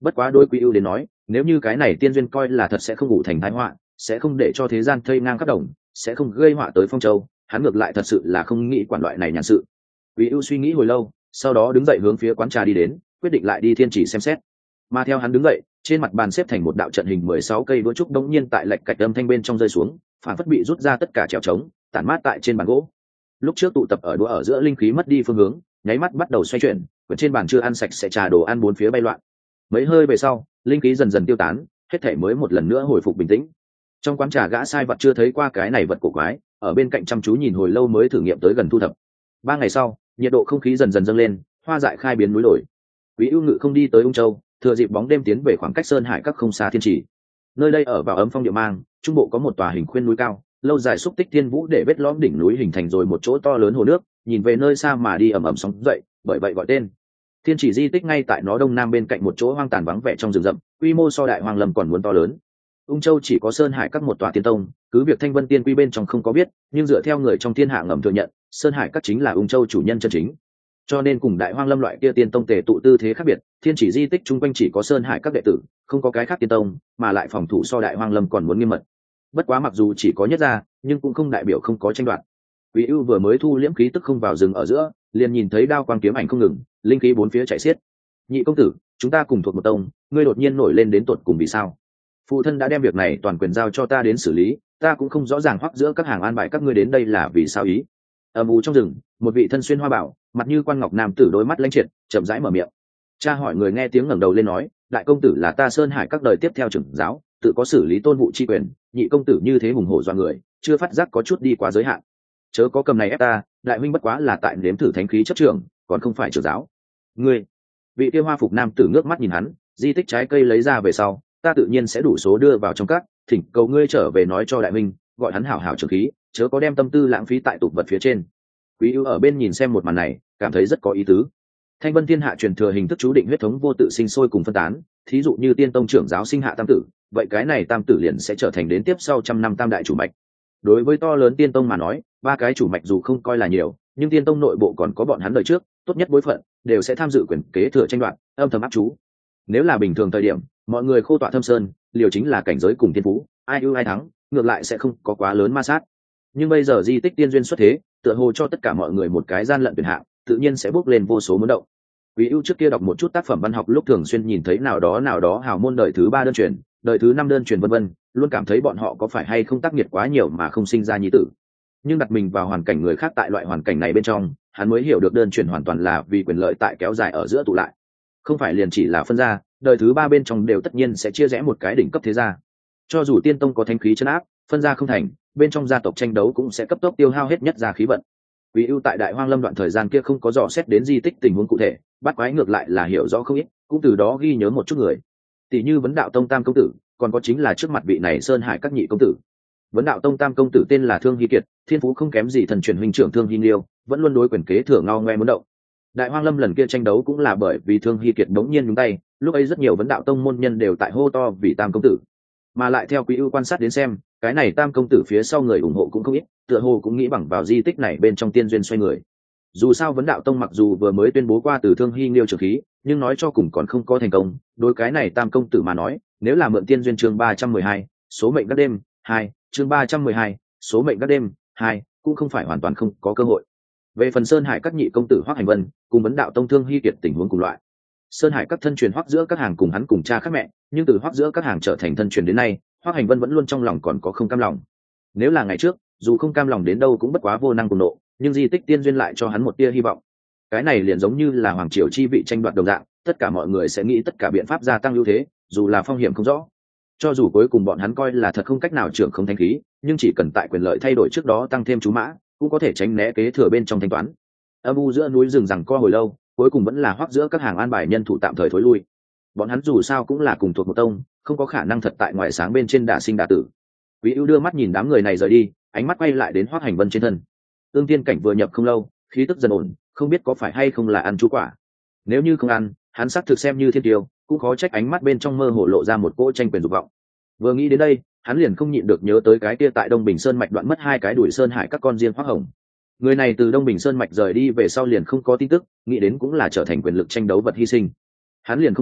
Bất quá đôi Quý ưu đến nói, nếu như cái này tiên duyên coi là thật sẽ không ngủ thành thái họa, sẽ không để cho thế gian thây ngang khắp đồng, sẽ không gây họa tới Phong Châu, hắn ngược lại thật sự là không nghĩ quản loại này nhàn sự. Quý ưu suy nghĩ hồi lâu, sau đó đứng dậy hướng phía quán trà đi đến, quyết định lại đi thiên chỉ xem xét. Mà theo hắn đứng dậy, trên mặt bàn xếp thành một đạo trận hình 16 cây đũa trúc đống nhiên tại lệch cạch âm thanh bên trong rơi xuống, phản phất bị rút ra tất cả trèo trống, tản mát tại trên bàn gỗ. Lúc trước tụ tập ở đũa ở giữa linh khí mất đi phương hướng, nháy mắt bắt đầu xoay chuyển, quyển trên bàn chưa ăn sạch sẽ trà đồ ăn bốn phía bay loạn. Mấy hơi về sau, linh khí dần dần tiêu tán, hết thảy mới một lần nữa hồi phục bình tĩnh. Trong quán trà gã sai vật chưa thấy qua cái này vật cổ quái, ở bên cạnh chăm chú nhìn hồi lâu mới thử nghiệm tới gần thu thập. 3 ngày sau, nhiệt độ không khí dần dần dâng lên, hoa dại khai biến núi đổi. Quý ưu ngự không đi tới Ung Châu, thừa dịp bóng đêm tiến về khoảng cách sơn hải các không xa thiên trì. Nơi đây ở vào ấm phong địa mang, trung bộ có một tòa hình khuyên núi cao, lâu dài xúc tích thiên vũ để vết lõm đỉnh núi hình thành rồi một chỗ to lớn hồ nước, nhìn về nơi xa mà đi ầm ầm sóng dậy, bởi vậy gọi tên. Thiên chỉ di tích ngay tại nó đông nam bên cạnh một chỗ hoang tàn vắng vẻ trong rừng rậm, quy mô so đại hoang lâm còn muốn to lớn. Ung Châu chỉ có sơn hải các một tòa tiên tông, cứ việc Thanh Vân Tiên Quy bên trong không có biết, nhưng dựa theo người trong thiên hạ ngầm thừa nhận, sơn hải các chính là Ung Châu chủ nhân chân chính. Cho nên cùng đại hoang lâm loại kia tiên tông tề tụ tư thế khác biệt, thiên chỉ di tích chung quanh chỉ có sơn hải các đệ tử, không có cái khác tiên tông, mà lại phòng thủ so đại hoang lâm còn muốn nghiêm mật. Bất quá mặc dù chỉ có nhất gia, nhưng cũng không đại biểu không có tranh đoạt. Quý ưu vừa mới thu liễm khí tức không vào rừng ở giữa, liền nhìn thấy đao quang kiếm ảnh không ngừng, linh khí bốn phía chạy xiết. Nhị công tử, chúng ta cùng thuộc một tông, ngươi đột nhiên nổi lên đến tột cùng vì sao? Phụ thân đã đem việc này toàn quyền giao cho ta đến xử lý, ta cũng không rõ ràng hoắc giữa các hàng an bài các ngươi đến đây là vì sao ý. Âm u trong rừng, một vị thân xuyên hoa bảo, mặt như quan ngọc nam tử đôi mắt lãnh triệt, chậm rãi mở miệng. Cha hỏi người nghe tiếng ngẩng đầu lên nói, đại công tử là ta sơn hải các đời tiếp theo trưởng giáo, tự có xử lý tôn vụ chi quyền, nhị công tử như thế hùng hổ doa người, chưa phát giác có chút đi quá giới hạn. Chớ có cầm này ép ta, đại huynh bất quá là tại nếm thử thánh khí chấp trưởng, còn không phải trưởng giáo. Ngươi, vị kia hoa phục nam tử ngước mắt nhìn hắn, di tích trái cây lấy ra về sau, ta tự nhiên sẽ đủ số đưa vào trong các, thỉnh cầu ngươi trở về nói cho đại huynh, gọi hắn hảo hảo trưởng khí, chớ có đem tâm tư lãng phí tại tục vật phía trên. Quý ưu ở bên nhìn xem một màn này, cảm thấy rất có ý tứ. Thanh Vân Thiên Hạ truyền thừa hình thức chú định huyết thống vô tự sinh sôi cùng phân tán, thí dụ như tiên tông trưởng giáo sinh hạ tam tử, vậy cái này tam tử liền sẽ trở thành đến tiếp sau trăm năm tam đại chủ mạch. Đối với to lớn tiên tông mà nói, 3 cái chủ mạch dù không coi là nhiều, nhưng tiên tông nội bộ còn có bọn hắn đời trước, tốt nhất bối phận, đều sẽ tham dự quyền kế thừa tranh đoạt, âm thầm áp chú. Nếu là bình thường thời điểm, mọi người khô tọa thâm sơn, liều chính là cảnh giới cùng tiên phú, ai ưu ai thắng, ngược lại sẽ không có quá lớn ma sát. Nhưng bây giờ di tích tiên duyên xuất thế, tựa hồ cho tất cả mọi người một cái gian lận tuyển hạng, tự nhiên sẽ bước lên vô số muốn động. Quý ưu trước kia đọc một chút tác phẩm văn học lúc thường xuyên nhìn thấy nào đó hào môn đời thứ 3 đơn truyền, đời thứ 5 đơn truyền vân vân, luôn cảm thấy bọn họ có phải hay không tác nghiệt quá nhiều mà không sinh ra nhi tử. Nhưng đặt mình vào hoàn cảnh người khác tại loại hoàn cảnh này bên trong, hắn mới hiểu được đơn truyền hoàn toàn là vì quyền lợi tại kéo dài ở giữa tụ lại, không phải liền chỉ là phân ra, đời thứ 3 bên trong đều tất nhiên sẽ chia rẽ một cái đỉnh cấp thế gia. Cho dù tiên tông có thánh khí trấn áp, phân ra không thành, bên trong gia tộc tranh đấu cũng sẽ cấp tốc tiêu hao hết nhất gia khí vận. Quý ưu tại đại hoang lâm đoạn thời gian kia không có dò xét đến di tích tình huống cụ thể, bắt quái ngược lại là hiểu rõ không ít, cũng từ đó ghi nhớ một chút người, tỷ như Vấn Đạo Tông tam công tử, còn có chính là trước mặt vị này sơn hải các nhị công tử. Vấn Đạo Tông tam công tử tên là Thương Hy Kiệt, thiên phú không kém gì thần truyền huynh trưởng Thương Hy Liêu, vẫn luôn đối quyền kế thừa ngao ngoe muốn động. Đại hoang lâm lần kia tranh đấu cũng là bởi vì Thương Hy Kiệt đống nhiên nhúng tay, lúc ấy rất nhiều Vấn Đạo Tông môn nhân đều tại hô to vì tam công tử. Mà lại theo Quý ưu quan sát đến xem, cái này tam công tử phía sau người ủng hộ cũng không ít, tựa hồ cũng nghĩ bằng vào di tích này bên trong tiên duyên xoay người. Dù sao Vấn Đạo Tông mặc dù vừa mới tuyên bố qua từ Thương Hy Liêu trưởng khí, nhưng nói cho cùng còn không có thành công. Đối cái này tam công tử mà nói, nếu là mượn tiên duyên chương 312, số mệnh các đêm 2, chương 312, số mệnh các đêm 2, cũng không phải hoàn toàn không có cơ hội. Về phần Sơn Hải các nhị công tử Hoắc Hành Vân, cùng Vấn Đạo Tông Thương Hy Kiệt tình huống cùng loại. Sơn Hải các thân truyền Hoắc giữa các hàng cùng hắn cùng cha khác mẹ, nhưng từ Hoắc giữa các hàng trở thành thân truyền đến nay, Hoắc Hành Vân vẫn luôn trong lòng còn có không cam lòng. Nếu là ngày trước, dù không cam lòng đến đâu cũng bất quá vô năng cùng nộ, nhưng di tích tiên duyên lại cho hắn một tia hy vọng. Cái này liền giống như là hoàng triều chi vị tranh đoạt đồng dạng, tất cả mọi người sẽ nghĩ tất cả biện pháp gia tăng ưu thế, dù là phong hiểm không rõ. Cho dù cuối cùng bọn hắn coi là thật không cách nào trưởng không thanh khí, nhưng chỉ cần tại quyền lợi thay đổi trước đó tăng thêm chú mã, cũng có thể tránh né kế thừa bên trong thanh toán. Âm u giữa núi rừng rằng co hồi lâu, cuối cùng vẫn là Hoắc giữa các hàng an bài nhân thủ tạm thời thối lui. Bọn hắn dù sao cũng là cùng thuộc một tông, không có khả năng thật tại ngoài sáng bên trên đả sinh đả tử. Quý ưu đưa mắt nhìn đám người này rời đi, ánh mắt quay lại đến Hoắc Hành Vân trên thân. Ương Tiên cảnh vừa nhập không lâu, khí tức dần ổn, không biết có phải hay không là ăn chú quả. Nếu như không ăn, hắn xác thực xem như thiên tiêu, cũng khó trách ánh mắt bên trong mơ hồ lộ ra một cỗ tranh quyền dục vọng. Vừa nghĩ đến đây, hắn liền không nhịn được nhớ tới cái kia tại Đông Bình Sơn mạch đoạn mất 2 cái đuổi sơn hải các con riêng Hoắc Hồng. Người này từ Đông Bình Sơn mạch rời đi về sau liền không có tin tức, nghĩ đến cũng là trở thành quyền lực tranh đấu vật hy sinh. Hắn liền không giống,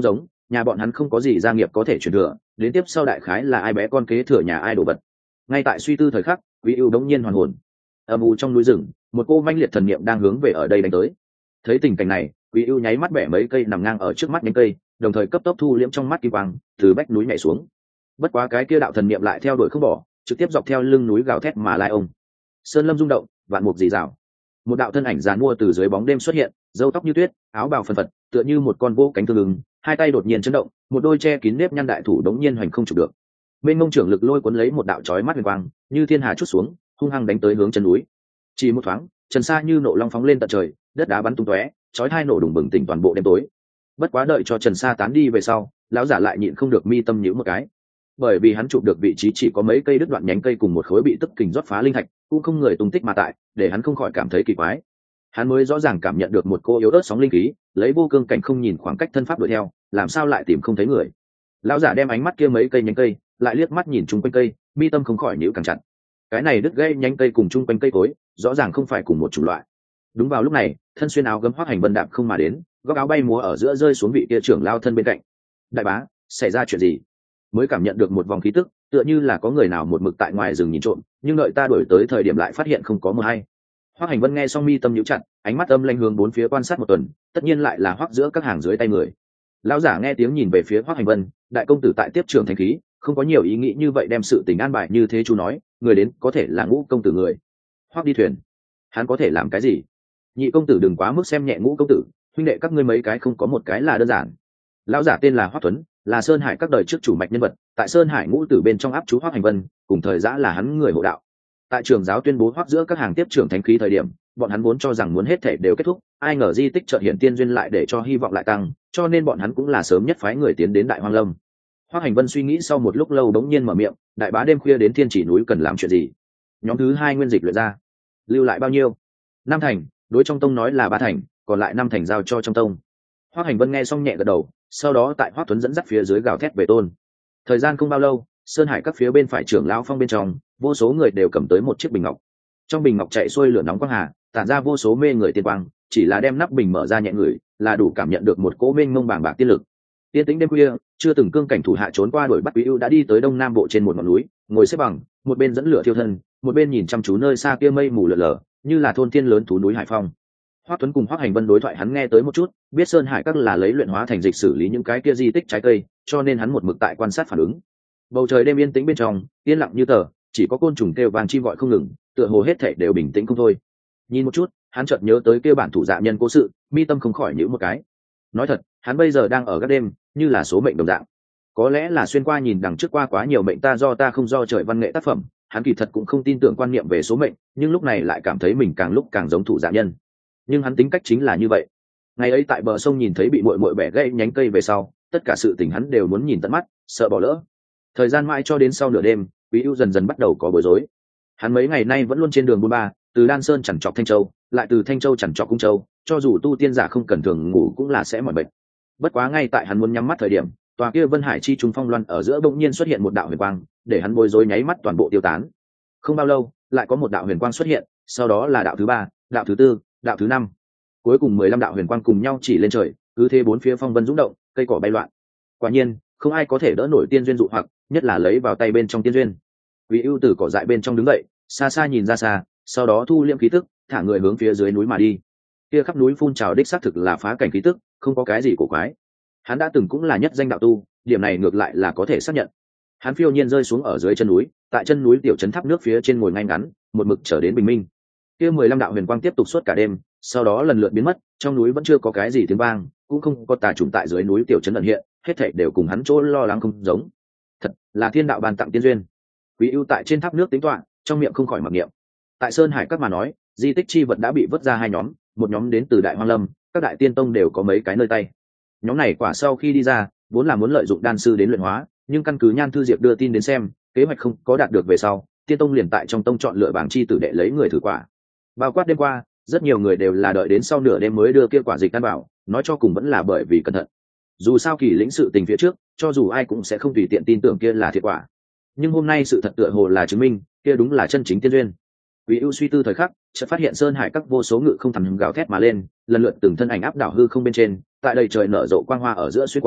nhà bọn hắn không có gì gia nghiệp có thể truyền thừa, đến tiếp sau đại khái là ai bé con kế thừa nhà ai đồ vật. Ngay tại suy tư thời khắc, Quý Ưu đống nhiên hoàn hồn. Âm u trong núi rừng, một cô manh liệt thần niệm đang hướng về ở đây đánh tới. Thấy tình cảnh này, Quý Ưu nháy mắt bẻ mấy cây nằm ngang ở trước mắt nhánh cây, đồng thời cấp tốc thu liễm trong mắt kim quang, từ vách núi nhảy xuống. Bất quá cái kia đạo thần niệm lại theo đuổi không bỏ, trực tiếp dọc theo lưng núi gào thét mà lai ông. Sơn lâm rung động, vạn mục rì rào. Một đạo thân ảnh giàn mua từ dưới bóng đêm xuất hiện, râu tóc như tuyết, áo bào phần phật, tựa như một con vô cánh thương ứng, hai tay đột nhiên chấn động, một đôi che kín nếp nhăn đại thủ đống nhiên hoành không chụp được. Bên ngông trưởng lực lôi cuốn lấy một đạo chói mắt huyền quang, như thiên hà chút xuống, hung hăng đánh tới hướng chân núi. Chỉ một thoáng, trần sa như nộ long phóng lên tận trời, đất đá bắn tung tóe, chói hai nổ đùng bừng tỉnh toàn bộ đêm tối. Bất quá đợi cho trần sa tán đi về sau, lão giả lại nhịn không được mi tâm nhíu một cái, bởi vì hắn chụp được vị trí chỉ có mấy cây đứt đoạn nhánh cây cùng một khối bị tức kình rót phá linh thạch, cũng không người tung tích mà tại, để hắn không khỏi cảm thấy kỳ quái. Hắn mới rõ ràng cảm nhận được một cô yếu ớt sóng linh khí, lấy vô cương cảnh không nhìn khoảng cách thân pháp đuổi theo, làm sao lại tìm không thấy người. Lão giả đem ánh mắt kia mấy cây nhánh cây, lại liếc mắt nhìn chung quanh cây, mi tâm không khỏi nhíu càng chặt. Cái này đứt gãy nhánh cây cùng chung quanh cây cối, rõ ràng không phải cùng một chủng loại. Đúng vào lúc này, thân xuyên áo gấm Hoắc Hành Vân đạp không mà đến, góc áo bay múa ở giữa rơi xuống vị kia trưởng lao thân bên cạnh. Đại bá, xảy ra chuyện gì? Mới cảm nhận được một vòng khí tức, tựa như là có người nào một mực tại ngoài rừng nhìn trộm, nhưng đợi ta đuổi tới thời điểm lại phát hiện không có mờ hay. Hoắc Hành Vân nghe xong mi tâm nhíu chặt, ánh mắt âm lanh hướng bốn phía quan sát một tuần, tất nhiên lại là Hoắc giữa các hàng dưới tay người. Lão giả nghe tiếng nhìn về phía Hoắc Hành Vân, đại công tử tại tiếp trưởng thành khí, không có nhiều ý nghĩ như vậy đem sự tình an bài như thế chú nói, người đến có thể là Ngũ công tử người. Hoắc đi thuyền, hắn có thể làm cái gì? Nhị công tử đừng quá mức xem nhẹ Ngũ công tử, huynh đệ các ngươi mấy cái không có một cái là đơn giản. Lão giả tên là Hoắc Tuấn, là Sơn Hải các đời trước chủ mạch nhân vật, tại Sơn Hải Ngũ tử bên trong áp chú Hoắc Hành Vân, cùng thời giã là hắn người hộ đạo. Tại trường giáo tuyên bố Hoắc giữa các hàng tiếp trưởng thánh khí thời điểm, bọn hắn vốn cho rằng muốn hết thể đều kết thúc, ai ngờ di tích chợt hiện tiên duyên lại để cho hy vọng lại tăng, cho nên bọn hắn cũng là sớm nhất phái người tiến đến Đại Hoang Lâm. Hoắc Hành Vân suy nghĩ sau một lúc lâu đống nhiên mở miệng, đại bá đêm khuya đến Thiên Chỉ núi cần làm chuyện gì? Nhóm thứ hai nguyên dịch luyện ra, lưu lại bao nhiêu? 5 thành, đối trong tông nói là 3 thành, còn lại 5 thành giao cho trong tông. Hoắc Hành Vân nghe xong nhẹ gật đầu, sau đó tại Hoắc Tuấn dẫn dắt phía dưới gào thét về tôn. Thời gian không bao lâu, Sơn Hải các phía bên phải trưởng lão phong bên trong, vô số người đều cầm tới một chiếc bình ngọc. Trong bình ngọc chạy xuôi lửa nóng quang hà, tản ra vô số mê người tiên quang, chỉ là đem nắp bình mở ra nhẹ ngửi, là đủ cảm nhận được một cỗ mênh mông bàng bạc tiên lực. Tiên tĩnh đêm khuya, chưa từng cương cảnh thủ hạ trốn qua đuổi bắt Quý Ưu đã đi tới đông nam bộ trên một ngọn núi, ngồi xếp bằng, một bên dẫn lửa thiêu thân, một bên nhìn chăm chú nơi xa kia mây mù lờ lờ, như là thôn tiên lớn thú núi Hải Phong. Hoắc Tuấn cùng Hoắc Hành Vân đối thoại hắn nghe tới một chút, biết Sơn Hải các là lấy luyện hóa thành dịch xử lý những cái kia di tích trái cây, cho nên hắn một mực tại quan sát phản ứng. Bầu trời đêm yên tĩnh bên trong, yên lặng như tờ, chỉ có côn trùng kêu vang chim gọi không ngừng, tựa hồ hết thảy đều bình tĩnh không thôi. Nhìn một chút, hắn chợt nhớ tới kia bản thủ dạ nhân cố sự, mi tâm không khỏi nhíu một cái. Nói thật, hắn bây giờ đang ở gác đêm, như là số mệnh đồng dạng. Có lẽ là xuyên qua nhìn đằng trước qua quá nhiều mệnh ta do ta không do trời văn nghệ tác phẩm, hắn kỳ thật cũng không tin tưởng quan niệm về số mệnh, nhưng lúc này lại cảm thấy mình càng lúc càng giống thủ dạ nhân. Nhưng hắn tính cách chính là như vậy. Ngày ấy tại bờ sông nhìn thấy bị muội muội bẻ gãy nhánh cây về sau, tất cả sự tình hắn đều muốn nhìn tận mắt, sợ bỏ lỡ. Thời gian mãi cho đến sau nửa đêm, Quý Ưu dần dần bắt đầu có bối rối. Hắn mấy ngày nay vẫn luôn trên đường buôn ba, từ Đan Sơn chằn trọc Thanh Châu, lại từ Thanh Châu chằn trọc Cung Châu, cho dù tu tiên giả không cần thường ngủ cũng là sẽ mỏi mệt. Bất quá ngay tại hắn muốn nhắm mắt thời điểm, tòa kia Vân Hải chi trung phong loan ở giữa bỗng nhiên xuất hiện một đạo huyền quang, để hắn bối rối nháy mắt toàn bộ tiêu tán. Không bao lâu, lại có một đạo huyền quang xuất hiện, sau đó là đạo thứ 3, đạo thứ 4, đạo thứ 5. Cuối cùng 15 đạo huyền quang cùng nhau chỉ lên trời, cứ thế bốn phía phong vân dũng động, cây cỏ bay loạn. Quả nhiên, không ai có thể đỡ nổi tiên duyên dụ hoặc, nhất là lấy vào tay bên trong tiên duyên. Quý Ưu từ cỏ dại bên trong đứng dậy, xa xa nhìn ra xa, sau đó thu liễm khí tức, thả người hướng phía dưới núi mà đi. Kia khắp núi phun trào đích xác thực là phá cảnh khí tức, không có cái gì cổ quái. Hắn đã từng cũng là nhất danh đạo tu, điểm này ngược lại là có thể xác nhận. Hắn phiêu nhiên rơi xuống ở dưới chân núi, tại chân núi tiểu trấn tháp nước phía trên ngồi ngay ngắn, một mực chờ đến bình minh. Kia 15 đạo huyền quang tiếp tục suốt cả đêm, sau đó lần lượt biến mất, trong núi vẫn chưa có cái gì tiếng vang, cũng không có tà trùng tại dưới núi tiểu trấn ẩn hiện, hết thảy đều cùng hắn chỗ lo lắng không giống. Thật là thiên đạo ban tặng tiên duyên. Quý Ưu tại trên tháp nước tính toán, trong miệng không khỏi mặc niệm. Tại Sơn Hải các mà nói, di tích chi vật đã bị vứt ra hai nhóm, một nhóm đến từ Đại Hoang Lâm, các đại tiên tông đều có mấy cái nơi tay. Nhóm này quả sau khi đi ra, vốn là muốn lợi dụng đan sư đến luyện hóa, nhưng căn cứ Nhan Thư Diệp đưa tin đến xem, kế hoạch không có đạt được về sau, tiên tông liền tại trong tông chọn lựa bảng chi tử đệ lấy người thử quả. Bao quát đêm qua, rất nhiều người đều là đợi đến sau nửa đêm mới đưa kia quả dịch đan bảo, nói cho cùng vẫn là bởi vì cẩn thận. Dù sao kỳ lĩnh sự tình phía trước, cho dù ai cũng sẽ không tùy tiện tin tưởng kia là thiệt quả. Nhưng hôm nay sự thật tựa hồ là chứng minh, kia đúng là chân chính tiên duyên. Quý Ưu suy tư thời khắc, chợt phát hiện Sơn Hải các vô số ngự không thầm gào thét mà lên, lần lượt từng thân ảnh áp đảo hư không bên trên, tại đầy trời nở rộ quang hoa ở giữa xuyên qua,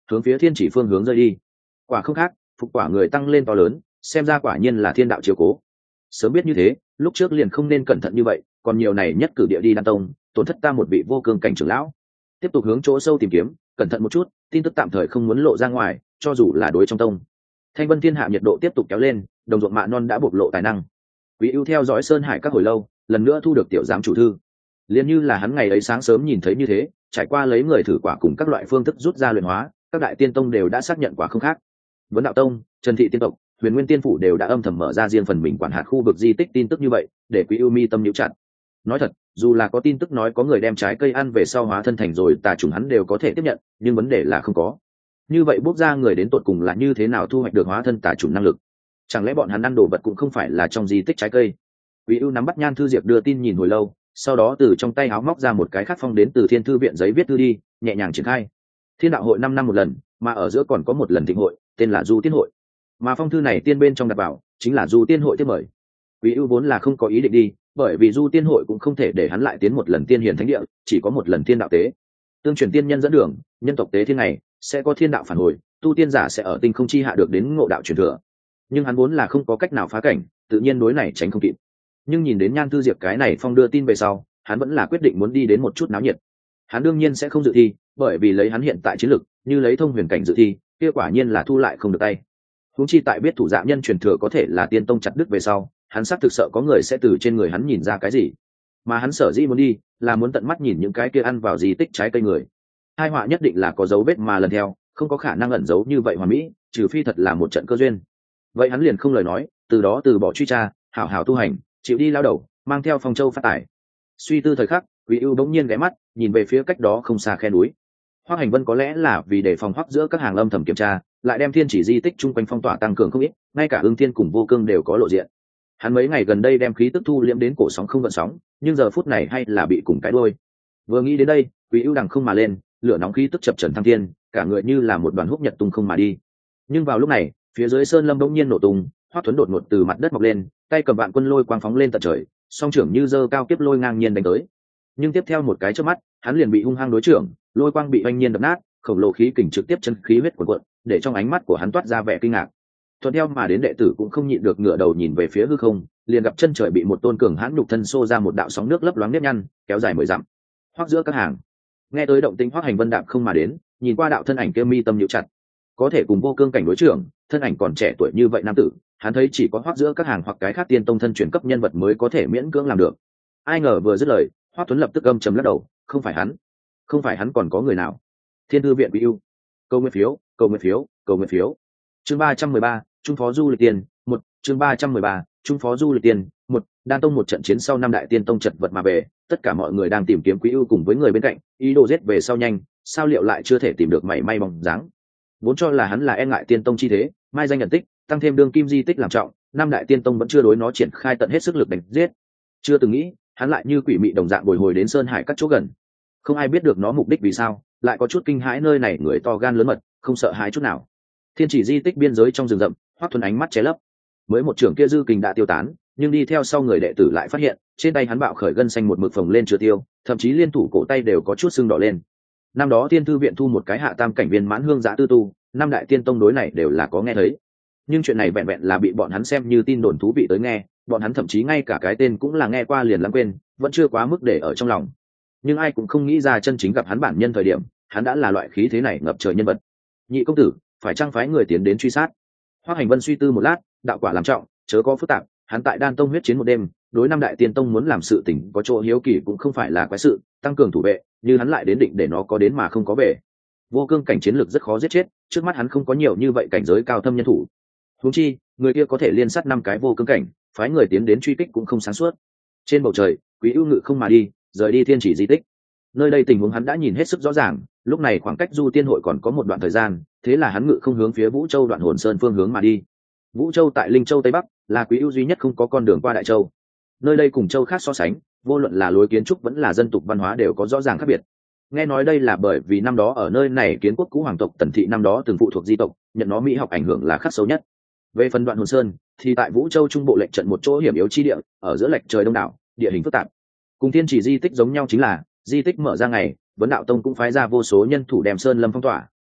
hướng phía thiên chỉ phương hướng rơi đi. Quả không khác, phục quả người tăng lên to lớn, xem ra quả nhiên là thiên đạo chiếu cố. Sớm biết như thế, lúc trước liền không nên cẩn thận như vậy, còn nhiều này nhất cử địa đi Đan Tông, tổn thất ta một vị vô cương cảnh trưởng lão. Tiếp tục hướng chỗ sâu tìm kiếm, cẩn thận một chút, tin tức tạm thời không muốn lộ ra ngoài, cho dù là đối trong tông. Thanh Vân Thiên Hạ nhiệt độ tiếp tục kéo lên, đồng ruộng mạ non đã bộc lộ tài năng. Quý ưu theo dõi Sơn Hải các hồi lâu, lần nữa thu được tiểu giám chủ thư. Liên như là hắn ngày ấy sáng sớm nhìn thấy như thế, trải qua lấy người thử quả cùng các loại phương thức rút ra luyện hóa, các đại tiên tông đều đã xác nhận quả không khác. Vấn Đạo Tông, Trần Thị tiên tộc, Huyền Nguyên Tiên phủ đều đã âm thầm mở ra riêng phần mình quản hạt khu vực di tích tin tức như vậy, để Quý ưu mi tâm nhíu chặt. Nói thật, dù là có tin tức nói có người đem trái cây ăn về sau hóa thân thành rồi tà trùng, hắn đều có thể tiếp nhận, nhưng vấn đề là không có. Như vậy bước ra người đến tột cùng là như thế nào thu hoạch được hóa thân tà trùng năng lực? Chẳng lẽ bọn hắn ăn đồ vật cũng không phải là trong di tích trái cây? Quý ưu nắm bắt Nhan Thư Diệp đưa tin nhìn hồi lâu, sau đó từ trong tay áo móc ra một cái khắc phong đến từ Thiên Thư viện giấy viết thư đi, nhẹ nhàng triển khai. Thiên đạo hội 5 năm một lần, mà ở giữa còn có một lần thịnh hội, tên là Du Tiên hội. Mà phong thư này tiên bên trong đặt bảo, chính là Du Tiên hội tiếp mời. Quý ưu vốn là không có ý định đi, bởi vì Du Tiên hội cũng không thể để hắn lại tiến một lần tiên hiền thánh địa, chỉ có một lần tiên đạo tế. Tương truyền tiên nhân dẫn đường, nhân tộc tế thiên này sẽ có thiên đạo phản hồi, tu tiên giả sẽ ở tinh không chi hạ được đến ngộ đạo truyền thừa. Nhưng hắn vốn là không có cách nào phá cảnh, tự nhiên đối này tránh không kịp. Nhưng nhìn đến Nhan Thư Diệp cái này phong đưa tin về sau, hắn vẫn là quyết định muốn đi đến một chút náo nhiệt. Hắn đương nhiên sẽ không dự thi, bởi vì lấy hắn hiện tại chiến lực, như lấy thông huyền cảnh dự thi, kia quả nhiên là thu lại không được tay. Huống chi tại biết thủ dạ nhân truyền thừa có thể là tiên tông chặt đứt về sau, hắn xác thực sợ có người sẽ từ trên người hắn nhìn ra cái gì. Mà hắn sở dĩ muốn đi, là muốn tận mắt nhìn những cái kia ăn vào di tích trái cây người. Hai họa nhất định là có dấu vết mà lần theo, không có khả năng ẩn giấu như vậy hoàn mỹ, trừ phi thật là một trận cơ duyên. Vậy hắn liền không lời nói, từ đó từ bỏ truy tra, hảo hảo tu hành, chịu đi lao đầu, mang theo phong châu phát tài. Suy tư thời khắc, Quý ưu bỗng nhiên ghé mắt nhìn về phía cách đó không xa khe núi. Hoắc Hành Vân có lẽ là vì để phòng Hoắc giữa các hàng âm thầm kiểm tra, lại đem thiên chỉ di tích chung quanh phong tỏa tăng cường không ít, ngay cả Ưng Thiên cùng Vô Cương đều có lộ diện. Hắn mấy ngày gần đây đem khí tức thu liễm đến cổ sóng không gợn sóng, nhưng giờ phút này hay là bị cùng cái đuôi. Vừa nghĩ đến đây, Quý ưu đằng không mà lên, lửa nóng khí tức chập trần thăng thiên, cả người như là một đoàn húc nhật tung không mà đi. Nhưng vào lúc này, phía dưới sơn lâm bỗng nhiên nổ tung, Hoắc Tuấn đột ngột từ mặt đất mọc lên, tay cầm vạn quân lôi quang phóng lên tận trời, song trưởng như dơ cao kiếp lôi ngang nhiên đánh tới. Nhưng tiếp theo một cái chớp mắt, hắn liền bị hung hăng đối trưởng, lôi quang bị oanh nhiên đập nát, khổng lồ khí kình trực tiếp chân khí huyết cuộn cuộn, để trong ánh mắt của hắn toát ra vẻ kinh ngạc. Thuận theo mà đến đệ tử cũng không nhịn được ngửa đầu nhìn về phía hư không, liền gặp chân trời bị một tôn cường hãn nhục thân xô ra một đạo sóng nước lấp loáng nếp nhăn, kéo dài 10 dặm. Hoắc giữa các hàng, nghe tới động tĩnh, Hoắc Hành Vân đạp không mà đến, nhìn qua đạo thân ảnh kia mi tâm nhíu chặt. Có thể cùng Vô Cương cảnh đối trưởng, thân ảnh còn trẻ tuổi như vậy nam tử, hắn thấy chỉ có Hoắc giữa các hàng hoặc cái khác tiên tông thân chuyển cấp nhân vật mới có thể miễn cưỡng làm được. Ai ngờ vừa dứt lời, Hoắc Tuấn lập tức âm trầm lắc đầu, không phải hắn, không phải hắn còn có người nào? Thiên Thư viện Quý ưu. Câu nguyên phiếu, câu nguyên phiếu, câu nguyên phiếu. Chương 313, Trung phó du lịch tiền, 1, chương 313, Trung phó du lịch tiền, 1, Đan Tông một trận chiến sau năm đại tiên tông chật vật mà về, tất cả mọi người đang tìm kiếm Quý ưu cùng với người bên cạnh, ý đồ giết về sau nhanh, sao liệu lại chưa thể tìm được mảy may bóng dáng. Vốn cho là hắn là e ngại tiên tông chi thế, mai danh nhận tích, tăng thêm đương kim di tích làm trọng, năm đại tiên tông vẫn chưa đối nó triển khai tận hết sức lực đánh giết. Chưa từng nghĩ, hắn lại như quỷ mị đồng dạng bồi hồi đến Sơn Hải các chỗ gần. Không ai biết được nó mục đích vì sao, lại có chút kinh hãi nơi này người to gan lớn mật, không sợ hãi chút nào. Thiên chỉ di tích biên giới trong rừng rậm, Hoắc Thuần ánh mắt che lấp. Mới một trưởng kia dư kình đã tiêu tán, nhưng đi theo sau người đệ tử lại phát hiện, trên tay hắn bạo khởi gân xanh một mực phồng lên chưa tiêu, thậm chí liên thủ cổ tay đều có chút sưng đỏ lên. Năm đó Thiên Thư viện thu một cái hạ tam cảnh viên mãn hương giã tư tu, năm đại tiên tông đối này đều là có nghe thấy. Nhưng chuyện này vẹn vẹn là bị bọn hắn xem như tin đồn thú vị tới nghe, bọn hắn thậm chí ngay cả cái tên cũng là nghe qua liền lãng quên, vẫn chưa quá mức để ở trong lòng. Nhưng ai cũng không nghĩ ra chân chính gặp hắn bản nhân thời điểm, hắn đã là loại khí thế này ngập trời nhân vật. Nhị công tử, phải chăng phái người tiến đến truy sát? Hoắc Hành Vân suy tư một lát, đạo quả làm trọng, chớ có phức tạp, hắn tại Đan Tông huyết chiến một đêm, đối năm đại tiên tông muốn làm sự tình có chỗ hiếu kỳ cũng không phải là quái sự, tăng cường thủ vệ, như hắn lại đến định để nó có đến mà không có về. Vô Cương cảnh chiến lược rất khó giết chết, trước mắt hắn không có nhiều như vậy cảnh giới cao thâm nhân thủ. Huống chi, người kia có thể liên sát 5 cái Vô Cương cảnh, phái người tiến đến truy kích cũng không sáng suốt. Trên bầu trời, Quý ưu ngự không mà đi, rời đi thiên chỉ di tích. Nơi đây tình huống hắn đã nhìn hết sức rõ ràng, lúc này khoảng cách Du Tiên hội còn có một đoạn thời gian, thế là hắn ngự không hướng phía Vũ Châu Đoạn Hồn Sơn phương hướng mà đi. Vũ Châu tại Linh Châu Tây Bắc, là Quý ưu duy nhất không có con đường qua Đại Châu. Nơi đây cùng châu khác so sánh, vô luận là lối kiến trúc vẫn là dân tục văn hóa đều có rõ ràng khác biệt. Nghe nói đây là bởi vì năm đó ở nơi này kiến quốc cũ hoàng tộc Tần thị năm đó từng phụ thuộc di tộc, nhận nó mỹ học ảnh hưởng là khắc sâu nhất. Về phần Đoạn Hồn Sơn, thì tại Vũ Châu trung bộ lệch trận một chỗ hiểm yếu chi địa, ở giữa lệch trời đông đảo, địa hình phức tạp. Cùng thiên chỉ di tích giống nhau chính là, di tích mở ra ngày, Vấn Đạo Tông cũng phái ra vô số nhân thủ đem sơn lâm phong tỏa,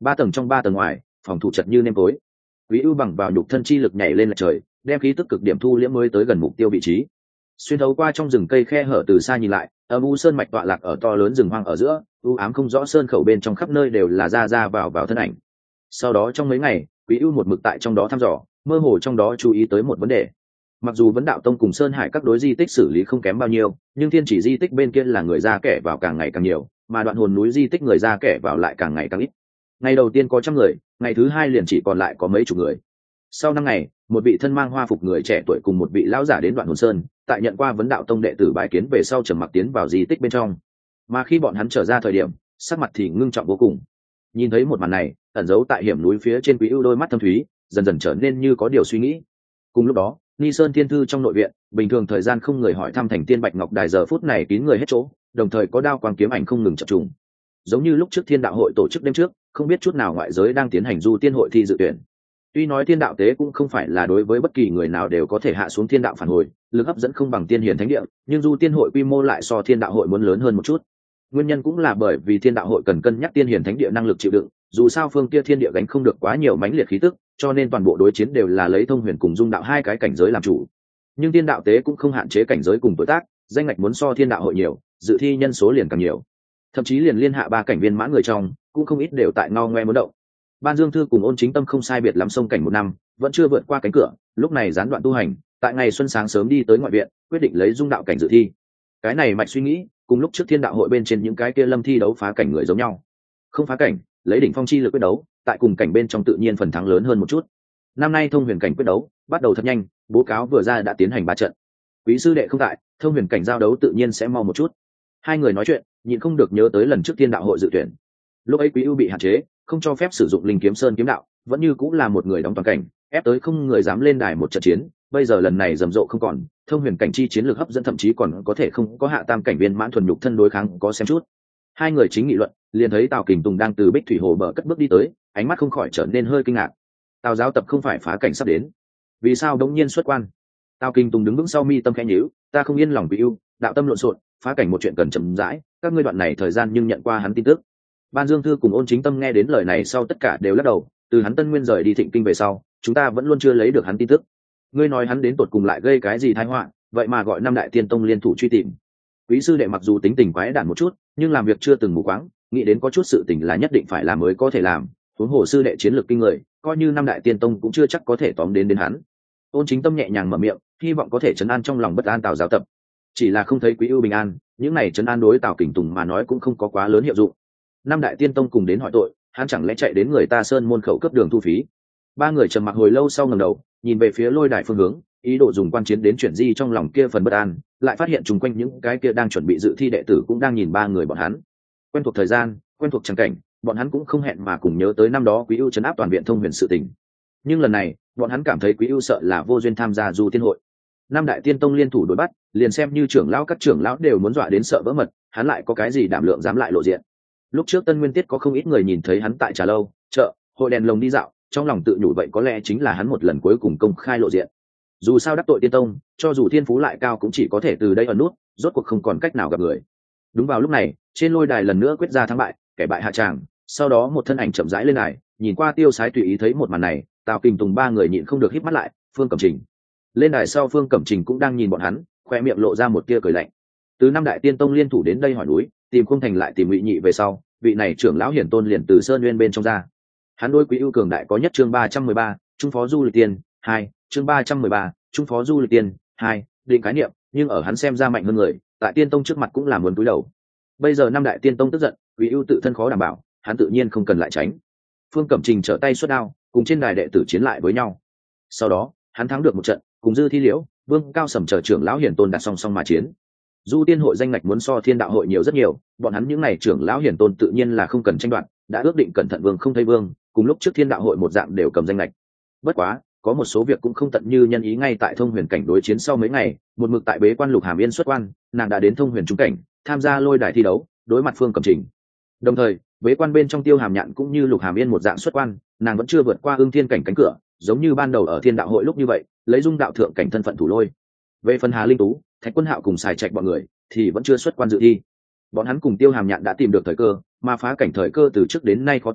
3 tầng trong 3 tầng ngoài, phòng thủ chật như nêm tối. Quý ưu bằng vào nhục thân chi lực nhảy lên lệch trời, đem khí tức cực điểm thu liễm mới tới gần mục tiêu vị trí. Xuyên thấu qua trong rừng cây khe hở từ xa nhìn lại, âm u sơn mạch tọa lạc ở to lớn rừng hoang ở giữa, u ám không rõ sơn khẩu bên trong khắp nơi đều là ra vào thân ảnh. Sau đó trong mấy ngày, Quý ưu một mực tại trong đó thăm dò, mơ hồ trong đó chú ý tới một vấn đề. Mặc dù vấn đạo tông cùng sơn hải các đối di tích xử lý không kém bao nhiêu, nhưng thiên chỉ di tích bên kia là người ra kẻ vào càng ngày càng nhiều, mà đoạn hồn núi di tích người ra kẻ vào lại càng ngày càng ít. Ngày đầu tiên có 100 người, ngày thứ 2 liền chỉ còn lại có mấy chục người. Sau 5 ngày, một vị thân mang hoa phục người trẻ tuổi cùng một vị lão giả đến đoạn hồn sơn, tại nhận qua vấn đạo tông đệ tử bái kiến về sau trầm mặc tiến vào di tích bên trong. Mà khi bọn hắn trở ra thời điểm, sắc mặt thì ngưng trọng vô cùng. Nhìn thấy một màn này, ẩn giấu tại hiểm núi phía trên Quý ưu đôi mắt thâm thúy dần dần trở nên như có điều suy nghĩ. Cùng lúc đó, Ni Sơn Thiên Thư trong nội viện, bình thường thời gian không người hỏi thăm thành tiên Bạch Ngọc Đài giờ phút này kín người hết chỗ, đồng thời có đao quang kiếm ảnh không ngừng chập trùng. Giống như lúc trước Thiên Đạo hội tổ chức đêm trước, không biết chút nào ngoại giới đang tiến hành du tiên hội thi dự tuyển. Tuy nói Thiên Đạo tế cũng không phải là đối với bất kỳ người nào đều có thể hạ xuống Thiên Đạo phản hồi, lực hấp dẫn không bằng Tiên Hiền Thánh Địa, nhưng du tiên hội quy mô lại so Thiên Đạo hội muốn lớn hơn một chút. Nguyên nhân cũng là bởi vì Thiên Đạo hội cần cân nhắc Tiên Hiền Thánh Địa năng lực chịu đựng, dù sao phương kia thiên địa gánh không được quá nhiều mãnh liệt khí tức, cho nên toàn bộ đối chiến đều là lấy thông huyền cùng dung đạo hai cái cảnh giới làm chủ. Nhưng Thiên Đạo tế cũng không hạn chế cảnh giới cùng tuổi tác, danh ngạch muốn so Thiên Đạo hội nhiều, dự thi nhân số liền càng nhiều. Thậm chí liền liên hạ 3 cảnh viên mãn người trong, cũng không ít đều tại ngao ngoe muốn động. Ban Dương Thư cùng Ôn Chính Tâm không sai biệt lắm sông cảnh 1 năm, vẫn chưa vượt qua cánh cửa, lúc này gián đoạn tu hành, tại ngày xuân sáng sớm đi tới ngoại viện, quyết định lấy dung đạo cảnh dự thi. Cái này mạch suy nghĩ, cùng lúc trước Thiên Đạo hội bên trên những cái kia lâm thi đấu phá cảnh người giống nhau. Không phá cảnh, lấy đỉnh phong chi lực quyết đấu, tại cùng cảnh bên trong tự nhiên phần thắng lớn hơn một chút. Năm nay thông huyền cảnh quyết đấu, bắt đầu thật nhanh, bố cáo vừa ra đã tiến hành 3 trận. Quý sư đệ không tại, thông huyền cảnh giao đấu tự nhiên sẽ mau một chút. Hai người nói chuyện, nhịn không được nhớ tới lần trước Thiên Đạo hội dự tuyển. Lúc ấy Quý ưu bị hạn chế, không cho phép sử dụng linh kiếm sơn kiếm đạo, vẫn như cũng là một người đóng toàn cảnh, ép tới không người dám lên đài một trận chiến. Bây giờ lần này rầm rộ không còn, thông huyền cảnh chi chiến lược hấp dẫn thậm chí còn có thể không có hạ tam cảnh viên mãn thuần nhục thân đối kháng có xem chút. Hai người chính nghị luận, liền thấy Tào Kình Tùng đang từ Bích Thủy Hồ bờ cất bước đi tới, ánh mắt không khỏi trở nên hơi kinh ngạc. Tào giáo tập không phải phá cảnh sắp đến, vì sao đống nhiên xuất quan? Tào Kình Tùng đứng vững sau mi tâm khẽ nhíu, ta không yên lòng Quý ưu, đạo tâm lộn xộn, phá cảnh một chuyện cần chậm rãi, các ngươi đoạn này thời gian nhưng nhận qua hắn tin tức. Ban Dương Thư cùng Ôn Chính Tâm nghe đến lời này sau tất cả đều lắc đầu, từ hắn Tân Nguyên rời đi Thịnh Kinh về sau, chúng ta vẫn luôn chưa lấy được hắn tin tức. Ngươi nói hắn đến tột cùng lại gây cái gì tai họa, vậy mà gọi 5 đại tiên tông liên thủ truy tìm. Quý sư đệ mặc dù tính tình quái đản một chút, nhưng làm việc chưa từng mù quáng, nghĩ đến có chút sự tình là nhất định phải làm mới có thể làm. Huống hồ sư đệ chiến lược kinh người, coi như 5 đại tiên tông cũng chưa chắc có thể tóm đến hắn. Ôn Chính Tâm nhẹ nhàng mở miệng, hy vọng có thể trấn an trong lòng bất an Tào giáo tập. Chỉ là không thấy Quý ưu bình an, những này trấn an đối Tào Kình Tùng mà nói cũng không có quá lớn hiệu dụng. 5 đại tiên tông cùng đến hỏi tội, hắn chẳng lẽ chạy đến người ta sơn môn khẩu cấp đường thu phí? 3 người trầm mặc hồi lâu sau ngẩng đầu, nhìn về phía lôi đài phương hướng, ý đồ dùng quan chiến đến chuyển di trong lòng kia phần bất an, lại phát hiện chung quanh những cái kia đang chuẩn bị dự thi đệ tử cũng đang nhìn 3 người bọn hắn. Quen thuộc thời gian, quen thuộc tràng cảnh, bọn hắn cũng không hẹn mà cùng nhớ tới năm đó Quý ưu trấn áp toàn viện thông huyền sự tình. Nhưng lần này, bọn hắn cảm thấy Quý ưu sợ là vô duyên tham gia du tiên hội. 5 đại tiên tông liên thủ đối bắt, liền xem như trưởng lão các trưởng lão đều muốn dọa đến sợ vỡ mật, hắn lại có cái gì đảm lượng dám lại lộ diện. Lúc trước Tân Nguyên Tiết có không ít người nhìn thấy hắn tại trà lâu, chợ, hội đèn lồng đi dạo, trong lòng tự nhủ vậy có lẽ chính là hắn một lần cuối cùng công khai lộ diện. Dù sao đắc tội tiên tông, cho dù thiên phú lại cao cũng chỉ có thể từ đây ẩn nút, rốt cuộc không còn cách nào gặp người. Đúng vào lúc này, trên lôi đài lần nữa quyết ra thắng bại, kẻ bại hạ tràng. Sau đó một thân ảnh chậm rãi lên đài, nhìn qua tiêu sái tùy ý thấy một màn này, Tào Kình Tùng 3 người nhịn không được híp mắt lại. Phương Cẩm Trình lên đài sau, Phương Cẩm Trình cũng đang nhìn bọn hắn, khoe miệng lộ ra một tia cười lạnh. Từ 5 đại tiên tông liên thủ đến đây hỏi núi, tìm Khung Thành lại tìm Ngụy Nhị về sau, vị này trưởng lão hiển tôn liền từ sơn nguyên bên trong ra. Hắn đối Quý ưu cường đại có nhất chương 313, trung phó du lịch tiên 2, chương 313, trung phó du lịch tiên 2, định khái niệm, nhưng ở hắn xem ra mạnh hơn người, tại tiên tông trước mặt cũng là muốn cúi đầu. Bây giờ 5 đại tiên tông tức giận, Quý ưu tự thân khó đảm bảo, hắn tự nhiên không cần lại tránh. Phương Cẩm Trình trở tay xuất đao, cùng trên đài đệ tử chiến lại với nhau. Sau đó, hắn thắng được một trận, cùng Dư Thi Liễu, Vương Cao Sầm chờ trưởng lão hiển tôn đặt song song mà chiến. Du tiên hội danh ngạch muốn so Thiên Đạo hội nhiều rất nhiều, bọn hắn những này trưởng lão hiển tôn tự nhiên là không cần tranh đoạt, đã ước định cẩn thận vương không thấy vương, cùng lúc trước Thiên Đạo hội một dạng đều cầm danh ngạch. Bất quá, có một số việc cũng không tận như nhân ý. Ngay tại thông huyền cảnh đối chiến sau mấy ngày, một mực tại bế quan Lục Hàm Yên xuất quan, nàng đã đến thông huyền trung cảnh, tham gia lôi đài thi đấu, đối mặt Phương Cẩm Trình. Đồng thời, bế quan bên trong Tiêu Hàm Nhạn cũng như Lục Hàm Yên một dạng xuất quan, nàng vẫn chưa vượt qua Ưng Thiên cảnh cánh cửa, giống như ban đầu ở Thiên Đạo hội lúc như vậy, lấy dung đạo thượng cảnh thân phận thủ lôi. Về phần Hà Linh Tú, Thạch Quân Hạo cùng Sài Trạch bọn người thì vẫn chưa xuất quan dự thi. Bọn hắn cùng Tiêu Hàm Nhạn đã tìm được thời cơ, mà phá cảnh thời cơ từ trước đến nay khó tìm,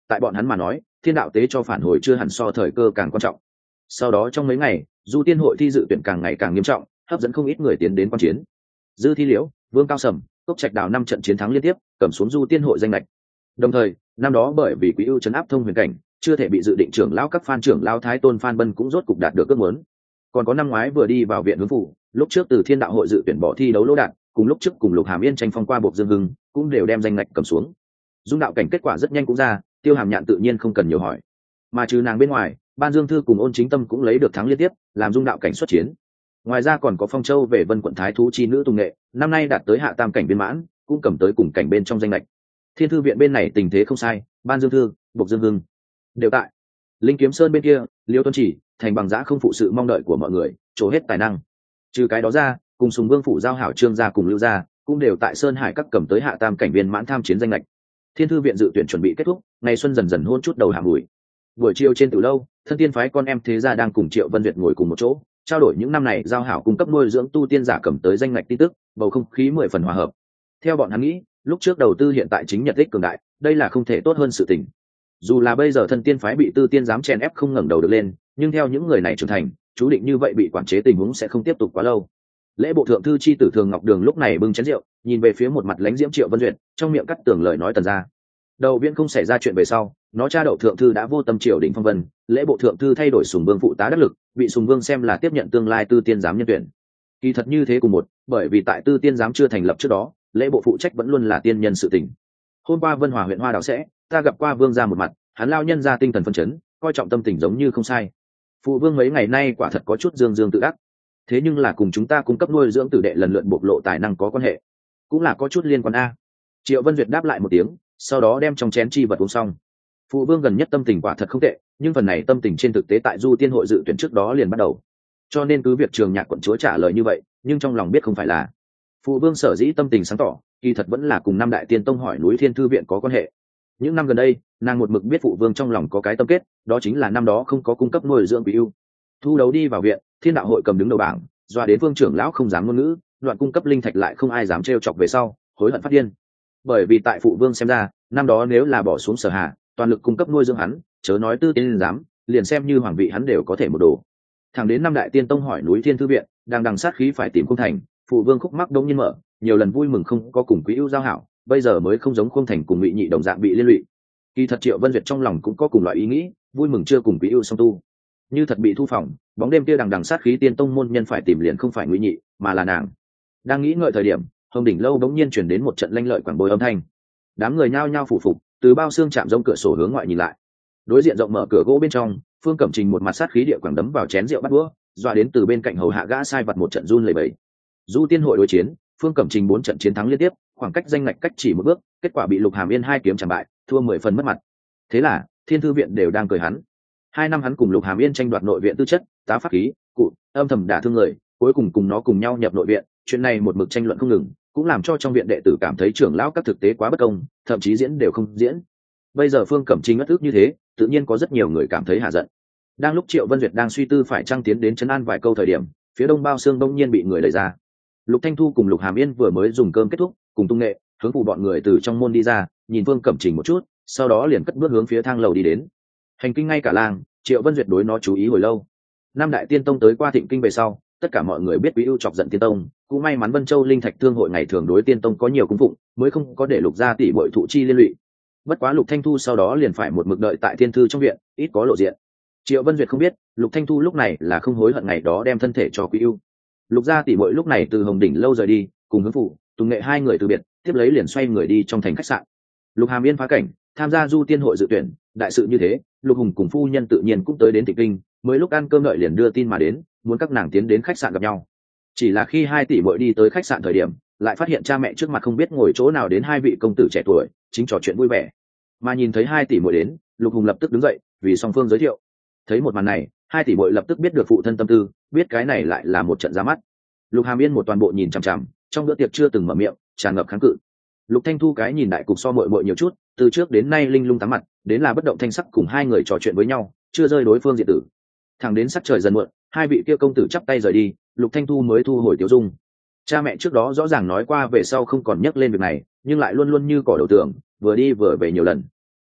tại bọn hắn mà nói thiên đạo tế cho phản hồi chưa hẳn so thời cơ càng quan trọng. Sau đó trong mấy ngày du tiên hội thi dự tuyển càng ngày càng nghiêm trọng, hấp dẫn không ít người tiến đến quan chiến. Dư Thi Liễu, Vương Cao Sầm, Cốc Trạch Đào 5 trận chiến thắng liên tiếp cầm xuống du tiên hội danh lệch. Đồng thời năm đó bởi vì Quý ưu trấn áp thông huyền cảnh chưa thể bị dự định trưởng lão các Phan trưởng lão Thái Tôn Phan Bân cũng rốt cục đạt được ước muốn. Còn có năm ngoái vừa đi vào viện hướng phủ, lúc trước từ thiên đạo hội dự tuyển bỏ thi đấu lỗ đạn, cùng lúc trước cùng Lục Hàm Yên tranh phong qua Bộc Dương Hưng cũng đều đem danh lệch cầm xuống. Dung đạo cảnh kết quả rất nhanh cũng ra, Tiêu Hàm Nhạn tự nhiên không cần nhiều hỏi. Mà trừ nàng bên ngoài, Ban Dương Thư cùng Ôn Chính Tâm cũng lấy được thắng liên tiếp, làm dung đạo cảnh xuất chiến. Ngoài ra còn có Phong Châu về Vân quận thái thú chi nữ Tùng Nghệ, năm nay đạt tới hạ tam cảnh viên mãn, cũng cầm tới cùng cảnh bên trong danh lệch. Thiên Thư viện bên này tình thế không sai, Ban Dương Thư, Bộc Dương Hưng đều tại. Linh Kiếm Sơn bên kia, Liêu Tuân Chỉ, Thành Bằng Giã không phụ sự mong đợi của mọi người, trổ hết tài năng. Trừ cái đó ra, cùng Sùng Vương phủ giao hảo Trương gia cùng Lưu gia, cũng đều tại Sơn Hải các cầm tới hạ tam cảnh viên mãn tham chiến danh lệch. Thiên Thư viện dự tuyển chuẩn bị kết thúc, ngày xuân dần dần hôn chút đầu hạ mùi. Buổi chiều trên Tử lâu, Thân Tiên phái con em thế gia đang cùng Triệu Vân Duyệt ngồi cùng một chỗ, trao đổi những năm này giao hảo cung cấp nuôi dưỡng tu tiên giả cầm tới danh ngạch tin tức, bầu không khí 10 phần hòa hợp. Theo bọn hắn nghĩ, lúc trước đầu tư hiện tại chính nhật tích cường đại, đây là không thể tốt hơn sự tình. Dù là bây giờ Thân Tiên phái bị Tư Tiên giám chèn ép không ngẩng đầu được lên, nhưng theo những người này trưởng thành, chú định như vậy bị quản chế tình huống sẽ không tiếp tục quá lâu. Lễ bộ thượng thư chi tử Thường Ngọc Đường lúc này bưng chén rượu, nhìn về phía một mặt lãnh diễm Triệu Vân Duyệt, trong miệng cắt tường lời nói tần ra. Đầu Viễn không xảy ra chuyện về sau, nó cha đậu thượng thư đã vô tâm triều đình phong vân, lễ bộ thượng thư thay đổi Sùng Vương phụ tá đắc lực, bị Sùng Vương xem là tiếp nhận tương lai Tư Tiên giám nhân tuyển. Kỳ thật như thế cùng một, bởi vì tại Tư Tiên giám chưa thành lập trước đó, lễ bộ phụ trách vẫn luôn là tiên nhân sự tình. Hôm qua Vân Hòa huyện Hoa Đào sẽ, ta gặp qua Vương gia một mặt, hắn lao nhân ra tinh thần phấn chấn, coi trọng tâm tình giống như không sai. Phụ Vương mấy ngày nay quả thật có chút dương dương tự đắc, thế nhưng là cùng chúng ta cung cấp nuôi dưỡng tử đệ lần lượt bộc lộ tài năng có quan hệ, cũng là có chút liên quan a. Triệu Vân Duyệt đáp lại một tiếng, sau đó đem trong chén chi vật uống xong. Phụ Vương gần nhất tâm tình quả thật không tệ, nhưng phần này tâm tình trên thực tế tại du tiên hội dự tuyển trước đó liền bắt đầu, cho nên cứ việc Trường Nhạc quận chúa trả lời như vậy, nhưng trong lòng biết không phải là. Phụ Vương sở dĩ tâm tình sáng tỏ, kỳ thật vẫn là cùng năm đại tiên tông hỏi núi Thiên Thư viện có quan hệ. Những năm gần đây, nàng một mực biết Phụ Vương trong lòng có cái tâm kết, đó chính là năm đó không có cung cấp nuôi dưỡng Quý ưu. Thu đấu đi vào viện, Thiên đạo hội cầm đứng đầu bảng, doa đến Vương trưởng lão không dám ngôn ngữ, đoạn cung cấp linh thạch lại không ai dám trêu chọc về sau, hối hận phát điên. Bởi vì tại Phụ Vương xem ra, năm đó nếu là bỏ xuống Sở Hà, toàn lực cung cấp nuôi dưỡng hắn, chớ nói Tư Tiên giám, liền xem như hoàng vị hắn đều có thể một đồ. Thẳng đến năm đại tiên tông hỏi núi Thiên Thư viện, đang đằng sát khí phải tìm Khung Thành, Phụ Vương khúc mắc đông nhiên mở, nhiều lần vui mừng không có cùng Quý ưu giao hảo, bây giờ mới không giống Khung Thành cùng Ngụy Nhị đồng dạng bị liên lụy. Kỳ thật Triệu Vân Duyệt trong lòng cũng có cùng loại ý nghĩ, vui mừng chưa cùng Quý ưu song tu. Như thật bị thu phòng, bóng đêm kia đằng sát khí tiên tông môn nhân phải tìm liền không phải Ngụy Nhị, mà là nàng. Đang nghĩ ngợi thời điểm, Hồng đỉnh lâu bỗng nhiên truyền đến một trận lanh lợi quảng bồi âm thanh. Đám người nhao nhao phủ phục, từ bao xương chạm rông cửa sổ hướng ngoại nhìn lại. Đối diện rộng mở cửa gỗ bên trong, Phương Cẩm Trình một mặt sát khí địa quảng đấm vào chén rượu bắt đũa, dọa đến từ bên cạnh hầu hạ gã sai vật một trận run lẩy bẩy. Du tiên hội đối chiến, Phương Cẩm Trình 4 trận chiến thắng liên tiếp, khoảng cách danh ngạch cách chỉ một bước, kết quả bị Lục Hàm Yên 2 kiếm chẳng bại, thua 10 phần mất mặt. Thế là, Thiên Thư viện đều đang cười hắn. 2 năm hắn cùng Lục Hàm Yên tranh đoạt nội viện tư chất, tá pháp khí, cụ, âm thầm đả thương người, cuối cùng nó cùng nhau nhập nội viện, chuyện này một mực tranh luận không ngừng, cũng làm cho trong viện đệ tử cảm thấy trưởng lão các thực tế quá bất công, thậm chí diễn đều không diễn. Bây giờ Phương Cẩm Trình ngất ức như thế, tự nhiên có rất nhiều người cảm thấy hạ giận. Đang lúc Triệu Vân Duyệt đang suy tư phải trang tiến đến trấn an vài câu thời điểm, phía đông bao xương bỗng nhiên bị người đẩy ra. Lục Thanh Thu cùng Lục Hàm Yên vừa mới dùng cơm kết thúc, cùng Tung Nghệ hướng phụ bọn người từ trong môn đi ra, nhìn Phương Cẩm Trình một chút, sau đó liền cất bước hướng phía thang lầu đi đến. Hành kinh ngay cả làng, Triệu Vân Duyệt đối nó chú ý hồi lâu. Năm đại tiên tông tới qua Thịnh Kinh về sau, tất cả mọi người biết Quý ưu chọc giận tiên tông, cũng may mắn Vân Châu linh thạch thương hội ngày thường đối tiên tông có nhiều cung phụng, mới không có để Lục gia tỷ muội thụ chi liên lụy. Bất quá Lục Thanh Thu sau đó liền phải một mực đợi tại Thiên Thư trong viện, ít có lộ diện. Triệu Vân Duyệt không biết, Lục Thanh Thu lúc này là không hối hận ngày đó đem thân thể cho Quý ưu. Lục gia tỷ muội lúc này từ Hồng đỉnh lâu rời đi, cùng hướng phụ, Tùng Nghệ 2 người từ biệt, tiếp lấy liền xoay người đi trong thành khách sạn. Lục Hàm Yên phá cảnh, tham gia du tiên hội dự tuyển, đại sự như thế, Lục Hùng cùng phu nhân tự nhiên cũng tới đến Thịnh Kinh, mới lúc ăn cơm đợi liền đưa tin mà đến, muốn các nàng tiến đến khách sạn gặp nhau. Chỉ là khi 2 tỷ muội đi tới khách sạn thời điểm, lại phát hiện cha mẹ trước mặt không biết ngồi chỗ nào đến 2 vị công tử trẻ tuổi, chính trò chuyện vui vẻ. Mà nhìn thấy 2 tỷ muội đến, Lục Hùng lập tức đứng dậy, vì song phương giới thiệu. Thấy một màn này, 2 tỷ muội lập tức biết được phụ thân tâm tư, biết cái này lại là một trận ra mắt. Lục Hàm Yên một toàn bộ nhìn chằm chằm, trong bữa tiệc chưa từng mở miệng, tràn ngập kháng cự. Lục Thanh Thu cái nhìn đại cục so muội muội nhiều chút, từ trước đến nay linh lung tám mặt, đến là bất động thanh sắc cùng 2 người trò chuyện với nhau, chưa rơi đối phương diện tử. Thẳng đến sắc trời dần muộn, 2 vị kia công tử chắp tay rời đi, Lục Thanh Thu mới thu hồi tiểu dung. Cha mẹ trước đó rõ ràng nói qua về sau không còn nhắc lên việc này, nhưng lại luôn luôn như cỏ đầu tường, vừa đi vừa về nhiều lần.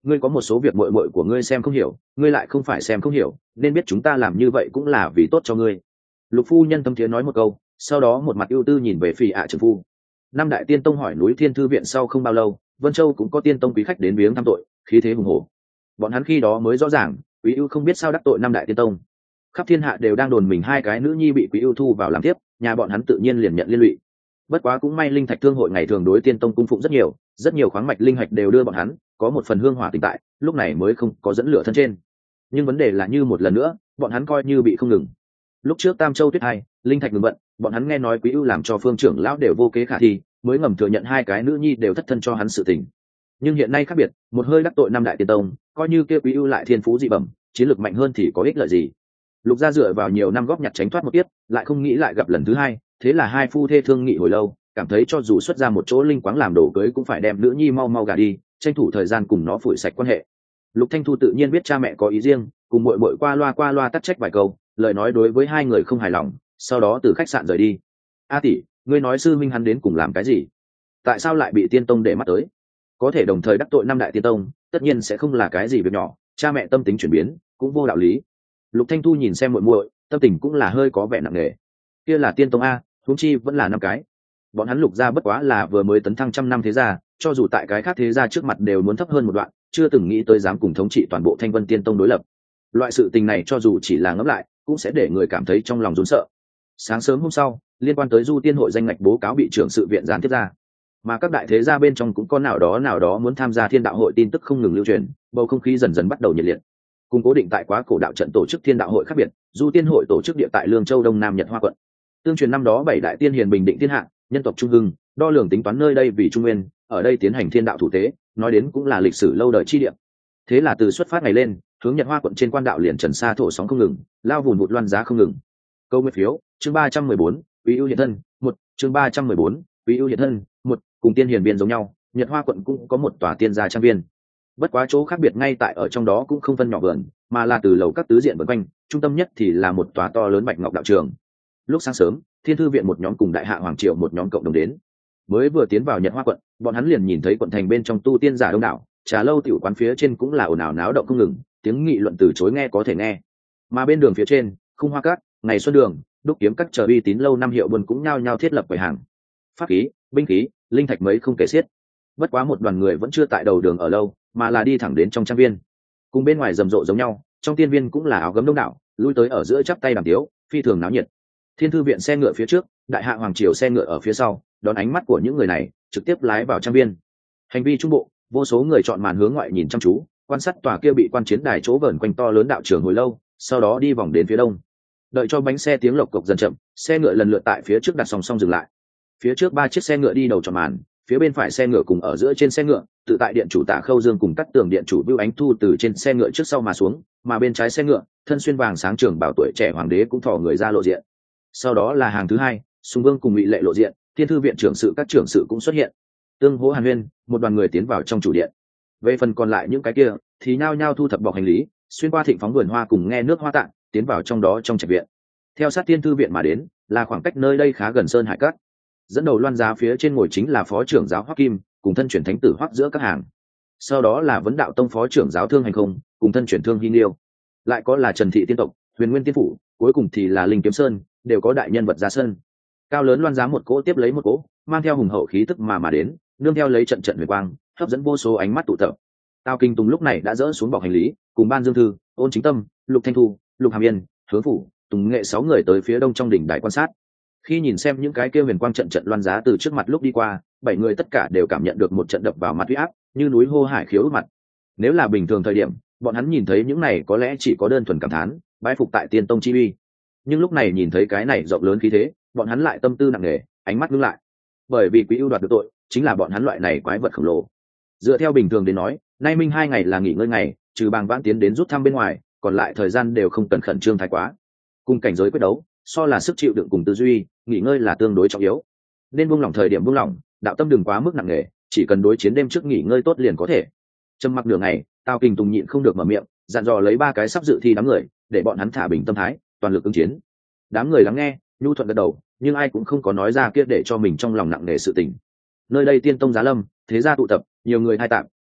ngươi có một số việc muội muội của ngươi xem không hiểu, ngươi lại không phải xem không hiểu, nên biết chúng ta làm như vậy cũng là vì tốt cho ngươi. Lục phu nhân thâm thiế nói một câu, sau đó một mặt ưu tư nhìn về Phi ạ trưởng phu. Năm đại tiên tông hỏi núi Thiên Thư viện sau không bao lâu, Vân Châu cũng có tiên tông quý khách đến viếng thăm tội, khí thế hùng hổ. Bọn hắn khi đó mới rõ ràng, Quý Ưu không biết sao đắc tội năm đại tiên tông. Khắp thiên hạ đều đang đồn mình hai cái nữ nhi bị Quý Ưu thu vào làm tiếp, nhà bọn hắn tự nhiên liền nhận liên lụy. Bất quá cũng may linh thạch thương hội ngày thường đối tiên tông cung phụng rất nhiều khoáng mạch linh hạch đều đưa bọn hắn, có một phần hương hỏa tịnh tại, lúc này mới không có dẫn lửa thân trên. Nhưng vấn đề là như một lần nữa, bọn hắn coi như bị không ngừng. Lúc trước Tam Châu Tuyết Hai, linh thạch ngừng vận, bọn hắn nghe nói Quý Ưu làm cho Phương trưởng lão đều vô kế khả thi, mới ngầm thừa nhận hai cái nữ nhi đều thất thân cho hắn sự tình. Nhưng hiện nay khác biệt, một hơi đắc tội năm đại tiên tông, coi như kia Quý Ưu lại thiên phú dị bẩm, chiến lược mạnh hơn thì có ích lợi gì? Lục gia dựa vào nhiều năm góp nhặt tránh thoát một kiếp, lại không nghĩ lại gặp lần thứ hai, thế là hai phu thê thương nghị hồi lâu, cảm thấy cho dù xuất ra một chỗ linh quáng làm đồ cưới cũng phải đem nữ nhi mau mau gả đi, tranh thủ thời gian cùng nó phủi sạch quan hệ. Lục Thanh Thu tự nhiên biết cha mẹ có ý riêng, cùng muội muội qua loa tắc trách vài câu, lời nói đối với hai người không hài lòng, sau đó từ khách sạn rời đi. A tỷ, ngươi nói sư minh hắn đến cùng làm cái gì? Tại sao lại bị tiên tông để mắt tới? Có thể đồng thời đắc tội năm đại tiên tông, tất nhiên sẽ không là cái gì việc nhỏ, cha mẹ tâm tính chuyển biến cũng vô đạo lý. Lục Thanh Thu nhìn xem muội muội, tâm tình cũng là hơi có vẻ nặng nề. Kia là tiên tông a, huống chi vẫn là năm cái. Bọn hắn Lục gia bất quá là vừa mới tấn thăng trăm năm thế gia, cho dù tại cái khác thế gia trước mặt đều muốn thấp hơn một đoạn, chưa từng nghĩ tới dám cùng thống trị toàn bộ Thanh Vân Tiên Tông đối lập. Loại sự tình này cho dù chỉ là ngẫm lại, cũng sẽ để người cảm thấy trong lòng run sợ. Sáng sớm hôm sau, liên quan tới Du Tiên hội danh ngạch bố cáo bị trưởng sự viện gián tiếp ra, mà các đại thế gia bên trong cũng có nào đó muốn tham gia Thiên Đạo hội tin tức không ngừng lưu truyền, bầu không khí dần dần bắt đầu nhiệt liệt. Cùng cố định tại Quá Cổ đạo trận tổ chức Thiên Đạo hội khác biệt, Du Tiên hội tổ chức địa tại Lương Châu Đông Nam Nhật Hoa quận. Tương truyền năm đó bảy đại tiên hiền bình định thiên hạ, nhân tộc trung hưng, đo lường tính toán nơi đây vì trung nguyên, ở đây tiến hành thiên đạo thủ tế, nói đến cũng là lịch sử lâu đời chi địa. Thế là từ xuất phát ngày lên, hướng Nhật Hoa quận trên quan đạo liền trần sa thổ sóng không ngừng, lao vùn vụt loan giá không ngừng. Câu nguyên phiếu, chương 314, Quý Ưu hiện thân, một chương 314, Quý Ưu hiện thân, một cùng tiên hiền biên giống nhau, Nhật Hoa quận cũng có một tòa tiên gia trang viên. Bất quá chỗ khác biệt ngay tại ở trong đó cũng không phân nhỏ vườn, mà là từ lầu các tứ diện vần quanh, trung tâm nhất thì là một tòa to lớn bạch ngọc đạo trường. Lúc sáng sớm, Thiên Thư viện một nhóm cùng Đại Hạ Hoàng Triều một nhóm cộng đồng đến. Mới vừa tiến vào Nhật Hoa quận, bọn hắn liền nhìn thấy quận thành bên trong tu tiên giả đông đảo, trà lâu tiểu quán phía trên cũng là ồn ào náo động không ngừng, tiếng nghị luận từ chối nghe có thể nghe. Mà bên đường phía trên, Khung Hoa Các, Ngày Xuân Đường, Đúc Kiếm Các chờ uy tín lâu năm hiệu buôn cũng nhao nhao thiết lập quầy hàng. Pháp khí, binh khí, linh thạch mấy không kể xiết. Bất quá một đoàn người vẫn chưa tại đầu đường ở lâu, mà là đi thẳng đến trong trang viên. Cùng bên ngoài rầm rộ giống nhau, trong tiên viên cũng là áo gấm đông đảo, lui tới ở giữa chắp tay đàm tiếu, phi thường náo nhiệt. Thiên Thư viện xe ngựa phía trước, Đại Hạ Hoàng Triều xe ngựa ở phía sau, đón ánh mắt của những người này, trực tiếp lái vào trang viên. Hành vi trung bộ, vô số người chọn màn hướng ngoại nhìn chăm chú, quan sát tòa kia bị quan chiến đài chỗ vờn quanh to lớn đạo trường hồi lâu, sau đó đi vòng đến phía đông. Đợi cho bánh xe tiếng lộc cộc dần chậm, xe ngựa lần lượt tại phía trước đặt song song dừng lại. Phía trước ba chiếc xe ngựa đi đầu chọn màn, phía bên phải xe ngựa cùng ở giữa trên xe ngựa, tự tại điện chủ Tạ Khâu Dương cùng các tường điện chủ Bưu Ánh Thu từ trên xe ngựa trước sau mà xuống, mà bên trái xe ngựa, thân xuyên vàng sáng trường bảo tuổi trẻ hoàng đế cũng thò người ra lộ diện. Sau đó là hàng thứ hai, Sùng Vương cùng Ngụy Lệ lộ diện, Thiên Thư viện trưởng sự các trưởng sự cũng xuất hiện. Tương hỗ hàn huyên, một đoàn người tiến vào trong chủ điện. Về phần còn lại những cái kia, thì nhao nhao thu thập bọc hành lý, xuyên qua thịnh phóng vườn hoa cùng nghe nước hoa tạng, tiến vào trong đó trong trạch viện. Theo sát Thiên Thư viện mà đến, là khoảng cách nơi đây khá gần Sơn Hải Các. Dẫn đầu loan giá phía trên ngồi chính là phó trưởng giáo Hoắc Kim, cùng thân chuyển thánh tử Hoắc giữa các hàng. Sau đó là Vấn Đạo Tông phó trưởng giáo Thương Hành Không, cùng thân chuyển Thương Hi Liêu. Lại có là Trần Thị tiên tộc, Huyền Nguyên tiên phủ, cuối cùng thì là Linh Kiếm Sơn, đều có đại nhân vật ra sân. Cao lớn loan giá một cỗ tiếp lấy một cỗ, mang theo hùng hậu khí tức mà đến, nương theo lấy trận trận huyền quang, hấp dẫn vô số ánh mắt tụ tập. Tào Kinh Tùng lúc này đã dỡ xuống bọc hành lý, cùng Ban Dương Thư, Ôn Chính Tâm, Lục Thanh Thu, Lục Hàm Yên, Hứa Phủ, Tùng Nghệ 6 người tới phía đông trong đỉnh đài quan sát. Khi nhìn xem những cái kia huyền quang trận trận loan giá từ trước mặt lúc đi qua, 7 người tất cả đều cảm nhận được một trận đập vào mặt uy áp, như núi hô hải khiếu mặt. Nếu là bình thường thời điểm, bọn hắn nhìn thấy những này có lẽ chỉ có đơn thuần cảm thán, bái phục tại Tiên Tông chi uy. Nhưng lúc này nhìn thấy cái này rộng lớn khí thế, bọn hắn lại tâm tư nặng nề, ánh mắt ngưng lại. Bởi vì Quý Ưu đoạt được tội, chính là bọn hắn loại này quái vật khổng lồ. Dựa theo bình thường đến nói, nay minh 2 ngày là nghỉ ngơi ngày, trừ Bàng Vãn tiến đến rút thăm bên ngoài, còn lại thời gian đều không cần khẩn trương thái quá. Cùng cảnh giới quyết đấu, so là sức chịu đựng cùng tư duy, nghỉ ngơi là tương đối trọng yếu. Nên buông lỏng thời điểm buông lỏng, đạo tâm đừng quá mức nặng nề, chỉ cần đối chiến đêm trước nghỉ ngơi tốt liền có thể. Trầm mặc nửa ngày, Tào Kinh Tùng nhịn không được mở miệng, dặn dò lấy 3 cái sắp dự thi đám người, để bọn hắn thả bình tâm thái, toàn lực ứng chiến. Đám người lắng nghe, nhu thuận gật đầu, nhưng ai cũng không có nói ra kia để cho mình trong lòng nặng nề sự tình. Nơi đây Tiên Tông giá lâm, thế gia tụ tập, nhiều người hai tạm,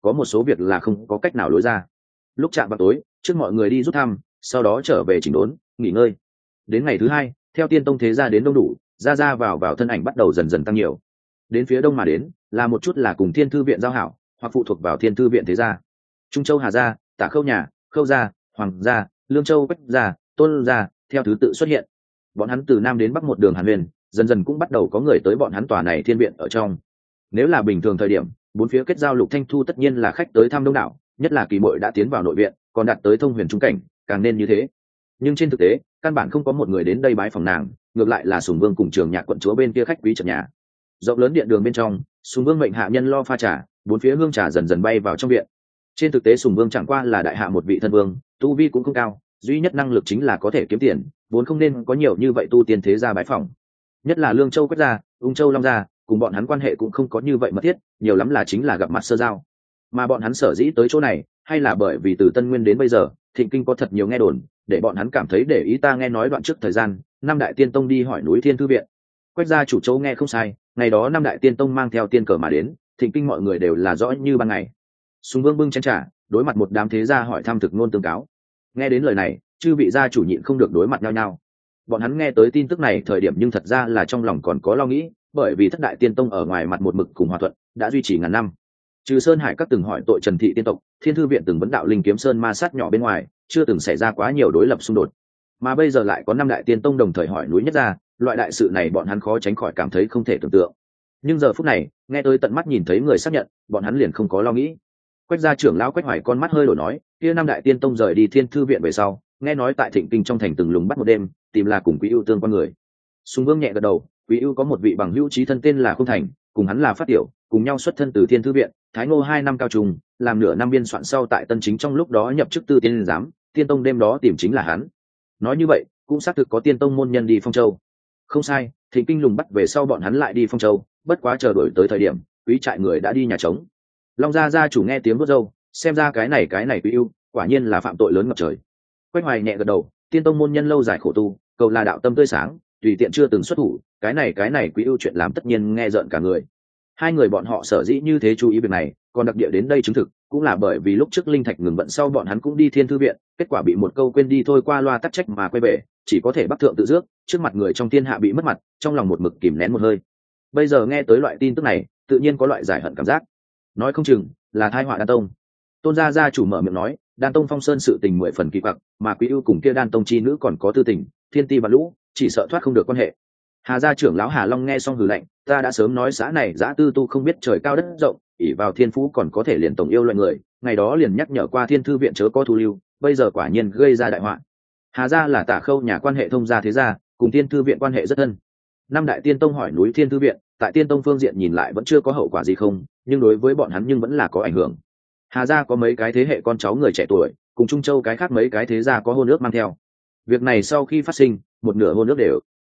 có một số việc là không có cách nào lối ra. Lúc chạm vào tối, trước mọi người đi rút thăm, sau đó trở về chỉnh đốn nghỉ ngơi. Đến ngày thứ hai, theo tiên tông thế gia đến đông đủ, ra vào thân ảnh bắt đầu dần dần tăng nhiều. Đến phía đông mà đến là một chút là cùng thiên thư viện giao hảo hoặc phụ thuộc vào thiên thư viện thế gia. Trung Châu Hà gia, Tả Khâu nhà, Khâu gia, Hoàng gia, Lương Châu Quách gia, Tôn gia theo thứ tự xuất hiện. Bọn hắn từ nam đến bắc một đường hàn huyền, dần dần cũng bắt đầu có người tới bọn hắn tòa này thiên viện ở trong. Nếu là bình thường thời điểm, bốn phía kết giao Lục Thanh Thu tất nhiên là khách tới thăm đông đảo, nhất là kỳ muội đã tiến vào nội viện, còn đạt tới thông huyền trung cảnh, càng nên như thế. Nhưng trên thực tế, căn bản không có một người đến đây bái phòng nàng, ngược lại là Sùng Vương cùng Trường Nhạc quận chúa bên kia khách quý trần nhà. Rộng lớn điện đường bên trong, Sùng Vương mệnh hạ nhân lo pha trà, bốn phía hương trà dần dần bay vào trong viện. Trên thực tế Sùng Vương chẳng qua là đại hạ một vị thân vương, tu vi cũng không cao, duy nhất năng lực chính là có thể kiếm tiền, vốn không nên có nhiều như vậy tu tiên thế gia bái phòng. Nhất là Lương Châu Quách gia, Ung Châu Long gia, cùng bọn hắn quan hệ cũng không có như vậy mật thiết, nhiều lắm là chính là gặp mặt sơ giao. Mà bọn hắn sở dĩ tới chỗ này, hay là bởi vì từ Tân Nguyên đến bây giờ, Thịnh Kinh có thật nhiều nghe đồn, để bọn hắn cảm thấy để ý. Ta nghe nói đoạn trước thời gian, năm đại tiên tông đi hỏi núi Thiên Thư viện. Quách gia chủ châu nghe không sai, ngày đó năm đại tiên tông mang theo tiên cờ mà đến, Thịnh Kinh mọi người đều là rõ như ban ngày. Sùng Vương bưng chén trà, đối mặt một đám thế gia hỏi thăm thực ngôn tương cáo. Nghe đến lời này, chư vị gia chủ nhịn không được đối mặt nhau nhau. Bọn hắn nghe tới tin tức này thời điểm nhưng thật ra là trong lòng còn có lo nghĩ, bởi vì thất đại tiên tông ở ngoài mặt một mực cùng hòa thuận, đã duy trì ngàn năm. Trừ Sơn Hải các từng hỏi tội Trần thị tiên tộc, Thiên Thư viện từng vấn đạo linh kiếm sơn ma sát nhỏ bên ngoài, chưa từng xảy ra quá nhiều đối lập xung đột. Mà bây giờ lại có năm đại tiên tông đồng thời hỏi núi nhất ra, loại đại sự này bọn hắn khó tránh khỏi cảm thấy không thể tưởng tượng. Nhưng giờ phút này, nghe tới tận mắt nhìn thấy người xác nhận, bọn hắn liền không có lo nghĩ. Quách gia trưởng lão Quách Hoài con mắt hơi đổi nói, kia năm đại tiên tông rời đi Thiên Thư viện về sau, nghe nói tại Thịnh Kinh trong thành từng lùng bắt một đêm, tìm là cùng Quý Ưu tương quan người. Sùng Vương nhẹ gật đầu, Quý Ưu có một vị bằng hữu chí thân tên là Khung Thành, cùng hắn là phát tiểu, cùng nhau xuất thân từ Thiên Thư viện, Thái Ngô 2 năm cao trùng, làm nửa năm biên soạn sau tại Tân Chính trong lúc đó nhập chức tư tiên giám, Tiên tông đêm đó tìm chính là hắn. Nói như vậy, cũng xác thực có Tiên tông môn nhân đi Phong Châu. Không sai, Thịnh Kinh lùng bắt về sau bọn hắn lại đi Phong Châu, bất quá chờ đuổi tới thời điểm, quý trại người đã đi nhà trống. Long gia gia chủ nghe tiếng vuốt râu, xem ra cái này Quý Ưu, quả nhiên là phạm tội lớn ngập trời. Quách Hoài nhẹ gật đầu, Tiên tông môn nhân lâu dài khổ tu, cầu là đạo tâm tươi sáng, tùy tiện chưa từng xuất thủ, cái này Quý Ưu chuyện làm tất nhiên nghe rợn cả người. Hai người bọn họ sở dĩ như thế chú ý việc này, còn đặc địa đến đây chứng thực, cũng là bởi vì lúc trước linh thạch ngừng vận sau bọn hắn cũng đi Thiên Thư viện, kết quả bị một câu quên đi thôi qua loa tắc trách mà quay về, chỉ có thể bắc thượng tự dước, trước mặt người trong thiên hạ bị mất mặt, trong lòng một mực kìm nén một hơi. Bây giờ nghe tới loại tin tức này, tự nhiên có loại giải hận cảm giác. Nói không chừng là tai họa Đan tông. Tôn gia gia chủ mở miệng nói, Đan tông Phong Sơn sự tình 10 phần kỳ quặc, mà Quý Ưu cùng kia Đan tông chi nữ còn có tư tình, thiên ti và lũ, chỉ sợ thoát không được quan hệ. Hà gia trưởng lão Hà Long nghe xong hừ lạnh, ta đã sớm nói xã này dã tư tu không biết trời cao đất rộng, ỷ vào thiên phú còn có thể liền tổng yêu loại người, ngày đó liền nhắc nhở qua Thiên Thư viện chớ có thu lưu, bây giờ quả nhiên gây ra đại họa. Hà gia là Tả Khâu nhà quan hệ thông gia thế gia, cùng Thiên Thư viện quan hệ rất thân. Năm đại tiên tông hỏi núi Thiên Thư viện, tại tiên tông phương diện nhìn lại vẫn chưa có hậu quả gì không, nhưng đối với bọn hắn nhưng vẫn là có ảnh hưởng. Hà gia có mấy cái thế hệ con cháu người trẻ tuổi, cùng Trung Châu cái khác mấy cái thế gia có hôn ước mang theo. Việc này sau khi phát sinh, một nửa hôn ước đều